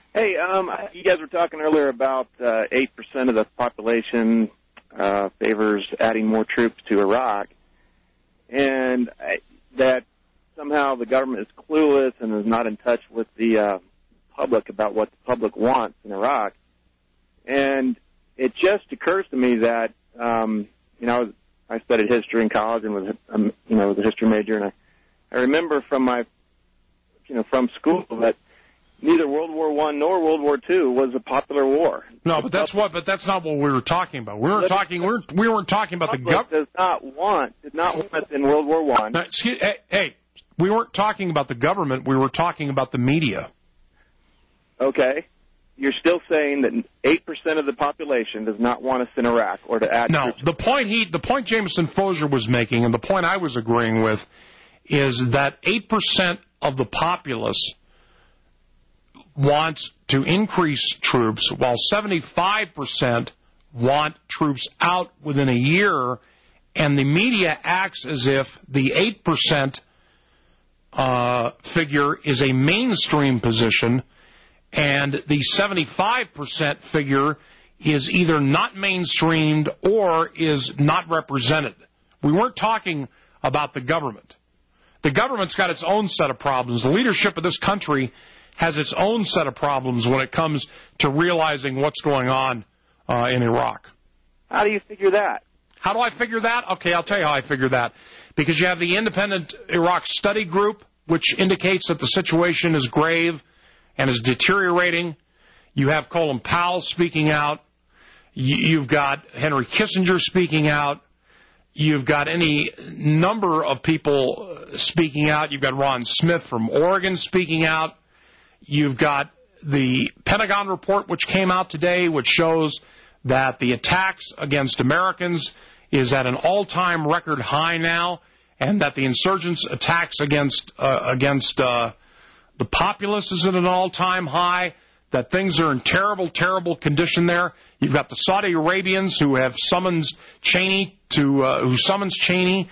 Hey, um, you guys were talking earlier about uh, eight percent of the population uh, favors adding more troops to Iraq, and I, that somehow the government is clueless and is not in touch with the uh, public about what the public wants in Iraq. And it just occurs to me that, um, you know, I studied history in college and was, um, you know, was a history major, and I, I remember from my, you know, from school that neither World War One nor World War Two was a popular war. No, but that's what. But that's not what we were talking about. We weren't talking. We weren't, we weren't talking about the government. Does not want. Did not want in World War One. No, excuse, hey, hey, we weren't talking about the government. We were talking about the media. Okay, you're still saying that eight percent of the population does not want us in Iraq or to add. No, the point he, the point Jameson Fozier was making, and the point I was agreeing with, is that eight percent of the populace wants to increase troops, while seventy-five percent want troops out within a year, and the media acts as if the eight percent uh, figure is a mainstream position, and the seventy-five percent figure is either not mainstreamed or is not represented. We weren't talking about the government. The government's got its own set of problems. The leadership of this country has its own set of problems when it comes to realizing what's going on uh, in Iraq. How do you figure that? How do I figure that? Okay, I'll tell you how I figure that. Because you have the Independent Iraq Study Group, which indicates that the situation is grave and is deteriorating. You have Colin Powell speaking out. You've got Henry Kissinger speaking out. You've got any number of people speaking out. You've got Ron Smith from Oregon speaking out. You've got the Pentagon report, which came out today, which shows that the attacks against Americans is at an all-time record high now, and that the insurgents' attacks against uh, against uh, the populace is at an all-time high, that things are in terrible, terrible condition there. You've got the Saudi Arabians who have summoned Cheney to uh, who summons Cheney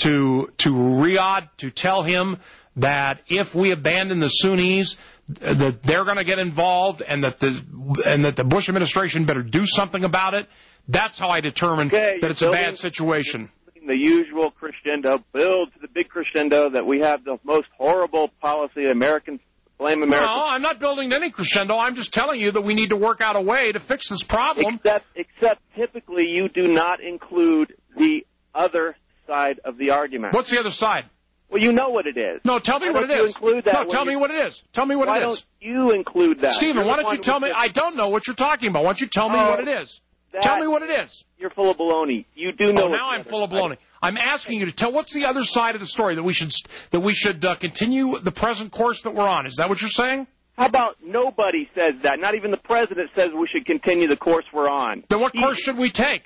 to to Riyadh to tell him that if we abandon the Sunnis, that they're going to get involved, and that the and that the Bush administration better do something about it. That's how I determine okay, that it's a bad situation. The usual crescendo, build to the big crescendo that we have the most horrible policy. Americans blame America. No, I'm not building any crescendo. I'm just telling you that we need to work out a way to fix this problem. Except, except typically you do not include the other side of the argument. What's the other side? Well, you know what it is. No, tell me why what don't it you is. Include that no, tell me you, what it is. Tell me what why it is. Why don't you include that? Stephen, You're why don't you tell me? I don't know what you're talking about. Why don't you tell me oh, what it is? That, tell me what it is. You're full of baloney. You do know. Oh, now I'm full of baloney. I'm asking you to tell what's the other side of the story, that we should that we should uh, continue the present course that we're on. Is that what you're saying? How about nobody says that? Not even the president says we should continue the course we're on. Then what he, course should we take?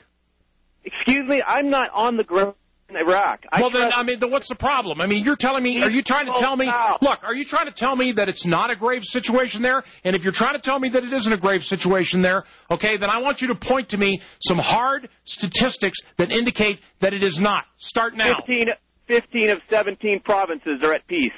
Excuse me, I'm not on the ground in Iraq. I well, then, trust... I mean, then what's the problem? I mean, you're telling me, are you trying to tell me, look, are you trying to tell me that it's not a grave situation there? And if you're trying to tell me that it isn't a grave situation there, okay, then I want you to point to me some hard statistics that indicate that it is not. Start now. fifteen, fifteen of seventeen provinces are at peace.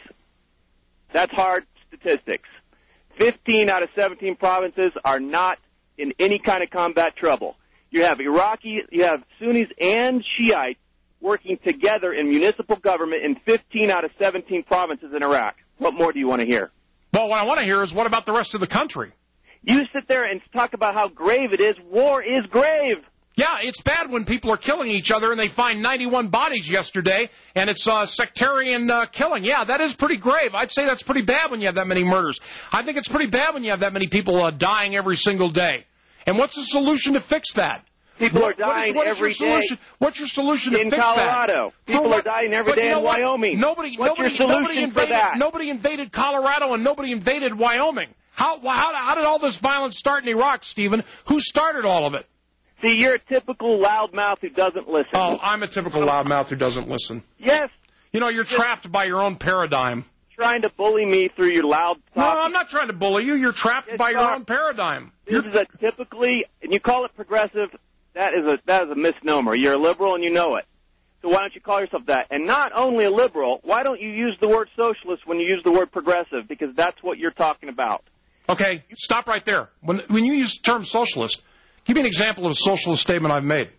That's hard statistics. fifteen out of seventeen provinces are not in any kind of combat trouble. You have Iraqi, you have Sunnis and Shiites working together in municipal government in fifteen out of seventeen provinces in Iraq. What more do you want to hear? Well, what I want to hear is what about the rest of the country? You sit there and talk about how grave it is. War is grave. Yeah, it's bad when people are killing each other and they find ninety-one bodies yesterday, and it's uh, sectarian uh, killing. Yeah, that is pretty grave. I'd say that's pretty bad when you have that many murders. I think it's pretty bad when you have that many people uh, dying every single day. And what's the solution to fix that? People what, are dying what is, what every is your solution? day. What's your solution to in fix Colorado. that? People what, are dying every but day you know in what? Wyoming. Nobody, What's nobody, your solution nobody invaded, for that? Nobody invaded Colorado and nobody invaded Wyoming. How, how, how did all this violence start in Iraq, Stephen? Who started all of it? See, you're a typical loudmouth who doesn't listen. Oh, I'm a typical loudmouth who doesn't listen. Yes. You know, you're trapped by your own paradigm. Trying to bully me through your loud talk. No, I'm not trying to bully you. You're trapped yes, by you your are. own paradigm. This You're... is a typically, and you call it progressive, that is a that is a misnomer. You're a liberal and you know it. So why don't you call yourself that? And not only a liberal, why don't you use the word socialist when you use the word progressive? Because that's what you're talking about. Okay, stop right there. When when you use the term socialist, give me an example of a socialist statement I've made.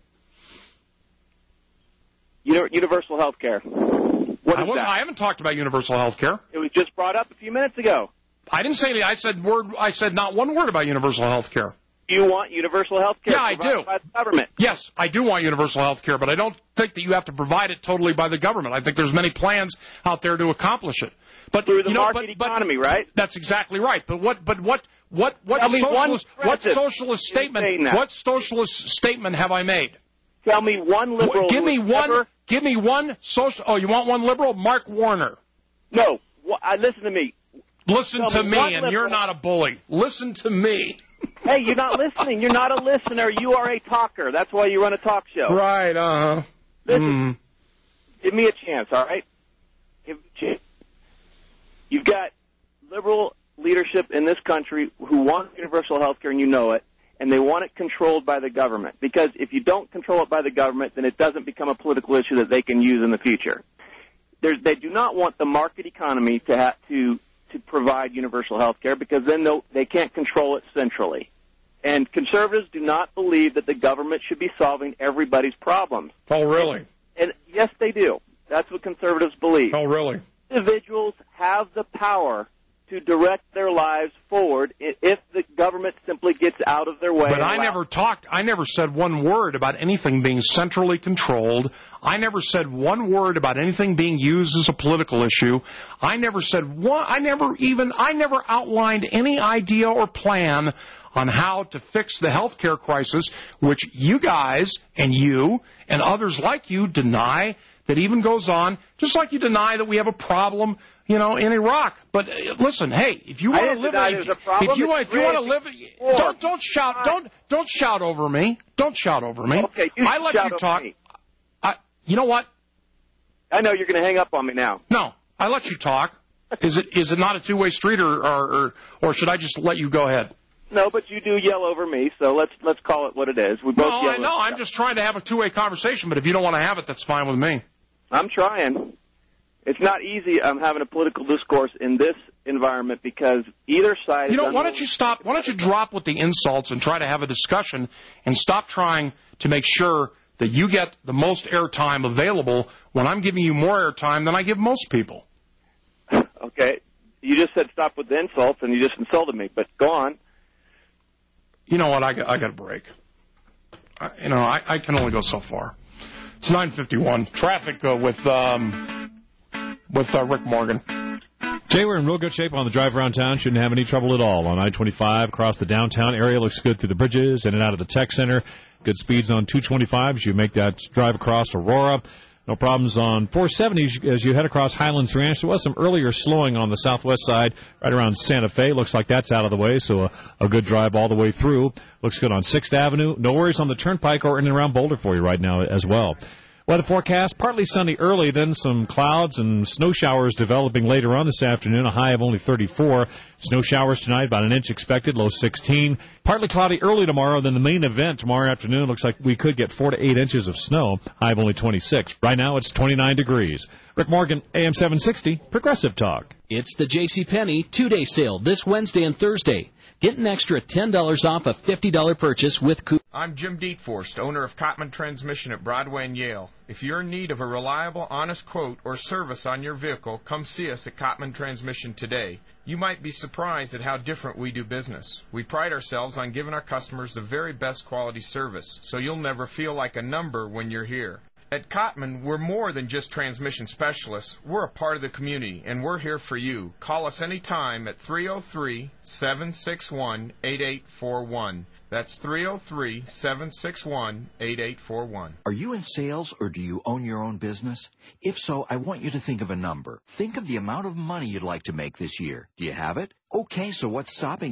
Universal health care. What I, is was, that? I haven't talked about universal health care. It was just brought up a few minutes ago. I didn't say anything. I said word. I said not one word about universal health care. You want universal health care Yeah, I do. by the government. Yes, I do want universal health care, but I don't think that you have to provide it totally by the government. I think there's many plans out there to accomplish it. But through the you know, market but, economy, but, right? That's exactly right. But what? But what? What? What Tell me socialist? one What progressive socialist statement? What socialist statement have I made? Tell me one liberal. Give me who one. ever... Give me one social. Oh, you want one liberal? Mark Warner. No. Wh- I, listen to me. Listen Tell to me me, one and liberal... you're not a bully. Listen to me. Hey, you're not listening. You're not a listener. You are a talker. That's why you run a talk show. Right. Uh huh. Listen. Mm. Give me a chance, all right? Give me a chance. You've got liberal leadership in this country who want universal health care, and you know it, and they want it controlled by the government. Because if you don't control it by the government, then it doesn't become a political issue that they can use in the future. There's, they do not want the market economy to have to to provide universal health care because then they can't control it centrally. And conservatives do not believe that the government should be solving everybody's problems. Oh, really? And yes, they do. That's what conservatives believe. Oh, really? Individuals have the power to direct their lives forward if the government simply gets out of their way. But I never talked, I never said one word about anything being centrally controlled. I never said one word about anything being used as a political issue. I never said one, I never even, I never outlined any idea or plan on how to fix the health care crisis, which you guys and you and others like you deny that even goes on, just like you deny that we have a problem, you know, in Iraq. But uh, listen, hey, if you want to live, if, if you want, if you want to live, don't don't shout, don't don't shout over me, don't shout over me. Okay, you I let shout you over talk. me. I, you know what? I know you're going to hang up on me now. No, I let you talk. Is it is it not a two way street, or, or or or should I just let you go ahead? No, but you do yell over me, so let's let's call it what it is. We both no, yell I know. I'm just trying to have a two way conversation. But if you don't want to have it, that's fine with me. I'm trying. It's not easy um, having a political discourse in this environment because either side... You know, why don't you stop, why don't you drop with the insults and try to have a discussion and stop trying to make sure that you get the most airtime available when I'm giving you more airtime than I give most people. Okay. You just said stop with the insults and you just insulted me, but go on. You know what? I got, I got a break. I, you know, I, I can only go so far. It's nine fifty-one. Traffic uh, with um, with uh, Rick Morgan. Jay, we're in real good shape on the drive around town. Shouldn't have any trouble at all. On I twenty-five, across the downtown area, looks good through the bridges, in and out of the tech center. Good speeds on two twenty-five as you make that drive across Aurora. No problems on four seventy as you head across Highlands Ranch. There was some earlier slowing on the southwest side right around Santa Fe. Looks like that's out of the way, so a, a good drive all the way through. Looks good on sixth Avenue. No worries on the Turnpike or in and around Boulder for you right now as well. Weather forecast, partly sunny early, then some clouds and snow showers developing later on this afternoon, a high of only thirty-four. Snow showers tonight, about an inch expected, low sixteen. Partly cloudy early tomorrow, then the main event tomorrow afternoon looks like we could get four to eight inches of snow, high of only twenty-six. Right now it's twenty-nine degrees. Rick Morgan, A M seven sixty, Progressive Talk. It's the JCPenney two-day sale this Wednesday and Thursday. Get an extra ten dollars off a fifty dollars purchase with Coop. I'm Jim Dietforst, owner of Cotman Transmission at Broadway and Yale. If you're in need of a reliable, honest quote or service on your vehicle, come see us at Cotman Transmission today. You might be surprised at how different we do business. We pride ourselves on giving our customers the very best quality service, so you'll never feel like a number when you're here. At Cotman, we're more than just transmission specialists. We're a part of the community, and we're here for you. Call us anytime at three oh three, seven six one, eight eight four one. That's three oh three, seven six one, eight eight four one. Are you in sales or do you own your own business? If so, I want you to think of a number. Think of the amount of money you'd like to make this year. Do you have it? Okay, so what's stopping you?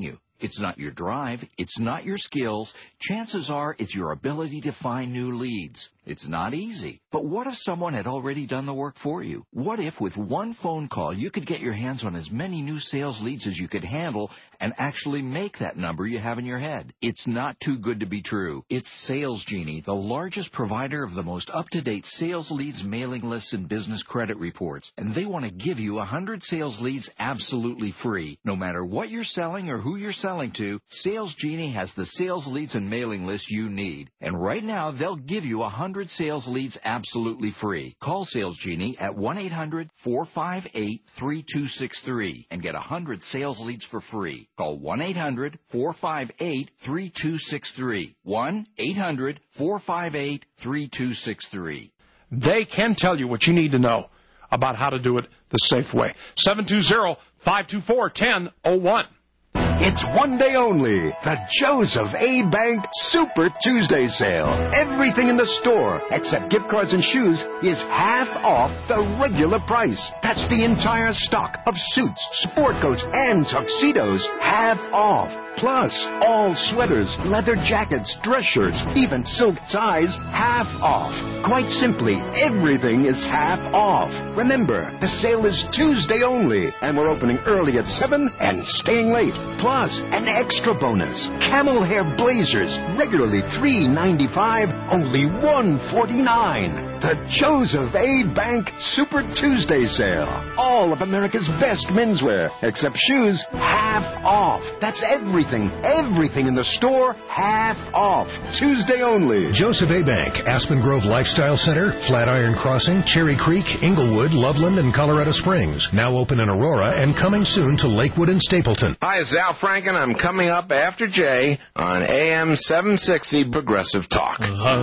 It's not your drive. It's not your skills. Chances are it's your ability to find new leads. It's not easy. But what if someone had already done the work for you? What if with one phone call you could get your hands on as many new sales leads as you could handle and actually make that number you have in your head? It's not too good to be true. It's Sales Genie, the largest provider of the most up-to-date sales leads, mailing lists, and business credit reports. And they want to give you one hundred sales leads absolutely free. No matter what you're selling or who you're selling to, Sales Genie has the sales leads and mailing lists you need. And right now, they'll give you one hundred sales leads absolutely free. Call Sales Genie at one eight hundred, four five eight, three two six three and get one hundred sales leads for free. Call one eight hundred, four five eight, three two six three. one eight hundred, four five eight, three two six three. They can tell you what you need to know about how to do it the safe way. seven two zero, five two four, one zero zero one. It's one day only, the Joseph A. Bank Super Tuesday sale. Everything in the store, except gift cards and shoes, is half off the regular price. That's the entire stock of suits, sport coats, and tuxedos, half off. Plus, all sweaters, leather jackets, dress shirts, even silk ties, half off. Quite simply, everything is half off. Remember, the sale is Tuesday only, and we're opening early at seven and staying late. Plus, an extra bonus. Camel hair blazers, regularly three ninety-five, only one forty-nine. The Joseph A. Bank Super Tuesday sale. All of America's best menswear, except shoes, half off. That's everything, everything in the store, half off. Tuesday only. Joseph A. Bank, Aspen Grove Lifestyle Center, Flatiron Crossing, Cherry Creek, Inglewood, Loveland, and Colorado Springs. Now open in Aurora and coming soon to Lakewood and Stapleton. Hi, it's Al Franken. I'm coming up after Jay on A M seven sixty Progressive Talk.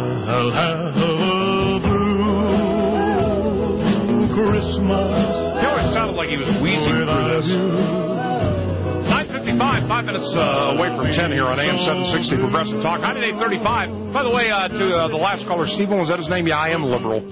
Christmas. He always sounded like he was wheezing through this. nine fifty-five, five minutes uh, away from ten here on A M seven sixty Progressive Talk. nine eight thirty-five. By the way, uh, to uh, the last caller, Stephen, was that his name? Yeah, I am liberal.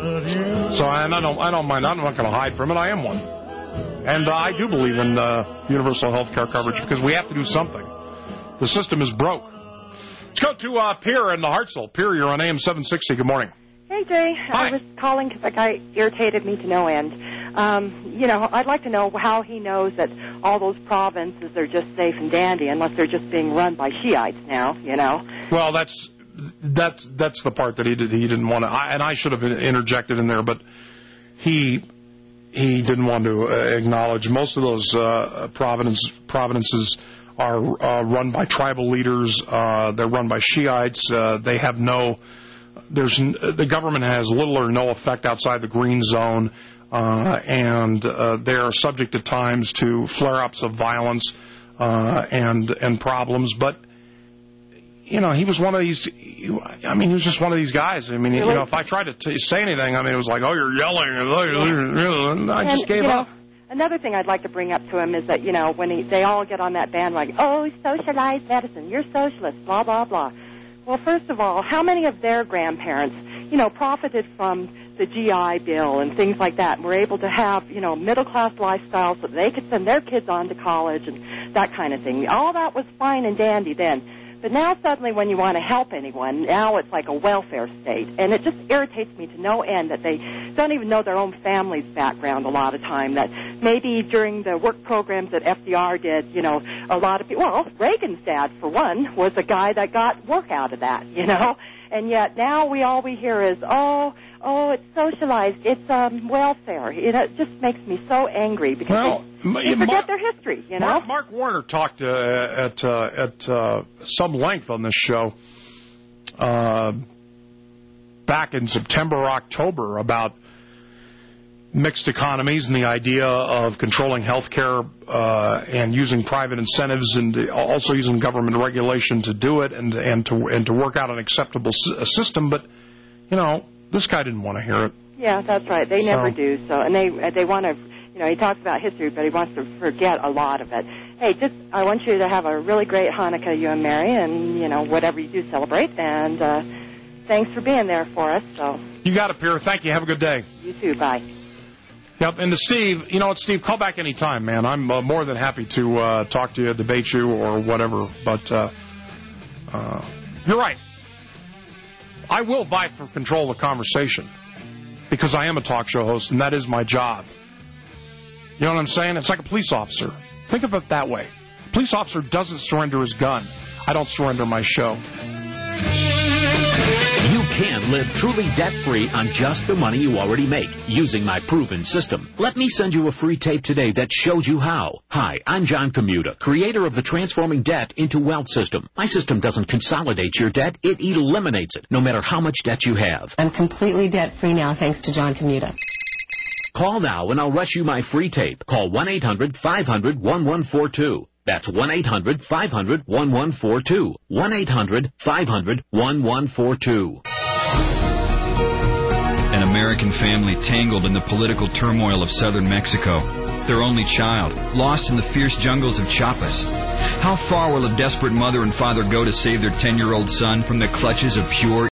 So I, I don't, I don't mind. I'm not going to hide from it. I am one. And uh, I do believe in uh, universal health care coverage because we have to do something. The system is broke. Let's go to uh, Pierre in the Hartselle. Pierre, you're on A M seven sixty. Good morning. Hey, Jay. Hi. I was calling because that guy irritated me to no end. Um, you know, I'd like to know how he knows that all those provinces are just safe and dandy unless they're just being run by Shiites now, you know. Well, that's that's that's the part that he did. He didn't want to, I, and I should have interjected in there, but he he didn't want to uh, acknowledge most of those uh, province, provinces are uh, run by tribal leaders. Uh, they're run by Shiites. Uh, they have no... There's the government has little or no effect outside the green zone, uh, and uh, they are subject at times to flare-ups of violence uh, and and problems. But you know, he was one of these. I mean, he was just one of these guys. I mean, you know, if I tried to t- say anything, I mean, it was like, oh, you're yelling, and I just and, gave you up. Know, another thing I'd like to bring up to him is that you know when he, they all get on that bandwagon, oh, socialized medicine, you're socialist, blah blah blah. Well, first of all, how many of their grandparents, you know, profited from the G I Bill and things like that and were able to have, you know, middle-class lifestyles so that they could send their kids on to college and that kind of thing? All that was fine and dandy then. But now suddenly when you want to help anyone, now it's like a welfare state. And it just irritates me to no end that they don't even know their own family's background a lot of time, that maybe during the work programs that F D R did, you know, a lot of people, well, Reagan's dad, for one, was a guy that got work out of that, you know. And yet now we all we hear is, oh, oh, it's socialized, it's um, welfare. You know, it just makes me so angry because well, they, they forget Mark, their history, you know. Mark, Mark Warner talked uh, at uh, at uh, some length on this show uh, back in September or October about mixed economies and the idea of controlling health care uh, and using private incentives and also using government regulation to do it and and to and to work out an acceptable s- system. But, you know, this guy didn't want to hear it. Yeah, that's right. They so. never do. So, and they they want to, you know, he talks about history, but he wants to forget a lot of it. Hey, just I want you to have a really great Hanukkah, you and Mary, and you know whatever you do celebrate. And uh, thanks for being there for us. So you got it, Pierre. Thank you. Have a good day. You too. Bye. Yep, and to Steve, you know what, Steve, call back any time, man. I'm uh, more than happy to uh, talk to you, debate you, or whatever. But uh, uh, you're right. I will vie for control of the conversation because I am a talk show host, and that is my job. You know what I'm saying? It's like a police officer. Think of it that way. A police officer doesn't surrender his gun. I don't surrender my show. You can live truly debt-free on just the money you already make using my proven system. Let me send you a free tape today that shows you how. Hi, I'm John Commuta, creator of the Transforming Debt into Wealth system. My system doesn't consolidate your debt, it eliminates it, no matter how much debt you have. I'm completely debt-free now thanks to John Commuta. Call now and I'll rush you my free tape. Call one eight hundred five hundred one one four two. That's one eight hundred five hundred one one four two. one eight hundred five hundred one one four two. An American family tangled in the political turmoil of southern Mexico. Their only child, lost in the fierce jungles of Chiapas. How far will a desperate mother and father go to save their ten-year-old son from the clutches of pure